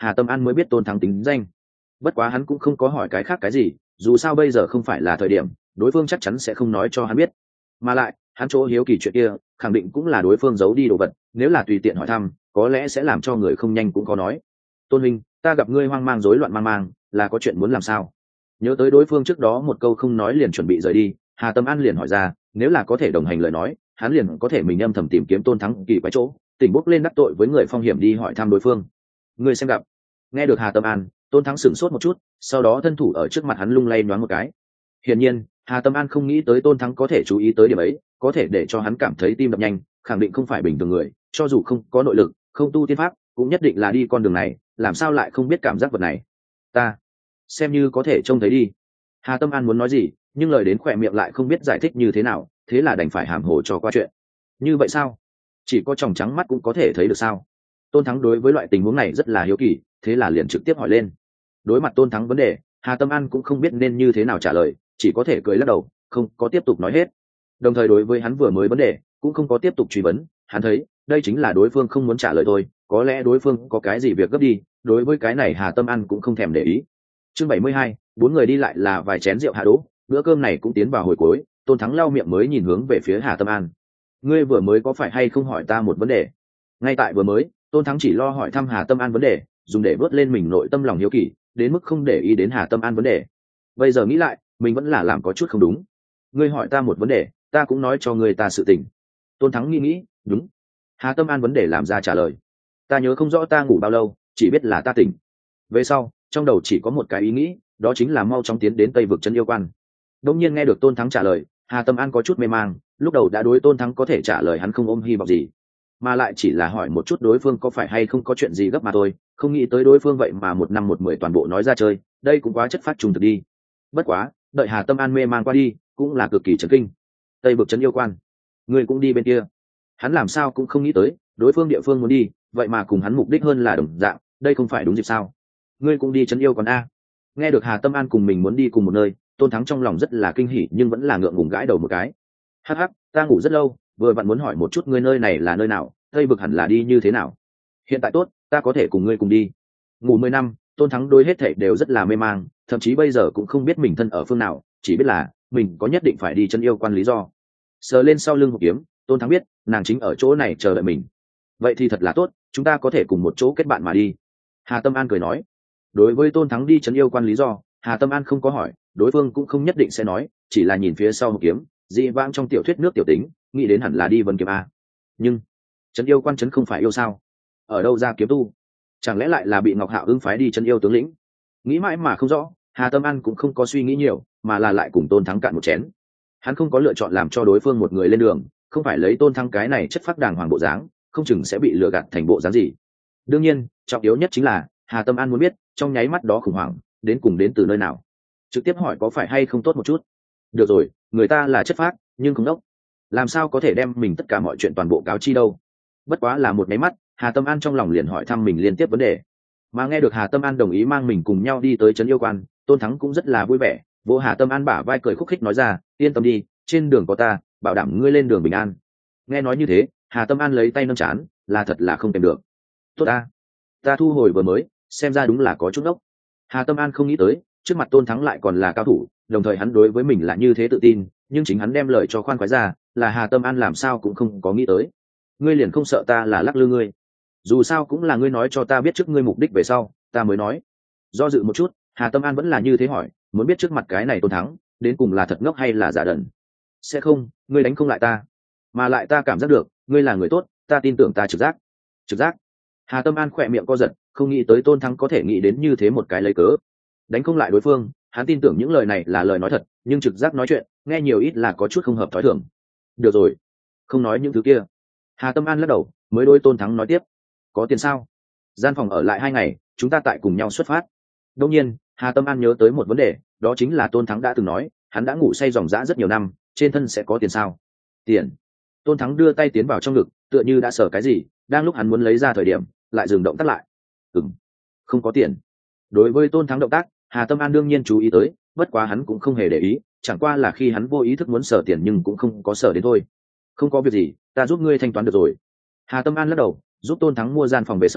Hà Tâm An mới biết Tôn Thắng tính danh. Bất quá hắn cũng không có hỏi cái khác cái gì, dù sao bây giờ không phải là thời điểm, đối phương chắc chắn sẽ không nói cho hắn biết. Mà lại hắn chỗ hiếu kỳ chuyện kia khẳng định cũng là đối phương giấu đi đồ vật, nếu là tùy tiện hỏi thăm có lẽ sẽ làm cho người không nhanh cũng có nói. Tôn huynh, ta gặp ngươi hoang mang rối loạn mang mang, là có chuyện muốn làm sao? Nhớ tới đối phương trước đó một câu không nói liền chuẩn bị rời đi, Hà Tâm An liền hỏi ra, nếu là có thể đồng hành lời nói, hắn liền có thể mình âm thầm tìm kiếm Tôn Thắng kỳ quái chỗ, tỉnh bốc lên đắc tội với người phong hiểm đi hỏi thăm đối phương. Ngươi xem gặp. Nghe được Hà Tâm An, Tôn Thắng sửng sốt một chút, sau đó thân thủ ở trước mặt hắn lung lay nhoáng một cái. Hiển nhiên, Hà Tâm An không nghĩ tới Tôn Thắng có thể chú ý tới điểm ấy, có thể để cho hắn cảm thấy tim đập nhanh, khẳng định không phải bình thường người, cho dù không có nội lực, không tu tiên pháp, cũng nhất định là đi con đường này, làm sao lại không biết cảm giác vật này. Ta xem như có thể trông thấy đi. Hà Tâm An muốn nói gì, nhưng lời đến khỏe miệng lại không biết giải thích như thế nào, thế là đành phải hàm hồ cho qua chuyện. Như vậy sao? Chỉ có tròng trắng mắt cũng có thể thấy được sao? Tôn Thắng đối với loại tình huống này rất là hiếu kỳ, thế là liền trực tiếp hỏi lên. Đối mặt Tôn Thắng vấn đề, Hà Tâm An cũng không biết nên như thế nào trả lời, chỉ có thể cười lắc đầu, không có tiếp tục nói hết. Đồng thời đối với hắn vừa mới vấn đề, cũng không có tiếp tục truy vấn, hắn thấy đây chính là đối phương không muốn trả lời thôi, có lẽ đối phương có cái gì việc gấp đi, đối với cái này Hà Tâm An cũng không thèm để ý. Chương 72, bốn người đi lại là vài chén rượu hạ đỗ, bữa cơm này cũng tiến vào hồi cuối, Tôn Thắng lau miệng mới nhìn hướng về phía Hà Tâm An. Ngươi vừa mới có phải hay không hỏi ta một vấn đề? Ngay tại vừa mới, Tôn Thắng chỉ lo hỏi thăm Hà Tâm An vấn đề, dùng để vớt lên mình nội tâm lòng hiếu kỳ, đến mức không để ý đến Hà Tâm An vấn đề. Bây giờ nghĩ lại, mình vẫn là làm có chút không đúng. Ngươi hỏi ta một vấn đề, ta cũng nói cho ngươi ta sự tình. Tôn Thắng nghĩ, đúng. Hà Tâm An vấn đề làm ra trả lời. Ta nhớ không rõ ta ngủ bao lâu, chỉ biết là ta tỉnh. Về sau, trong đầu chỉ có một cái ý nghĩ, đó chính là mau chóng tiến đến Tây vực Trấn Yêu Quan. Đột nhiên nghe được Tôn Thắng trả lời, Hà Tâm An có chút mê mang, lúc đầu đã đối Tôn Thắng có thể trả lời hắn không ôm hy vọng gì, mà lại chỉ là hỏi một chút đối phương có phải hay không có chuyện gì gấp mà thôi, không nghĩ tới đối phương vậy mà một năm một mười toàn bộ nói ra chơi, đây cũng quá chất phát trùng thực đi. Bất quá, đợi Hà Tâm An mê mang qua đi, cũng là cực kỳ chấn kinh. Tây vực Trấn Yêu Quan, người cũng đi bên kia? Hắn làm sao cũng không nghĩ tới, đối phương địa phương muốn đi, vậy mà cùng hắn mục đích hơn là đồng dạng, đây không phải đúng dịp sao? Ngươi cũng đi Trấn Yêu Quan a? Nghe được Hà Tâm An cùng mình muốn đi cùng một nơi, Tôn Thắng trong lòng rất là kinh hỉ nhưng vẫn là ngượng ngùng gãi đầu một cái. Hắc hắc, ta ngủ rất lâu, vừa vặn muốn hỏi một chút ngươi nơi này là nơi nào, Tây vực hẳn là đi như thế nào? Hiện tại tốt, ta có thể cùng ngươi cùng đi. Ngủ 10 năm, Tôn Thắng đối hết thảy đều rất là mê mang, thậm chí bây giờ cũng không biết mình thân ở phương nào, chỉ biết là mình có nhất định phải đi Trấn Yêu Quan lý do. Sờ lên sau lưng một kiếm, Tôn Thắng biết nàng chính ở chỗ này chờ đợi mình. Vậy thì thật là tốt, chúng ta có thể cùng một chỗ kết bạn mà đi. Hà Tâm An cười nói. Đối với Tôn Thắng đi Trấn Yêu Quan lý do, Hà Tâm An không có hỏi, đối phương cũng không nhất định sẽ nói, chỉ là nhìn phía sau một kiếm, dị vãng trong tiểu thuyết nước tiểu tính, nghĩ đến hẳn là đi Vân Kiếm a. Nhưng Trấn Yêu Quan trấn không phải yêu sao? Ở đâu ra kiếm tu? Chẳng lẽ lại là bị Ngọc Hạo ưng phái đi Trấn Yêu tướng lĩnh? Nghĩ mãi mà không rõ, Hà Tâm An cũng không có suy nghĩ nhiều, mà là lại cùng Tôn Thắng cạn một chén. Hắn không có lựa chọn làm cho đối phương một người lên đường, không phải lấy Tôn Thắng cái này chất phác đàng hoàng bộ dáng, không chừng sẽ bị lừa gạt thành bộ dáng gì. Đương nhiên, trọng yếu nhất chính là Hà Tâm An muốn biết, trong nháy mắt đó khủng hoảng đến cùng đến từ nơi nào. Trực tiếp hỏi có phải hay không tốt một chút. Được rồi, người ta là chất phác, nhưng không đốc, làm sao có thể đem mình tất cả mọi chuyện toàn bộ cáo chi đâu. Bất quá là một nháy mắt, Hà Tâm An trong lòng liền hỏi thăm mình liên tiếp vấn đề. Mà nghe được Hà Tâm An đồng ý mang mình cùng nhau đi tới Trấn Yêu Quan, Tôn Thắng cũng rất là vui vẻ, vỗ Hà Tâm An bả vai cười khúc khích nói ra, yên tâm đi, trên đường có ta, bảo đảm ngươi lên đường bình an. Nghe nói như thế, Hà Tâm An lấy tay nâng trán, là thật là không kèm được. Tốt ta thu hồi vừa mới, xem ra đúng là có chút ốc. Hà Tâm An không nghĩ tới, trước mặt Tôn Thắng lại còn là cao thủ, đồng thời hắn đối với mình là như thế tự tin, nhưng chính hắn đem lời cho khoan khoái ra, là Hà Tâm An làm sao cũng không có nghĩ tới. Ngươi liền không sợ ta là lắc lư ngươi? Dù sao cũng là ngươi nói cho ta biết trước ngươi mục đích về sau, ta mới nói. Do dự một chút, Hà Tâm An vẫn là như thế hỏi, muốn biết trước mặt cái này Tôn Thắng đến cùng là thật ngốc hay là giả đần. Sẽ không, ngươi đánh không lại ta, mà lại ta cảm giác được ngươi là người tốt, ta tin tưởng ta trực giác. Trực giác? Hà Tâm An khỏe miệng co giật, không nghĩ tới Tôn Thắng có thể nghĩ đến như thế một cái lấy cớ. Đánh không lại đối phương, hắn tin tưởng những lời này là lời nói thật, nhưng trực giác nói chuyện nghe nhiều ít là có chút không hợp thói thường. Được rồi, không nói những thứ kia. Hà Tâm An lắc đầu, mới đôi Tôn Thắng nói tiếp, có tiền sao? Gian phòng ở lại 2 ngày, chúng ta tại cùng nhau xuất phát. Đông nhiên, Hà Tâm An nhớ tới một vấn đề, đó chính là Tôn Thắng đã từng nói, hắn đã ngủ say ròng rã rất nhiều năm, trên thân sẽ có tiền sao? Tiền? Tôn Thắng đưa tay tiến vào trong ngực, tựa như đã sợ cái gì, đang lúc hắn muốn lấy ra thời điểm, lại dừng động tác lại. Không có tiền. Đối với Tôn Thắng động tác, Hà Tâm An đương nhiên chú ý tới, bất quá hắn cũng không hề để ý, chẳng qua là khi hắn vô ý thức muốn sở tiền nhưng cũng không có sở đến thôi. Không có việc gì, ta giúp ngươi thanh toán được rồi. Hà Tâm An lắc đầu, giúp Tôn Thắng mua gian phòng về sau,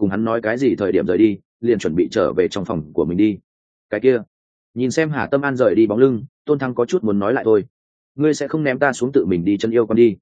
cùng hắn nói cái gì thời điểm rời đi, liền chuẩn bị trở về trong phòng của mình đi. Cái kia, nhìn xem Hà Tâm An rời đi bóng lưng, Tôn Thắng có chút muốn nói lại thôi. Ngươi sẽ không ném ta xuống tự mình đi chân yêu con đi?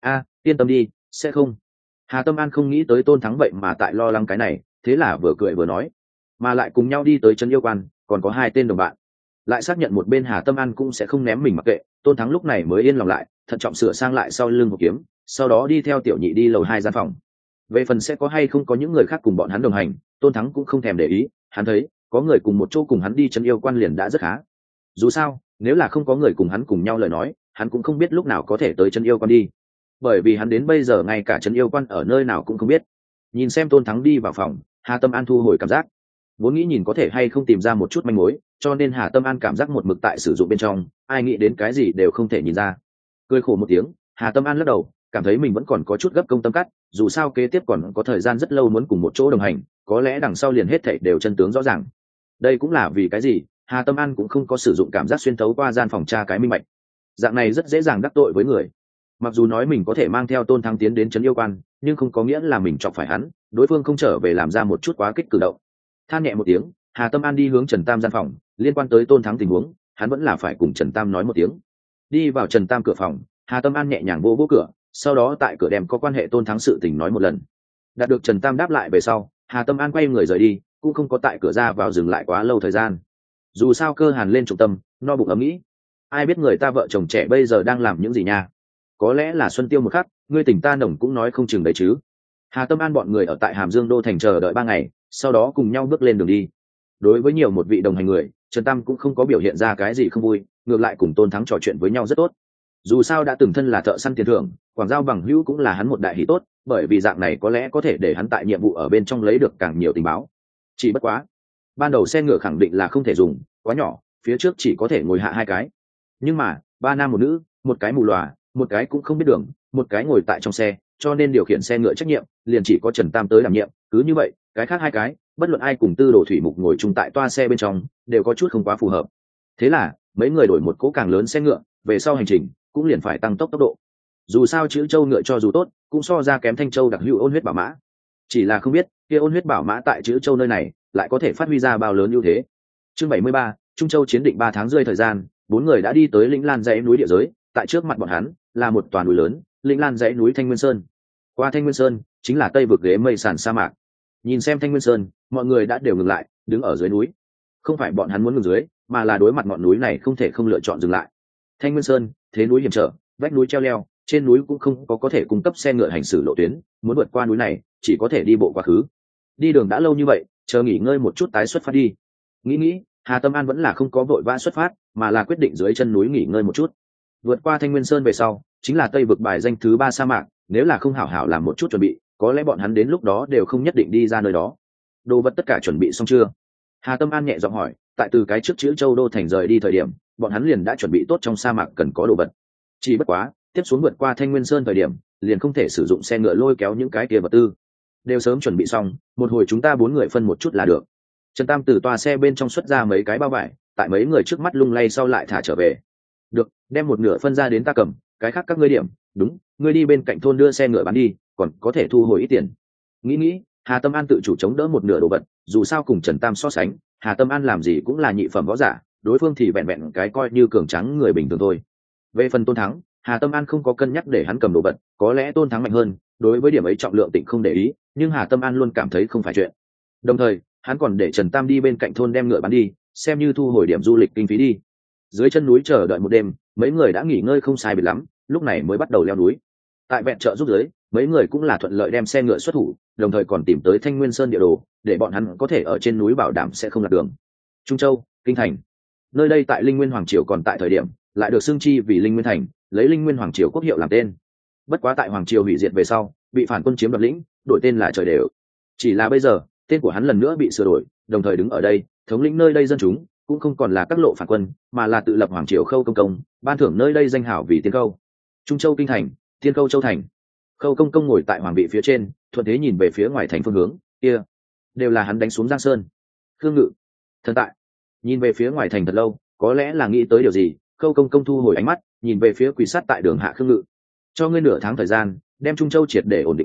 Yên tâm đi, sẽ không. Hà Tâm An không nghĩ tới Tôn Thắng vậy mà tại lo lắng cái này, thế là vừa cười vừa nói, mà lại cùng nhau đi tới chân yêu quan, còn có 2 tên đồng bạn. Lại xác nhận một bên Hà Tâm An cũng sẽ không ném mình mặc kệ, Tôn Thắng lúc này mới yên lòng lại, thận trọng sửa sang lại sau lưng hộp kiếm, sau đó đi theo Tiểu Nhị đi lầu 2 gian phòng. Về phần sẽ có hay không có những người khác cùng bọn hắn đồng hành, Tôn Thắng cũng không thèm để ý, hắn thấy có người cùng một chỗ cùng hắn đi chân yêu quan liền đã rất khá. Dù sao, nếu là không có người cùng hắn cùng nhau lời nói, hắn cũng không biết lúc nào có thể tới chân yêu quan đi, bởi vì hắn đến bây giờ ngay cả chân yêu quan ở nơi nào cũng không biết. Nhìn xem Tôn Thắng đi vào phòng, Hà Tâm An thu hồi cảm giác, vốn nghĩ nhìn có thể hay không tìm ra một chút manh mối, cho nên Hà Tâm An cảm giác một mực tại sử dụng bên trong, ai nghĩ đến cái gì đều không thể nhìn ra. Cười khổ một tiếng, Hà Tâm An lắc đầu, cảm thấy mình vẫn còn có chút gấp công tâm cắt, dù sao kế tiếp còn có thời gian rất lâu muốn cùng một chỗ đồng hành, có lẽ đằng sau liền hết thảy đều chân tướng rõ ràng. Đây cũng là vì cái gì Hà Tâm An cũng không có sử dụng cảm giác xuyên thấu qua gian phòng tra cái minh bạch, dạng này rất dễ dàng đắc tội với người. Mặc dù nói mình có thể mang theo Tôn Thắng tiến đến trấn yêu quan, nhưng không có nghĩa là mình chọc phải hắn, đối phương không trở về làm ra một chút quá kích cử động. Than nhẹ một tiếng, Hà Tâm An đi hướng Trần Tam gian phòng, liên quan tới Tôn Thắng tình huống, hắn vẫn là phải cùng Trần Tam nói một tiếng. Đi vào Trần Tam cửa phòng, Hà Tâm An nhẹ nhàng vỗ vỗ cửa, sau đó tại cửa đem có quan hệ Tôn Thắng sự tình nói một lần. Đạt được Trần Tam đáp lại về sau, Hà Tâm An quay người rời đi, cũng không có tại cửa ra vào dừng lại quá lâu thời gian. Dù sao cơ hàn lên trung tâm, no bụng ấm nghĩ, ai biết người ta vợ chồng trẻ bây giờ đang làm những gì nha. Có lẽ là xuân tiêu một khắc, ngươi tình ta nồng cũng nói không chừng đấy chứ. Hà Tâm An bọn người ở tại Hàm Dương Đô thành chờ đợi 3 ngày, sau đó cùng nhau bước lên đường đi. Đối với nhiều một vị đồng hành người, Trần Tam cũng không có biểu hiện ra cái gì không vui, ngược lại cùng Tôn Thắng trò chuyện với nhau rất tốt. Dù sao đã từng thân là thợ săn tiền thưởng, Quảng Giao bằng hữu cũng là hắn một đại hỷ tốt, bởi vì dạng này có lẽ có thể để hắn tại nhiệm vụ ở bên trong lấy được càng nhiều tình báo. Chỉ bất quá, ban đầu xe ngựa khẳng định là không thể dùng, quá nhỏ, phía trước chỉ có thể ngồi hạ 2 cái. Nhưng mà, 3 nam một nữ, một cái mù lòa, một cái cũng không biết đường, một cái ngồi tại trong xe, cho nên điều khiển xe ngựa trách nhiệm liền chỉ có Trần Tam tới đảm nhiệm. Cứ như vậy, cái khác 2 cái, bất luận ai cùng Tư Đồ Thủy Mục ngồi chung tại toa xe bên trong, đều có chút không quá phù hợp. Thế là, mấy người đổi một cỗ càng lớn xe ngựa, về sau hành trình cũng liền phải tăng tốc độ. Dù sao chữ châu ngựa cho dù tốt, cũng so ra kém Thanh Châu đặc hữu ôn huyết bảo mã. Chỉ là không biết, kia ôn huyết bảo mã tại chữ châu nơi này lại có thể phát huy ra bao lớn ưu thế. Chương 73, Trung Châu chiến định 3 tháng rơi thời gian, 4 người đã đi tới Lĩnh Lan dãy núi địa giới, tại trước mặt bọn hắn là một tòa núi lớn, Lĩnh Lan dãy núi Thanh Nguyên Sơn. Qua Thanh Nguyên Sơn chính là Tây vực ghế mây sàn sa mạc. Nhìn xem Thanh Nguyên Sơn, mọi người đã đều ngừng lại, đứng ở dưới núi. Không phải bọn hắn muốn ngừng dưới, mà là đối mặt ngọn núi này không thể không lựa chọn dừng lại. Thanh Nguyên Sơn, thế núi hiểm trở, vách núi treo leo, trên núi cũng không có thể cung cấp xe ngựa hành xử lộ tuyến, muốn vượt qua núi này, chỉ có thể đi bộ quá khứ. Đi đường đã lâu như vậy, chờ nghỉ ngơi một chút tái xuất phát đi. Nghĩ, Hà Tâm An vẫn là không có vội vã xuất phát, mà là quyết định dưới chân núi nghỉ ngơi một chút. Vượt qua Thanh Nguyên Sơn về sau, chính là Tây vực bài danh thứ 3 sa mạc, nếu là không hảo hảo làm một chút chuẩn bị, có lẽ bọn hắn đến lúc đó đều không nhất định đi ra nơi đó. Đồ vật tất cả chuẩn bị xong chưa? Hà Tâm An nhẹ giọng hỏi, tại từ cái trước chữ Châu Đô thành rời đi thời điểm, bọn hắn liền đã chuẩn bị tốt trong sa mạc cần có đồ vật. Chỉ bất quá, tiếp xuống vượt qua Thanh Nguyên Sơn thời điểm, liền không thể sử dụng xe ngựa lôi kéo những cái kia vật tư. Đều sớm chuẩn bị xong, một hồi chúng ta 4 người phân một chút là được. Trần Tam từ toa xe bên trong xuất ra mấy cái bao vải, tại mấy người trước mắt lung lay sau lại thả trở về. Được, đem một nửa phân ra đến ta cầm, cái khác các ngươi điểm. Đúng, ngươi đi bên cạnh thôn đưa xe ngựa bán đi, còn có thể thu hồi ít tiền. Nghĩ, Hà Tâm An tự chủ chống đỡ một nửa đồ vật, dù sao cùng Trần Tam so sánh, Hà Tâm An làm gì cũng là nhị phẩm võ giả, đối phương thì vẹn vẹn cái coi như cường trắng người bình thường thôi. Về phần Tôn Thắng, Hà Tâm An không có cân nhắc để hắn cầm đồ vật, có lẽ Tôn Thắng mạnh hơn, đối với điểm ấy trọng lượng Tịnh không để ý, nhưng Hà Tâm An luôn cảm thấy không phải chuyện. Đồng thời, hắn còn để Trần Tam đi bên cạnh thôn đem ngựa bán đi, xem như thu hồi điểm du lịch kinh phí đi. Dưới chân núi chờ đợi một đêm, mấy người đã nghỉ ngơi không sai biệt lắm, lúc này mới bắt đầu leo núi. Tại vẹn trợ giúp dưới, mấy người cũng là thuận lợi đem xe ngựa xuất thủ, đồng thời còn tìm tới Thanh Nguyên Sơn địa đồ, để bọn hắn có thể ở trên núi bảo đảm sẽ không lạc đường. Trung Châu, kinh thành. Nơi đây tại Linh Nguyên Hoàng triều còn tại thời điểm, lại được xưng chi vì Linh Nguyên thành, lấy Linh Nguyên Hoàng triều quốc hiệu làm tên. Bất quá tại Hoàng triều hủy diệt về sau, bị phản quân chiếm đoạt lĩnh, đổi tên là Trời Đều. Chỉ là bây giờ, tên của hắn lần nữa bị sửa đổi, đồng thời đứng ở đây, thống lĩnh nơi đây dân chúng cũng không còn là các lộ phản quân, mà là tự lập Hoàng triều Khâu Công Công, ban thưởng nơi đây danh hảo vì Tiên Câu. Trung Châu kinh thành, Tiên Câu Châu thành. Khâu Công Công ngồi tại hoàng vị phía trên, thuận thế nhìn về phía ngoài thành phương hướng, kia đều là hắn đánh xuống Giang Sơn. Khương Ngự, thần tại. Nhìn về phía ngoài thành thật lâu, có lẽ là nghĩ tới điều gì, Khâu Công Công thu hồi ánh mắt, nhìn về phía quỳ sát tại đường hạ Khương Ngự. Cho ngươi nửa tháng thời gian, đem Trung Châu triệt để ổn định lại,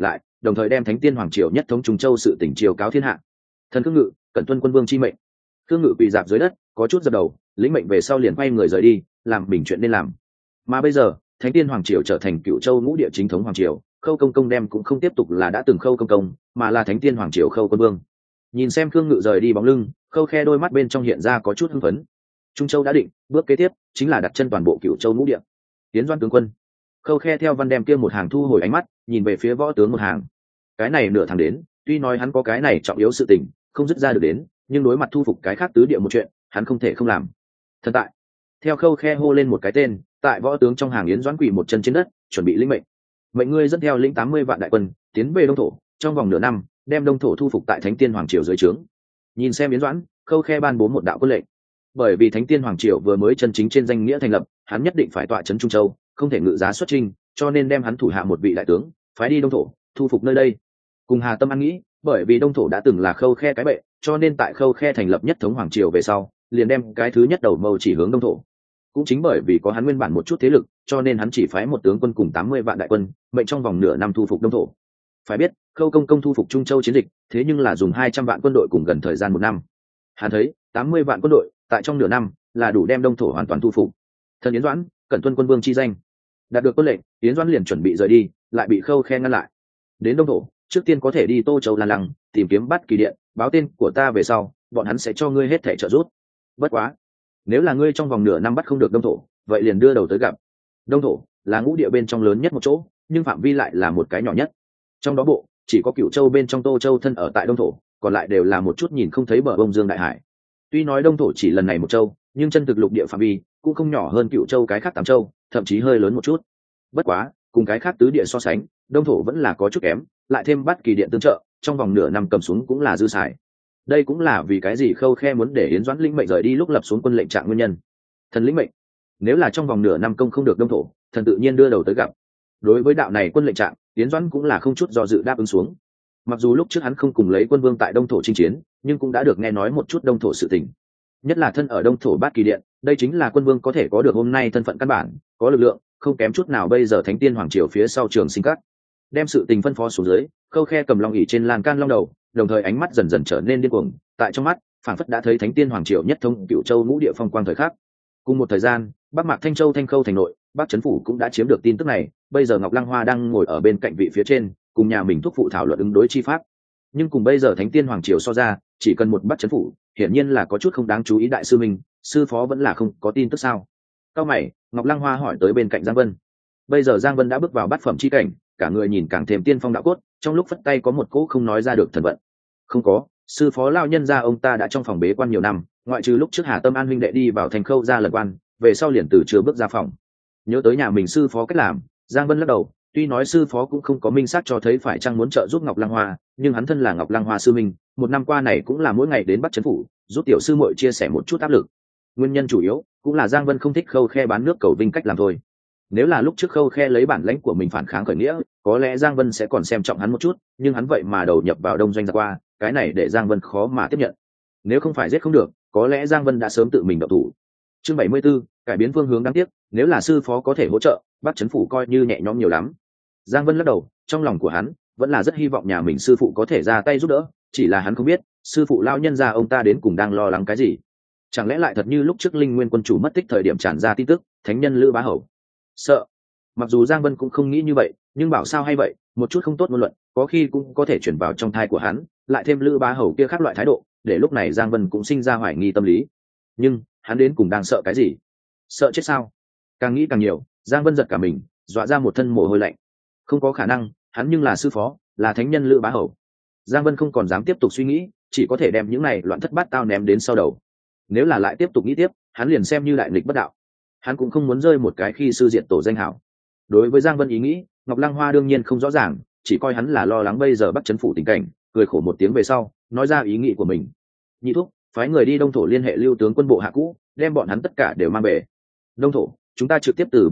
đồng thời đem Thánh Tiên Hoàng Triều nhất thống Trung Châu sự tỉnh triều cáo thiên hạ. Thần Khương Ngự cẩn tuân quân vương chi mệnh. Khương Ngự quỳ dạp dưới đất, có chút dập đầu, lĩnh mệnh về sau liền quay người rời đi, làm mình chuyện nên làm. Mà bây giờ Thánh Tiên Hoàng Triều trở thành Cựu Châu ngũ địa chính thống hoàng triều, Khâu Công Công đem cũng không tiếp tục là đã từng Khâu Công Công, mà là Thánh Tiên Hoàng Triều Khâu Quân Vương. Nhìn xem Khương Ngự rời đi bóng lưng, Khâu Khe đôi mắt bên trong hiện ra có chút hưng phấn. Trung Châu đã định, bước kế tiếp chính là đặt chân toàn bộ Cựu Châu ngũ địa. Tiến Doan tướng quân. Khâu Khe theo văn đem kia một hàng thu hồi ánh mắt, nhìn về phía Võ tướng một hàng. Cái này nửa tháng đến, tuy nói hắn có cái này trọng yếu sự tình, không dứt ra được đến, nhưng đối mặt thu phục cái khác tứ địa một chuyện, hắn không thể không làm. Thần tại. Theo Khâu Khe hô lên một cái tên, tại Võ tướng trong hàng Yến Doãn quỳ một chân trên đất, chuẩn bị lĩnh mệnh. Mệnh ngươi dẫn theo lĩnh 80 vạn đại quân, tiến về Đông Thổ, trong vòng nửa năm, đem Đông Thổ thu phục tại Thánh Tiên Hoàng Triều dưới trướng. Nhìn xem Yến Doãn, Khâu Khe ban bố một đạo quân lệnh. Bởi vì Thánh Tiên Hoàng Triều vừa mới chân chính trên danh nghĩa thành lập, hắn nhất định phải tọa trấn Trung Châu, không thể ngự giá xuất chinh, cho nên đem hắn thủ hạ một vị đại tướng phái đi Đông Thổ, thu phục nơi đây. Cùng Hà Tâm An nghĩ, bởi vì Đông Thổ đã từng là Khâu Khe cái bệ, cho nên tại Khâu Khe thành lập nhất thống hoàng triều về sau, liền đem cái thứ nhất đầu mâu chỉ hướng Đông Thổ. Cũng chính bởi vì có hắn nguyên bản một chút thế lực, cho nên hắn chỉ phái một tướng quân cùng 80 vạn đại quân, mệnh trong vòng nửa năm thu phục Đông Thổ. Phải biết, Khâu Công Công thu phục Trung Châu chiến dịch, thế nhưng là dùng 200 vạn quân đội cùng gần thời gian một năm. Hắn thấy, 80 vạn quân đội, tại trong nửa năm, là đủ đem Đông Thổ hoàn toàn thu phục. Thần Yến Doãn, cẩn tuân quân vương chi danh. Đạt được quân lệnh, Yến Doãn liền chuẩn bị rời đi, lại bị Khâu Khe ngăn lại. Đến Đông Thổ, trước tiên có thể đi Tô Châu Lan Lăng, tìm kiếm Bát Kỳ Điện, báo tên của ta về sau, bọn hắn sẽ cho ngươi hết thảy trợ giúp. Bất quá, nếu là ngươi trong vòng nửa năm bắt không được Đông Thổ, vậy liền đưa đầu tới gặp. Đông Thổ là ngũ địa bên trong lớn nhất một chỗ, nhưng phạm vi lại là một cái nhỏ nhất. Trong đó bộ chỉ có Cửu Châu bên trong Tô Châu thân ở tại Đông Thổ, còn lại đều là một chút nhìn không thấy bờ bông dương đại hải. Tuy nói Đông Thổ chỉ lần này một châu, nhưng chân thực lục địa phạm vi cũng không nhỏ hơn Cửu Châu cái khác 8 châu, thậm chí hơi lớn một chút. Bất quá, cùng cái khác tứ địa so sánh, Đông Thổ vẫn là có chút kém, lại thêm Bát Kỳ Điện tương trợ, trong vòng nửa năm cầm xuống cũng là dư xài. Đây cũng là vì cái gì Khâu Khe muốn để Yến Doãn lĩnh mệnh rời đi lúc lập xuống quân lệnh trạng nguyên nhân. Thần lĩnh mệnh, nếu là trong vòng nửa năm công không được Đông Thổ, thần tự nhiên đưa đầu tới gặp. Đối với đạo này quân lệnh trạng, Yến Doãn cũng là không chút do dự đáp ứng xuống. Mặc dù lúc trước hắn không cùng lấy quân vương tại Đông Thổ chinh chiến, nhưng cũng đã được nghe nói một chút Đông Thổ sự tình. Nhất là thân ở Đông Thổ Bát Kỳ Điện, đây chính là quân vương có thể có được hôm nay thân phận căn bản, có lực lượng, không kém chút nào bây giờ Thánh Tiên Hoàng Triều phía sau Trường Sinh Các. Đem sự tình phân phó xuống dưới, Khâu Khe cầm long ỷ trên lan can long đầu, đồng thời ánh mắt dần dần trở nên điên cuồng, tại trong mắt, phảng phất đã thấy Thánh Tiên Hoàng Triều nhất thống Cửu Châu ngũ địa phong quang thời khắc. Cùng một thời gian, Bắc Mạc Thanh Châu Thanh Khâu thành nội, Bắc Trấn phủ cũng đã chiếm được tin tức này, bây giờ Ngọc Lăng Hoa đang ngồi ở bên cạnh vị phía trên, cùng nhà mình thúc phụ thảo luận ứng đối chi pháp. Nhưng cùng bây giờ Thánh Tiên Hoàng Triều so ra, chỉ cần một Bắc Trấn phủ, hiển nhiên là có chút không đáng chú ý. Đại sư mình, sư phó vẫn là không có tin tức sao? Cao mày, Ngọc Lăng Hoa hỏi tới bên cạnh Giang Vân. Bây giờ Giang Vân đã bước vào bát phẩm chi cảnh, cả người nhìn càng thêm tiên phong đạo cốt, trong lúc phất tay có một cỗ không nói ra được thần vận. Không có, sư phó lão nhân gia ông ta đã trong phòng bế quan nhiều năm, ngoại trừ lúc trước Hà Tâm An huynh đệ đi vào thành Khâu ra lần quan, về sau liền từ chưa bước ra phòng. Nhớ tới nhà mình sư phó cách làm, Giang Vân lắc đầu, tuy nói sư phó cũng không có minh xác cho thấy phải chăng muốn trợ giúp Ngọc Lăng Hoa, nhưng hắn thân là Ngọc Lăng Hoa sư minh, một năm qua này cũng là mỗi ngày đến Bắc Trấn phủ, giúp tiểu sư muội chia sẻ một chút áp lực. Nguyên nhân chủ yếu cũng là Giang Vân không thích Khâu Khe bán nước cầu vinh cách làm thôi. Nếu là lúc trước Khâu Khe lấy bản lãnh của mình phản kháng khởi nghĩa, có lẽ Giang Vân sẽ còn xem trọng hắn một chút, nhưng hắn vậy mà đầu nhập vào đông doanh ra qua, cái này để Giang Vân khó mà tiếp nhận. Nếu không phải giết không được, có lẽ Giang Vân đã sớm tự mình động thủ. Chương 74, cải biến phương hướng đáng tiếc, nếu là sư phó có thể hỗ trợ, Bắc Trấn phủ coi như nhẹ nhõm nhiều lắm. Giang Vân lắc đầu, trong lòng của hắn vẫn là rất hy vọng nhà mình sư phụ có thể ra tay giúp đỡ, chỉ là hắn không biết, sư phụ lão nhân gia ông ta đến cùng đang lo lắng cái gì. Chẳng lẽ lại thật như lúc trước Linh Nguyên quân chủ mất tích thời điểm tràn ra tin tức, thánh nhân Lữ Bá Hầu sợ. Mặc dù Giang Vân cũng không nghĩ như vậy, nhưng bảo sao hay vậy, một chút không tốt ngôn luận, có khi cũng có thể chuyển vào trong thai của hắn, lại thêm Lữ Bá Hầu kia khác loại thái độ, để lúc này Giang Vân cũng sinh ra hoài nghi tâm lý. Nhưng hắn đến cùng đang sợ cái gì? Sợ chết sao? Càng nghĩ càng nhiều, Giang Vân giật cả mình, dọa ra một thân mồ hôi lạnh. Không có khả năng, hắn nhưng là sư phó, là thánh nhân Lữ Bá Hầu. Giang Vân không còn dám tiếp tục suy nghĩ, chỉ có thể đem những này loạn thất bát tao ném đến sau đầu. Nếu là lại tiếp tục nghĩ tiếp, hắn liền xem như đại nghịch bất đạo. Hắn cũng không muốn rơi một cái khi sư diện tổ danh hảo. Đối với Giang Vân ý nghĩ, Ngọc Lăng Hoa đương nhiên không rõ ràng, chỉ coi hắn là lo lắng bây giờ Bắc Trấn phủ tình cảnh, cười khổ một tiếng về sau, nói ra ý nghĩ của mình. Nhị thúc, phái người đi Đông Thổ liên hệ lưu tướng quân bộ hạ cũ, đem bọn hắn tất cả đều mang về. Đông Thổ, chúng ta trực tiếp từ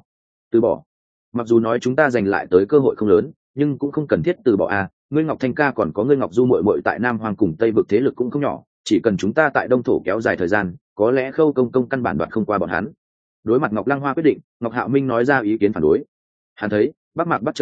bỏ. Mặc dù nói chúng ta giành lại tới cơ hội không lớn, nhưng cũng không cần thiết từ bỏ à. Ngươi Ngọc Thanh ca còn có ngươi Ngọc Du muội muội tại Nam Hoàng cùng Tây vực thế lực cũng không nhỏ, chỉ cần chúng ta tại Đông Thổ kéo dài thời gian, có lẽ Khâu Công Công căn bản đoạt không qua bọn hắn. Đối mặt Ngọc Lăng Hoa quyết định, Ngọc Hạo Minh nói ra ý kiến phản đối. Hắn thấy Bắc Mạc Bắc Chân quân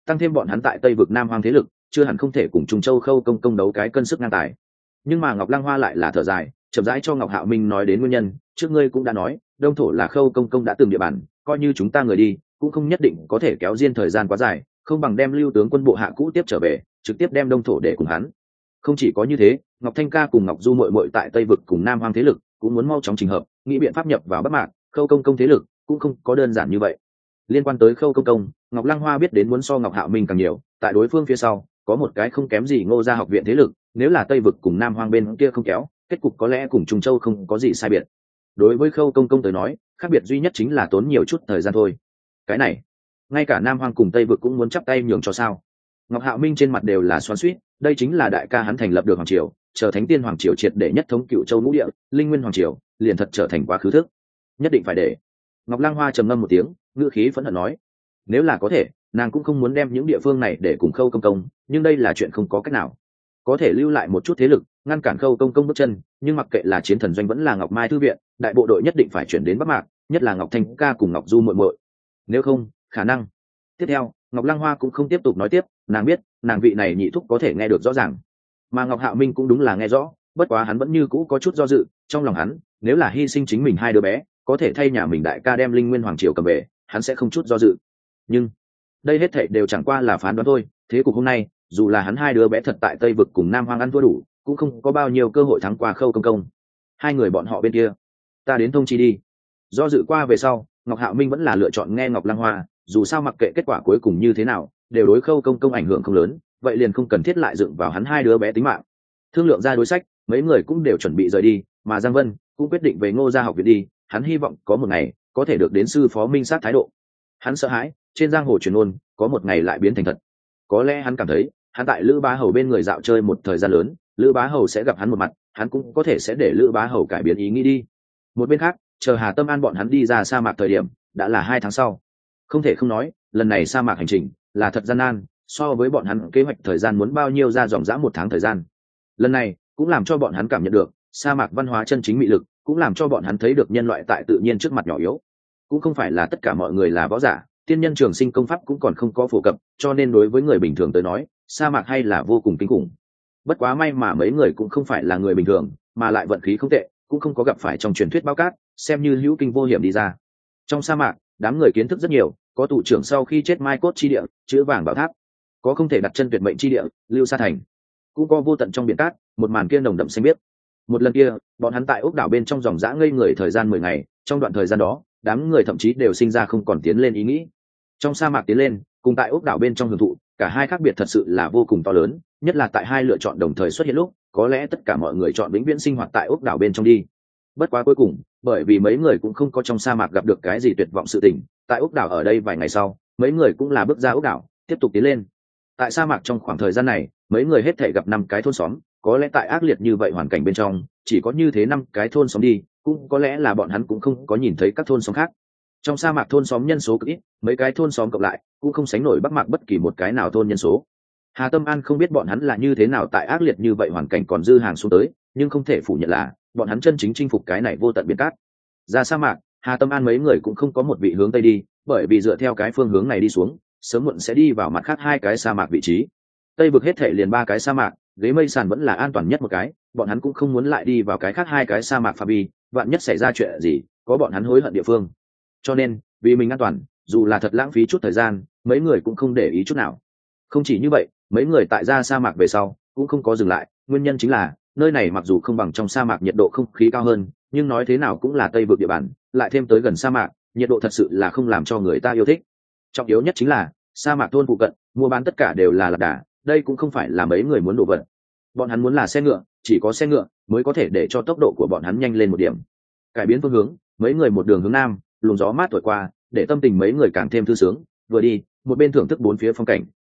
tăng thêm bọn hắn tại Tây vực Nam Hoang thế lực, chưa hẳn không thể cùng Trung Châu Khâu Công Công đấu cái cân sức ngang tài. Nhưng mà Ngọc Lăng Hoa lại là thở dài, chậm rãi cho Ngọc Hạo Minh nói đến nguyên nhân. Trước ngươi cũng đã nói, Đông thổ là Khâu Công Công đã từng địa bàn, coi như chúng ta người đi cũng không nhất định có thể kéo riêng thời gian quá dài, không bằng đem Lưu tướng quân bộ hạ cũ tiếp trở về, trực tiếp đem Đông thổ để cùng hắn. Không chỉ có như thế, Ngọc Thanh Ca cùng Ngọc Du muội muội tại Tây vực cùng Nam Hoang thế lực cũng muốn mau chóng trình hợp, nghĩ biện pháp nhập vào Bắc Mạc. Khâu Công Công thế lực cũng không có đơn giản như vậy. Liên quan tới Khâu Công Công, Ngọc Lăng Hoa biết đến muốn so Ngọc Hạo Minh càng nhiều. Tại đối phương phía sau có một cái không kém gì Ngô Gia học viện thế lực, nếu là Tây vực cùng Nam Hoang bên kia không kéo, kết cục có lẽ cùng Trung Châu không có gì sai biệt. Đối với Khâu Công Công tới nói, khác biệt duy nhất chính là tốn nhiều chút thời gian thôi. Cái này, ngay cả Nam Hoang cùng Tây vực cũng muốn chắp tay nhường cho sao? Ngọc Hạo Minh trên mặt đều là xoắn xuýt, đây chính là đại ca hắn thành lập được hoàng triều, trở thành tiên hoàng triều triệt để nhất thống Cựu Châu ngũ địa, Linh Nguyên hoàng triều, liền thật trở thành quá khứ thức. Nhất định phải để. Ngọc Lăng Hoa trầm ngâm một tiếng, ngữ khí phẫn hận nói, nếu là có thể, nàng cũng không muốn đem những địa phương này để cùng Khâu Công Công, nhưng đây là chuyện không có cách nào. Có thể lưu lại một chút thế lực, ngăn cản Khâu Công Công bước chân, nhưng mặc kệ là Chiến Thần Doanh vẫn là Ngọc Mai thư viện, đại bộ đội nhất định phải chuyển đến Bắc Mạc, nhất là Ngọc Thanh Ca cùng Ngọc Du muội muội. Nếu không, khả năng. Tiếp theo, Ngọc Lăng Hoa cũng không tiếp tục nói tiếp, nàng biết, nàng vị này nhị thúc có thể nghe được rõ ràng. Mà Ngọc Hạo Minh cũng đúng là nghe rõ, bất quá hắn vẫn như cũ có chút do dự, trong lòng hắn, nếu là hy sinh chính mình hai đứa bé, có thể thay nhà mình đại ca đem Linh Nguyên hoàng triều cầm về, hắn sẽ không chút do dự. Nhưng đây hết thảy đều chẳng qua là phán đoán thôi, thế cục hôm nay, dù là hắn hai đứa bé thật tại Tây vực cùng Nam Hoang ăn thua đủ, cũng không có bao nhiêu cơ hội thắng qua Khâu Công Công. Hai người bọn họ bên kia, ta đến thông chi đi. Do dự qua về sau, Ngọc Hạo Minh vẫn là lựa chọn nghe Ngọc Lăng Hoa, dù sao mặc kệ kết quả cuối cùng như thế nào, đều đối Khâu Công Công ảnh hưởng không lớn, vậy liền không cần thiết lại dựng vào hắn hai đứa bé tính mạng. Thương lượng ra đối sách, mấy người cũng đều chuẩn bị rời đi, mà Giang Vân cũng quyết định về Ngô Gia học viện đi, hắn hy vọng có một ngày có thể được đến sư phó minh sát thái độ. Hắn sợ hãi, trên giang hồ truyền ôn, có một ngày lại biến thành thật. Có lẽ hắn cảm thấy, hắn tại Lữ Bá Hầu bên người dạo chơi một thời gian lớn, Lữ Bá Hầu sẽ gặp hắn một mặt, hắn cũng có thể sẽ để Lữ Bá Hầu cải biến ý nghĩ đi. Một bên khác, chờ Hà Tâm An bọn hắn đi ra sa mạc thời điểm, đã là 2 tháng sau. Không thể không nói, lần này sa mạc hành trình là thật gian nan, so với bọn hắn kế hoạch thời gian muốn bao nhiêu ra dòng dã 1 tháng thời gian. Lần này cũng làm cho bọn hắn cảm nhận được sa mạc văn hóa chân chính mị lực, cũng làm cho bọn hắn thấy được nhân loại tại tự nhiên trước mặt nhỏ yếu. Cũng không phải là tất cả mọi người là võ giả, tiên nhân trường sinh công pháp cũng còn không có phổ cập, cho nên đối với người bình thường tới nói, sa mạc hay là vô cùng kinh khủng. Bất quá may mà mấy người cũng không phải là người bình thường, mà lại vận khí không tệ, cũng không có gặp phải trong truyền thuyết báo cát, xem như hữu kinh vô hiểm đi ra. Trong sa mạc, đám người kiến thức rất nhiều, có tụ trưởng sau khi chết mai cốt chi địa, chữ vàng bảo tháp, có không thể đặt chân tuyệt mệnh chi địa, lưu sa thành, cũng có vô tận trong biển cát, một màn kia nồng đậm xanh biếc. Một lần kia, bọn hắn tại ốc đảo bên trong dòng dã ngây người thời gian 10 ngày, trong đoạn thời gian đó, đám người thậm chí đều sinh ra không còn tiến lên ý nghĩ. Trong sa mạc tiến lên, cùng tại ốc đảo bên trong hưởng thụ, cả hai khác biệt thật sự là vô cùng to lớn, nhất là tại hai lựa chọn đồng thời xuất hiện lúc, có lẽ tất cả mọi người chọn vĩnh viễn sinh hoạt tại ốc đảo bên trong đi. Bất quá cuối cùng, bởi vì mấy người cũng không có trong sa mạc gặp được cái gì tuyệt vọng sự tình, tại ốc đảo ở đây vài ngày sau, mấy người cũng là bước ra ốc đảo, tiếp tục tiến lên. Tại sa mạc trong khoảng thời gian này, mấy người hết thảy gặp 5 cái thôn xóm, có lẽ tại ác liệt như vậy hoàn cảnh bên trong, chỉ có như thế 5 cái thôn xóm đi, cũng có lẽ là bọn hắn cũng không có nhìn thấy các thôn xóm khác. Trong sa mạc thôn xóm nhân số cực ít, mấy cái thôn xóm cộng lại cũng không sánh nổi Bắc Mạc bất kỳ một cái nào thôn nhân số. Hà Tâm An không biết bọn hắn là như thế nào tại ác liệt như vậy hoàn cảnh còn dư hàng xuống tới, nhưng không thể phủ nhận là bọn hắn chân chính chinh phục cái này vô tận biển cát. Ra sa mạc, Hà Tâm An mấy người cũng không có một vị hướng tây đi, bởi vì dựa theo cái phương hướng này đi xuống, sớm muộn sẽ đi vào mặt khác 2 cái sa mạc vị trí. Tây vực hết thể liền 3 cái sa mạc, ghế mây sàn vẫn là an toàn nhất một cái, bọn hắn cũng không muốn lại đi vào cái khác 2 cái sa mạc phạm vi, vạn nhất xảy ra chuyện gì, có bọn hắn hối hận địa phương. Cho nên, vì mình an toàn, dù là thật lãng phí chút thời gian, mấy người cũng không để ý chút nào. Không chỉ như vậy, mấy người tại ra sa mạc về sau cũng không có dừng lại, nguyên nhân chính là nơi này mặc dù không bằng trong sa mạc nhiệt độ không khí cao hơn, nhưng nói thế nào cũng là Tây vực địa bàn, lại thêm tới gần sa mạc, nhiệt độ thật sự là không làm cho người ta yêu thích. Trọng yếu nhất chính là sa mạc thôn phụ cận mua bán tất cả đều là lạc đà, đây cũng không phải là mấy người muốn đổ vật. Bọn hắn muốn là xe ngựa, chỉ có xe ngựa mới có thể để cho tốc độ của bọn hắn nhanh lên một điểm. Cải biến phương hướng, mấy người một đường hướng nam, luồng gió mát thổi qua, để tâm tình mấy người càng thêm thư sướng, vừa đi một bên thưởng thức bốn phía phong cảnh.